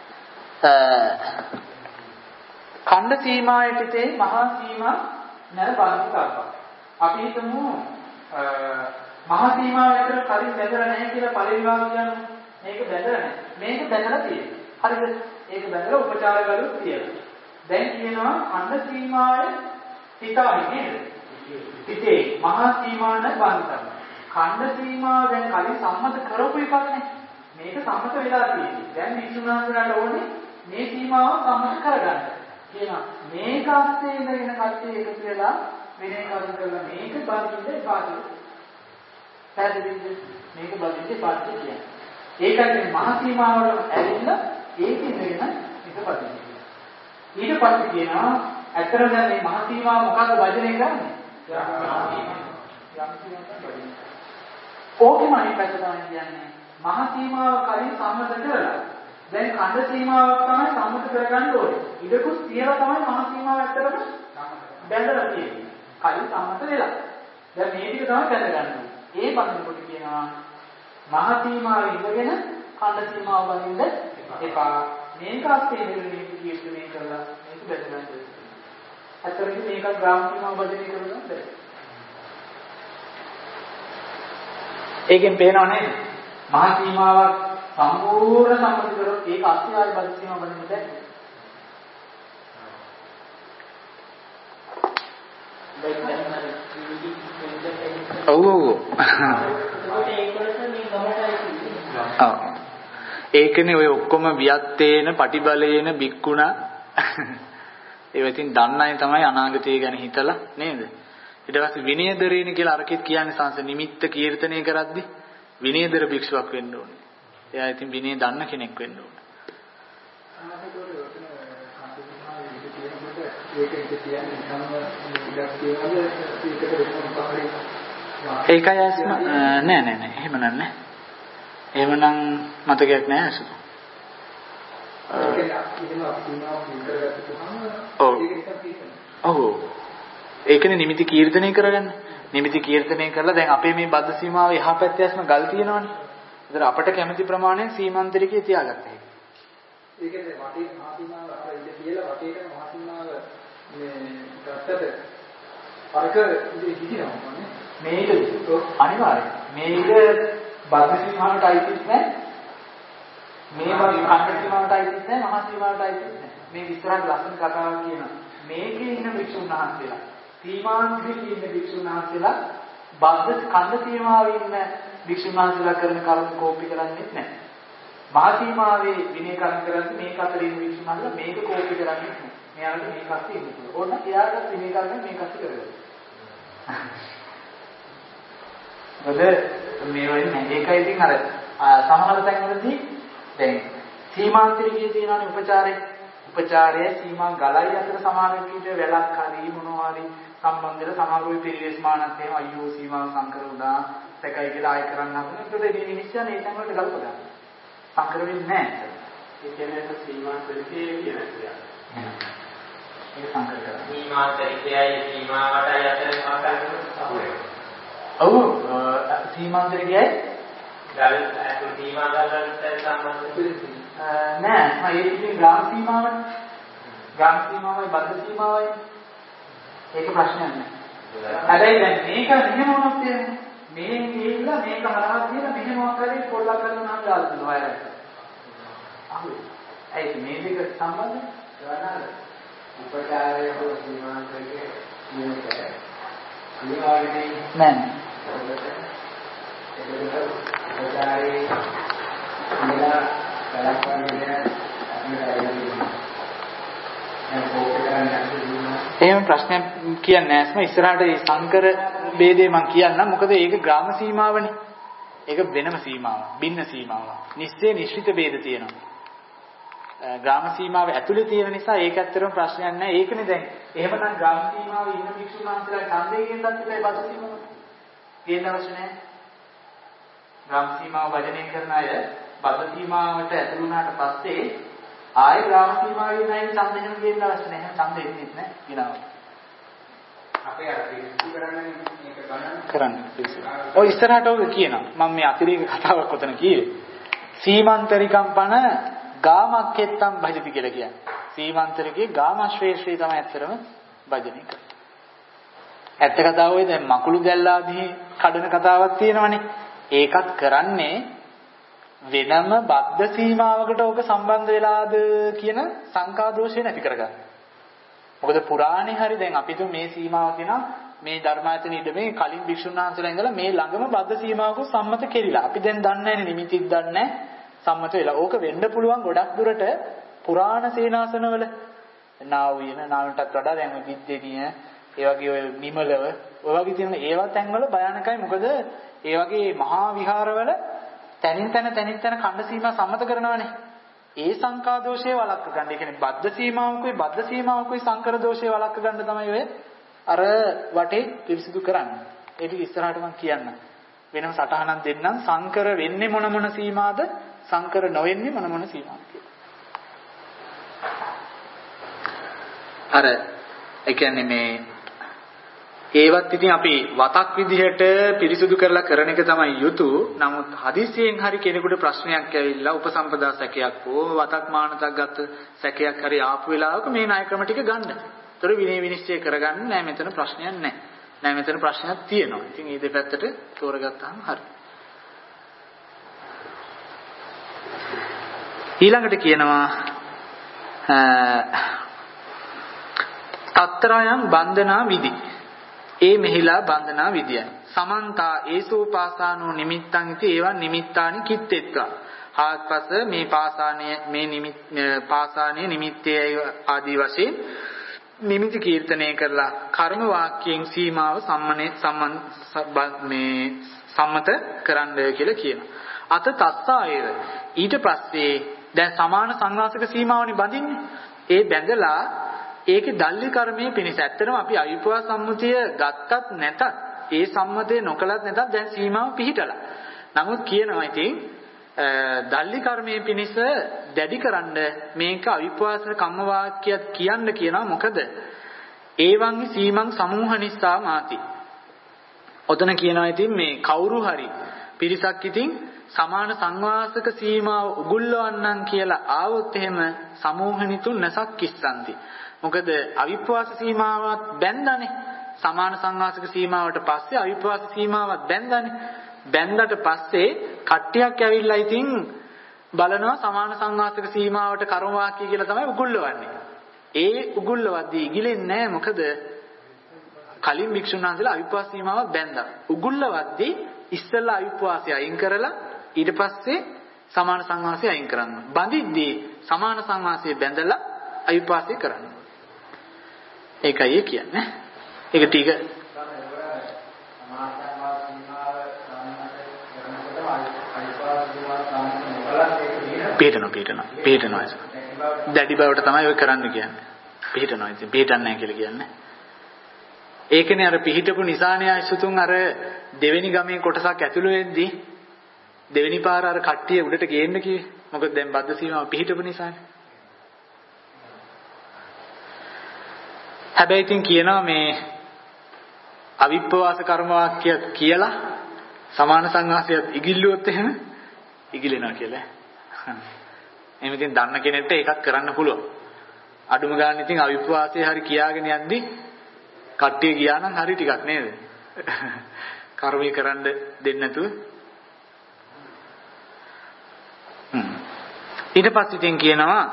ඛණ්ඩ සීමායටදී මහා සීමා නැර බලන්න කරපන්. අපි හිතමු මහා සීමාව විතර කලින් බැඳලා නැහැ කියලා පරිවිවාහ කියන්නේ. මේක බැඳලා නැහැ. මේක බැඳලා තියෙනවා. හරිද? ඒක බැඳලා උපචාර කරුත් තියෙනවා. දැන් කියනවා ඛණ්ඩ සීමාවේ හිතාවි නේද? හිතේ මහා සීමාව නැර බලන්න. ඛණ්ඩ සීමාව දැන් කලින් සම්මත කරපු එකක් නේ. මේක සම්මත වෙලා තියෙන්නේ. දැන් විසුණුනාන්සලාට ඕනේ මේ සීමාව සම්මත කරගන්න. කියනවා මේක අස්සේ ඉඳගෙන කට්ටිය එකතු වෙලා විනය කර්ම කරලා මේක බඳින්න පාටි. පැහැදිලිද? මේක බඳින්න පාටි කියන්නේ. ඒකයි මහා සීමාවල ඇවිල්ලා ඒකෙන් වෙන එක බඳින්න. ඊට පස්සේ කියනවා ඇත්තටම දැන් මේ මහා සීමාව මොකද්ද වචනේ කරන්නේ? ඕකෙම අනිත් පැත්ත තමයි කියන්නේ මහා සීමාව කලින් සම්මත කරලා දැන් ඛණ්ඩ සීමාවක් තමයි සම්මත කරගන්න ඕනේ. ඉඩකුත් තියලා තමයි මහා සීමාව ඇත්තටම බැඳලා තියෙන්නේ. කලින් සම්මත වෙලා. දැන් මේ ටික තමයි බැඳ ගන්න ඕනේ. ඒ බඳිනකොට කියනවා මහා සීමාව ඉඳගෙන ඛණ්ඩ සීමාව බඳින්න එපා. මේක අස්සේ ඉඳගෙන මේක කීර්තනය කරලා මේක බැඳ ගන්න ඕනේ. අතරදී මේක ග්‍රාම සීමාව බඳින කරනවා බැහැ. ඒකෙන් පේනව නේද? මහා සීමාවක් සම්පූර්ණ සම්පූර්ණ කරොත් ඒක අස්තිවාරි බද්ධ සීමාව බඳින්න බැහැ. ඔව් ඔව්. ඔව්. ඒකනේ ඔය ඔක්කොම වියත්තේන පටිබලේන බික්කුණා. ඒව ඉතින් දන්න අය තමයි අනාගතය ගැන හිතලා නේද? ඊට පස්සේ විනයදරේන කියලා අරකිට කියන්නේ සංස නිමිත්ත කීර්තනය කරද්දි විනයදර භික්ෂුවක් වෙන්න ඕනේ. එයා ඉතින් විනය දන්න කෙනෙක් වෙන්න ඕනේ. ඒකයි අස්ම නෑ නෑ නෑ එහෙම නෑ. එහෙමනම් මතකයක් නෑ අසු. ඔව්. ඔව්. ඒකනේ නිමිති කීර්තනය කරගන්න. නිමිති කීර්තනය කරලා දැන් අපේ මේ බද්ධ සීමාව එහා පැත්තේ ඇස්ම ගල් තියෙනවනේ. ඒතර අපිට කැමති ප්‍රමාණයෙන් සීමාන්තරිකයේ තියාගත්තා. ඒකනේ වටේ මහා සීමාව අපිට ඉඳ කියලා වටේට මහා සීමාව මේ ගත්තද අරක ඉඳි හිටිනවා නේ. මේක අනිවාර්යයෙන්. මේක බද්ධ සීමාවට අයිතිත් නැහැ. මේ වගේ ඛණ්ඩ සීමාවට අයිතිත් නැහැ. මහා සීමාවට අයිතිත් නැහැ. මේ විස්තරක් ලස්සන කතාවක් කියනවා. මේකේ ඉන්න වික්ෂුන් වහන්සේලා සීමාන්තයේ ඉන්න වික්ෂුන් වහන්සේලා බද්ධ ඛණ්ඩ සීමාවේ ඉන්න වික්ෂුන් වහන්සේලා කරන කර්ම කෝපි කරන්නේ නැහැ. මහා සීමාවේ විනය කර්ම කරන්නේ මේක අතරින් ඉන්න වික්ෂුන් වහන්සේලා මේක කෝපි කරන්නේ නැහැ. මෙයාලට මේක අස්සේ ඉන්න පුළුවන්. ඕන එයාට විනය කර්ම මේක අස්සේ කරගන්න. මොකද මේ වගේ නැහැ. ඒකයි ඉතින් අර සමහර තැන්වලදී දැන් සීමාන්තරිකයේ තියෙනවානේ උපචාරය. උපචාරය සීමා ගලයි අතර සමාන විදිහට වැලක් හරි මොනවා හරි සම්බන්ධල සමහරවයි පිළිවෙස් මානත් එහෙම අයියෝ සීමා සංකර උදා සැකයි කියලා ආය කරන්න හදන. ඒකට මේ මිනිස්සුන් ඒ තැන් වලට ගලප ගන්න. සංකර වෙන්නේ නැහැ. ඒ කියන්නේ සීමාන්තරිකයේ කියන එක. ඒක සංකර කරනවා. සීමාන්තරිකයයි සීමාවටයි අතර සංකර කරනවා. ඔව් සීමාන්තරිකයයි ගල් අතු සීමා ගලට සම්බන්ධ නෑ මම ඒකේ ග්‍රාම සීමාවනේ. ග්‍රාම සීමාවයි බද්ධ සීමාවයි. ඒක ප්‍රශ්නයක් නෑ. හැබැයි දැන් මේක මෙහෙම වුණොත් කියන්නේ මේ ගිහිල්ලා මේක හරහා ගිහලා මෙහෙම මොකක් හරි පොල්ලක් කරලා නම් දාලා දෙනවා අයලා. අහුයි. ඒක මේ දෙක සම්බන්ධයි. ගානල උපචාරයේ හෝ සීමාන්තයේ මේක සීමාවනේ නෑ. ඒක උපචාරයේ ඉඳලා එහෙම ප්‍රශ්නයක් කියන්නේ නැස්ම ඉස්සරහට මේ සංකර ભેදේ මම කියන්නම්. මොකද ඒක ග්‍රාම සීමාවනේ. ඒක වෙනම සීමාවක්. භින්න සීමාවක්. නිශ්චය නිශ්චිත ભેද තියෙනවා. ග්‍රාම සීමාව ඇතුලේ තියෙන නිසා ඒක ඇත්තටම ප්‍රශ්නයක් නැහැ. ඒකනේ දැන්. එහෙමනම් ග්‍රාම සීමාවේ ඉන්න භික්ෂුන් වහන්සේලා ඡන්දයෙන් ගෙන්නත් ඉතින් බද සීමාව. ගේන්න අවශ්‍ය නැහැ. ග්‍රාම සීමාව වජනය කරන අය බද සීමාවට ඇතුළු වුණාට පස්සේ ආයේ ග්‍රාම සීමාවේ ඉන්න අය ඡන්දයෙන් ගේන්න අවශ්‍ය නැහැ. ඡන්දෙ ඉන්නේ නැහැ. ගිනවා. අපේ අර පිළිසු කරන්නේ මේක ගණන් කරන්නේ. ඔය ඉස්සරහට ඔය කියනවා. මම මේ අතිරේක කතාවක් ඔතන කියේ. සීමන්තරිකම් පන ගාමක්කෙත්තම් භජති කියලා කියන්නේ. සීමන්තරිකේ ගාමශ්‍රේෂ්ඨී තමයි ඇත්තටම භජනය කරන්නේ. ඇත්ත කතාව ඔය දැන් මකුළු දැල්ලාදී කඩන කතාවක් තියෙනවනේ. ඒකත් කරන්නේ වෙනම බද්ධ සීමාවකට ඕක සම්බන්ධ වෙලාද කියන සංකා දෝෂය නැති කරගන්න. මොකද පුරාණේ හරි දැන් අපි තුන් මේ සීමාව තියෙනවා මේ ධර්මායතන ඉදමේ කලින් භික්ෂුන් වහන්සේලා ඉඳලා මේ ළඟම බද්ධ සීමාවක සම්මත කෙරිලා. අපි දැන් දන්නේ නැහැ නිමිතිත් දන්නේ නැහැ සම්මත වෙලා. ඕක වෙන්න පුළුවන් ගොඩක් දුරට පුරාණ සේනාසනවල නාව වෙන නාවටත් වඩා දැන් ඔය විද්දේනිය ඒ වගේ ඔය නිමලව ඔය වගේ තියෙන ඒවා තැන්වල භයානකයි. මොකද ඒ වගේ මහා විහාරවල තනින් තන තනින් තන ඛණ්ඩ සීමා සම්මත කරනවානේ. ඒ සංකා දෝෂය වළක්ව ගන්න. ඒ කියන්නේ බද්ධ සීමාවකුයි බද්ධ සීමාවකුයි සංකර දෝෂය වළක්ව ගන්න තමයි ඔය අර වටේ පිරිසිදු කරන්නේ. ඒ ටික ඉස්සරහට මම කියන්න. වෙනම සටහනක් දෙන්නම්. සංකර වෙන්නේ මොන මොන සීමාද? සංකර නොවෙන්නේ මොන මොන සීමාද කියලා. අර ඒ කියන්නේ මේ ඒවත් ඉතින් අපි වතක් විදිහට පිරිසුදු කරලා කරන එක තමයි යුතු. නමුත් හදිසියෙන් හරි කෙනෙකුට ප්‍රශ්නයක් ඇවිල්ලා උපසම්පදා සැකයක් හෝ වතක් මානතක් ගත්ත සැකයක් හරි ආපු වෙලාවක මේ ණය ක්‍රම ටික ගන්න. ඒතර විනය විනිශ්චය කරගන්න නෑ මෙතන ප්‍රශ්නයක් නෑ. නෑ මෙතන ප්‍රශ්නයක් තියෙනවා. ඉතින් මේ දෙපැත්තට තෝරගත්තාම හරි. ඊළඟට කියනවා තත්තරයන් බන්ධනා විදි. ඒ මෙහිලා බන්ධනා විදියයි. සමන්තා ඒසෝපාසානෝ නිමිත්තං ඉති ඒවා නිමිත්තානි කිත්තෙත්වා. ආත්පස මේ පාසානයේ මේ නිමිත් පාසානයේ නිමිත්තේ ආදී වශයෙන් නිමිති කීර්තනය කරලා කර්ම වාක්‍යයෙන් සීමාව සම්මනේ සම්මන් මේ සම්මත කරන්න කියලා කියනවා. අත තස්සායව ඊට පස්සේ දැන් සමාන සංවාසක සීමාවනේ බඳින්නේ. ඒ බැඳලා ඒකේ දල්ලි කර්මයේ පිණිස ඇත්තටම අපි අවිපවා සම්මුතිය ගත්තත් නැතත් ඒ සම්මතේ නොකලත් නැතත් දැන් සීමාව පිහිටලා. නමුත් කියනවා ඉතින් දල්ලි කර්මයේ පිණිස දැඩිකරන්න මේක අවිපවාස කම්ම වාක්‍යයක් කියන්න කියනවා. මොකද ඒවන්හි සීමං සමූහ නිසා මාති. ඔතන කියනවා ඉතින් මේ කවුරු හරි පිරිසක් ඉතින් සමාන සංවාසක සීමාව උගුල්ලවන්නම් කියලා ආවොත් එහෙම සමූහනිතුන් නැසක් කිස්සන්ති. මොකද අවිපවාස සීමාවත් බැඳලානේ. සමාන සංවාසක සීමාවට පස්සේ අවිපවාස සීමාවත් බැඳලානේ. බැඳලා පස්සේ කට්ටියක් ඇවිල්ලා ඉතින් බලනවා සමාන සංවාසක සීමාවට කර්ම වාක්‍ය කියලා තමයි උගුල්ලවන්නේ. ඒ උගුල්ලවද්දී ඉගිලෙන්නේ නැහැ. මොකද කලින් වික්ෂුන් වහන්සේලා අවිපවාස සීමාවක් බැඳලා. උගුල්ලවද්දී ඉස්සෙල්ලා අවිපවාසය අයින් කරලා ඊට පස්සේ සමාන සංවාසය අයින් කරන්න. බඳිද්දී සමාන සංවාසය බැඳලා අවිපවාසය කරන්න. ඒකයි ඒ කියන්නේ. ඒක ටික පිටනවා පිටනවා පිටනවා. දැඩි බවට තමයි ඔය කරන්න කියන්නේ. පිටනවා ඉතින් පිටන්නේ නැහැ කියලා කියන්නේ. ඒකනේ අර පිහිටපු නිසානේ අයිසුතුන් අර දෙවෙනි ගමේ කොටසක් ඇතුළු වෙද්දී දෙවෙනි පාර අර කට්ටිය උඩට ගේන්න කිව්වේ. මොකද දැන් බද්ධ සීමාව පිහිටපු නිසානේ. හැබැයි ඉතින් කියනවා මේ අවිප්පවාස කර්ම වාක්‍ය කියලා සමාන සංවාසයත් ඉගිල්ලුවොත් එහෙම ඉගිලෙනවා කියලා. එහෙනම් ඉතින් දන්න කෙනෙක්ට ඒකක් කරන්න පුළුවන්. අඩුම ගන්න ඉතින් අවිප්පවාසයේ හරි කියාගෙන යද්දී කට්ටිය ගියා නම් හරි ටිකක් නේද? කර්මී කරන්න දෙන්නේ නැතුව. ඊට පස්සේ ඉතින් කියනවා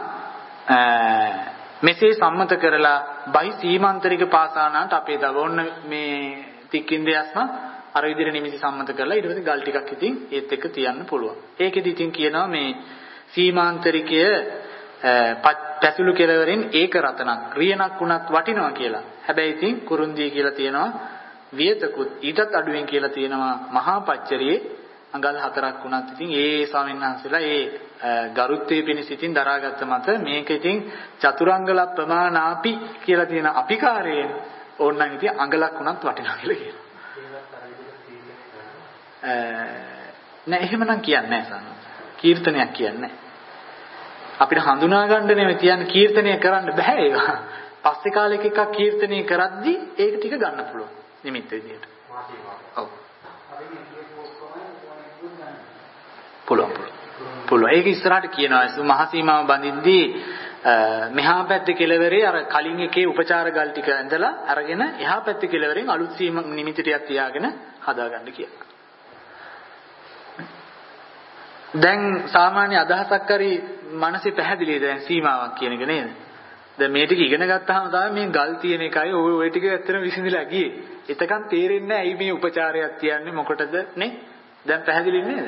මෙසේ සම්මත කරලා බහි සීමාන්තරික පාසානාට අපේ දවොන්න මේ තික්කින්දයස්ම අර විදිහට නිමිති සම්මත කරලා ඊට පස්සේ ගල් ටිකක් ඉතින් ඒත් එක්ක තියන්න පුළුවන්. ඒකෙදි ඉතින් කියනවා මේ සීමාන්තරිකය පැසුළු කෙලවරින් ඒක රතනක් රියනක් වුණත් වටිනවා කියලා. හැබැයි ඉතින් කුරුන්දී කියලා තියෙනවා වියතකුත් ඊටත් අඩුවෙන් කියලා තියෙනවා මහා පච්චරියේ අඟල් හතරක් වුණත් ඉතින් ඒ ස්වාමීන් වහන්සේලා ඒ ගරුත්වයේ පිණිස ඉතින් දරාගත්ත මත මේක ඉතින් චතුරංගල ප්‍රමාණාපි කියලා තියෙන අපිකාරයෙන් ඕනනම් ඉතින් අඟලක් උනත් වටිනවා කියලා කියනවා. නෑ එහෙමනම් කියන්නේ නෑ සාන. කීර්තනයක් කියන්නේ අපිට හඳුනා ගන්න නෙමෙයි තියන්නේ කීර්තනය කරන්න බෑ ඒක. පස්සේ කාලෙක එකක් කීර්තනය කරද්දි ඒක ටික ගන්න පුළුවන් නිමිත්ත විදියට. ඔව්. පුළුවන් පුළුවන්. ඒක ඉස්සරහට කියනවා මහා සීමාව බඳින්දී මෙහා පැත්තේ කෙළවරේ අර කලින් එකේ උපචාර ගල් ටික ඇඳලා අරගෙන එහා පැත්තේ කෙළවරෙන් අලුත් සීමා නිමිති ටිකක් තියාගෙන හදාගන්න කියලා. දැන් සාමාන්‍ය අදහසක් හරි මනසේ පැහැදිලිද දැන් සීමාවක් කියන එක නේද? දැන් මේ ටික ඉගෙන ගත්තාම තමයි මේ ගල් තියෙන එකයි ඔය ඔය ටික ඇත්තටම විසඳලා ගියේ. එතකන් තේරෙන්නේ නැහැ ඇයි මේ උපචාරයක් තියන්නේ මොකටද නේ? දැන් පැහැදිලි නේද?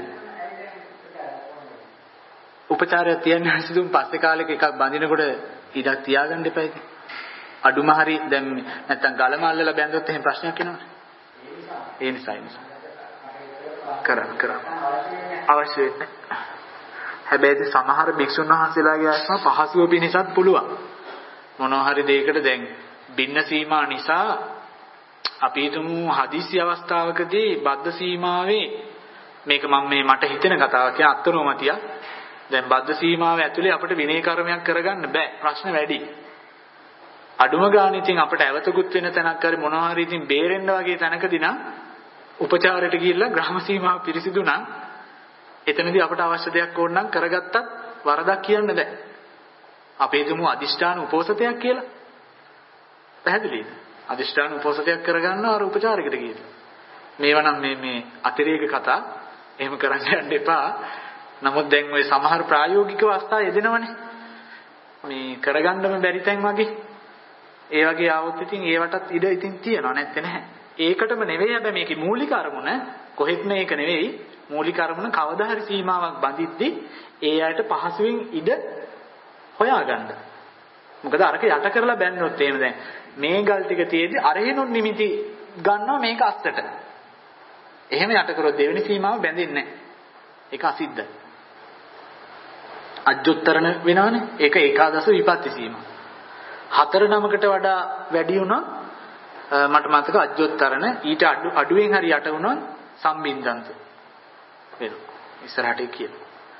උපචාරයක් තියන්නේ සිදුම් පස්සේ කාලෙක එකක් බඳිනකොට ඉඩක් තියාගන්න එපා ඉතින්. අඩුම හරි දැන් නැත්තම් ගලම අල්ලලා බැඳුවොත් එහෙම ප්‍රශ්නයක් එනවනේ. ඒ නිසා ඒ නිසා. කරන්න කරන්න. අවශ්‍ය වෙන්නේ. හැබැයි සමහර භික්ෂුන් වහන්සේලාගේ ආත්ම පහසුව පිණිසත් පුළුවන්. මොනවා හරි දෙයකට දැන් බින්න සීමා නිසා අපි හිතමු හදිසි අවස්ථාවකදී බද්ධ සීමාවේ මේක මම මේ මට හිතෙන කතාවක් කියන අත්නෝමතිය. දැන් බද්ධ සීමාව ඇතුලේ අපිට විනය කර්මයක් කරගන්න බෑ. ප්‍රශ්න වැඩි. අඩුම ගානේ ඉතින් අපිට ඇවතකුත් වෙන තැනක් හරි මොනවා හරි ඉතින් බේරෙන්න වගේ තැනකදී නම් උපචාරයට ගිහිල්ලා ග්‍රාම සීමාව පිරිසිදු නම් එතනදී අපට අවශ්‍ය දෙයක් ඕන නම් කරගත්තත් වරදක් කියන්න බෑ. අපේ තුමු අදිෂ්ඨාන උපෝසතයක් කියලා. පැහැදිලිද? අදිෂ්ඨාන උපෝසතයක් කරගන්නවා අර උපචාරයකට ගිහිල්ලා. මේවා නම් මේ මේ අතිරේක කතා එහෙම කරන්න යන්න එපා. නමුත් දැන් ওই සමහර ප්‍රායෝගික අවස්ථා යෙදෙනවනේ. මේ කරගන්නම බැරි තැන් වගේ. ඒ වගේ ආවොත් ඉතින් ඒවටත් ඉඩ ඉතින් තියෙනවා නැත්තේ නැහැ. ඒකටම නෙවෙයි හැබැයි මේකේ මූලික අරමුණ කොහෙත්ම ඒක නෙවෙයි. මූලික අරමුණ කවදා හරි සීමාවක් බඳිද්දී ඒ අයට පහසුවෙන් ඉඩ හොයාගන්න. මොකද අරක යට කරලා බැන්නොත් එහෙම දැන් මේ ගල් ටික තියේදී අරහෙනොත් නිමිති ගන්නවා මේක අස්සට. එහෙම යට කරොත් දෙවෙනි සීමාව බැඳෙන්නේ නැහැ. ඒක අසිද්ධයි. අජ්ජොත්තරණ වෙනවනේ. ඒක ඒකාදස විපත්ති සීමා. හතර නමකට වඩා වැඩි වුණා මට මතක අජ්ජොත්තරණ ඊට අඩු අඩුවෙන් හරි යට වුණා සම්බින්දන්ත වෙනවා. ඉස්සරහට කියන.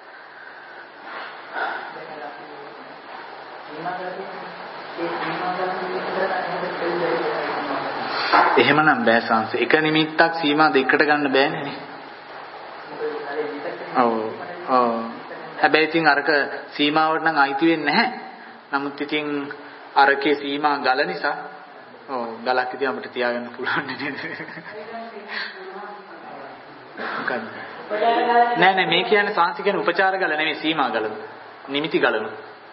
එහෙමනම් බෑ සංස. එක නිමිත්තක් සීමා දෙකකට ගන්න බෑනේ නේ. ඔව්. ඔව්. හැබැයි ඉතින් අරක සීමාවට නම් අයිති වෙන්නේ නැහැ. නමුත් ඉතින් අරකේ සීමා ගල නිසා ඔව් ගලක් ඉතින් අපිට තියාගන්න පුළුවන් නේද? මොකක්ද? නෑ නෑ මේ කියන්නේ සාංශ කියන්නේ උපචාර ගල නෙමෙයි සීමා ගලන. නිමිති ගලන.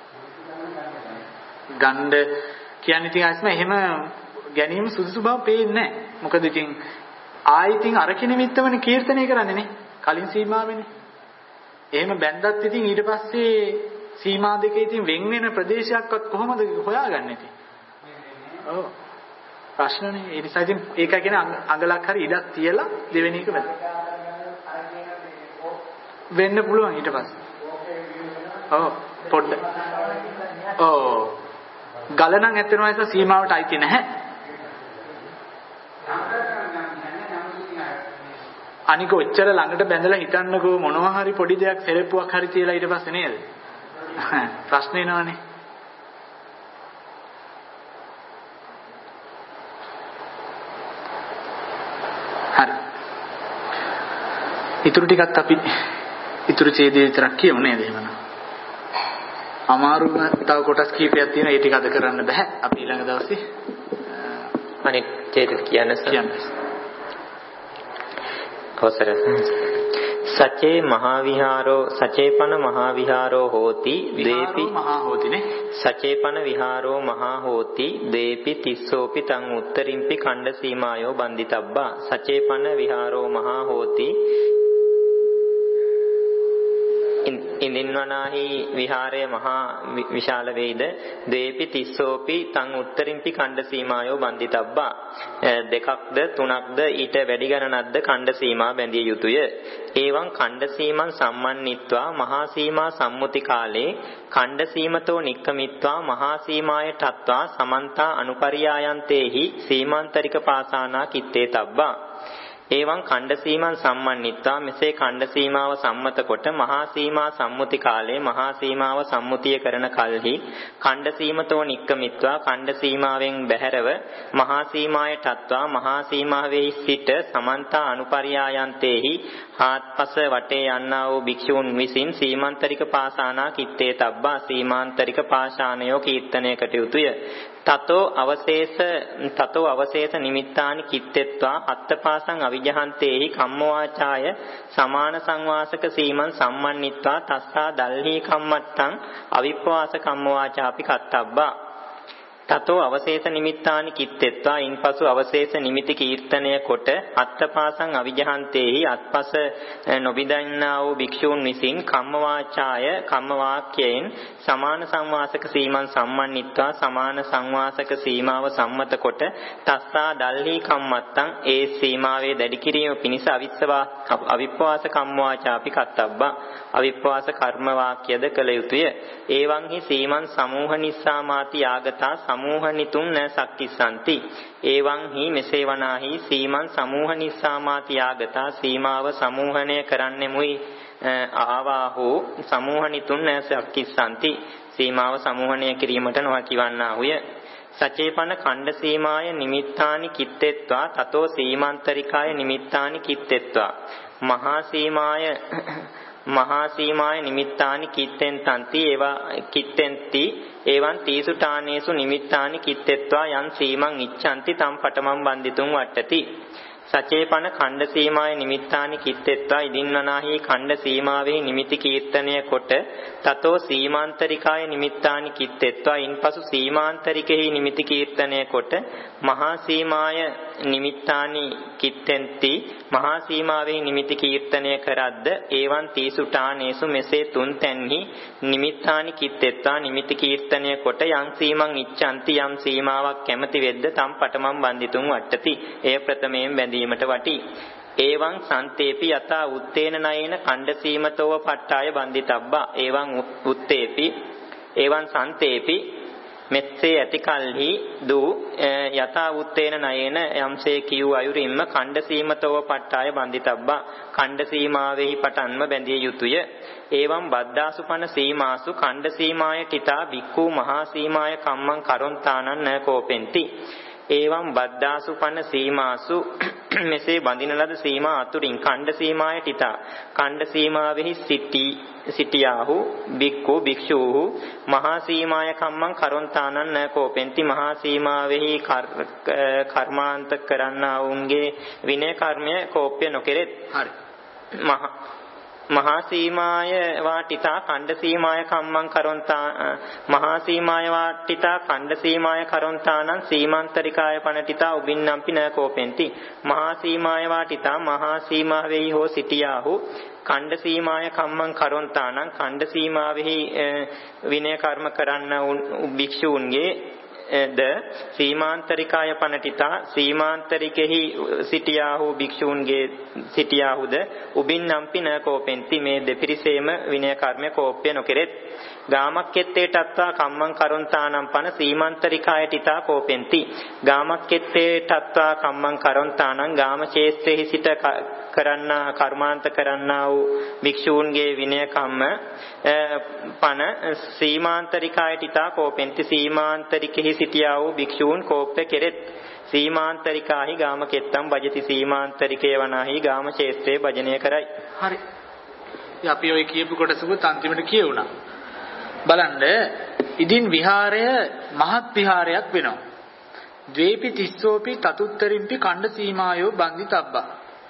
ගණ්ඩ කියන්නේ ඉතින් අස්ම එහෙම ගැනීම සුදුසු බව පේන්නේ නැහැ. මොකද ඉතින් ආයිතින් අරක නිමිත්තමනේ කීර්තනය කරන්නේ නේ. කලින් සීමාවෙනේ. එහෙම බැන්දත් ඉතින් ඊට පස්සේ සීමා දෙකේ ඉතින් වෙන් වෙන ප්‍රදේශයක්වත් කොහොමද හොයාගන්නේ ඉතින්? ඔව්. ප්‍රශ්නනේ. ඒ නිසා ඉතින් ඒක කියන්නේ අඟලක් හරි ඉඩක් තියලා දෙවෙනි එක වැද. වෙන්න පුළුවන් ඊට පස්සේ. ඔව් පොඩ්ඩ. ඔව්. ගල නම් ඇත්තටම ඒක සීමාවට අයිති නැහැ. අනික ඔච්චර ළඟට බැඳලා හිටන්නකෝ මොනවා හරි පොඩි දෙයක් සෙරෙප්පුවක් හරි තියලා ඊට පස්සේ නේද? ප්‍රශ්න එනවනේ. හරි. ඊටු ටිකත් අපි ඊටු ඡේදයේ විතරක් කියමු නේද එහෙමනම්. අමාරුම තව කොටස් කීපයක් තියෙනවා ඒ ටික අද කරන්න බෑ. අපි ඊළඟ දවසේ අනිත් ඡේද කියන්න කියන්නේ. අවසරයි. සචේ මහා විහාරෝ සචේපන මහා විහාරෝ හෝති දේපි මහා හෝතිනේ සචේපන විහාරෝ මහා හෝති දේපි තිස්සෝපි තං උත්තරින්පි ඛණ්ඩ සීමායෝ බන්දිතබ්බා සචේපන විහාරෝ මහා හෝති ඉදින්වනාහි විහාරය මහා විශාල වේද ද්වේපි තිස්සෝපි තං උත්තරින්පි ඛණ්ඩ සීමායෝ බන්දිතබ්බා දෙකක්ද තුනක්ද ඊට වැඩි ගණනක්ද ඛණ්ඩ සීමා බැඳිය යුතුය. එවං ඛණ්ඩ සීමං සම්මන්නිත්වා මහා සීමා සම්මුති කාලේ ඛණ්ඩ සීමතෝ නික්කමිත්වා මහා සීමාය තත්වා සමන්තා අනුපරියායන්තේහි සීමාන්තරික පාසානා කිත්තේ තබ්බා. එවං ඛණ්ඩ සීමං සම්මන්නිත්වා මෙසේ ඛණ්ඩ සීමාව සම්මත කොට මහා සීමා සම්මුති කාලේ මහා සීමාව සම්මුතිය කරන කල්හි ඛණ්ඩ සීමතෝ නික්කමිත්වා ඛණ්ඩ සීමාවෙන් බැහැරව මහා සීමාය තත්වා මහා සීමාවෙහි සිට සමන්තා අනුපරියායන්තේහි ආත්පස වටේ යන්නා වූ භික්ෂූන් විසින් සීමාන්තරික පාසානා කිත්තේ තබ්බා සීමාන්තරික පාෂාණයෝ කීර්තනය කටයුතුය. තතෝ අවශේෂ තතෝ අවශේෂ නිමිත්තානි කිත්තෙත්වා අත්තපාසං අවිජහන්තේහි කම්මවාචාය සමාන සංවාසක සීමන් සම්මන්නිත්වා තස්සා දල්හි කම්මත්තං අවිප්වාස කම්මවාචාපි කත්තබ්බා. තතෝ අවශේෂ නිමිත්තානි කිත්තෙත්වා ඉන්පසු අවශේෂ නිමිති කීර්තනය කොට අත්තපාසං අවිජහන්තේහි අත්පස නොබිදන්නා වූ භික්ෂූන් විසින් කම්මවාචාය කම්මවාක්‍යයෙන් සමාන සංවාසක සීමන් සම්මන්නිත්වා සමාන සංවාසක සීමාව සම්මත කොට තස්සා දල්හි කම්මත්තං ඒ සීමාවේ දැඩි කිරීම පිණිස අවිස්සවා අවිප්වාස කම්මවාචාපි කත්තබ්බා අවිප්වාස කර්ම වාක්‍යද කළ යුතුය. එවං හි සීමන් සමූහ නිස්සාමාති ආගතා සමූහනිතුන් න සක්තිසanti. එවං හි මෙසේ වනාහි සීමන් සමූහ නිස්සාමාති ආගතා සීමාව සමූහණය කරන්නෙමුයි ආවාහු සමූහනිතුන් න සක්තිසanti. සීමාව සමූහණය කිරීමට නොහැකිවන්නාහුය. සචේපන ඛණ්ඩ සීමාය නිමිත්තානි කිත්තෙත්වා තතෝ සීමාන්තරිකාය නිමිත්තානි කිත්තෙත්වා මහා සීමාය මහා සීමාය නිමිත්තානි කිත්තෙන් තන්ති ඒවා කිත්තෙන්ති එවං තීසුඨානේසු නිමිත්තානි කිත්තෙත්වා යන් සීමං ඉච්ඡanti තම් පඨමං බන්දිතුං වට්ටති. සචේපන ඛණ්ඩ සීමාය නිමිත්තානි කිත්තෙත්වා ඉදින්වනාහි ඛණ්ඩ සීමාවෙහි නිමිති කීර්තනය කොට තතෝ සීමාන්තරිකාය නිමිත්තානි කිත්තෙත්වා ඉන්පසු සීමාන්තරිකෙහි නිමිති කීර්තනය කොට මහා සීමාය නිමිත්තානි කිත්තෙන්ති මහා සීමාවෙහි නිමිති කීර්තනය කරද්ද එවං තීසුඨානේසු මෙසේ තුන් තැන්හි නිමිත්තානි කිත්තෙත්වා නිමිති කීර්තනය කොට යම් සීමං ඉච්ඡanti යම් සීමාවක් කැමති වෙද්ද තම් පඨමං බන්දිතුං වට්ටති. එය ප්‍රථමයෙන් බැඳීමට වටි. එවං සන්තේපි යතා උත්තේන නයේන ඛණ්ඩ සීමතෝව පට්ඨාය බන්දිතබ්බා. එවං උත්තේපි එවං සන්තේපි මෙත්සේ ඇති කල්හි දූ යතා උත්තේන නයේන යම්සේ කියු අයුරින්ම ඛණ්ඩ සීමතෝව පට්ඨාය බන්දිතබ්බා. ඛණ්ඩ සීමාවෙහි පටන්ම බැඳිය යුතුය. එවං බද්දාසුපන සීමාසු ඛණ්ඩ සීමාය තිතා වික්ඛු මහා සීමාය කම්මං කරොන්තානං න කෝපෙන්ති. එවං බද්දාසුපන සීමාසු මෙසේ බඳින ලද සීමා අතුරින් ඛණ්ඩ සීමාය තිතා ඛණ්ඩ සීමාවෙහි සිටි සිටියාහු බික්ඛු භික්ෂූහු මහා සීමාය කම්මං කරොන්තානං න කෝපෙන්ති. මහා සීමාවෙහි කර්මාන්ත කරන්නා වුන්ගේ විනය කර්මය කෝප්‍ය නොකෙරෙත්. හරි. මහා මහා සීමාය වාටිතා ඛණ්ඩ සීමාය කම්මං කරොන්තා මහා සීමාය වාටිතා ඛණ්ඩ සීමාය කරොන්තානං සීමාන්තරිකාය පනටිතා උබින්නම්පි න කෝපෙන්ති. මහා සීමාය වාටිතා මහා සීමාවෙහි හෝ සිටියාහු ඛණ්ඩ සීමාය කම්මං කරොන්තානං ඛණ්ඩ සීමාවෙහි විනය කර්ම කරන්න භික්ෂූන්ගේ ද සීමාන්තරිකාය පනටිතා සීමාන්තරිකෙහි සිටියාහු භික්ෂූන්ගේ සිටියාහුද උබින්නම්පි න කෝපෙන්ති. මේ දෙපිරිසේම විනය කර්මය කෝප්‍ය නොකෙරෙත්. ගාමක්කෙත්තේ තත්වා කම්මං කරොන්තානම් පන සීමාන්තරිකාය තිතා කෝපෙන්ති. ගාමක්කෙත්තේ තත්වා කම්මං කරොන්තානම් ගාමචේස්ත්‍රෙහි සිට කරන්නා කර්මාන්ත කරන්නා වූ භික්ෂූන්ගේ විනය කම්ම පන සීමාන්තරිකාය තිතා කෝපෙන්ති. සීමාන්තරිකෙහි සිටියා වූ භික්ෂූන් කෝප්‍ය කෙරෙත්. සීමාන්තරිකාහි ගාමකෙත්තම් භජති සීමාන්තරිකේ වනාහි ගාමචේස්ත්‍රේ භජනය කරයි. හරි. අපි ඔය කියපු කොටසකුත් අන්තිමට කියුණා. බලන්න ඉදින් විහාරය මහත් විහාරයක් වෙනවා. ද්වේපි තිස්සෝපි තතුත්තරින්පි ඛණ්ඩ සීමායෝ බන්දිතබ්බා.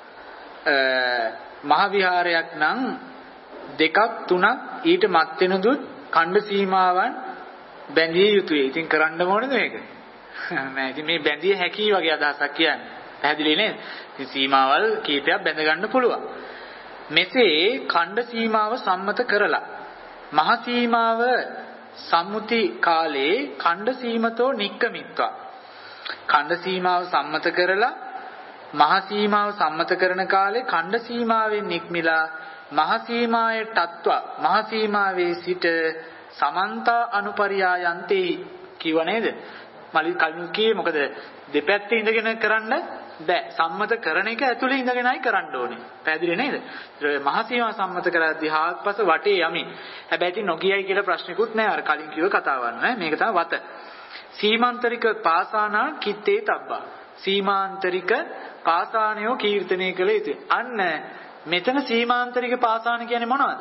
මහ විහාරයක් නම් දෙකක් තුනක් ඊට මත් වෙනදුත් ඛණ්ඩ සීමාවන් බැඳිය යුතුයි. ඉතින් කරන්න ඕනද මේක? නෑ. ඉතින් මේ බැඳිය හැකි වගේ අදහසක් කියන්නේ. පැහැදිලි නේද? ඉතින් සීමාවල් කීපයක් බැඳ ගන්න පුළුවන්. මෙසේ ඛණ්ඩ සීමාව සම්මත කරලා මහසීමාව සම්මුති කාලේ ඛණ්ඩ සීමතෝ නික්කමිත්වා. ඛණ්ඩ සීමාව සම්මත කරලා මහසීමාව සම්මත කරන කාලේ ඛණ්ඩ සීමාවෙන් නික්මිලා මහසීමායේ තත්ත්ව මහසීමාවේ සිට සමන්ත අනුපරියායන්තේ කිව නේද? මලි කලින් කියේ මොකද දෙපැත්තේ ඉඳගෙන කරන්න බෑ. සම්මත කරන එක ඇතුලේ ඉඳගෙනයි කරන්න ඕනේ. පැහැදිලි නේද? මහසීමාව සම්මත කරද්දී හාත්පස වටේ යමි. හැබැයි ඉතින් නොගියයි කියලා ප්‍රශ්නිකුත් නෑ. අර කලින් කිව්ව කතාවක් නෑ. මේක තමයි වත. සීමාන්තරික පාසානා කිත්තේ තබ්බා. සීමාන්තරික පාසානයෝ කීර්තනය කළ යුතුයි. අන්න මෙතන සීමාන්තරික පාසාන කියන්නේ මොනවද?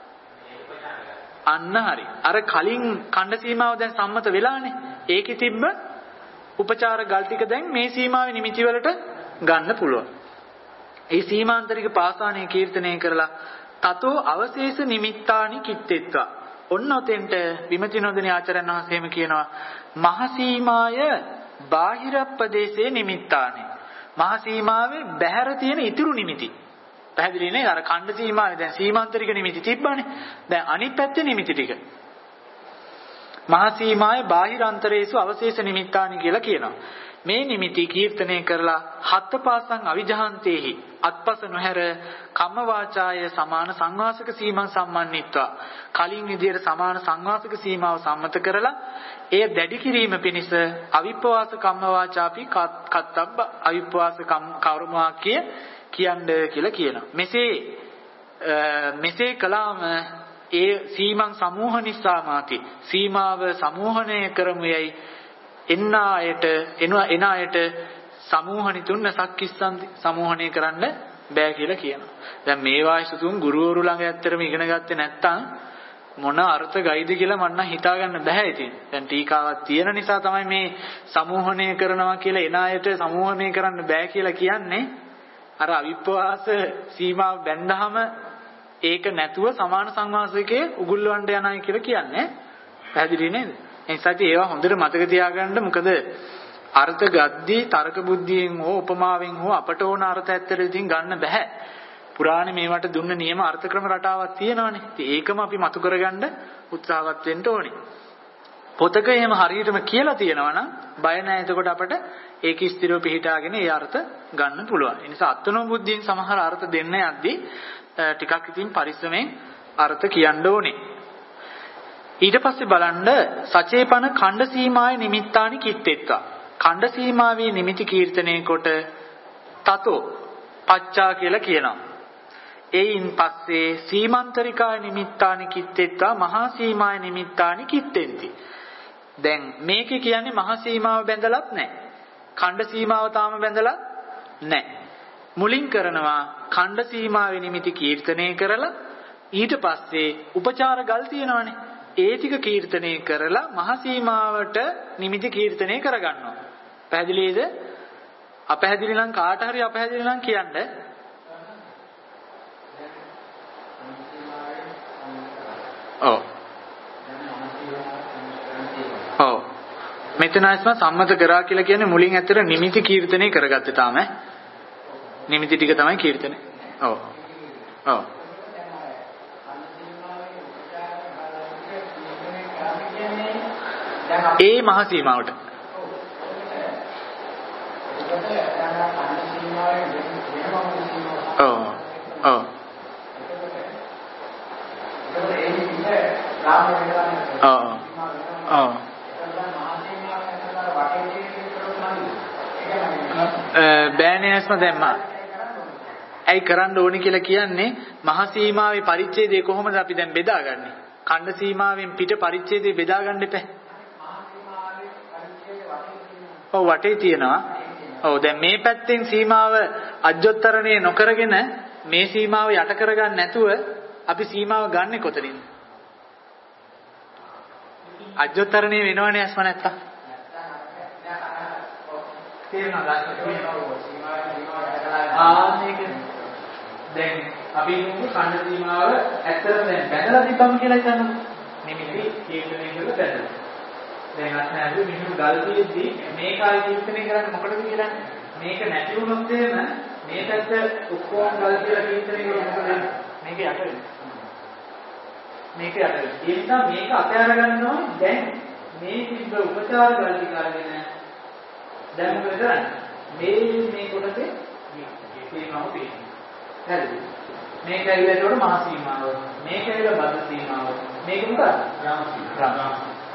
අන්න හරි. අර කලින් ඛණ්ඩ සීමාව දැන් සම්මත වෙලානේ. ඒකෙ තිබ්බ උපචාර ගල් ටික දැන් මේ සීමාවේ නිමිති වලට ගන්න පුළුවන්. ඒ සීමාන්තරික පාසානයේ කීර්තනය කරලා තතෝ අවශේෂ නිමිත්තානි කිත්තෙත්වා. ඔන්න ඔතෙන්ට විමති නොදෙනී ආචාර්යන් වහන්සේ එහෙම කියනවා මහසීමාය බාහිර ප්‍රදේශයේ නිමිත්තානි. මහසීමාවේ බැහැර තියෙන ඉතුරු නිමිති. පැහැදිලි නේද? අර ඛණ්ඩ සීමාවේ දැන් සීමාන්තරික නිමිති තිබ්බනේ. දැන් අනිත් පැත්තේ නිමිති ටික. මහසීමායේ බාහිර අන්තරේසු අවශේෂ නිමිත්තානි කියලා කියනවා. මේ නිමිති කීර්තනය කරලා හත්පාසං අවිජහන්තේහි අත්පස නොහැර කම්ම වාචාය සමාන සංවාසක සීමා සම්මන්විත්වා. කලින් විදියට සමාන සංවාසක සීමාව සම්මත කරලා එය දැඩි කිරීම පිණිස අවිපවාස කම්ම වාචාපි කත්තබ්බ අවිපවාස කර්මවාක්‍ය කියන්නේ කියලා කියනවා. මෙසේ මෙසේ කලාම ඒ සීමං සමූහ නිස්සාමාති සීමාව සමූහණය කරමුයයි එන්න ආයත එන ආයත සමූහණි තුන්න සක්කිස්සන් සමූහණය කරන්න බෑ කියලා කියනවා. දැන් මේ වායිසුතුන් ගුරුවරු ළඟ ඇත්තටම ඉගෙන ගත්තේ නැත්නම් මොන අර්ථ ගයිද කියලා මන්න හිතා ගන්න බෑ ඉතින්. දැන් ටීකාවක් තියෙන නිසා තමයි මේ සමූහණය කරනවා කියලා එන ආයත සමූහණය කරන්න බෑ කියලා කියන්නේ. අර අවිපවාස සීමාව බැඳහම ඒක නැතුව සමාන සංවාසකයේ උගුල්වන්න යනයි කියලා කියන්නේ. පැහැදිලි නේද? ඒ නිසා ඒවා හොඳට මතක තියාගන්න. මොකද අර්ථ ගද්දී තර්ක බුද්ධියෙන් හෝ උපමාවෙන් හෝ අපට ඕන අර්ථ ඇත්තට ඉතින් ගන්න බෑ. පුරාණේ මේවට දුන්න නියම අර්ථ ක්‍රම රටාවක් තියෙනවානේ. ඉතින් ඒකම අපි මතු කරගන්න උත්සාහවත් වෙන්න ඕනේ. පොතක එහෙම හරියටම කියලා තියෙනවා නම් බය නැහැ. එතකොට අපට ඒක ස්ථිරව පිළිහිටාගෙන ඒ අර්ථ ගන්න පුළුවන්. ඒ නිසා අත්නෝ බුද්ධියෙන් සමහර අර්ථ දෙන්න යද්දී ටිකක් ඉතින් පරිස්සමෙන් අර්ථ කියන්න ඕනේ. ඊට පස්සේ බලන්න සචේපන ඛණ්ඩ සීමාවේ නිමිත්තානි කිත්තෙත්වා. ඛණ්ඩ සීමාවේ නිමිති කීර්තනය කොට තතෝ පච්චා කියලා කියනවා. එයින් පස්සේ සීමාන්තරිකාය නිමිත්තානි කිත්තෙත්වා මහා සීමාය නිමිත්තානි කිත්තෙන්ති. දැන් මේකේ කියන්නේ මහා සීමාව බැඳලත් නැහැ. ඛණ්ඩ සීමාව තාම බැඳලා නැහැ. මුලින් කරනවා ඛණ්ඩ සීමාවේ නිමිති කීර්තනය කරලා ඊට පස්සේ උපචාර ගල් තියෙනවානේ. ඒ ටික කීර්තනය කරලා මහා සීමාවට නිමිති කීර්තනය කරගන්නවා. පැහැදිලිද? අපැහැදිලි නම් කාට හරි අපැහැදිලි නම් කියන්න. ඔව්. ඔව්. මෙතන අස්ම සම්මත කරා කියලා කියන්නේ මුලින් ඇත්තට නිමිති කීර්තනය කරගත්තේ තාම ඈ. නිමිති ටික තමයි කීර්තනය. ඔව්. ඔව්. ඒ මහා සීමාවට. ඔව්. ඔව්. ඔව්. ඔව්. බෑනේ අස්ම දැම්මා. ඇයි කරන්න ඕනි කියලා කියන්නේ මහා සීමාවේ පරිච්ඡේදය කොහොමද අපි දැන් බෙදාගන්නේ? ඛණ්ඩ සීමාවෙන් පිට පරිච්ඡේදය බෙදා ගන්න එපා. ඔව් වටේ තියෙනවා. ඔව් දැන් මේ පැත්තෙන් සීමාව අජ්ජොත්තරණය නොකරගෙන මේ සීමාව යට කරගන්න නැතුව අපි සීමාව ගන්නෙ කොතනින්ද? අජ්ජොත්තරණය වෙනවනේ අස්ම නැත්තම්. තේරෙනවද? ආ මේක දැන් අපි කියමු ඛණ්ඩ සීමාව ඇත්තටම දැන් බැඳලා තිබ්බම කියලා හිතන්න. නිමිති කීර්තනය කරලා බැඳලා. දැන් අත්නෑදු මිනිස්සු ගල් තියෙද්දි මේකයි කීර්තනය කරන්නේ මොකටද කියලා? මේක නැති වුණොත් එහෙම මේ පැත්ත ඔක්කොම ගල් කියලා කීර්තනය කරලා මොකද මේක යට වෙන්නේ? මේක යට වෙනවා. ඒ නිසා මේක අතහැර ගන්නවා දැන් මේ තිබ්බ උපචාර ගල්ටි කරගෙන දැන් මොකද කරන්නේ? මේ මේ කොටසේ සීමාව තියෙනවා. හරිද? මේක ඇවිල්ලා ඒකට මහ සීමාව. මේක ඇවිල්ලා බද්ධ සීමාව. මේක මොකක්ද? රාම සීමාව. රාම.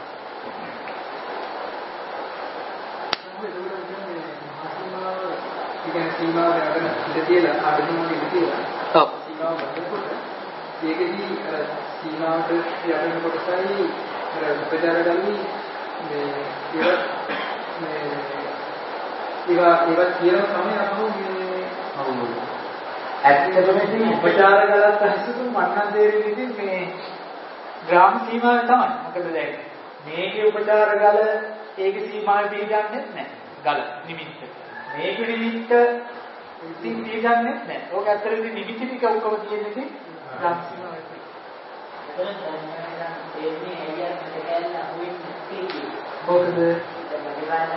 ඉතින් සීමාව යන ඉඳ තියලා ආඩුමෝඩ ඉඳ තියලා. ඔව්. සීමාව බඳනකොට ඒකෙදී අර සීමාවට යටන කොටසයි අර උපචාර ගල්ලි මේ ඒවත් මේ ඒවා ඒවා කියන තමයි අපෝ මේ හවුද? ඇත්තටම ඉතින් උපචාර ගලත් අහිසුතුන් මන්නන් දෙරින් ඉතින් මේ ග්‍රාම සීමාව තමයි. මොකද දැන් මේකේ උපචාර ගල ඒකේ සීමාවෙ පිළිගන්නේ නැහැ. ගල නිමිත්ත. මේකේ නිමිත්ත ඉතින් පිළිගන්නේ නැහැ. ඕක ඇත්තටම ඉතින් නිමිති ටික උකව තියෙන්නේ ඉතින් ග්‍රාම සීමාවයි. එන්නේ එළියට දෙකෙන් අහුවෙන්නේ තියෙන්නේ. මොකද මේකද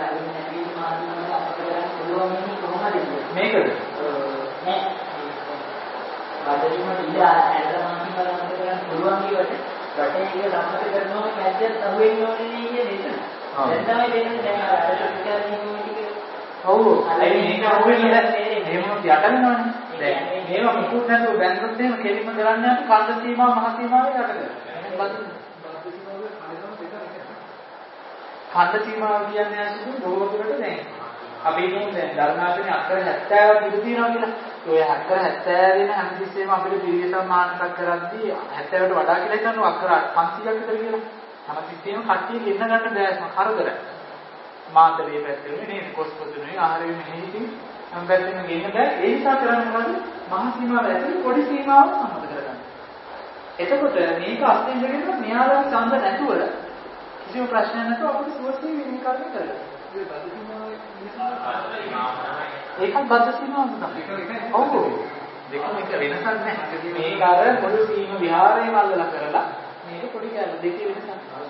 මේකද නෑ බඩගින්න ඉඳ ඇදලා මානසික කරන්න කරන්න පුළුවන් කියවට රටේ ඉන්න ලම්පත කරනවා කැද්දක් අහුවෙන්න ඕනේ නේ නේද? දැන් තමයි දෙන්නේ දැන් අර අර ටිකකින් ටික ඔව් අයි මේක අහුවෙන්නේ නැහැ. එහෙම යට වෙනවනේ. දැන් මේවා මුකුත් නැතුව බැලුවොත් එහෙම කෙලින්ම කරන්නේ අපි කන්ද සීමාව මහ සීමාවේ යට කරනවා. කන්ද සීමාව කියන්නේ අසුදු බොහෝ දුරට දැන් අපි කියන්නේ දැන් ධර්මාසනේ අක්කර හැත්තෑවක් ඉඳ තියෙනවා කියලා. ඔය අක්කර හැත්තෑ වෙන හැමතිස්සෙම අපිට පිරිසම් මානසක් කරද්දී හැත්තෑවට වඩා කියලා හිතනවා අක්කර පන්සීයක් විතර කියලා. හැමතිස්සෙම කට්ටිය ගෙන්න ගන්න බෑස්ම කරදරයි. මාතලේ පැත්තේ නේද කොස්පොතුනේ ආහාරෙ මෙහෙ ඉතින් නම් පැත්තෙන් ගෙන්න බෑ. ඒ නිසා කරන්නේ මොකද? මහ සීමාව ඇතුළේ පොඩි සීමාවක් සම්මත කරගන්න. එතකොට මේක අස්තෙන් දෙගෙන මෙයාලා ඡන්ද නැතුව කිසිම ප්‍රශ්නයක් නැතුව අපිට සුවසේ විනිකරණය කරගන්න. ඒ බද්ධ සීමාවේ ඒකත් බද්ධ සීමාවක් තමයි. ඔව්. දෙකම එක වෙනසක් නැහැ. මේක අර පොඩි සීම විහාරයේ වල්ලලා කරලා මේක පොඩි කැල දෙකේ වෙනසක්.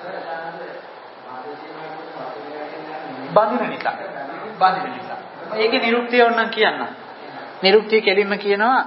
බඳින නිසා. බඳින නිසා. ඒකේ නිරුක්තිය ඕනනම් කියන්න. නිරුක්තිය කෙලින්ම කියනවා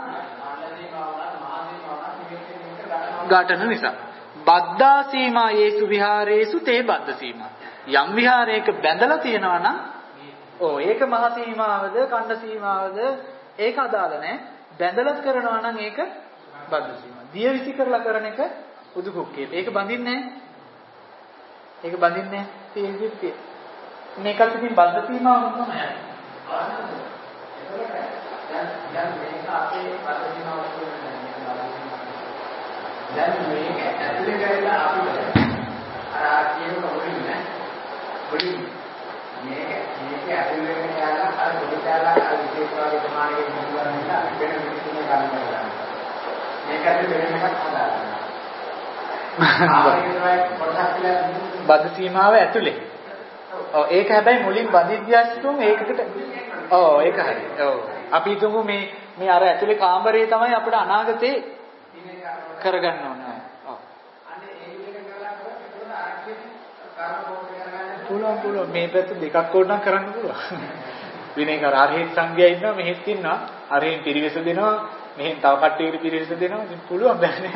ඝාතන නිසා. බද්ධා සීමා යේසු විහාරේසු තේ බද්ධ සීමා. යම් විහාරයක බැඳලා තියෙනවා නම් ඕ ඒක මහ සීමාවද ඛණ්ඩ සීමාවද ඒක අදාළ නැහැ. බැඳලා කරනවා නම් ඒක බද්ධ සීමා. දියවිසි කරලා කරන එක උදු කුක්කේ. ඒක බඳින්නේ නැහැ. ඒක බඳින්නේ නැහැ. තේජිත්‍ය. මේකත් ඉතින් බද්ධ සීමාව තමයි. දැන් දැන් මේක අපේ බද්ධ සීමාව දැන් මේක ඇතුලේ ගිහලා අපිට අර ආ කියන පොඩි නේ පොඩි මේක මේක ඇතුලේ ගිහලා අර පොඩි දාලා අර විශේෂ වාගේ ප්‍රමාණයක නිකුත් නිසා වෙන මිනිස්සුන්ගේ ගන්න කරනවා මේක ඇතුලේ වෙන එකක් හදාගන්න බද්ධ සීමාව ඇතුලේ ඔව් ඒක හැබැයි මුලින් බඳිද්දියස්තුම් ඒකකට ඔව් ඒක හරි ඔව් අපි හිතමු මේ මේ අර ඇතුලේ කාමරේ තමයි අපිට අනාගතේ කරගන්න ඕනේ. ඔව්. අනේ ඒ විදිහට කරලා කරලා ඒක ආර්ථික කර්ම බෝධ කරගන්න පුළුවන් පුළුවන් මේ පැත්ත දෙකක් ඕනනම් කරන්න පුළුවන්. විනේ කර අරහෙත් සංගය ඉන්නවා මෙහෙත් ඉන්නවා අරහෙන් පිරිවෙස දෙනවා මෙහෙන් තව කට්ටියකට පිරිවෙස දෙනවා ඉතින් පුළුවන් බෑ නෑ.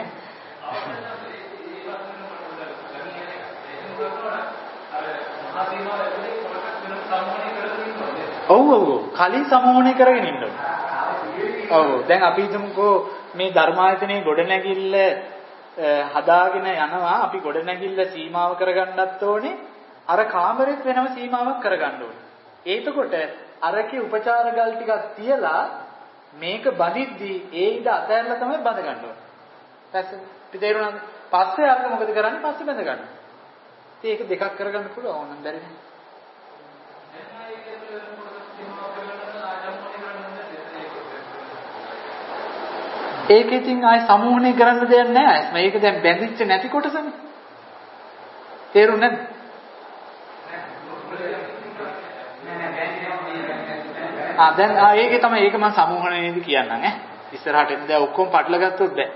ඔව් ඔව් කලින් සමෝහණය කරගෙන ඉන්න ඕනේ. ඔව් දැන් අපි හිතමුකෝ මේ ධර්මායතනයේ ගොඩනැගිල්ල හදාගෙන යනවා අපි ගොඩනැගිල්ල සීමාව කරගන්නත් ඕනේ අර කාමරෙත් වෙනම සීමාවක් කරගන්න ඕනේ. ඒකකොට අරකේ උපචාර ගල් ටිකක් තියලා මේක බඳිද්දී ඒ ඉඳ අතහැරලා තමයි බඳ ගන්න ඕනේ. පැස්ස තේරුණාද? පස්සේ අරක මොකද කරන්නේ? පස්සේ බඳ ගන්න. ඉතින් ඒක දෙකක් කරගන්න පුළුවන් ඕනනම් බැරි නෑ. ඒක ඉතින් ආයි සමූහණය කරන්න දෙයක් නැහැ. මේක දැන් බැඳිච්ච නැති කොටසනේ. තේරුණාද? ආ දැන් ආ ඒකේ තමයි ඒක මම සමූහණයේදී කියන්නම් ඈ. ඉස්සරහට එන්න දැන් ඔක්කොම පටල ගත්තොත් බෑ.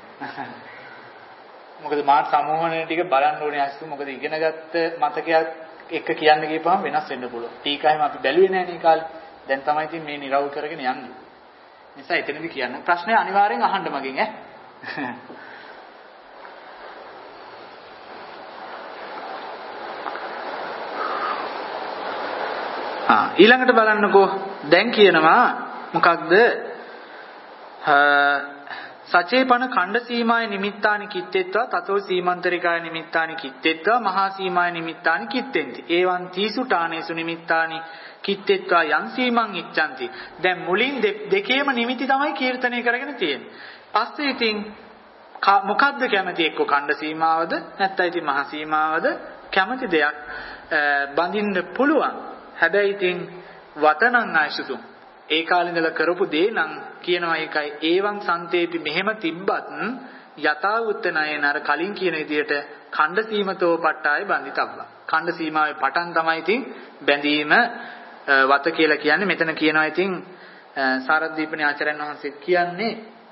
මොකද මාත් සමූහණය ටික බලන්න ඕනේ අස්සු. මොකද ඉගෙනගත්ත මතකයක් එක කියන්න ගියපුවම වෙනස් වෙන්න පුළුවන්. ටීකාවෙම අපි බැලුවේ නැහැ නේ කාලේ. දැන් තමයි ඉතින් මේ නිරවුල් කරගෙන යන්නේ. නිසා එතනදී කියන්න ප්‍රශ්නේ අනිවාර්යෙන් අහන්න මගෙන් ඈ. ආ ඊළඟට බලන්නකෝ දැන් කියනවා මොකක්ද සචේපන ඛණ්ඩ සීමාය නිමිත්තානි කිත්තේත්වා තතෝ සීමන්තරිකාය නිමිත්තානි කිත්තේත්වා මහා සීමාය නිමිත්තානි කිත්තෙන්ති ඒවං තීසුටානේසු නිමිත්තානි කිත්තේත්වා යං සීමං ඉච්ඡanti දැන් මුලින් දෙකේම නිමිති තමයි කීර්තනය කරගෙන තියෙන්නේ පස්සේ ඉතින් මොකද්ද කැමති එක්ක ඛණ්ඩ සීමාවද නැත්නම් ඉතින් මහා සීමාවද කැමති දෙයක් බඳින්න පුළුවන් හැබැයි ඉතින් වතනං ආයසුතු ඒ කාලේ ඉඳලා කරපු දේ නම් කියනවා ඒකයි ඒවං සන්තේපි මෙහෙම තිබ්බත් යථා උත්තනයන අර කලින් කියන විදිහට ඛණ්ඩ සීමතෝ පට්ටාය බන්දිතබ්බා ඛණ්ඩ සීමාවේ පටන් තමයි ඉතින් බැඳීම වත කියලා කියන්නේ මෙතන කියනවා ඉතින් සාරද්දීපනේ ආචාර්යයන් වහන්සේ කියන්නේ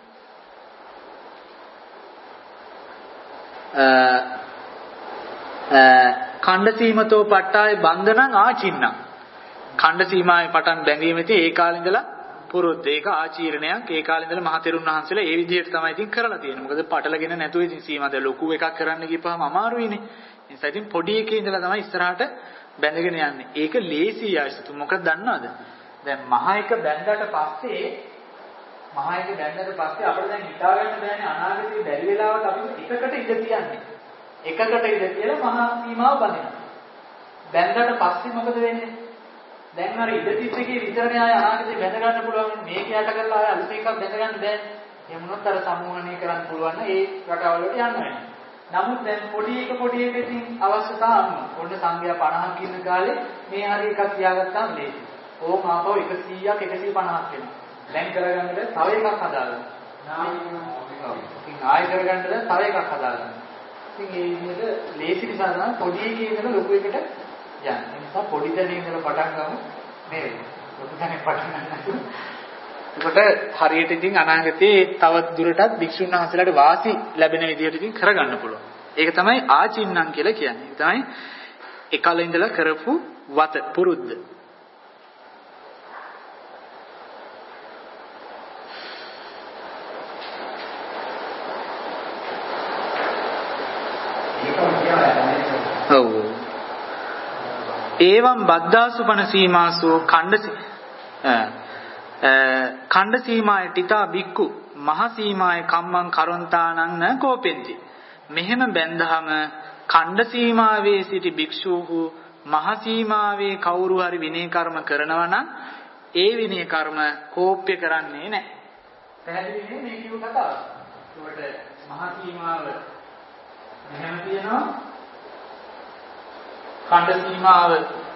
ඛණ්ඩ සීමතෝ පට්ටාය බන්ධනං ආචින්නං ඛණ්ඩ සීමාවේ පටන් බැඳීමේදී ඒ කාලේ ඉඳලා පුරුද්ද ඒක ආචීර්ණයක් ඒ කාලේ ඉඳලා මහතෙරුන් වහන්සේලා ඒ විදිහට තමයි ඉතින් කරලා තියෙන්නේ. මොකද පටලගෙන නැතුව ඉතින් සීමාද ලොකු එකක් කරන්න ගියපහම අමාරුයිනේ. ඒ නිසා ඉතින් පොඩි එකේ ඉඳලා තමයි ඉස්සරහට බැඳගෙන යන්නේ. ඒක ලේසි ආයසතු. මොකද දන්නවද? දැන් මහා එක බැඳලා පස්සේ මහා එක බැඳලා පස්සේ අපිට දැන් හිතා ගන්න බෑනේ අනාගතේ බැරි වෙලාවට අපි එකකට ඉඳ තියන්නේ. එකකට ඉඳ කියලා මහා සීමාව බඳිනවා. බැඳලා පස්සේ මොකද වෙන්නේ? දැන් අර ඉඳ තිස්සකේ විතරනේ ආය අනාගතේ බැඳ ගන්න පුළුවන් මේක යට කරලා ආය අලුත් එකක් බැඳ ගන්න බෑ. එහෙම වුණොත් අර සම්මෝහණය කරන්න පුළුවන් නම් ඒ රටවල් වලට යන්න වෙනවා. නමුත් දැන් පොඩි එක පොඩි එක ඉතින් අවශ්‍යතාව අනුව ඔන්න සංඛ්‍යා පනහක් ඉන්න කාලේ මේ හරි එකක් තියාගත්තාම ලේසි. ඕම් ආපහු එකසීයක් එකසිය පනහක් වෙනවා. දැන් කරගන්නද තව එකක් හදාගන්න. ඉතින් ආයෙ කරගන්නද තව එකක් හදාගන්න. ඉතින් ඒ විදිහට ලේසි නිසා තමයි පොඩි එකේ ඉඳලා ලොකු එකට යන්නේ. ඒ නිසා පොඩි තැනින් ඉඳලා පටන් ගමු නේද? ලොකු තැනින් පටන් ගන්න. ඒකට හරියට ඉතින් අනාගතේ තව දුරටත් භික්ෂුන් වහන්සේලාට වාසි ලැබෙන විදිහට ඉතින් කරගන්න පුළුවන්. ඒක තමයි ආචින්නම් කියලා කියන්නේ. ඒක තමයි එකල ඉඳලා කරපු වත පුරුද්ද. ඔව්. ඒවම් බද්දාසුපන සීමාසෝ ඛණ්ඩ ඛණ්ඩ සීමාය තිතා බික්කු මහ සීමාය කම්මං කරොන්තානං න කෝපෙන්ති මෙහෙම බැඳහම ඛණ්ඩ සීමාවේ සිටි භික්ෂූහු මහ සීමාවේ කවුරු හරි විනය කර්ම කරනවා නම් ඒ විනය කර්ම කෝප්‍ය කරන්නේ නැහැ. පැහැදිලිනේ මේ කියු කතාව. ඒකට මහ සීමාව මෙහෙම තියෙනවා ඛණ්ඩ සීමාව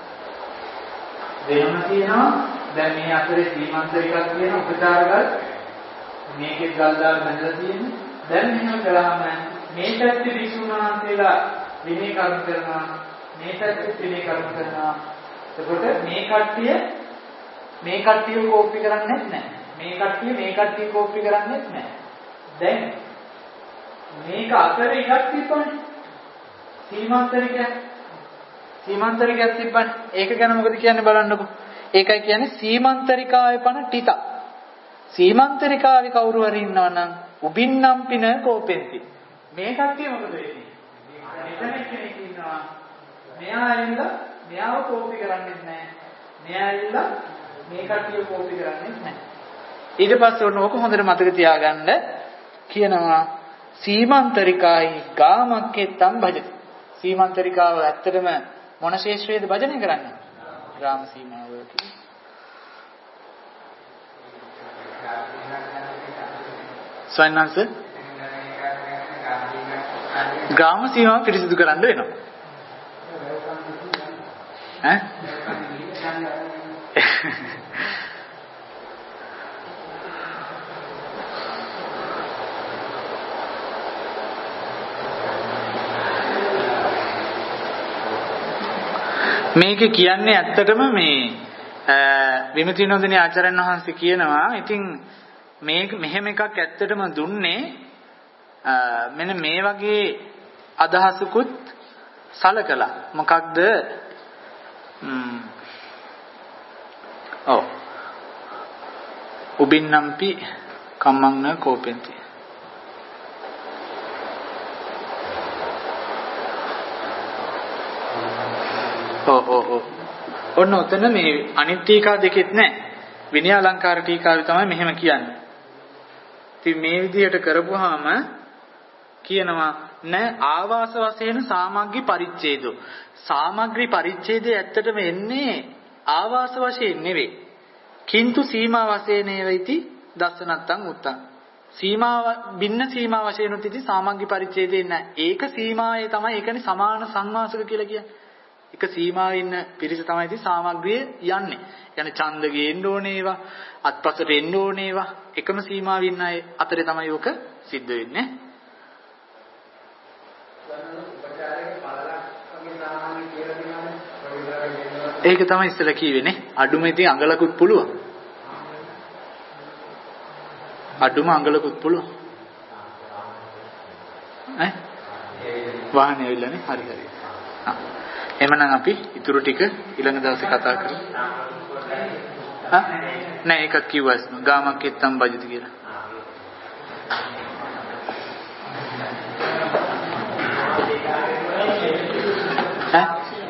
වෙනම තියෙනවා. දැන් මේ අතරේ සීමාන්තරිකක් තියෙන උපචාරගල් මේකේ ගල්දාර බඳලා තියෙන්නේ. දැන් මෙහෙම කළාම මේ පැත්තේ විසුණුනාන්තේලා විනය කර්ම කරනවා මේ පැත්තේ විනය කර්ම කරනවා. එතකොට මේ කට්ටිය මේ කට්ටිය කෝපි කරන්නේ නැහැ. මේ කට්ටිය මේ කට්ටිය කෝපි කරන්නේ නැහැ. දැන් මේක අතරේ එකක් තිබ්බනේ. සීමාන්තරිකයක් සීමාන්තරිකයක් තිබ්බනේ. ඒක ගැන මොකද කියන්නේ බලන්නකෝ. ඒකයි කියන්නේ සීමාන්තරිකාවේ පන ටිත. සීමාන්තරිකාවේ කවුරු හරි ඉන්නවා නම් උබින්නම් පින කෝපෙන්ති. මේ කට්ටිය මොකද වෙන්නේ? මෙතන කෙනෙක් ඉන්නවා. මෙයා ඇවිල්ලා මෙයාව කෝපි කරන්නේ නැහැ. මෙයා ඇවිල්ලා මේ කට්ටිය කෝපි කරන්නේ නැහැ. ඊට පස්සේ ඔන්න ඕක හොඳට මතක තියාගන්න කියනවා සීමාන්තරිකායි ගාමක්කෙත්තම් භජති. සීමාන්තරිකාව ඇත්තටම මොන ශේෂ්ත්‍රයේද භජනය කරන්නේ? ග්‍රාම සීමාව කියලා. සයන්වන්ස ග්‍රාම සීමාව පිරිසිදු කරන්න වෙනවා. ඈ? මේක කියන්නේ ඇත්තටම මේ විමුක්ති විනෝදිনী ආචාර්යන් වහන්සේ කියනවා ඉතින් මේ මෙහෙම එකක් ඇත්තටම දුන්නේ මෙන්න මේ වගේ අදහසකුත් සලකලා මොකක්ද ඔව් උබින්නම්පි කම්මං න කෝපෙන්ති ඔව් ඔව් ඔව් ඔන්න ඔතන මේ අනිත් ටීකා දෙකෙත් නැහැ. විනය අලංකාර ටීකාවේ තමයි මෙහෙම කියන්නේ. ඉතින් මේ විදිහට කරපුවාම කියනවා නෑ ආවාස වශයෙන් සාමග්ගි පරිච්ඡේදෝ. සාමග්‍රි පරිච්ඡේදය ඇත්තටම එන්නේ ආවාස වශයෙන් නෙවෙයි. කින්තු සීමා වශයෙන් ඒවිති දස්සනත්තං උත්තං. සීමා භින්න සීමා වශයෙන් උත්ති සාමග්ගි පරිච්ඡේදේ නැහැ. ඒක සීමාවේ තමයි ඒකනේ සමාන සංවාසක කියලා කියන්නේ. එක සීමාවේ ඉන්න පිරිස තමයි ඉතින් සාමග්‍රිය යන්නේ. يعني ඡන්ද ගේන්න ඕනේ ඒවා, අත්පසට එන්න ඕනේ ඒවා. එකම සීමාවේ ඉන්න අය අතරේ තමයි ඔක සිද්ධ වෙන්නේ. ඒක තමයි ඉස්සෙල්ලා කියවෙන්නේ. අඩුම ඉතින් අඟලකුත් පුළුවන්. අඩුම අඟලකුත් පුළුවන්. ඈ? වාහනේ ඇවිල්ලානේ. හරි හරි. හා. එහෙනම් අපි ඊටු ටික ඊළඟ දවසේ කතා කරමු. හා? නෑ ඒකත් කිව්වස් ගාමක් එත්තම් බජිත කියලා. ඈ?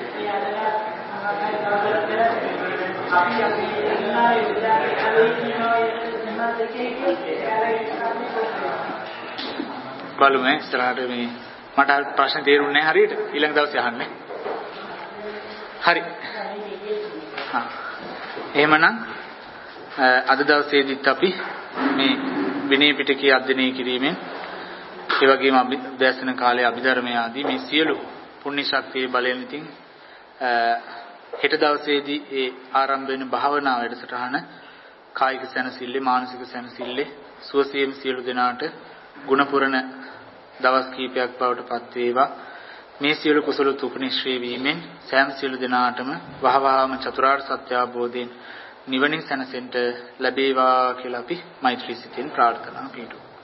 බලමු ඉස්සරහට මේ මට ප්‍රශ්න තේරුන්නේ නැහැ හරියට ඊළඟ දවසේ අහන්න. හරි. හා. එහෙමනම් අද දවසේදීත් අපි මේ විනය පිටකයේ අධ්‍යයනය කිරීමෙන් ඒ වගේම අභිදර්ශන කාලයේ අභිධර්මය ආදී මේ සියලු පුණ්‍ය ශක්තියේ බලයෙන් ඉතින් හෙට දවසේදී ඒ ආරම්භ වෙන භාවනා වැඩසටහන කායික සැනසෙල්ල මානසික සැනසෙල්ල සුවසේම සියලු දෙනාට ගුණපුරණ දවස් කීපයක් බවට පත් වේවා. මේ සියලු කුසල තුපනිශ්‍රේ වීමෙන් සෑම සියලු දෙනාටම වහවහාම චතුරාර්ය සත්‍ය අවබෝධයෙන් නිවනින් සැනසෙන්න ලැබේවා කියලා අපි මෛත්‍රී සිතින් ප්‍රාර්ථනා පිටු